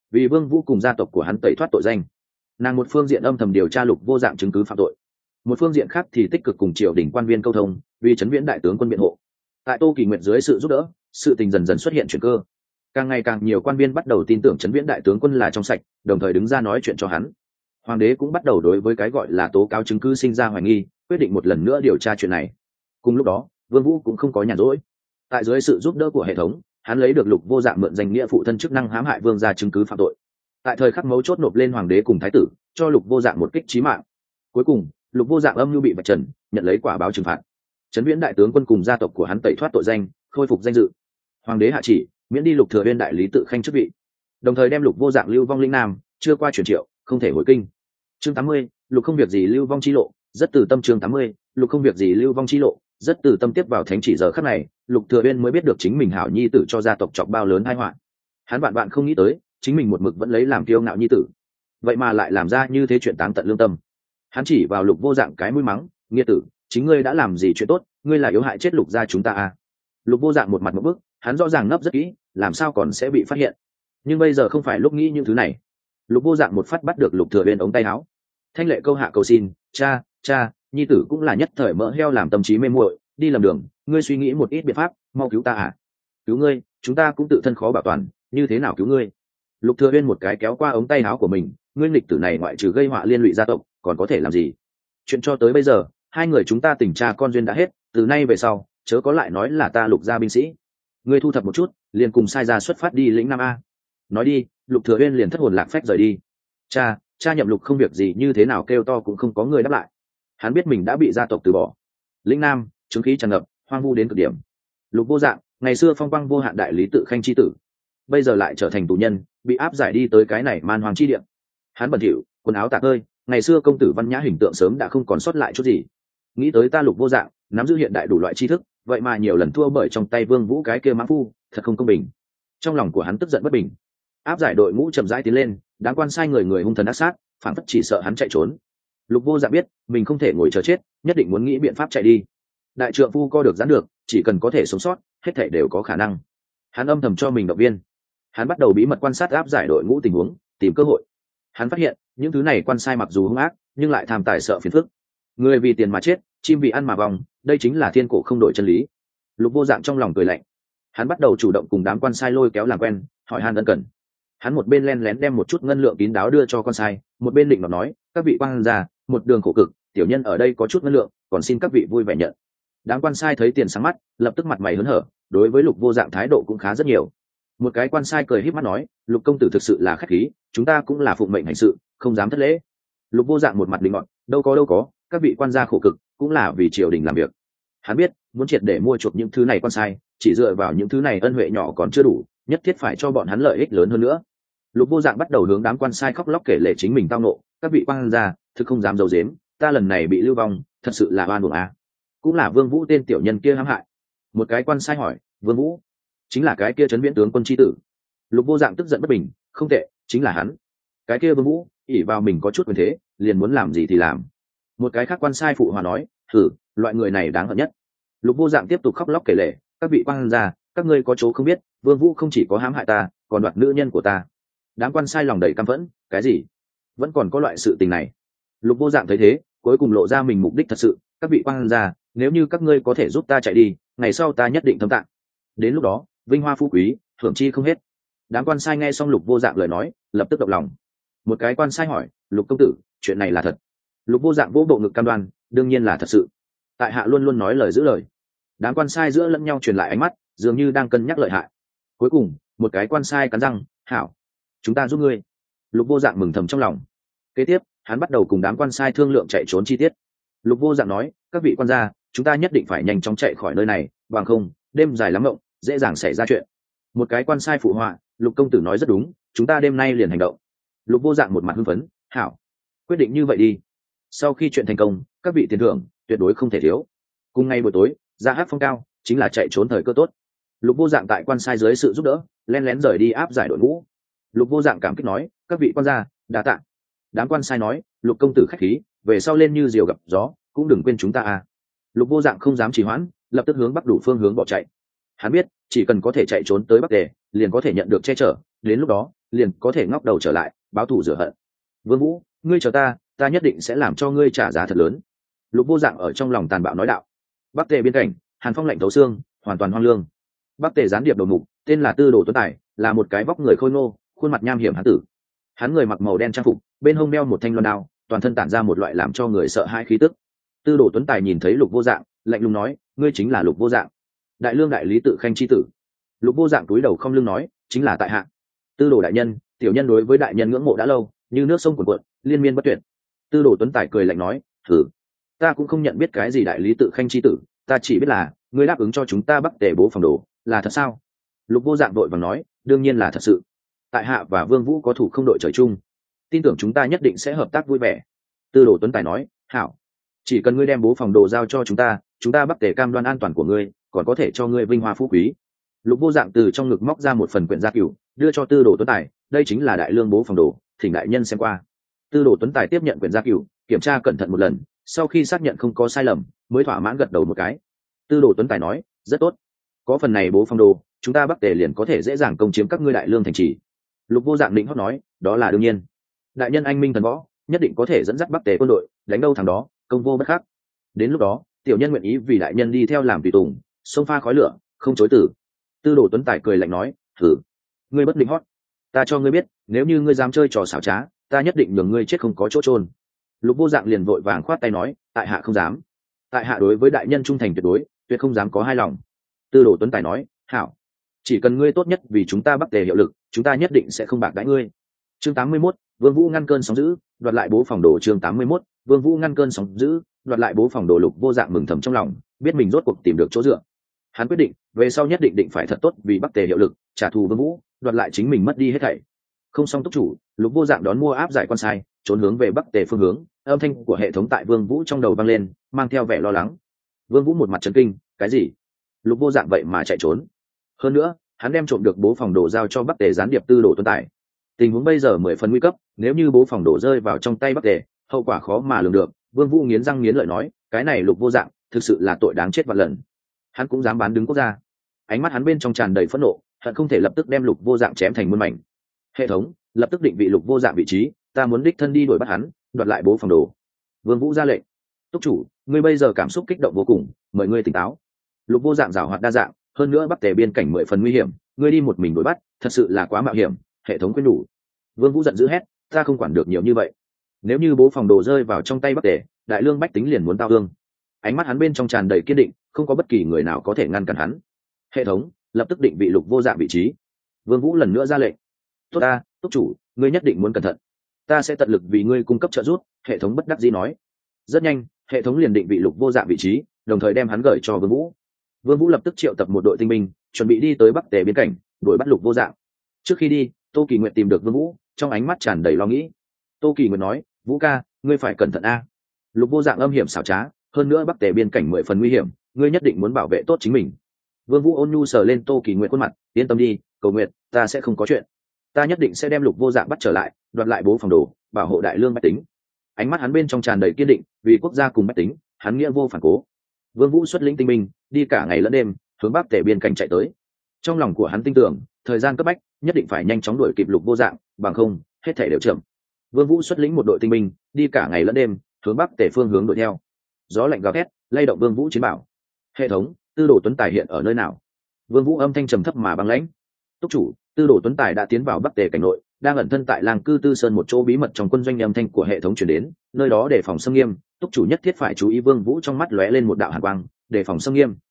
[SPEAKER 1] vì Vương Vũ cùng gia tộc của hắn tẩy thoát tội danh. Nàng một phương diện âm thầm điều tra Lục Vô Dạng chứng cứ phạm tội, một phương diện khác thì tích cực cùng triều đình quan viên câu thông, vì Trấn Viễn đại tướng quân biện hộ. Tại Tô Kỳ Nguyệt dưới sự giúp đỡ, sự tình dần dần xuất hiện chuyển cơ. Càng ngày càng nhiều quan viên bắt đầu tin tưởng Trấn Viễn đại tướng quân là trong sạch, đồng thời đứng ra nói chuyện cho hắn. Hoàng đế cũng bắt đầu đối với cái gọi là tố cáo chứng cứ sinh ra hoài nghi, quyết định một lần nữa điều tra chuyện này. Cùng lúc đó, Vương Vũ cũng không có nhàn rỗi. Tại dưới sự giúp đỡ của hệ thống, hắn lấy được Lục Vô Dạng mượn danh nghĩa phụ thân chức năng hãm hại vương gia chứng cứ phạm tội. Tại thời khắc mấu chốt nộp lên hoàng đế cùng thái tử, cho Lục Vô Dạng một kích chí mạng. Cuối cùng, Lục Vô Dạng âm mưu bị vạch trần, nhận lấy quả báo trừng phạt. Trấn Viễn đại tướng quân cùng gia tộc của hắn tẩy thoát tội danh, khôi phục danh dự. Hoàng đế hạ chỉ miễn đi Lục Thừa Uyên đại lý tự khanh chức vị, đồng thời đem Lục Vô Dạng lưu vong lĩnh nam, chưa qua truyền triệu, không thể hồi kinh. Chương 80, Lục không việc gì lưu vong chi lộ, rất từ tâm. Chương 80, Lục không việc gì lưu vong chi lộ, rất từ tâm. Tiếp vào thánh chỉ giờ khắc này, Lục Thừa Uyên mới biết được chính mình hảo nhi tử cho gia tộc chọc bao lớn tai họa. Hắn vạn vạn không nghĩ tới, chính mình một mực vẫn lấy làm kiêu ngạo nhi tử, vậy mà lại làm ra như thế chuyện táng tận lương tâm. Hắn chỉ vào Lục Vô Dạng cái mũi mắng, nghĩa tử, chính ngươi đã làm gì chuyện tốt, ngươi là yếu hại chết Lục gia chúng ta à? Lục Vô Dạng một mặt ngộp bức, hắn rõ ràng nấp rất kỹ, làm sao còn sẽ bị phát hiện. Nhưng bây giờ không phải lúc nghĩ những thứ này. Lục Vô Dạng một phát bắt được Lục Thừa Uyên ống tay áo. Thanh lệ câu hạ cầu xin, cha, nhi tử cũng là nhất thời mỡ heo làm tâm trí mê muội, đi lầm đường, ngươi suy nghĩ một ít biện pháp, mau cứu ta à? Cứu ngươi, chúng ta cũng tự thân khó bảo toàn, như thế nào cứu ngươi? Lục Thừa Uyên một cái kéo qua ống tay áo của mình, ngươi nghịch tử này ngoại trừ gây họa liên lụy gia tộc, còn có thể làm gì? Chuyện cho tới bây giờ, hai người chúng ta tình cha con duyên đã hết, từ nay về sau, chớ có lại nói là ta Lục gia binh sĩ. Ngươi thu thập một chút, liền cùng sai ra xuất phát đi lĩnh Nam a. Nói đi, Lục Thừa Uyên liền thất hồn lạc phách rời đi. Cha nhậm Lục không việc gì như thế nào kêu to cũng không có người đáp lại. Hắn biết mình đã bị gia tộc từ bỏ. Lĩnh Nam, chứng khí tràn ngập, hoang vu đến cực điểm. Lục Vô Dạng, ngày xưa phong quang vô hạn đại lý tự khanh chi tử, bây giờ lại trở thành tù nhân, bị áp giải đi tới cái này man hoàng chi địa. Hắn bẩn thỉu, quần áo tả tơi, ngày xưa công tử văn nhã hình tượng sớm đã không còn sót lại chút gì. Nghĩ tới ta Lục Vô Dạng, nắm giữ hiện đại đủ loại tri thức, vậy mà nhiều lần thua bởi trong tay Vương Vũ cái kia mãng phu, thật không công bình. Trong lòng của hắn tức giận bất bình. Áp giải đội ngũ chậm rãi tiến lên, đáng quan sai người hung thần ác sát, phản phất chỉ sợ hắn chạy trốn. Lục Vô Dạng biết mình không thể ngồi chờ chết, nhất định muốn nghĩ biện pháp chạy đi. Đại trượng phu co được giãn được, chỉ cần có thể sống sót, hết thảy đều có khả năng. Hắn âm thầm cho mình động viên. Hắn bắt đầu bí mật quan sát áp giải đội ngũ tình huống, tìm cơ hội. Hắn phát hiện những thứ này quan sai mặc dù hung ác, nhưng lại tham tài sợ phiền phức. Người vì tiền mà chết, chim vì ăn mà vong, đây chính là thiên cổ không đổi chân lý. Lục Vô Dạng trong lòng cười lạnh. Hắn bắt đầu chủ động cùng đám quan sai lôi kéo làm quen, hỏi han ân cần. Hắn một bên len lén đem một chút ngân lượng kín đáo đưa cho con sai, một bên định nói, các vị quan gia, một đường khổ cực, tiểu nhân ở đây có chút ngân lượng, còn xin các vị vui vẻ nhận. Đám quan sai thấy tiền sáng mắt, lập tức mặt mày hớn hở, đối với Lục Vô Dạng thái độ cũng khá rất nhiều. Một cái quan sai cười híp mắt nói, Lục công tử thực sự là khách khí, chúng ta cũng là phụng mệnh hành sự, không dám thất lễ. Lục Vô Dạng một mặt định ngọn, đâu có, các vị quan gia khổ cực, cũng là vì triều đình làm việc. Hắn biết, muốn triệt để mua chuộc những thứ này quan sai, chỉ dựa vào những thứ này ân huệ nhỏ còn chưa đủ, nhất thiết phải cho bọn hắn lợi ích lớn hơn nữa. Lục Vô Dạng bắt đầu hướng đám quan sai khóc lóc kể lể chính mình tao nộ, các vị quan gia, thực không dám giấu giếm, ta lần này bị lưu vong, thật sự là oan uổng a. Cũng là Vương Vũ tên tiểu nhân kia hãm hại. Một cái quan sai hỏi, Vương Vũ chính là cái kia Trấn Viễn tướng quân chi tử? Lục Vô Dạng tức giận bất bình, không tệ, chính là hắn. Cái kia Vương Vũ ỷ vào mình có chút quyền thế, liền muốn làm gì thì làm. Một cái khác quan sai phụ hòa nói, thử, loại người này đáng hận nhất. Lục Vô Dạng tiếp tục khóc lóc kể lể, các vị quan gia, các ngươi có chỗ không biết, Vương Vũ không chỉ có hãm hại ta, còn đoạt nữ nhân của ta. Đám quan sai lòng đầy căm phẫn, cái gì? Vẫn còn có loại sự tình này? Lục Vô Dạng thấy thế, cuối cùng lộ ra mình mục đích thật sự, các vị quan gia, nếu như các ngươi có thể giúp ta chạy đi, ngày sau ta nhất định thâm tạng. Đến lúc đó, vinh hoa phú quý, thưởng chi không hết. Đám quan sai nghe xong Lục Vô Dạng lời nói, lập tức động lòng. Một cái quan sai hỏi, Lục công tử, chuyện này là thật? Lục Vô Dạng vỗ bộ ngực cam đoan, đương nhiên là thật sự. Tại hạ luôn luôn nói lời giữ lời. Đám quan sai giữa lẫn nhau truyền lại ánh mắt, dường như đang cân nhắc lợi hại. Cuối cùng, một cái quan sai cắn răng, hảo, chúng ta giúp ngươi. Lục Vô Dạng mừng thầm trong lòng. Kế tiếp, hắn bắt đầu cùng đám quan sai thương lượng chạy trốn chi tiết. Lục Vô Dạng nói, các vị quan gia, chúng ta nhất định phải nhanh chóng chạy khỏi nơi này, bằng không, đêm dài lắm mộng, dễ dàng xảy ra chuyện. Một cái quan sai phụ họa, Lục công tử nói rất đúng, chúng ta đêm nay liền hành động. Lục Vô Dạng một mặt hưng phấn, hảo, quyết định như vậy đi. Sau khi chuyện thành công, các vị tiền thưởng tuyệt đối không thể thiếu. Cùng ngày buổi tối, ra hát phong cao, chính là chạy trốn thời cơ tốt. Lục Vô Dạng tại quan sai dưới sự giúp đỡ, len lén rời đi áp giải đội ngũ. Lục Vô Dạng cảm kích nói, các vị quan gia, đa tạ. Đám quan sai nói, Lục công tử khách khí, về sau lên như diều gặp gió, cũng đừng quên chúng ta à. Lục Vô Dạng không dám trì hoãn, lập tức hướng bắc đủ phương hướng bỏ chạy. Hắn biết, chỉ cần có thể chạy trốn tới bắc đề, liền có thể nhận được che chở, đến lúc đó liền có thể ngóc đầu trở lại báo thù rửa hận. Vương Vũ, ngươi chờ ta nhất định sẽ làm cho ngươi trả giá thật lớn. Lục Vô Dạng ở trong lòng tàn bạo nói đạo. Bắc Tề biên cảnh, hàn phong lạnh thấu xương, hoàn toàn hoang lương. Bắc Tề gián điệp đầu mục tên là Tư Đồ Tuấn Tài, là một cái vóc người khôi ngô, khuôn mặt nham hiểm hán tử. Hắn người mặc màu đen trang phục, bên hông đeo một thanh loan đao, toàn thân tản ra một loại làm cho người sợ hãi khí tức. Tư Đồ Tuấn Tài nhìn thấy Lục Vô Dạng, lạnh lùng nói, ngươi chính là Lục Vô Dạng, đại lương đại lý tự khanh chi tử. Lục Vô Dạng cúi đầu không lưng nói, chính là tại hạ. Tư Đồ đại nhân, tiểu nhân đối với đại nhân ngưỡng mộ đã lâu, như nước sông cuồn cuộn, liên miên bất tuyệt. Tư Đồ Tuấn Tài cười lạnh nói, thử, ta cũng không nhận biết cái gì đại lý tự khanh chi tử, ta chỉ biết là ngươi đáp ứng cho chúng ta Bắc Tề bố phòng đồ, là thật sao? Lục Vô Dạng vội vàng nói, đương nhiên là thật sự. Tại hạ và Vương Vũ có thủ không đội trời chung, tin tưởng chúng ta nhất định sẽ hợp tác vui vẻ. Tư Đồ Tuấn Tài nói, hảo, chỉ cần ngươi đem bố phòng đồ giao cho chúng ta Bắc Tề cam đoan an toàn của ngươi, còn có thể cho ngươi vinh hoa phú quý. Lục Vô Dạng từ trong ngực móc ra một phần quyển gia cửu, đưa cho Tư Đồ Tuấn Tài, đây chính là đại lương bố phòng đồ, thỉnh đại nhân xem qua. Tư Đồ Tuấn Tài tiếp nhận quyển gia cửu, kiểm tra cẩn thận một lần, sau khi xác nhận không có sai lầm, mới thỏa mãn gật đầu một cái. Tư Đồ Tuấn Tài nói, rất tốt, có phần này bố phòng đồ, chúng ta Bắc Tề liền có thể dễ dàng công chiếm các ngươi đại lương thành trì. Lục Vô Dạng định hót nói, đó là đương nhiên, đại nhân anh minh thần võ, nhất định có thể dẫn dắt Bắc Tề quân đội đánh đâu thằng đó, công vô bất khắc. Đến lúc đó tiểu nhân nguyện ý vì đại nhân đi theo làm tùy tùng, xông pha khói lửa, không chối từ. Tư Đồ Tuấn Tài cười lạnh nói, thử, ngươi bất định hót, ta cho ngươi biết, nếu như ngươi dám chơi trò xảo trá, ta nhất định nhường ngươi chết không có chỗ trôn. Lục Vô Dạng liền vội vàng khoát tay nói, tại hạ không dám, tại hạ đối với đại nhân trung thành tuyệt đối, tuyệt không dám có hai lòng. Tư Đồ Tuấn Tài nói, hảo, chỉ cần ngươi tốt nhất vì chúng ta Bắc Tề hiệu lực, chúng ta nhất định sẽ không bạc đãi ngươi. Chương 81, Vương Vũ ngăn cơn sóng dữ, đoạt lại bố phòng đồ. Chương 81, Vương Vũ ngăn cơn sóng dữ, đoạt lại bố phòng đồ. Lục Vô Dạng mừng thầm trong lòng, biết mình rốt cuộc tìm được chỗ dựa. Hắn quyết định, về sau nhất định phải thật tốt vì Bắc Tề hiệu lực, trả thù Vương Vũ, đoạt lại chính mình mất đi hết thảy. Không xong túc chủ, Lục Vô Dạng đón mua áp giải quan sai, trốn hướng về Bắc Tề phương hướng, âm thanh của hệ thống tại Vương Vũ trong đầu vang lên, mang theo vẻ lo lắng. Vương Vũ một mặt chấn kinh, cái gì? Lục Vô Dạng vậy mà chạy trốn? Hơn nữa, hắn đem trộm được bố phòng đồ giao cho Bắc Tề gián điệp Tư Đồ Tuấn Tài. Tình huống bây giờ 10 phần nguy cấp, nếu như bố phòng đồ rơi vào trong tay Bắc Tề, hậu quả khó mà lường được. Vương Vũ nghiến răng nghiến lợi nói, cái này Lục Vô Dạng thực sự là tội đáng chết vạn lần. Hắn cũng dám bán đứng quốc gia. Ánh mắt hắn bên trong tràn đầy phẫn nộ, hận không thể lập tức đem Lục Vô Dạng chém thành muôn mảnh. Hệ thống, lập tức định vị Lục Vô Dạng vị trí, ta muốn đích thân đi đuổi bắt hắn, đoạt lại bố phòng đồ. Vương Vũ ra lệnh. Túc chủ, ngươi bây giờ cảm xúc kích động vô cùng, mời ngươi tỉnh táo. Lục Vô Dạng giàu hoạt đa dạng, hơn nữa Bắc Tề biên cảnh 10 phần nguy hiểm, ngươi đi một mình đuổi bắt, thật sự là quá mạo hiểm. Hệ thống khuyên nhủ. Vương Vũ giận dữ hét, ta không quản được nhiều như vậy. Nếu như bố phòng đồ rơi vào trong tay Bắc Tề, đại lương bách tính liền muốn tao hương. Ánh mắt hắn bên trong tràn đầy kiên định, không có bất kỳ người nào có thể ngăn cản hắn. Hệ thống, lập tức định vị Lục Vô Dạng vị trí. Vương Vũ lần nữa ra lệnh. Tốt ta, túc chủ, ngươi nhất định muốn cẩn thận. Ta sẽ tận lực vì ngươi cung cấp trợ giúp. Hệ thống bất đắc dĩ nói. Rất nhanh, hệ thống liền định vị Lục Vô Dạng vị trí, đồng thời đem hắn gửi cho Vương Vũ. Vương Vũ lập tức triệu tập một đội tinh binh, chuẩn bị đi tới Bắc Tề biên cảnh, đuổi bắt Lục Vô Dạng. Trước khi đi, Tô Kỳ Nguyệt tìm được Vương Vũ, trong ánh mắt tràn đầy lo nghĩ. Tô Kỳ Nguyệt nói, Vũ ca, ngươi phải cẩn thận a. Lục Vô Dạng âm hiểm xảo trá, hơn nữa Bắc Tề biên cảnh 10 phần nguy hiểm, ngươi nhất định muốn bảo vệ tốt chính mình. Vương Vũ ôn nhu sờ lên Tô Kỳ Nguyệt khuôn mặt, yên tâm đi, Cầu Nguyệt, ta sẽ không có chuyện. Ta nhất định sẽ đem Lục Vô Dạng bắt trở lại, đoạt lại bố phòng đồ, bảo hộ đại lương bách tính. Ánh mắt hắn bên trong tràn đầy kiên định, vì quốc gia cùng bách tính, hắn nghĩa vô phản cố. Vương Vũ xuất lĩnh tinh binh, đi cả ngày lẫn đêm, hướng Bắc Tề biên cảnh chạy tới. Trong lòng của hắn tin tưởng, thời gian cấp bách, nhất định phải nhanh chóng đuổi kịp Lục Vô Dạng, bằng không, hết thảy đều chậm. Vương Vũ xuất lĩnh một đội tinh binh, đi cả ngày lẫn đêm, hướng Bắc Tề phương hướng đuổi theo. Gió lạnh gào thét, lay động Vương Vũ chiến bảo. Hệ thống, Tư Đồ Tuấn Tài hiện ở nơi nào? Vương Vũ âm thanh trầm thấp mà băng lãnh. Túc chủ, Tư Đồ Tuấn Tài đã tiến vào Bắc Tề cảnh nội, đang ẩn thân tại làng cư Tư Sơn một chỗ bí mật trong quân doanh. Âm thanh của hệ thống truyền đến, nơi đó để phòng xâm nghiêm, túc chủ nhất thiết phải chú ý. Vương Vũ trong mắt lóe lên một đạo hàn quang, để phòng xâm nghiêm.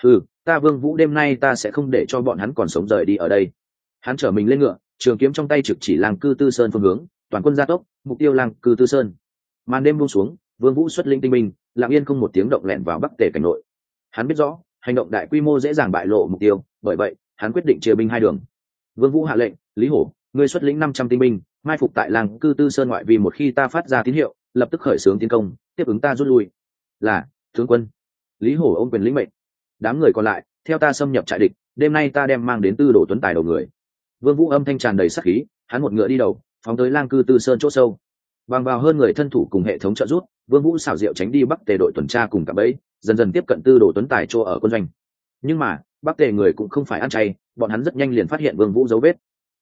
[SPEAKER 1] Ta Vương Vũ đêm nay ta sẽ không để cho bọn hắn còn sống rời đi ở đây. Hắn trở mình lên ngựa, trường kiếm trong tay trực chỉ làng cư Tư Sơn phương hướng, toàn quân gia tốc, mục tiêu làng cư Tư Sơn. Màn đêm buông xuống, Vương Vũ xuất linh tinh binh, lặng yên không một tiếng động lẻn vào Bắc Tề cảnh nội. Hắn biết rõ, hành động đại quy mô dễ dàng bại lộ mục tiêu, bởi vậy, hắn quyết định chia binh hai đường. Vương Vũ hạ lệnh, Lý Hổ, ngươi xuất lĩnh 500 tinh binh, mai phục tại làng cư Tư Sơn ngoại vi, một khi ta phát ra tín hiệu, lập tức khởi xướng tiến công, tiếp ứng ta rút lui. Là, tướng quân. Lý Hổ ôm quyền lĩnh mệnh. Đám người còn lại, theo ta xâm nhập trại địch, đêm nay ta đem mang đến Tư Đồ Tuấn Tài đầu người. Vương Vũ âm thanh tràn đầy sát khí, hắn một ngựa đi đầu, phóng tới lang cư Tư Sơn chỗ sâu. Bằng vào hơn người thân thủ cùng hệ thống trợ giúp, Vương Vũ xảo diệu tránh đi Bắc Tề đội tuần tra cùng cả bẫy, dần dần tiếp cận Tư Đồ Tuấn Tài chỗ ở quân doanh. Nhưng mà, Bắc Tề người cũng không phải ăn chay, bọn hắn rất nhanh liền phát hiện Vương Vũ dấu vết.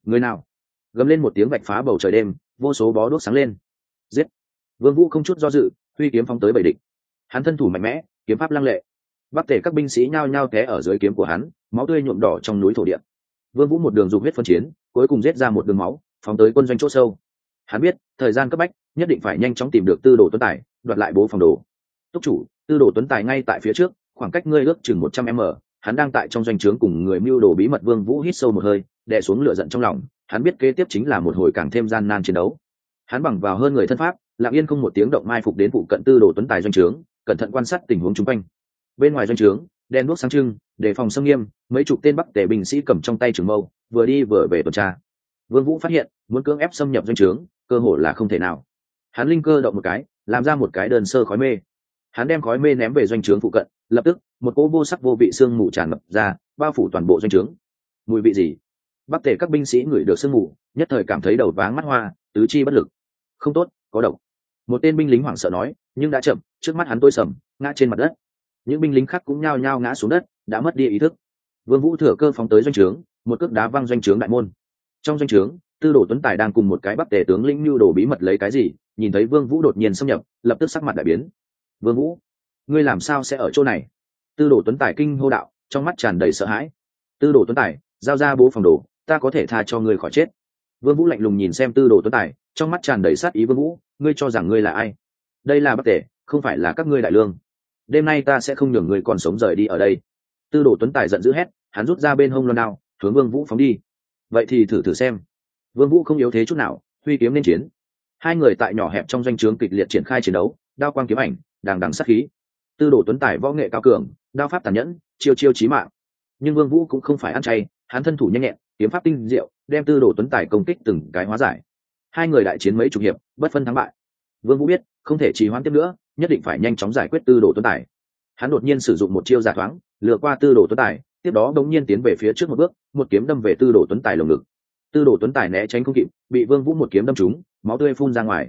[SPEAKER 1] Người nào? Gầm lên một tiếng vạch phá bầu trời đêm, vô số bó đuốc sáng lên. Giết! Vương Vũ không chút do dự, huy kiếm phóng tới bảy địch. Hắn thân thủ mạnh mẽ, kiếm pháp lăng lệ. Bắc Tề các binh sĩ nhao nhao té ở dưới kiếm của hắn, máu tươi nhuộm đỏ trong núi thổ địa. Vương Vũ một đường dục huyết phân chiến, cuối cùng giết ra một đường máu, phóng tới quân doanh chỗ sâu. Hắn biết, thời gian cấp bách, nhất định phải nhanh chóng tìm được Tư Đồ Tuấn Tài, đoạt lại bố phòng đồ. Túc chủ, Tư Đồ Tuấn Tài ngay tại phía trước, khoảng cách ngươi ước chừng 100m, hắn đang tại trong doanh trướng cùng người mưu đồ bí mật. Vương Vũ hít sâu một hơi, đè xuống lửa giận trong lòng, hắn biết kế tiếp chính là một hồi càng thêm gian nan chiến đấu. Hắn bằng vào hơn người thân pháp, lặng yên không một tiếng động mai phục đến phụ cận Tư Đồ Tuấn Tài doanh trướng, cẩn thận quan sát tình huống xung quanh. Bên ngoài doanh trướng, đèn đuốc sáng trưng, đề phòng xâm nghiêm, mấy chục tên Bắc Tề binh sĩ cầm trong tay trường mâu, vừa đi vừa về tuần tra. Vương Vũ phát hiện, muốn cưỡng ép xâm nhập doanh trướng, cơ hội là không thể nào. Hắn linh cơ động một cái, làm ra một cái đơn sơ khói mê. Hắn đem khói mê ném về doanh trướng phụ cận, lập tức, một cỗ vô sắc vô vị sương mù tràn ngập ra, bao phủ toàn bộ doanh trướng. Mùi vị gì? Bắc Tề các binh sĩ ngửi được sương mù, nhất thời cảm thấy đầu váng mắt hoa, tứ chi bất lực. Không tốt, có độc. Một tên binh lính hoảng sợ nói, nhưng đã chậm, trước mắt hắn tối sầm, ngã trên mặt đất. Những binh lính khác cũng nhao nhao ngã xuống đất, đã mất đi ý thức. Vương Vũ thừa cơ phóng tới doanh trướng, một cước đá văng doanh trướng đại môn. Trong doanh trướng, Tư Đồ Tuấn Tài đang cùng một cái Bắc Tề tướng lĩnh mưu đồ bí mật lấy cái gì, nhìn thấy Vương Vũ đột nhiên xâm nhập, lập tức sắc mặt đại biến. Vương Vũ, ngươi làm sao sẽ ở chỗ này? Tư Đồ Tuấn Tài kinh hô đạo, trong mắt tràn đầy sợ hãi. Tư Đồ Tuấn Tài, giao ra bố phòng đồ, ta có thể tha cho ngươi khỏi chết. Vương Vũ lạnh lùng nhìn xem Tư Đồ Tuấn Tài, trong mắt tràn đầy sát ý. Vương Vũ, ngươi cho rằng ngươi là ai? Đây là Bắc Tề, không phải là các ngươi đại lương. Đêm nay ta sẽ không nhường ngươi còn sống rời đi ở đây. Tư Đồ Tuấn Tài giận dữ hét, hắn rút ra bên hông loan đao, hướng Vương Vũ phóng đi. Vậy thì thử xem. Vương Vũ không yếu thế chút nào, huy kiếm lên chiến. Hai người tại nhỏ hẹp trong doanh trướng kịch liệt triển khai chiến đấu, đao quang kiếm ảnh, đằng đằng sát khí. Tư Đồ Tuấn Tài võ nghệ cao cường, đao pháp tàn nhẫn, chiêu chiêu chí mạng. Nhưng Vương Vũ cũng không phải ăn chay, hắn thân thủ nhanh nhẹn, kiếm pháp tinh diệu, đem Tư Đồ Tuấn Tài công kích từng cái hóa giải. Hai người đại chiến mấy chục hiệp, bất phân thắng bại. Vương Vũ biết, không thể trì hoãn tiếp nữa, nhất định phải nhanh chóng giải quyết Tư Đồ Tuấn Tài. Hắn đột nhiên sử dụng một chiêu giả thoáng, lừa qua Tư Đồ Tuấn Tài, tiếp đó đống nhiên tiến về phía trước một bước, một kiếm đâm về Tư Đồ Tuấn Tài lồng ngực. Tư Đồ Tuấn Tài né tránh không kịp, bị Vương Vũ một kiếm đâm trúng, máu tươi phun ra ngoài.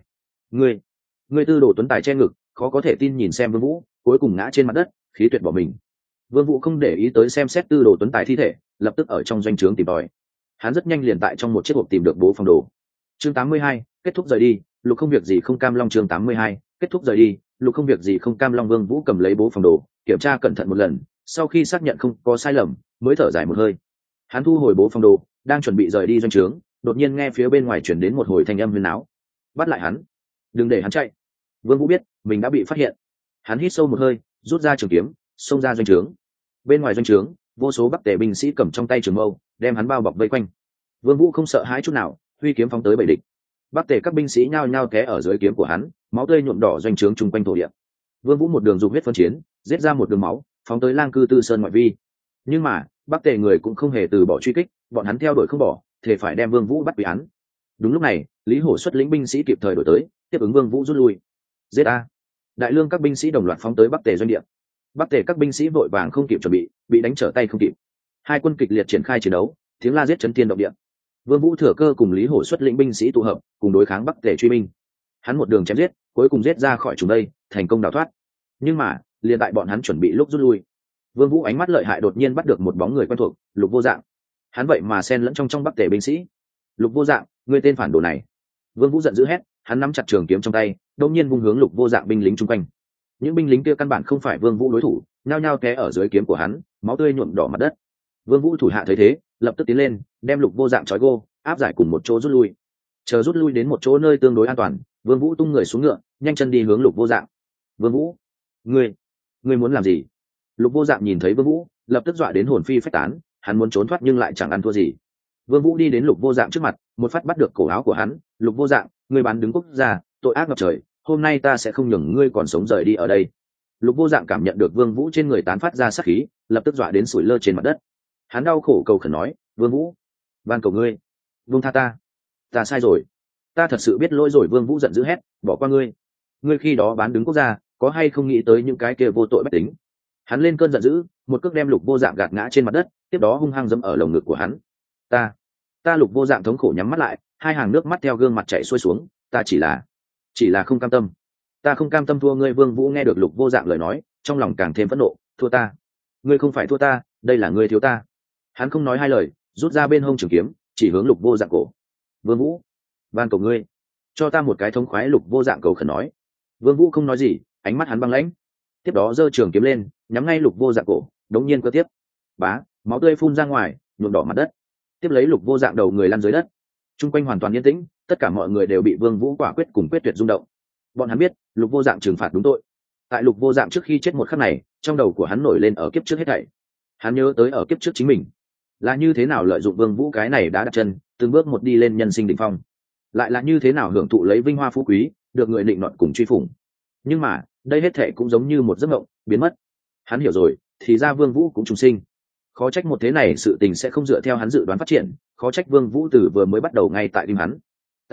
[SPEAKER 1] Ngươi Tư Đồ Tuấn Tài che ngực, khó có thể tin nhìn xem Vương Vũ, cuối cùng ngã trên mặt đất, khí tuyệt bỏ mình. Vương Vũ không để ý tới xem xét Tư Đồ Tuấn Tài thi thể, lập tức ở trong doanh trướng tìm tòi. Hắn rất nhanh liền tại trong một chiếc hộp tìm được bố phòng đồ. Chương 82, kết thúc rời đi, Lục không việc gì không cam long. Chương 82, kết thúc rời đi, Lục không việc gì không cam long. Vương Vũ cầm lấy bố phòng đồ, kiểm tra cẩn thận một lần, sau khi xác nhận không có sai lầm, mới thở dài một hơi. Hắn thu hồi bố phòng đồ, đang chuẩn bị rời đi doanh trướng, đột nhiên nghe phía bên ngoài truyền đến một hồi thanh âm huyên náo. Bắt lại hắn, đừng để hắn chạy. Vương Vũ biết mình đã bị phát hiện. Hắn hít sâu một hơi, rút ra trường kiếm, xông ra doanh trướng. Bên ngoài doanh trướng, vô số Bắc Tề binh sĩ cầm trong tay trường mâu, đem hắn bao bọc vây quanh. Vương Vũ không sợ hãi chút nào, huy kiếm phóng tới bảy địch. Bắc Tề các binh sĩ nhao nhao té ở dưới kiếm của hắn, máu tươi nhuộm đỏ doanh trướng chung quanh thổ địa. Vương Vũ một đường dục huyết phân chiến, giết ra một đường máu, phóng tới Lang Cư Tư Sơn ngoại vi. Nhưng mà, Bắc Tề người cũng không hề từ bỏ truy kích, bọn hắn theo đuổi không bỏ, thể phải đem Vương Vũ bắt quy án. Đúng lúc này, Lý Hổ xuất lĩnh binh sĩ kịp thời đổi tới, tiếp ứng Vương Vũ rút lui. Giết a! Đại lương các binh sĩ đồng loạt phóng tới Bắc Tề doanh địa. Bắc Tề các binh sĩ vội vàng không kịp chuẩn bị đánh trở tay không kịp. Hai quân kịch liệt triển khai chiến đấu, tiếng la giết chấn thiên động địa. Vương Vũ thừa cơ cùng Lý Hổ xuất lĩnh binh sĩ tụ hợp, cùng đối kháng Bắc Tề truy binh. Hắn một đường chém giết, cuối cùng giết ra khỏi chúng đây, thành công đào thoát. Nhưng mà, liền tại bọn hắn chuẩn bị lúc rút lui, Vương Vũ ánh mắt lợi hại đột nhiên bắt được một bóng người quen thuộc, Lục Vô Dạng. Hắn vậy mà xen lẫn trong Bắc Tề binh sĩ. Lục Vô Dạng, ngươi tên phản đồ này! Vương Vũ giận dữ hét, hắn nắm chặt trường kiếm trong tay, đột nhiên vung hướng Lục Vô Dạng binh lính chung quanh. Những binh lính kia căn bản không phải Vương Vũ đối thủ, nhao nhao té ở dưới kiếm của hắn, máu tươi nhuộm đỏ mặt đất. Vương Vũ thủ hạ thấy thế, lập tức tiến lên, đem Lục Vô Dạng trói gô, áp giải cùng một chỗ rút lui. Chờ rút lui đến một chỗ nơi tương đối an toàn, Vương Vũ tung người xuống ngựa, nhanh chân đi hướng Lục Vô Dạng. Vương Vũ, ngươi muốn làm gì? Lục Vô Dạng nhìn thấy Vương Vũ, lập tức dọa đến hồn phi phách tán, hắn muốn trốn thoát nhưng lại chẳng ăn thua gì. Vương Vũ đi đến Lục Vô Dạng trước mặt, một phát bắt được cổ áo của hắn. Lục Vô Dạng, ngươi bán đứng quốc gia, tội ác ngập trời, hôm nay ta sẽ không nhường ngươi còn sống rời đi ở đây. Lục Vô Dạng cảm nhận được Vương Vũ trên người tán phát ra sát khí, lập tức dọa đến sủi lơ trên mặt đất. Hắn đau khổ cầu khẩn nói, Vương Vũ, van cầu ngươi, buông tha ta sai rồi, ta thật sự biết lỗi rồi. Vương Vũ giận dữ hét, bỏ qua ngươi khi đó bán đứng quốc gia, có hay không nghĩ tới những cái kia vô tội bách tính? Hắn lên cơn giận dữ, một cước đem Lục Vô Dạng gạt ngã trên mặt đất, tiếp đó hung hăng giẫm ở lồng ngực của hắn. Ta Lục Vô Dạng thống khổ nhắm mắt lại, hai hàng nước mắt theo gương mặt chảy xuôi xuống. Ta chỉ là không cam tâm, ta không cam tâm thua ngươi. Vương Vũ nghe được Lục Vô Dạng lời nói, trong lòng càng thêm phẫn nộ. Thua ta? Ngươi không phải thua ta, đây là ngươi thiếu ta. Hắn không nói hai lời, rút ra bên hông trường kiếm, chỉ hướng Lục Vô Dạng cổ. Vương Vũ, van cầu ngươi cho ta một cái thống khoái. Lục Vô Dạng cầu khẩn nói. Vương Vũ không nói gì, ánh mắt hắn băng lãnh, tiếp đó giơ trường kiếm lên nhắm ngay Lục Vô Dạng cổ, đống nhiên cơ tiếp, bá, máu tươi phun ra ngoài, nhuộm đỏ mặt đất. Tiếp lấy Lục Vô Dạng đầu người lăn dưới đất. Trung quanh hoàn toàn yên tĩnh, tất cả mọi người đều bị Vương Vũ quả quyết cùng quyết tuyệt rung động. Bọn hắn biết Lục Vô Dạng trừng phạt đúng tội. Tại Lục Vô Dạng trước khi chết một khắc này, trong đầu của hắn nổi lên ở kiếp trước hết thảy. Hắn nhớ tới ở kiếp trước chính mình là như thế nào lợi dụng Vương Vũ cái này đã đặt chân từng bước một đi lên nhân sinh đỉnh phong, lại là như thế nào hưởng thụ lấy vinh hoa phú quý, được người định nọt cùng truy phủng. Nhưng mà đây hết thảy cũng giống như một giấc mộng biến mất. Hắn hiểu rồi, thì ra Vương Vũ cũng trùng sinh. Khó trách một thế này sự tình sẽ không dựa theo hắn dự đoán phát triển, khó trách Vương Vũ từ vừa mới bắt đầu ngay tại tim hắn.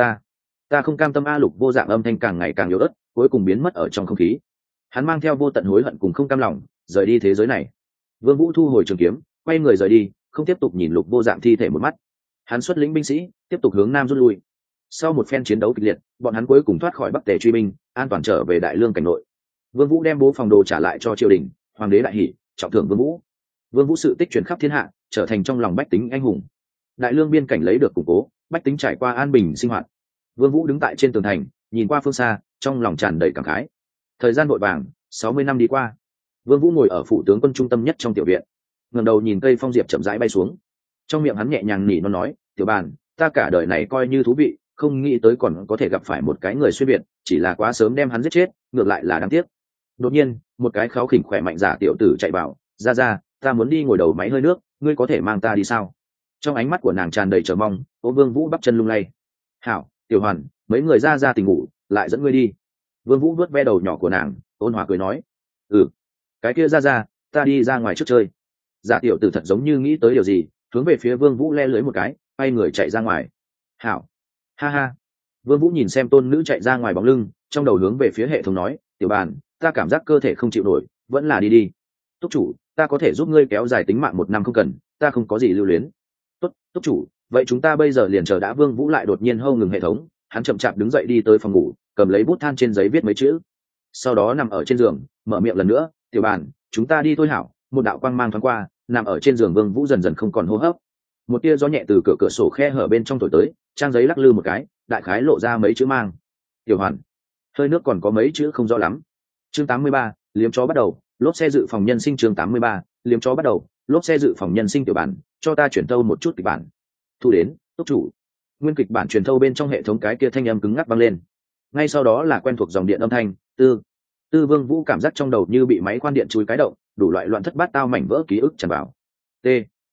[SPEAKER 1] Ta không cam tâm a. Lục Vô Dạng âm thanh càng ngày càng yếu ớt, cuối cùng biến mất ở trong không khí. Hắn mang theo vô tận hối hận cùng không cam lòng rời đi thế giới này. Vương Vũ thu hồi trường kiếm, quay người rời đi, không tiếp tục nhìn Lục Vô Dạng thi thể một mắt. Hắn xuất lĩnh binh sĩ tiếp tục hướng nam rút lui. Sau một phen chiến đấu kịch liệt, bọn hắn cuối cùng thoát khỏi Bắc Tề truy binh, an toàn trở về Đại Lương cảnh nội. Vương Vũ đem bố phòng đồ trả lại cho triều đình, hoàng đế đại hỉ, trọng thưởng Vương Vũ. Vương Vũ sự tích truyền khắp thiên hạ, trở thành trong lòng bách tính anh hùng. Đại Lương biên cảnh lấy được củng cố, bách tính trải qua an bình sinh hoạt. Vương Vũ đứng tại trên tường thành, nhìn qua phương xa, trong lòng tràn đầy cảm khái. Thời gian vội vàng, 60 năm đi qua. Vương Vũ ngồi ở phủ tướng quân trung tâm nhất trong tiểu viện, ngẩng đầu nhìn cây phong diệp chậm rãi bay xuống. Trong miệng hắn nhẹ nhàng nỉ non nói, "Tiểu Bàn, ta cả đời này coi như thú vị, không nghĩ tới còn có thể gặp phải một cái người xuyên biệt, chỉ là quá sớm đem hắn giết chết, ngược lại là đáng tiếc." Đột nhiên, một cái kháu khỉnh khỏe mạnh giả tiểu tử chạy vào, "Ra, ta muốn đi ngồi đầu máy hơi nước, ngươi có thể mang ta đi sao?" Trong ánh mắt của nàng tràn đầy chờ mong, ôm Vương Vũ bắp chân lung lay. "Hảo, Tiểu Hoàn, mấy người ra tỉnh ngủ, lại dẫn ngươi đi." Vương Vũ vuốt ve đầu nhỏ của nàng, ôn hòa cười nói, "Ừ, cái kia ra, ta đi ra ngoài trước chơi." Giả tiểu tử thật giống như nghĩ tới điều gì, hướng về phía Vương Vũ le lưới một cái, quay người chạy ra ngoài. "Hảo." Ha ha. Vương Vũ nhìn xem tôn nữ chạy ra ngoài bóng lưng, trong đầu hướng về phía hệ thống nói, "Tiểu Bàn, ta cảm giác cơ thể không chịu nổi, vẫn là đi. Túc chủ, ta có thể giúp ngươi kéo dài tính mạng 1 năm không cần, ta không có gì lưu luyến." "Tốt, túc chủ, vậy chúng ta bây giờ liền chờ đã." Vương Vũ lại đột nhiên hô ngừng hệ thống, hắn chậm chạp đứng dậy đi tới phòng ngủ, cầm lấy bút than trên giấy viết mấy chữ, sau đó nằm ở trên giường, mở miệng lần nữa, "Tiểu Bàn, chúng ta đi thôi hảo." Một đạo quang mang thoáng qua, nằm ở trên giường Vương Vũ dần dần không còn hô hấp. Một tia gió nhẹ từ cửa sổ khe hở bên trong thổi tới, trang giấy lắc lư một cái, đại khái lộ ra mấy chữ mang. "Tiểu Hoàn." Hơi nước còn có mấy chữ không rõ lắm. Chương 83, liếm chó bắt đầu, lốp xe dự phòng nhân sinh. Chương 83, liếm chó bắt đầu, lốp xe dự phòng nhân sinh. "Tiểu Bản, cho ta chuyển thâu một chút kịch bản." "Thu đến, túc chủ." Nguyên kịch bản truyền thâu bên trong hệ thống cái kia thanh âm cứng ngắc vang lên. Ngay sau đó là quen thuộc dòng điện âm thanh, tư. Vương Vũ cảm giác trong đầu như bị máy khoan điện chui cái động, đủ loại loạn thất bát tao mảnh vỡ ký ức tràn vào. T.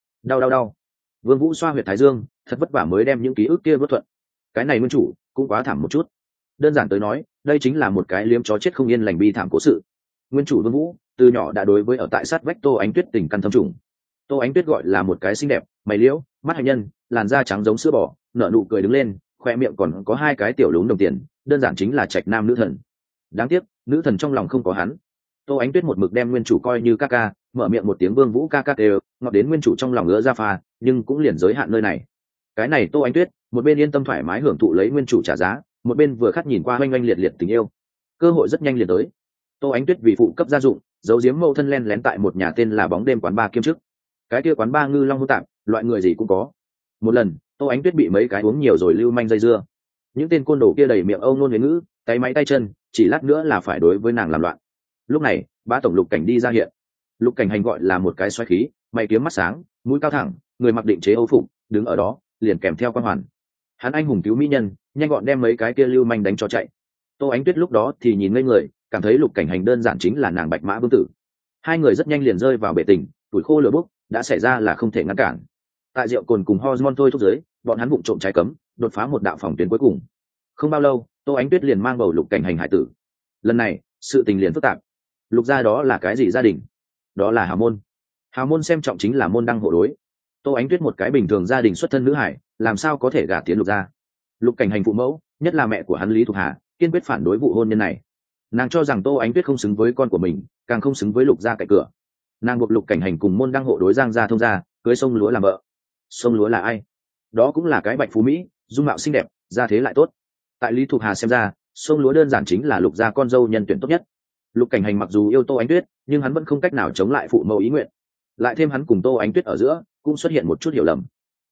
[SPEAKER 1] Đau. Vương Vũ xoa huyệt thái dương, thật vất vả mới đem những ký ức kia vớt thuận. Cái này nguyên chủ cũng quá thảm một chút. Đơn giản tới nói, đây chính là một cái liếm chó chết không yên lành bi thảm cố sự. Nguyên chủ Vương Vũ từ nhỏ đã đối với ở tại sát vách Tô Ánh Tuyết tình căn thâm trùng. Tô Ánh Tuyết gọi là một cái xinh đẹp, mày liễu, mắt hạnh nhân, làn da trắng giống sữa bò, nở nụ cười đứng lên, khoe miệng còn có 2 cái tiểu lún đồng tiền, đơn giản chính là trạch nam nữ thần. Đáng tiếc, nữ thần trong lòng không có hắn. Tô Ánh Tuyết một mực đem nguyên chủ coi như ca ca, mở miệng một tiếng Vương Vũ ca ca đều, ngọt đến nguyên chủ trong lòng ngứa ra pha, nhưng cũng liền giới hạn nơi này. Cái này Tô Ánh Tuyết, một bên yên tâm thoải mái hưởng thụ lấy nguyên chủ trả giá, một bên vừa khát nhìn qua oanh oanh liệt liệt tình yêu. Cơ hội rất nhanh liền tới. Tô Ánh Tuyết vì phụ cấp gia dụng, giấu giếm mâu thân len lén tại một nhà tên là Bóng Đêm quán bar kiêm chức. Cái kia quán bar ngư long hô tạp, loại người gì cũng có. Một lần, Tô Ánh Tuyết bị mấy cái uống nhiều rồi lưu manh dây dưa. Những tên côn đồ kia đầy miệng âu nôn huế ngữ, tay máy tay chân, chỉ lát nữa là phải đối với nàng làm loạn. Lúc này, bá tổng Lục Cảnh đi ra hiện. Lục Cảnh hành gọi là một cái xoáy khí, mày kiếm mắt sáng, mũi cao thẳng, người mặc định chế âu phục, đứng ở đó, liền kèm theo quan hoàn. Hắn anh hùng cứu mỹ nhân, nhanh gọn đem mấy cái kia lưu manh đánh cho chạy. Tô Ánh Tuyết lúc đó thì nhìn ngây người, cảm thấy Lục Cảnh hành đơn giản chính là nàng bạch mã vương tử. Hai người rất nhanh liền rơi vào bể tình, tuổi khô lửa bốc, đã xảy ra là không thể ngăn cản. Tại rượu cồn cùng hormone thôi thúc giới, bọn hắn vụng trộm trái cấm, đột phá một đạo phòng tuyến cuối cùng. Không bao lâu, Tô Ánh Tuyết liền mang bầu Lục Cảnh hành hải tử. Lần này, sự tình liền phức tạp. Lục gia đó là cái gì gia đình? Đó là hào môn. Hào môn xem trọng chính là môn đăng hộ đối. Tô Ánh Tuyết một cái bình thường gia đình xuất thân nữ hải, làm sao có thể gả tiến Lục gia? Lục Cảnh hành phụ mẫu, nhất là mẹ của hắn Lý Thục Hà, kiên quyết phản đối vụ hôn nhân này. Nàng cho rằng Tô Ánh Tuyết không xứng với con của mình, càng không xứng với Lục gia cạnh cửa. Nàng buộc Lục Cảnh hành cùng môn đăng hộ đối Giang gia thông gia, cưới Sông Lúa làm vợ. Sông Lúa là ai? Đó cũng là cái bạch phú mỹ, dung mạo xinh đẹp, gia thế lại tốt. Tại Lý Thục Hà xem ra, Sông Lúa đơn giản chính là Lục gia con dâu nhân tuyển tốt nhất. Lục Cảnh hành mặc dù yêu Tô Ánh Tuyết, nhưng hắn vẫn không cách nào chống lại phụ mẫu ý nguyện. Lại thêm hắn cùng Tô Ánh Tuyết ở giữa cũng xuất hiện một chút hiểu lầm.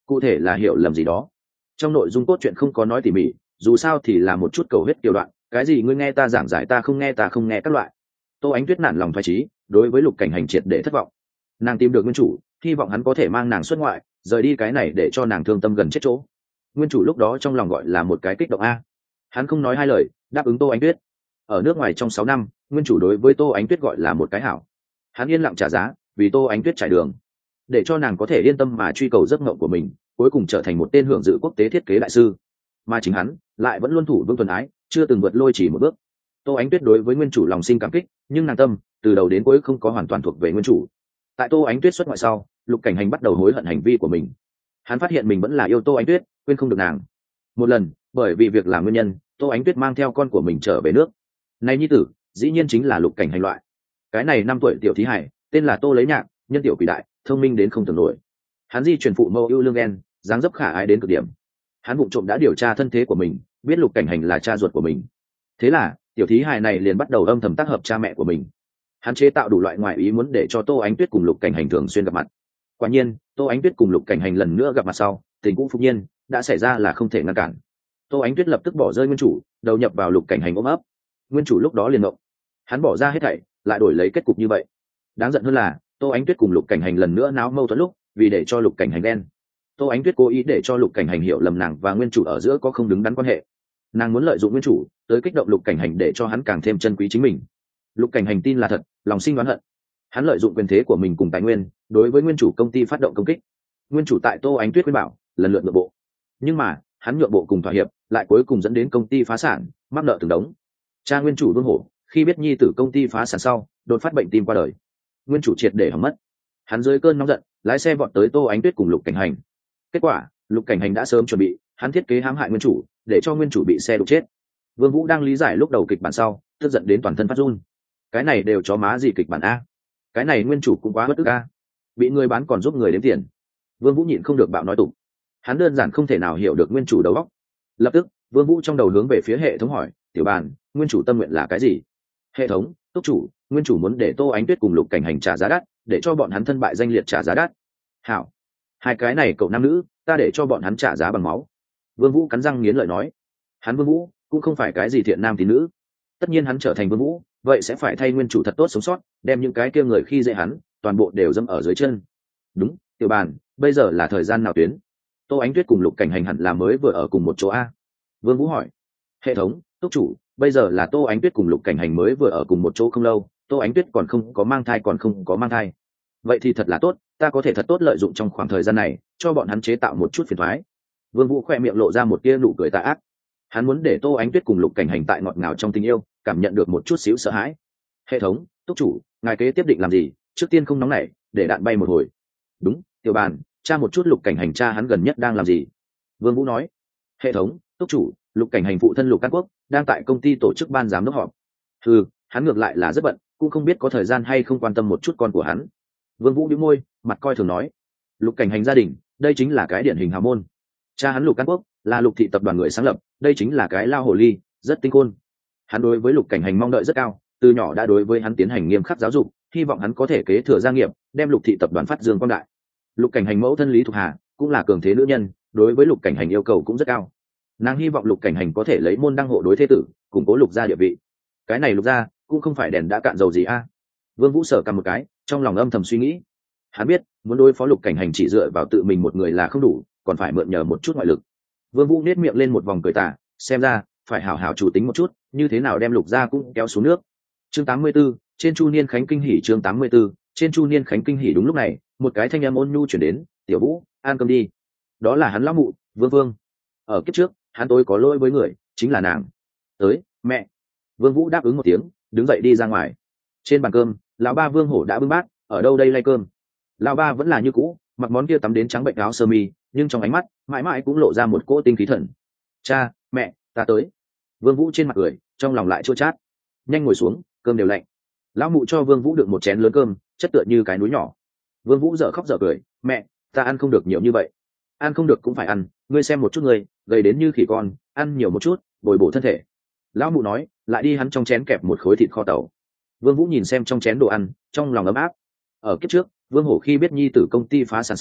[SPEAKER 1] cụ thể là hiểu lầm gì đó. Trong nội dung cốt truyện không có nói tỉ mỉ, dù sao thì là một chút cầu hết tiểu đoạn, cái gì ngươi nghe ta giảng giải ta không nghe các loại. Tô Ánh Tuyết nản lòng thoái trí, đối với Lục Cảnh Hành triệt để thất vọng. Nàng tìm được nguyên chủ, hy vọng hắn có thể mang nàng xuất ngoại, rời đi cái này để cho nàng thương tâm gần chết chỗ. Nguyên chủ lúc đó trong lòng gọi là một cái kích động a. Hắn không nói hai lời, đáp ứng Tô Ánh Tuyết. Ở nước ngoài trong 6 năm, nguyên chủ đối với Tô Ánh Tuyết gọi là một cái hảo. Hắn yên lặng trả giá, vì Tô Ánh Tuyết trải đường, để cho nàng có thể yên tâm mà truy cầu giấc mộng của mình, cuối cùng trở thành một tên hưởng dự quốc tế thiết kế đại sư. Mà chính hắn lại vẫn luôn thủ vững tuần ái, chưa từng vượt lôi chỉ một bước. Tô Ánh Tuyết đối với nguyên chủ lòng sinh cảm kích, nhưng nàng tâm từ đầu đến cuối không có hoàn toàn thuộc về nguyên chủ. Tại Tô Ánh Tuyết xuất ngoại sau, Lục Cảnh Hành bắt đầu hối hận hành vi của mình. Hắn phát hiện mình vẫn là yêu Tô Ánh Tuyết, quên không được nàng. Một lần, bởi vì việc làm nguyên nhân, Tô Ánh Tuyết mang theo con của mình trở về nước. Này nhi tử, dĩ nhiên chính là Lục Cảnh Hành loại. Cái này 5 tuổi tiểu thí hải, tên là Tô Lấy Nhạc, nhân tiểu quỷ đại, thông minh đến không tưởng nổi. Hắn di truyền phụ mẫu yêu lương ghen, dáng dấp khả ái đến cực điểm. Hắn vụng trộm đã điều tra thân thế của mình, biết Lục Cảnh Hành là cha ruột của mình. Thế là tiểu thí hài này liền bắt đầu âm thầm tác hợp cha mẹ của mình. Hắn chế tạo đủ loại ngoại ý muốn để cho Tô Ánh Tuyết cùng Lục Cảnh Hành thường xuyên gặp mặt. Quả nhiên, Tô Ánh Tuyết cùng Lục Cảnh Hành lần nữa gặp mặt sau, tình cũ phục nhiên đã xảy ra là không thể ngăn cản. Tô Ánh Tuyết lập tức bỏ rơi nguyên chủ, đầu nhập vào Lục Cảnh Hành ôm ấp. Nguyên chủ lúc đó liền động, hắn bỏ ra hết thảy, lại đổi lấy kết cục như vậy. Đáng giận hơn là Tô Ánh Tuyết cùng Lục Cảnh Hành lần nữa náo mâu thuẫn lúc, vì để cho Lục Cảnh Hành đen. Tô Ánh Tuyết cố ý để cho Lục Cảnh Hành hiểu lầm nàng và nguyên chủ ở giữa có không đứng đắn quan hệ. Nàng muốn lợi dụng nguyên chủ tới kích động Lục Cảnh Hành để cho hắn càng thêm trân quý chính mình. Lục Cảnh Hành tin là thật, lòng sinh đoán hận. Hắn lợi dụng quyền thế của mình cùng tài nguyên, đối với nguyên chủ công ty phát động công kích. Nguyên chủ tại Tô Ánh Tuyết khuyên bảo, lần lượt nhượng bộ. Nhưng mà, hắn nhượng bộ cùng thỏa hiệp, lại cuối cùng dẫn đến công ty phá sản, mắc nợ từng đống. Cha nguyên chủ Vương Hổ, khi biết nhi tử công ty phá sản sau, đột phát bệnh tim qua đời. Nguyên chủ triệt để hỏng mất. Hắn dưới cơn nóng giận, lái xe vọt tới Tô Ánh Tuyết cùng Lục Cảnh Hành. Kết quả, Lục Cảnh Hành đã sớm chuẩn bị, hắn thiết kế hãm hại nguyên chủ, để cho nguyên chủ bị xe đụng chết. Vương Vũ đang lý giải lúc đầu kịch bản sau, tức giận đến toàn thân phát run. Cái này đều chó má gì kịch bản a? Cái này nguyên chủ cũng quá bất ức a. Bị người bán còn giúp người đếm tiền. Vương Vũ nhịn không được bạo nói tục. Hắn đơn giản không thể nào hiểu được nguyên chủ đầu óc. Lập tức, Vương Vũ trong đầu hướng về phía hệ thống hỏi, "Tiểu bàn, nguyên chủ tâm nguyện là cái gì?" Hệ thống, túc chủ, nguyên chủ muốn để Tô Ánh Tuyết cùng Lục Cảnh Hành trả giá đắt, để cho bọn hắn thân bại danh liệt trả giá đắt. Hảo, hai cái này cậu nam nữ, ta để cho bọn hắn trả giá bằng máu. Vương Vũ cắn răng nghiến lợi nói. Hắn Vương Vũ cũng không phải cái gì thiện nam tín nữ. Tất nhiên hắn trở thành Vương Vũ, vậy sẽ phải thay nguyên chủ thật tốt sống sót, đem những cái kia người khi dễ hắn, toàn bộ đều dẫm ở dưới chân. Đúng, Tiểu bàn, bây giờ là thời gian nào tuyến? Tô Ánh Tuyết cùng Lục Cảnh Hành hẳn là mới vừa ở cùng một chỗ a. Vương Vũ hỏi. Hệ thống, túc chủ, bây giờ là Tô Ánh Tuyết cùng Lục Cảnh Hành mới vừa ở cùng một chỗ không lâu, Tô Ánh Tuyết còn không có mang thai. Vậy thì thật là tốt, ta có thể thật tốt lợi dụng trong khoảng thời gian này, cho bọn hắn chế tạo một chút phiền toái. Vương Vũ khẽ miệng lộ ra một tia nụ cười tà ác. Hắn muốn để Tô Ánh Tuyết cùng Lục Cảnh Hành tại ngọt ngào trong tình yêu, cảm nhận được một chút xíu sợ hãi. Hệ thống, túc chủ, ngài kế tiếp định làm gì? Trước tiên không nóng nảy, để đạn bay một hồi. Đúng, Tiểu bàn, tra một chút Lục Cảnh Hành cha hắn gần nhất đang làm gì. Vương Vũ nói. Hệ thống, túc chủ, Lục Cảnh Hành phụ thân Lục Cát Quốc đang tại công ty tổ chức ban giám đốc họp. Hắn ngược lại là rất bận, cũng không biết có thời gian hay không quan tâm một chút con của hắn. Vương Vũ nhíu môi, mặt coi thường nói. Lục Cảnh Hành gia đình, đây chính là cái điển hình hào môn. Cha hắn Lục Cát Quốc là Lục thị tập đoàn người sáng lập, đây chính là cái lao hồ ly, rất tinh khôn. Hắn đối với Lục Cảnh Hành mong đợi rất cao, từ nhỏ đã đối với hắn tiến hành nghiêm khắc giáo dục, hy vọng hắn có thể kế thừa gia nghiệp, đem Lục thị tập đoàn phát dương quang đại. Lục Cảnh Hành mẫu thân Lý Thục Hà cũng là cường thế nữ nhân, đối với Lục Cảnh Hành yêu cầu cũng rất cao. Nàng hy vọng Lục Cảnh Hành có thể lấy môn đăng hộ đối thế tử, củng cố Lục gia địa vị. Cái này Lục gia cũng không phải đèn đã cạn dầu gì a. Vương Vũ sở cầm một cái, trong lòng âm thầm suy nghĩ. Hắn biết, muốn đối phó Lục Cảnh Hành chỉ dựa vào tự mình một người là không đủ, còn phải mượn nhờ một chút ngoại lực. Vương Vũ nét miệng lên một vòng cười tà, xem ra phải hảo hảo chủ tính một chút, như thế nào đem Lục gia cũng kéo xuống nước. Chương 84, trên Chu Niên Khánh kinh hỉ. Chương 84, trên Chu Niên Khánh kinh hỉ. Đúng lúc này, một cái thanh âm ôn nhu truyền đến, "Tiểu Vũ, ăn cơm đi." Đó là hắn lão mụ, Vương Vương. Ở kiếp trước, hắn tối có lỗi với người, chính là nàng. "Tới, mẹ." Vương Vũ đáp ứng một tiếng, đứng dậy đi ra ngoài. Trên bàn cơm, lão ba Vương Hổ đã bưng bát, ở đâu đây lay cơm. Lão ba vẫn là như cũ, mặc món kia tắm đến trắng bệnh áo sơ mi, nhưng trong ánh mắt mãi mãi cũng lộ ra một cỗ tinh khí thần. "Cha, mẹ, ta tới." Vương Vũ trên mặt cười, trong lòng lại chua chát. "Nhanh ngồi xuống, cơm đều lạnh." Lão mụ cho Vương Vũ được một chén lớn cơm, chất tựa như cái núi nhỏ. Vương Vũ dở khóc dở cười, "Mẹ, ta ăn không được nhiều như vậy." "Ăn không được cũng phải ăn, ngươi xem một chút ngươi, gầy đến như khỉ con, ăn nhiều một chút, bồi bổ thân thể." Lão mụ nói, lại đi hắn trong chén kẹp một khối thịt kho tàu. Vương Vũ nhìn xem trong chén đồ ăn, trong lòng ấm áp. Ở kiếp trước, Vương Hổ khi biết nhi tử công ty phá sản sau,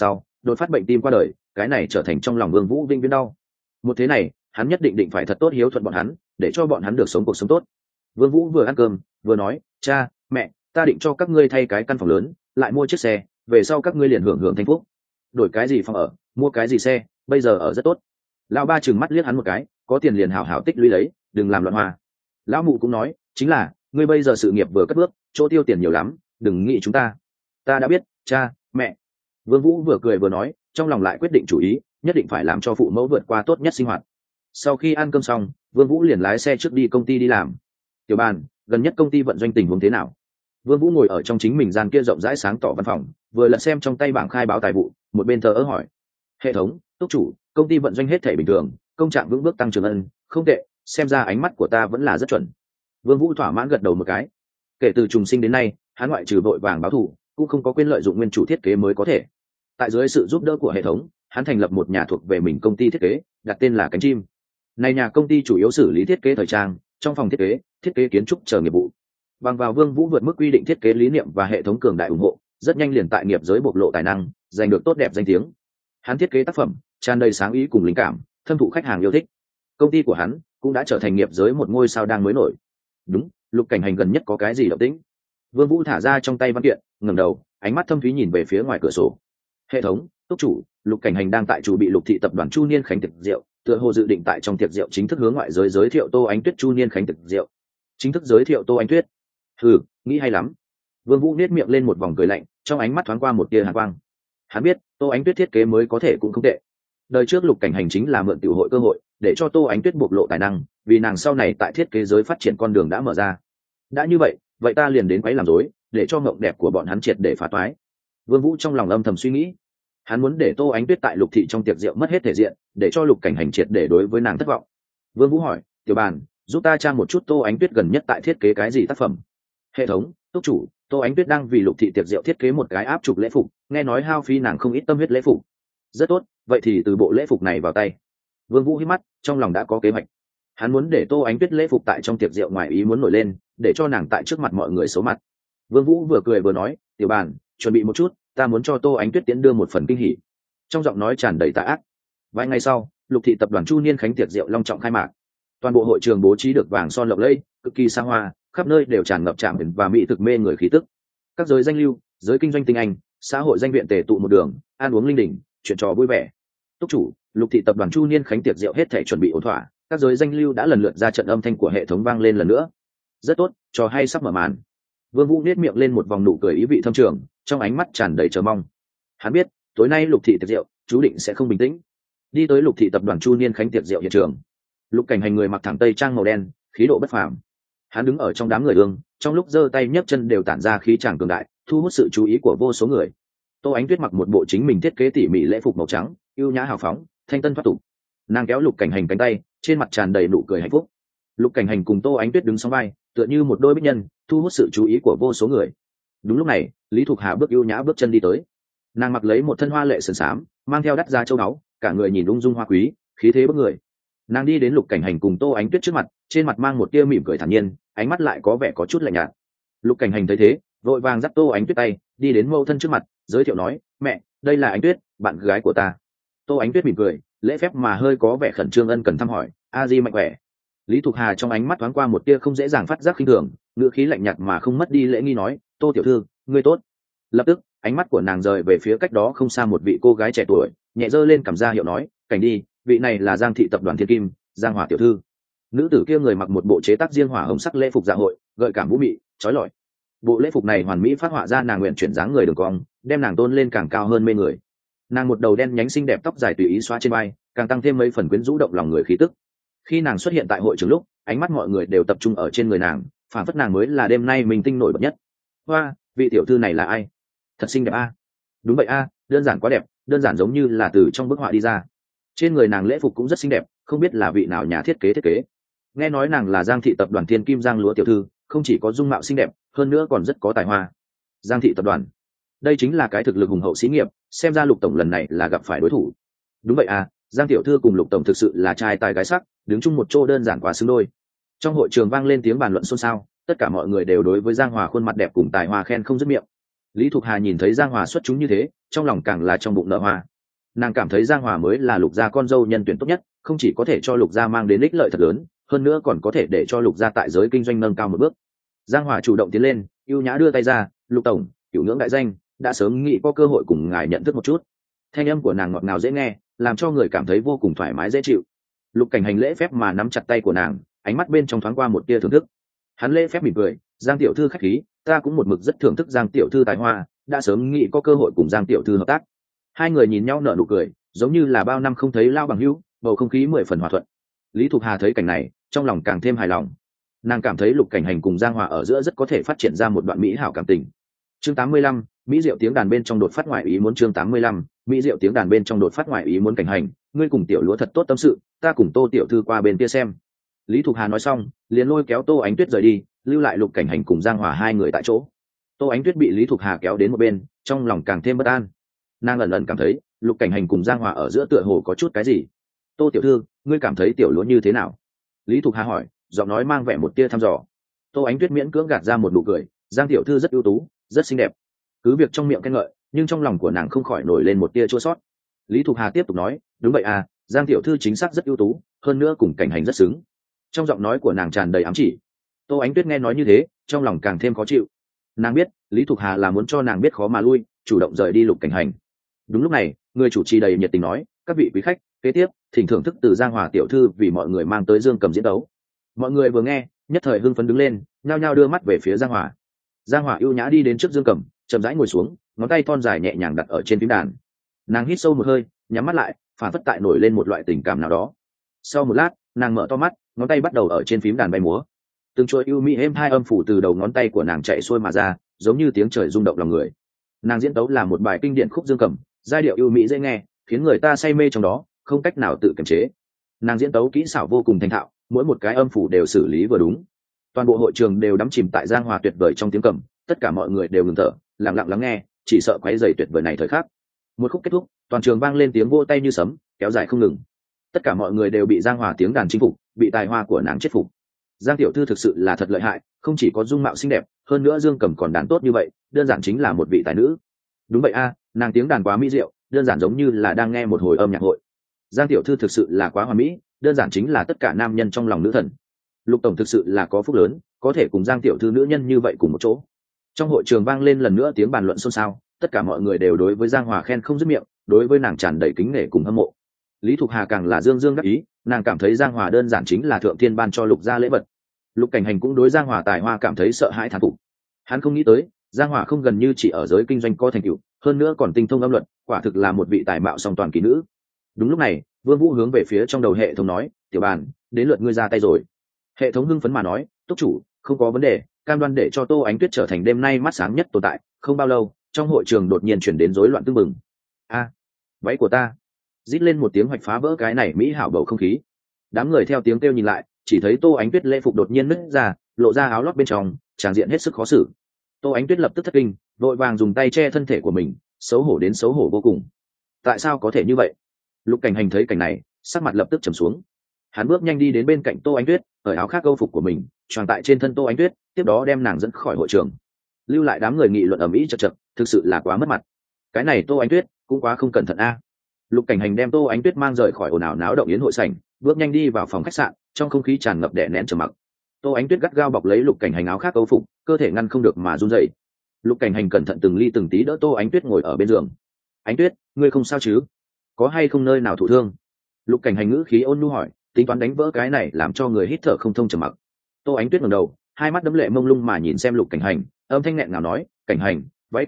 [SPEAKER 1] đột phát bệnh tim qua đời, cái này trở thành trong lòng Vương Vũ vinh viễn đau. Một thế này hắn nhất định phải thật tốt hiếu thuận bọn hắn, để cho bọn hắn được sống cuộc sống tốt. Vương Vũ vừa ăn cơm vừa nói, cha mẹ, ta định cho các ngươi thay cái căn phòng lớn, lại mua chiếc xe, về sau các ngươi liền hưởng hưởng thanh phúc. Đổi cái gì phòng ở, mua cái gì xe, bây giờ ở rất tốt. Lão ba trừng mắt liếc hắn một cái, có tiền liền hảo hảo tích lũy lấy, đừng làm loạn hoa. Lão mụ cũng nói, chính là ngươi bây giờ sự nghiệp vừa cất bước, chỗ tiêu tiền nhiều lắm, đừng nghĩ chúng ta. Ta đã biết, cha mẹ. Vương Vũ vừa cười vừa nói, trong lòng lại quyết định chủ ý, nhất định phải làm cho phụ mẫu vượt qua tốt nhất sinh hoạt. Sau khi ăn cơm xong, Vương Vũ liền lái xe trước đi công ty đi làm. Tiểu Bàn, gần nhất công ty vận doanh tình huống thế nào? Vương Vũ ngồi ở trong chính mình gian kia rộng rãi sáng tỏ văn phòng, vừa lật xem trong tay bảng khai báo tài vụ, một bên thờ ơ hỏi. Hệ thống, túc chủ, công ty vận doanh hết thảy bình thường, công trạng vững bước tăng trưởng ân, không tệ, xem ra ánh mắt của ta vẫn là rất chuẩn. Vương Vũ thỏa mãn gật đầu một cái. Kể từ trùng sinh đến nay, hắn ngoại trừ vội vàng báo thù, cũng không có quên lợi dụng nguyên chủ thiết kế mới có thể. Tại dưới sự giúp đỡ của hệ thống, hắn thành lập một nhà thuộc về mình công ty thiết kế, đặt tên là Cánh Chim. Này nhà công ty chủ yếu xử lý thiết kế thời trang, trong phòng thiết kế kiến trúc chờ nghiệp vụ. Bằng vào Vương Vũ vượt mức quy định thiết kế lý niệm và hệ thống cường đại ủng hộ, rất nhanh liền tại nghiệp giới bộc lộ tài năng, giành được tốt đẹp danh tiếng. Hắn thiết kế tác phẩm tràn đầy sáng ý cùng linh cảm, thâm thụ khách hàng yêu thích. Công ty của hắn cũng đã trở thành nghiệp giới một ngôi sao đang mới nổi. Đúng, Lục Cảnh Hành gần nhất có cái gì động tĩnh? Vương Vũ thả ra trong tay văn kiện, ngẩng đầu, ánh mắt thâm thúy nhìn về phía ngoài cửa sổ. Hệ thống, túc chủ, Lục Cảnh Hành đang tại chủ bị Lục thị tập đoàn Chu Niên Khánh tiệc rượu, tựa hồ dự định tại trong tiệc rượu chính thức hướng ngoại giới giới thiệu Tô Ánh Tuyết Chu Niên Khánh tiệc rượu. Chính thức giới thiệu Tô Ánh Tuyết? Hừ, nghĩ hay lắm. Vương Vũ nét miệng lên một vòng cười lạnh, trong ánh mắt thoáng qua một tia hàn quang. Hắn biết, Tô Ánh Tuyết thiết kế mới có thể cũng không tệ. Đời trước Lục Cảnh Hành chính là mượn tiểu hội cơ hội, để cho Tô Ánh Tuyết bộc lộ tài năng, vì nàng sau này tại thiết kế giới phát triển con đường đã mở ra. Đã như vậy, vậy ta liền đến quấy làm rối, để cho mộng đẹp của bọn hắn triệt để phá toái. Vương Vũ trong lòng âm thầm suy nghĩ, hắn muốn để Tô Ánh Tuyết tại Lục thị trong tiệc rượu mất hết thể diện, để cho Lục Cảnh Hành triệt để đối với nàng thất vọng. Vương Vũ hỏi, tiểu bàn, giúp ta tra một chút Tô Ánh Tuyết gần nhất tại thiết kế cái gì tác phẩm? Hệ thống, túc chủ, Tô Ánh Tuyết đang vì Lục thị tiệc rượu thiết kế một cái áp trục lễ phục, nghe nói hao phí nàng không ít tâm huyết lễ phục. Rất tốt, vậy thì từ bộ lễ phục này vào tay. Vương Vũ hít mắt, trong lòng đã có kế hoạch. Hắn muốn để Tô Ánh Tuyết lễ phục tại trong tiệc rượu ngoài ý muốn nổi lên, để cho nàng tại trước mặt mọi người xấu mặt. Vương Vũ vừa cười vừa nói, tiểu bàn, chuẩn bị một chút, ta muốn cho Tô Ánh Tuyết tiễn đưa một phần kinh hỉ. Trong giọng nói tràn đầy tà ác. Vài ngày sau, Lục thị tập đoàn Chu Niên Khánh tiệc rượu long trọng khai mạc. Toàn bộ hội trường bố trí được vàng son lộng lẫy, cực kỳ xa hoa, khắp nơi đều tràn ngập trạm và mỹ thực mê người khí tức. Các giới danh lưu, giới kinh doanh tinh anh, xã hội danh viện tề tụ một đường, ăn uống linh đình, chuyện trò vui vẻ. Túc chủ, Lục thị tập đoàn Chu Niên Khánh tiệc rượu hết thảy chuẩn bị ổn thỏa, các giới danh lưu đã lần lượt ra trận, âm thanh của hệ thống vang lên lần nữa. Rất tốt, trò hay sắp mở màn. Vương Vũ nét miệng lên một vòng nụ cười ý vị thâm trường, trong ánh mắt tràn đầy chờ mong. Hắn biết, tối nay Lục thị tiệc rượu, chú định sẽ không bình tĩnh. Đi tới Lục thị tập đoàn Chu Niên Khánh tiệc rượu hiện trường. Lục Cảnh Hành người mặc thẳng tây trang màu đen, khí độ bất phàm. Hắn đứng ở trong đám người ương, trong lúc giơ tay nhấc chân đều tản ra khí tràng cường đại, thu hút sự chú ý của vô số người. Tô Ánh Tuyết mặc một bộ chính mình thiết kế tỉ mỉ lễ phục màu trắng, ưu nhã hào phóng, thanh tân thoát tục. Nàng kéo Lục Cảnh Hành cánh tay, trên mặt tràn đầy nụ cười hạnh phúc. Lục Cảnh Hành cùng Tô Ánh Tuyết đứng song vai, tựa như một đôi bích nhân, thu hút sự chú ý của vô số người. Đúng lúc này, Lý Thục Hà bước ưu nhã bước chân đi tới. Nàng mặc lấy một thân hoa lệ sườn xám, mang theo đắt giá châu báu, cả người nhìn ung dung hoa quý, khí thế bức người. Nàng đi đến Lục Cảnh Hành cùng Tô Ánh Tuyết trước mặt, trên mặt mang một tia mỉm cười thản nhiên, ánh mắt lại có vẻ có chút lạnh nhạt. Lục Cảnh Hành thấy thế, vội vàng dắt Tô Ánh Tuyết tay, đi đến mẫu thân trước mặt, giới thiệu nói, mẹ, đây là Ánh Tuyết, bạn gái của ta. Tô Ánh Tuyết mỉm cười, lễ phép mà hơi có vẻ khẩn trương ân cần thăm hỏi, a di mạnh khỏe. Lý Thục Hà trong ánh mắt thoáng qua một tia không dễ dàng phát giác khinh thường, ngữ khí lạnh nhạt mà không mất đi lễ nghi nói, Tô tiểu thư, ngươi tốt. Lập tức, ánh mắt của nàng rời về phía cách đó không xa một vị cô gái trẻ tuổi, nhẹ giơ lên cầm ra hiệu nói, Cảnh đi, vị này là Giang thị tập đoàn Thiên Kim, Giang Hòa tiểu thư. Nữ tử kia người mặc một bộ chế tác riêng hỏa hồng sắc lễ phục dạ hội, gợi cảm vũ mị, trói lọi. Bộ lễ phục này hoàn mỹ phát họa ra nàng nguyện chuyển dáng người đường cong, đem nàng tôn lên càng cao hơn mê người. Nàng một đầu đen nhánh xinh đẹp, tóc dài tùy ý xóa trên vai, càng tăng thêm mấy phần quyến rũ động lòng người khí tức. Khi nàng xuất hiện tại hội trường lúc, ánh mắt mọi người đều tập trung ở trên người nàng, phản phất nàng mới là đêm nay mình tinh nổi bật nhất. Hoa, vị tiểu thư này là ai? Thật xinh đẹp a. Đúng vậy a, đơn giản quá đẹp, đơn giản giống như là từ trong bức họa đi ra. Trên người nàng lễ phục cũng rất xinh đẹp, không biết là vị nào nhà thiết kế. Nghe nói nàng là Giang thị tập đoàn Thiên Kim Giang Lúa tiểu thư, không chỉ có dung mạo xinh đẹp, hơn nữa còn rất có tài hoa. Giang thị tập đoàn, đây chính là cái thực lực hùng hậu xí nghiệp, xem ra Lục tổng lần này là gặp phải đối thủ. Đúng vậy à, Giang tiểu thư cùng Lục tổng thực sự là trai tài gái sắc, đứng chung một chỗ đơn giản quá xứng đôi. Trong hội trường vang lên tiếng bàn luận xôn xao, tất cả mọi người đều đối với Giang Hòa khuôn mặt đẹp cùng tài hoa khen không dứt miệng. Lý Thục Hà nhìn thấy Giang Hòa xuất chúng như thế, trong lòng càng là trong bụng nở hoa. Nàng cảm thấy giang hòa mới là lục gia con dâu nhân tuyển tốt nhất, không chỉ có thể cho lục gia mang đến ích lợi thật lớn, hơn nữa còn có thể để cho lục gia tại giới kinh doanh nâng cao một bước. Giang hòa chủ động tiến lên, ưu nhã đưa tay ra, lục tổng, cửu ngưỡng đại danh, đã sớm nghĩ có cơ hội cùng ngài nhận thức một chút. Thanh âm của nàng ngọt ngào dễ nghe, làm cho người cảm thấy vô cùng thoải mái dễ chịu. Lục Cảnh Hành lễ phép mà nắm chặt tay của nàng, ánh mắt bên trong thoáng qua một tia thưởng thức. Hắn lễ phép mỉm cười, Giang tiểu thư khách khí, ta cũng một mực rất thưởng thức Giang tiểu thư tài hoa, đã sớm nghĩ có cơ hội cùng Giang tiểu thư hợp tác. Hai người nhìn nhau nở nụ cười, giống như là bao năm không thấy lao bằng hữu, bầu không khí 10 phần hòa thuận. Lý Thục Hà thấy cảnh này, trong lòng càng thêm hài lòng. Nàng cảm thấy Lục Cảnh Hành cùng Giang Hòa ở giữa rất có thể phát triển ra một đoạn mỹ hảo cảm tình. Chương 85, mỹ diệu tiếng đàn bên trong đột phát ngoại ý muốn. Chương 85, mỹ diệu tiếng đàn bên trong đột phát ngoại ý muốn. Cảnh Hành, ngươi cùng tiểu lúa thật tốt tâm sự, ta cùng Tô tiểu thư qua bên kia xem. Lý Thục Hà nói xong, liền lôi kéo Tô Ánh Tuyết rời đi, lưu lại Lục Cảnh Hành cùng Giang Hòa hai người tại chỗ. Tô Ánh Tuyết bị Lý Thục Hà kéo đến một bên, trong lòng càng thêm bất an. Nàng ẩn ẩn cảm thấy Lục Cảnh Hành cùng Giang Hòa ở giữa tựa hồ có chút cái gì. Tô tiểu thư, ngươi cảm thấy tiểu lúa như thế nào? Lý Thục Hà hỏi, giọng nói mang vẻ một tia thăm dò. Tô Ánh Tuyết miễn cưỡng gạt ra một nụ cười, Giang tiểu thư rất ưu tú, rất xinh đẹp. Cứ việc trong miệng khen ngợi, nhưng trong lòng của nàng không khỏi nổi lên một tia chua sót. Lý Thục Hà tiếp tục nói, đúng vậy à, Giang tiểu thư chính xác rất ưu tú, hơn nữa cùng Cảnh Hành rất xứng. Trong giọng nói của nàng tràn đầy ám chỉ. Tô Ánh Tuyết nghe nói như thế, trong lòng càng thêm khó chịu. Nàng biết Lý Thục Hà là muốn cho nàng biết khó mà lui, chủ động rời đi Lục Cảnh Hành. Đúng lúc này, người chủ trì đầy nhiệt tình nói, các vị quý khách, kế tiếp thỉnh thưởng thức từ Giang Hòa tiểu thư vì mọi người mang tới Dương Cầm diễn đấu. Mọi người vừa nghe, nhất thời hưng phấn đứng lên, nhao nhao đưa mắt về phía Giang Hòa. Giang Hòa ưu nhã đi đến trước Dương Cầm, chậm rãi ngồi xuống, ngón tay thon dài nhẹ nhàng đặt ở trên phím đàn. Nàng hít sâu một hơi, nhắm mắt lại, phản phất tại nổi lên một loại tình cảm nào đó. Sau một lát, nàng mở to mắt, ngón tay bắt đầu ở trên phím đàn bay múa. Từng chuỗi ưu mỹ êm hai âm phủ từ đầu ngón tay của nàng chạy xuôi mà ra, giống như tiếng trời rung động lòng người. Nàng diễn tấu là một bài kinh điển khúc Dương Cầm, giai điệu ưu mỹ dễ nghe, khiến người ta say mê trong đó, không cách nào tự kiềm chế. Nàng diễn tấu kỹ xảo vô cùng thành thạo, mỗi một cái âm phủ đều xử lý vừa đúng. Toàn bộ hội trường đều đắm chìm tại Giang Hòa tuyệt vời trong tiếng cầm, tất cả mọi người đều ngừng thở, lặng lặng lắng nghe, chỉ sợ quấy rầy tuyệt vời này thời khắc. Một khúc kết thúc, toàn trường vang lên tiếng vỗ tay như sấm, kéo dài không ngừng. Tất cả mọi người đều bị Giang Hòa tiếng đàn chinh phục, bị tài hoa của nàng chết phục. Giang tiểu thư thực sự là thật lợi hại, không chỉ có dung mạo xinh đẹp, hơn nữa Dương Cầm còn đàn tốt như vậy, đơn giản chính là một vị tài nữ. Đúng vậy a, nàng tiếng đàn quá mỹ diệu, đơn giản giống như là đang nghe một hồi âm nhạc hội. Giang tiểu thư thực sự là quá hoàn mỹ, đơn giản chính là tất cả nam nhân trong lòng nữ thần. Lục tổng thực sự là có phúc lớn, có thể cùng Giang tiểu thư nữ nhân như vậy cùng một chỗ. Trong hội trường vang lên lần nữa tiếng bàn luận xôn xao, tất cả mọi người đều đối với Giang Hòa khen không dứt miệng, đối với nàng tràn đầy kính nể cùng hâm mộ. Lý Thục Hà càng là dương dương đắc ý, nàng cảm thấy Giang Hòa đơn giản chính là thượng thiên ban cho Lục gia lễ vật. Lục Cảnh Hành cũng đối Giang Hòa tài hoa cảm thấy sợ hãi thán phục. Hắn không nghĩ tới Giang Hòa không gần như chỉ ở giới kinh doanh có thành tựu, hơn nữa còn tinh thông âm luật, quả thực là một vị tài mạo song toàn kỳ nữ. Đúng lúc này, Vương Vũ hướng về phía trong đầu hệ thống nói, tiểu bàn, đến lượt ngươi ra tay rồi. Hệ thống hưng phấn mà nói, túc chủ, không có vấn đề, cam đoan để cho Tô Ánh Tuyết trở thành đêm nay mắt sáng nhất tồn tại. Không bao lâu, trong hội trường đột nhiên chuyển đến rối loạn tưng bừng. A, váy của ta! Rít lên một tiếng hoạch phá vỡ cái này mỹ hảo bầu không khí. Đám người theo tiếng kêu nhìn lại, chỉ thấy Tô Ánh Tuyết lễ phục đột nhiên nứt ra, lộ ra áo lót bên trong, tràng diện hết sức khó xử. Tô Ánh Tuyết lập tức thất kinh, vội vàng dùng tay che thân thể của mình, xấu hổ đến xấu hổ vô cùng. Tại sao có thể như vậy? Lục Cảnh Hành thấy cảnh này, sắc mặt lập tức trầm xuống. Hắn bước nhanh đi đến bên cạnh Tô Ánh Tuyết, cởi áo khác câu phục của mình, choàng tại trên thân Tô Ánh Tuyết, tiếp đó đem nàng dẫn khỏi hội trường. Lưu lại đám người nghị luận ầm ĩ chật chật, thực sự là quá mất mặt. Cái này Tô Ánh Tuyết cũng quá không cẩn thận a. Lục Cảnh Hành đem Tô Ánh Tuyết mang rời khỏi ồn ào náo động yến hội sảnh, bước nhanh đi vào phòng khách sạn, trong không khí tràn ngập đè nén trầm mặc. Tô Ánh Tuyết gắt gao bọc lấy Lục Cảnh Hành áo khác câu phục, cơ thể ngăn không được mà run rẩy. Lục Cảnh Hành cẩn thận từng ly từng tí đỡ Tô Ánh Tuyết ngồi ở bên giường. Ánh Tuyết, ngươi không sao chứ? Có hay không nơi nào thụ thương? Lục Cảnh Hành ngữ khí ôn nhu hỏi, tính toán đánh vỡ cái này làm cho người hít thở không thông trầm mặc. Tô Ánh Tuyết ngẩng đầu, hai mắt đẫm lệ mông lung mà nhìn xem Lục Cảnh Hành, âm thanh nghẹn ngào nói, Cảnh Hành, váy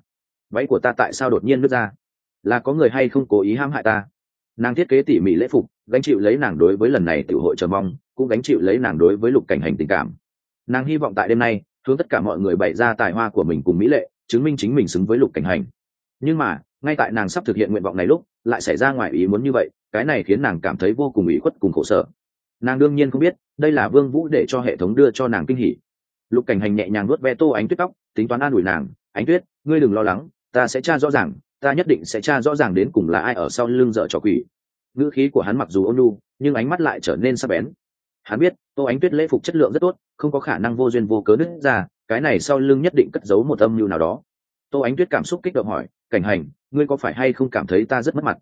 [SPEAKER 1] của ta tại sao đột nhiên nứt ra? Là có người hay không cố ý hãm hại ta? Nàng thiết kế tỉ mỉ lễ phục, gánh chịu lấy nàng đối với lần này tiểu hội chờ mong, cũng gánh chịu lấy nàng đối với Lục Cảnh Hành tình cảm. Nàng hy vọng tại đêm nay, hướng tất cả mọi người bày ra tài hoa của mình cùng mỹ lệ, chứng minh chính mình xứng với Lục Cảnh Hành. Nhưng mà, ngay tại nàng sắp thực hiện nguyện vọng này lúc, lại xảy ra ngoài ý muốn như vậy, cái này khiến nàng cảm thấy vô cùng ủy khuất cùng khổ sở. Nàng đương nhiên không biết, đây là Vương Vũ để cho hệ thống đưa cho nàng kinh hỉ. Lục Cảnh Hành nhẹ nhàng vuốt ve Tô Ánh Tuyết tóc, tính toán an ủi nàng, Ánh Tuyết, ngươi đừng lo lắng, ta sẽ tra rõ ràng, ta nhất định sẽ tra rõ ràng đến cùng là ai ở sau lưng dở trò quỷ. Ngữ khí của hắn mặc dù ôn nhu, nhưng ánh mắt lại trở nên sắc bén. Hắn biết, Tô Ánh Tuyết lễ phục chất lượng rất tốt, không có khả năng vô duyên vô cớ nứt ra, cái này sau lưng nhất định cất giấu một âm mưu nào đó. Tô Ánh Tuyết cảm xúc kích động hỏi, Cảnh Hành, ngươi có phải hay không cảm thấy ta rất mất mặt?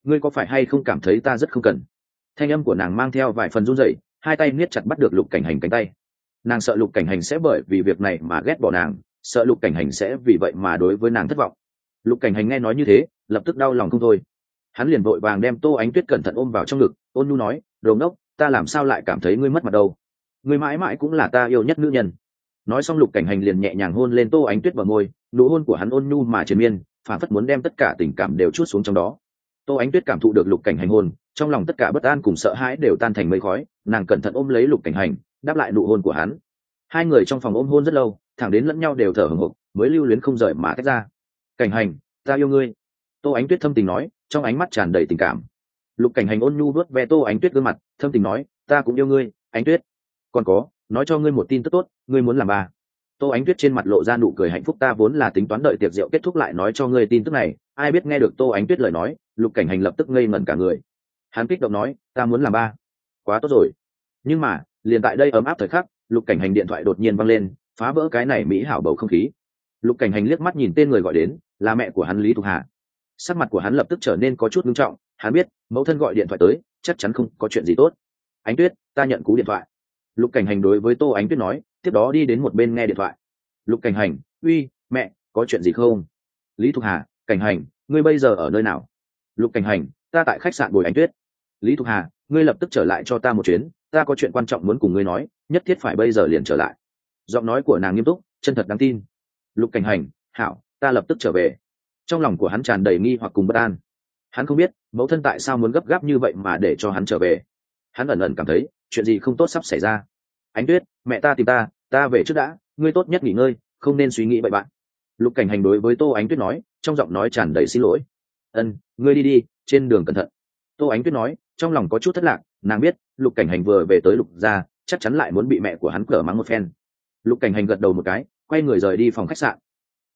[SPEAKER 1] ngươi có phải hay không cảm thấy ta rất không cần? Thanh âm của nàng mang theo vài phần run rẩy, hai tay niết chặt bắt được Lục Cảnh Hành cánh tay. Nàng sợ Lục Cảnh Hành sẽ bởi vì việc này mà ghét bỏ nàng, sợ Lục Cảnh Hành sẽ vì vậy mà đối với nàng thất vọng. Lục Cảnh Hành nghe nói như thế, lập tức đau lòng không thôi. Hắn liền vội vàng đem Tô Ánh Tuyết cẩn thận ôm vào trong ngực, ôn nhu nói, đồ ngốc, ta làm sao lại cảm thấy ngươi mất mặt đâu? Ngươi mãi mãi cũng là ta yêu nhất nữ nhân. Nói xong Lục Cảnh Hành liền nhẹ nhàng hôn lên Tô Ánh Tuyết bờ môi, nụ hôn của hắn ôn nhu mà triền miên, phản phất muốn đem tất cả tình cảm đều trút xuống trong đó. Tô Ánh Tuyết cảm thụ được Lục Cảnh Hành hôn, trong lòng tất cả bất an cùng sợ hãi đều tan thành mây khói, nàng cẩn thận ôm lấy Lục Cảnh Hành, đáp lại nụ hôn của hắn. Hai người trong phòng ôm hôn rất lâu, thẳng đến lẫn nhau đều thở hổn hộc, mới lưu luyến không rời mà tách ra. Cảnh Hành, ta yêu ngươi. Tô Ánh Tuyết thâm tình nói, trong ánh mắt tràn đầy tình cảm. Lục Cảnh Hành ôn nhu vuốt ve Tô Ánh Tuyết gương mặt, thâm tình nói, ta cũng yêu ngươi, Ánh Tuyết. Còn có, nói cho ngươi một tin tức tốt, ngươi muốn làm bà. Tô Ánh Tuyết trên mặt lộ ra nụ cười hạnh phúc, ta vốn là tính toán đợi tiệc rượu kết thúc lại nói cho ngươi tin tức này, ai biết nghe được Tô Ánh Tuyết lời nói, Lục Cảnh Hành lập tức ngây ngẩn cả người. Hắn kích động nói, ta muốn làm ba. Quá tốt rồi. Nhưng mà, liền tại đây ấm áp thời khắc, Lục Cảnh Hành điện thoại đột nhiên vang lên, phá vỡ cái này mỹ hảo bầu không khí. Lục Cảnh Hành liếc mắt nhìn tên người gọi đến, là mẹ của hắn Lý Thục Hà. Sắc mặt của hắn lập tức trở nên có chút nghiêm trọng, hắn biết, mẫu thân gọi điện thoại tới, chắc chắn không có chuyện gì tốt. Ánh Tuyết, ta nhận cú điện thoại. Lục Cảnh Hành đối với Tô Ánh Tuyết nói, tiếp đó đi đến một bên nghe điện thoại. Lục Cảnh Hành, uy, mẹ, có chuyện gì không? Lý Thục Hà, Cảnh Hành, ngươi bây giờ ở nơi nào? Lục Cảnh Hành, ta tại khách sạn Bồi Ánh Tuyết. Lý Thục Hà, ngươi lập tức trở lại cho ta một chuyến, ta có chuyện quan trọng muốn cùng ngươi nói, nhất thiết phải bây giờ liền trở lại. Giọng nói của nàng nghiêm túc, chân thật đáng tin. Lục Cảnh Hành, hảo, ta lập tức trở về. Trong lòng của hắn tràn đầy nghi hoặc cùng bất an. Hắn không biết mẫu thân tại sao muốn gấp gáp như vậy mà để cho hắn trở về. Hắn ẩn ẩn cảm thấy chuyện gì không tốt sắp xảy ra. Ánh Tuyết, mẹ ta tìm ta về trước đã, ngươi tốt nhất nghỉ ngơi, không nên suy nghĩ bậy bạn. Lục Cảnh Hành đối với Tô Ánh Tuyết nói, trong giọng nói tràn đầy xin lỗi. Ngươi đi đi, trên đường cẩn thận. Tô Ánh Tuyết nói, trong lòng có chút thất lạc, nàng biết Lục Cảnh Hành vừa về tới Lục gia, chắc chắn lại muốn bị mẹ của hắn cở mắng một phen. Lục Cảnh Hành gật đầu một cái, quay người rời đi phòng khách sạn.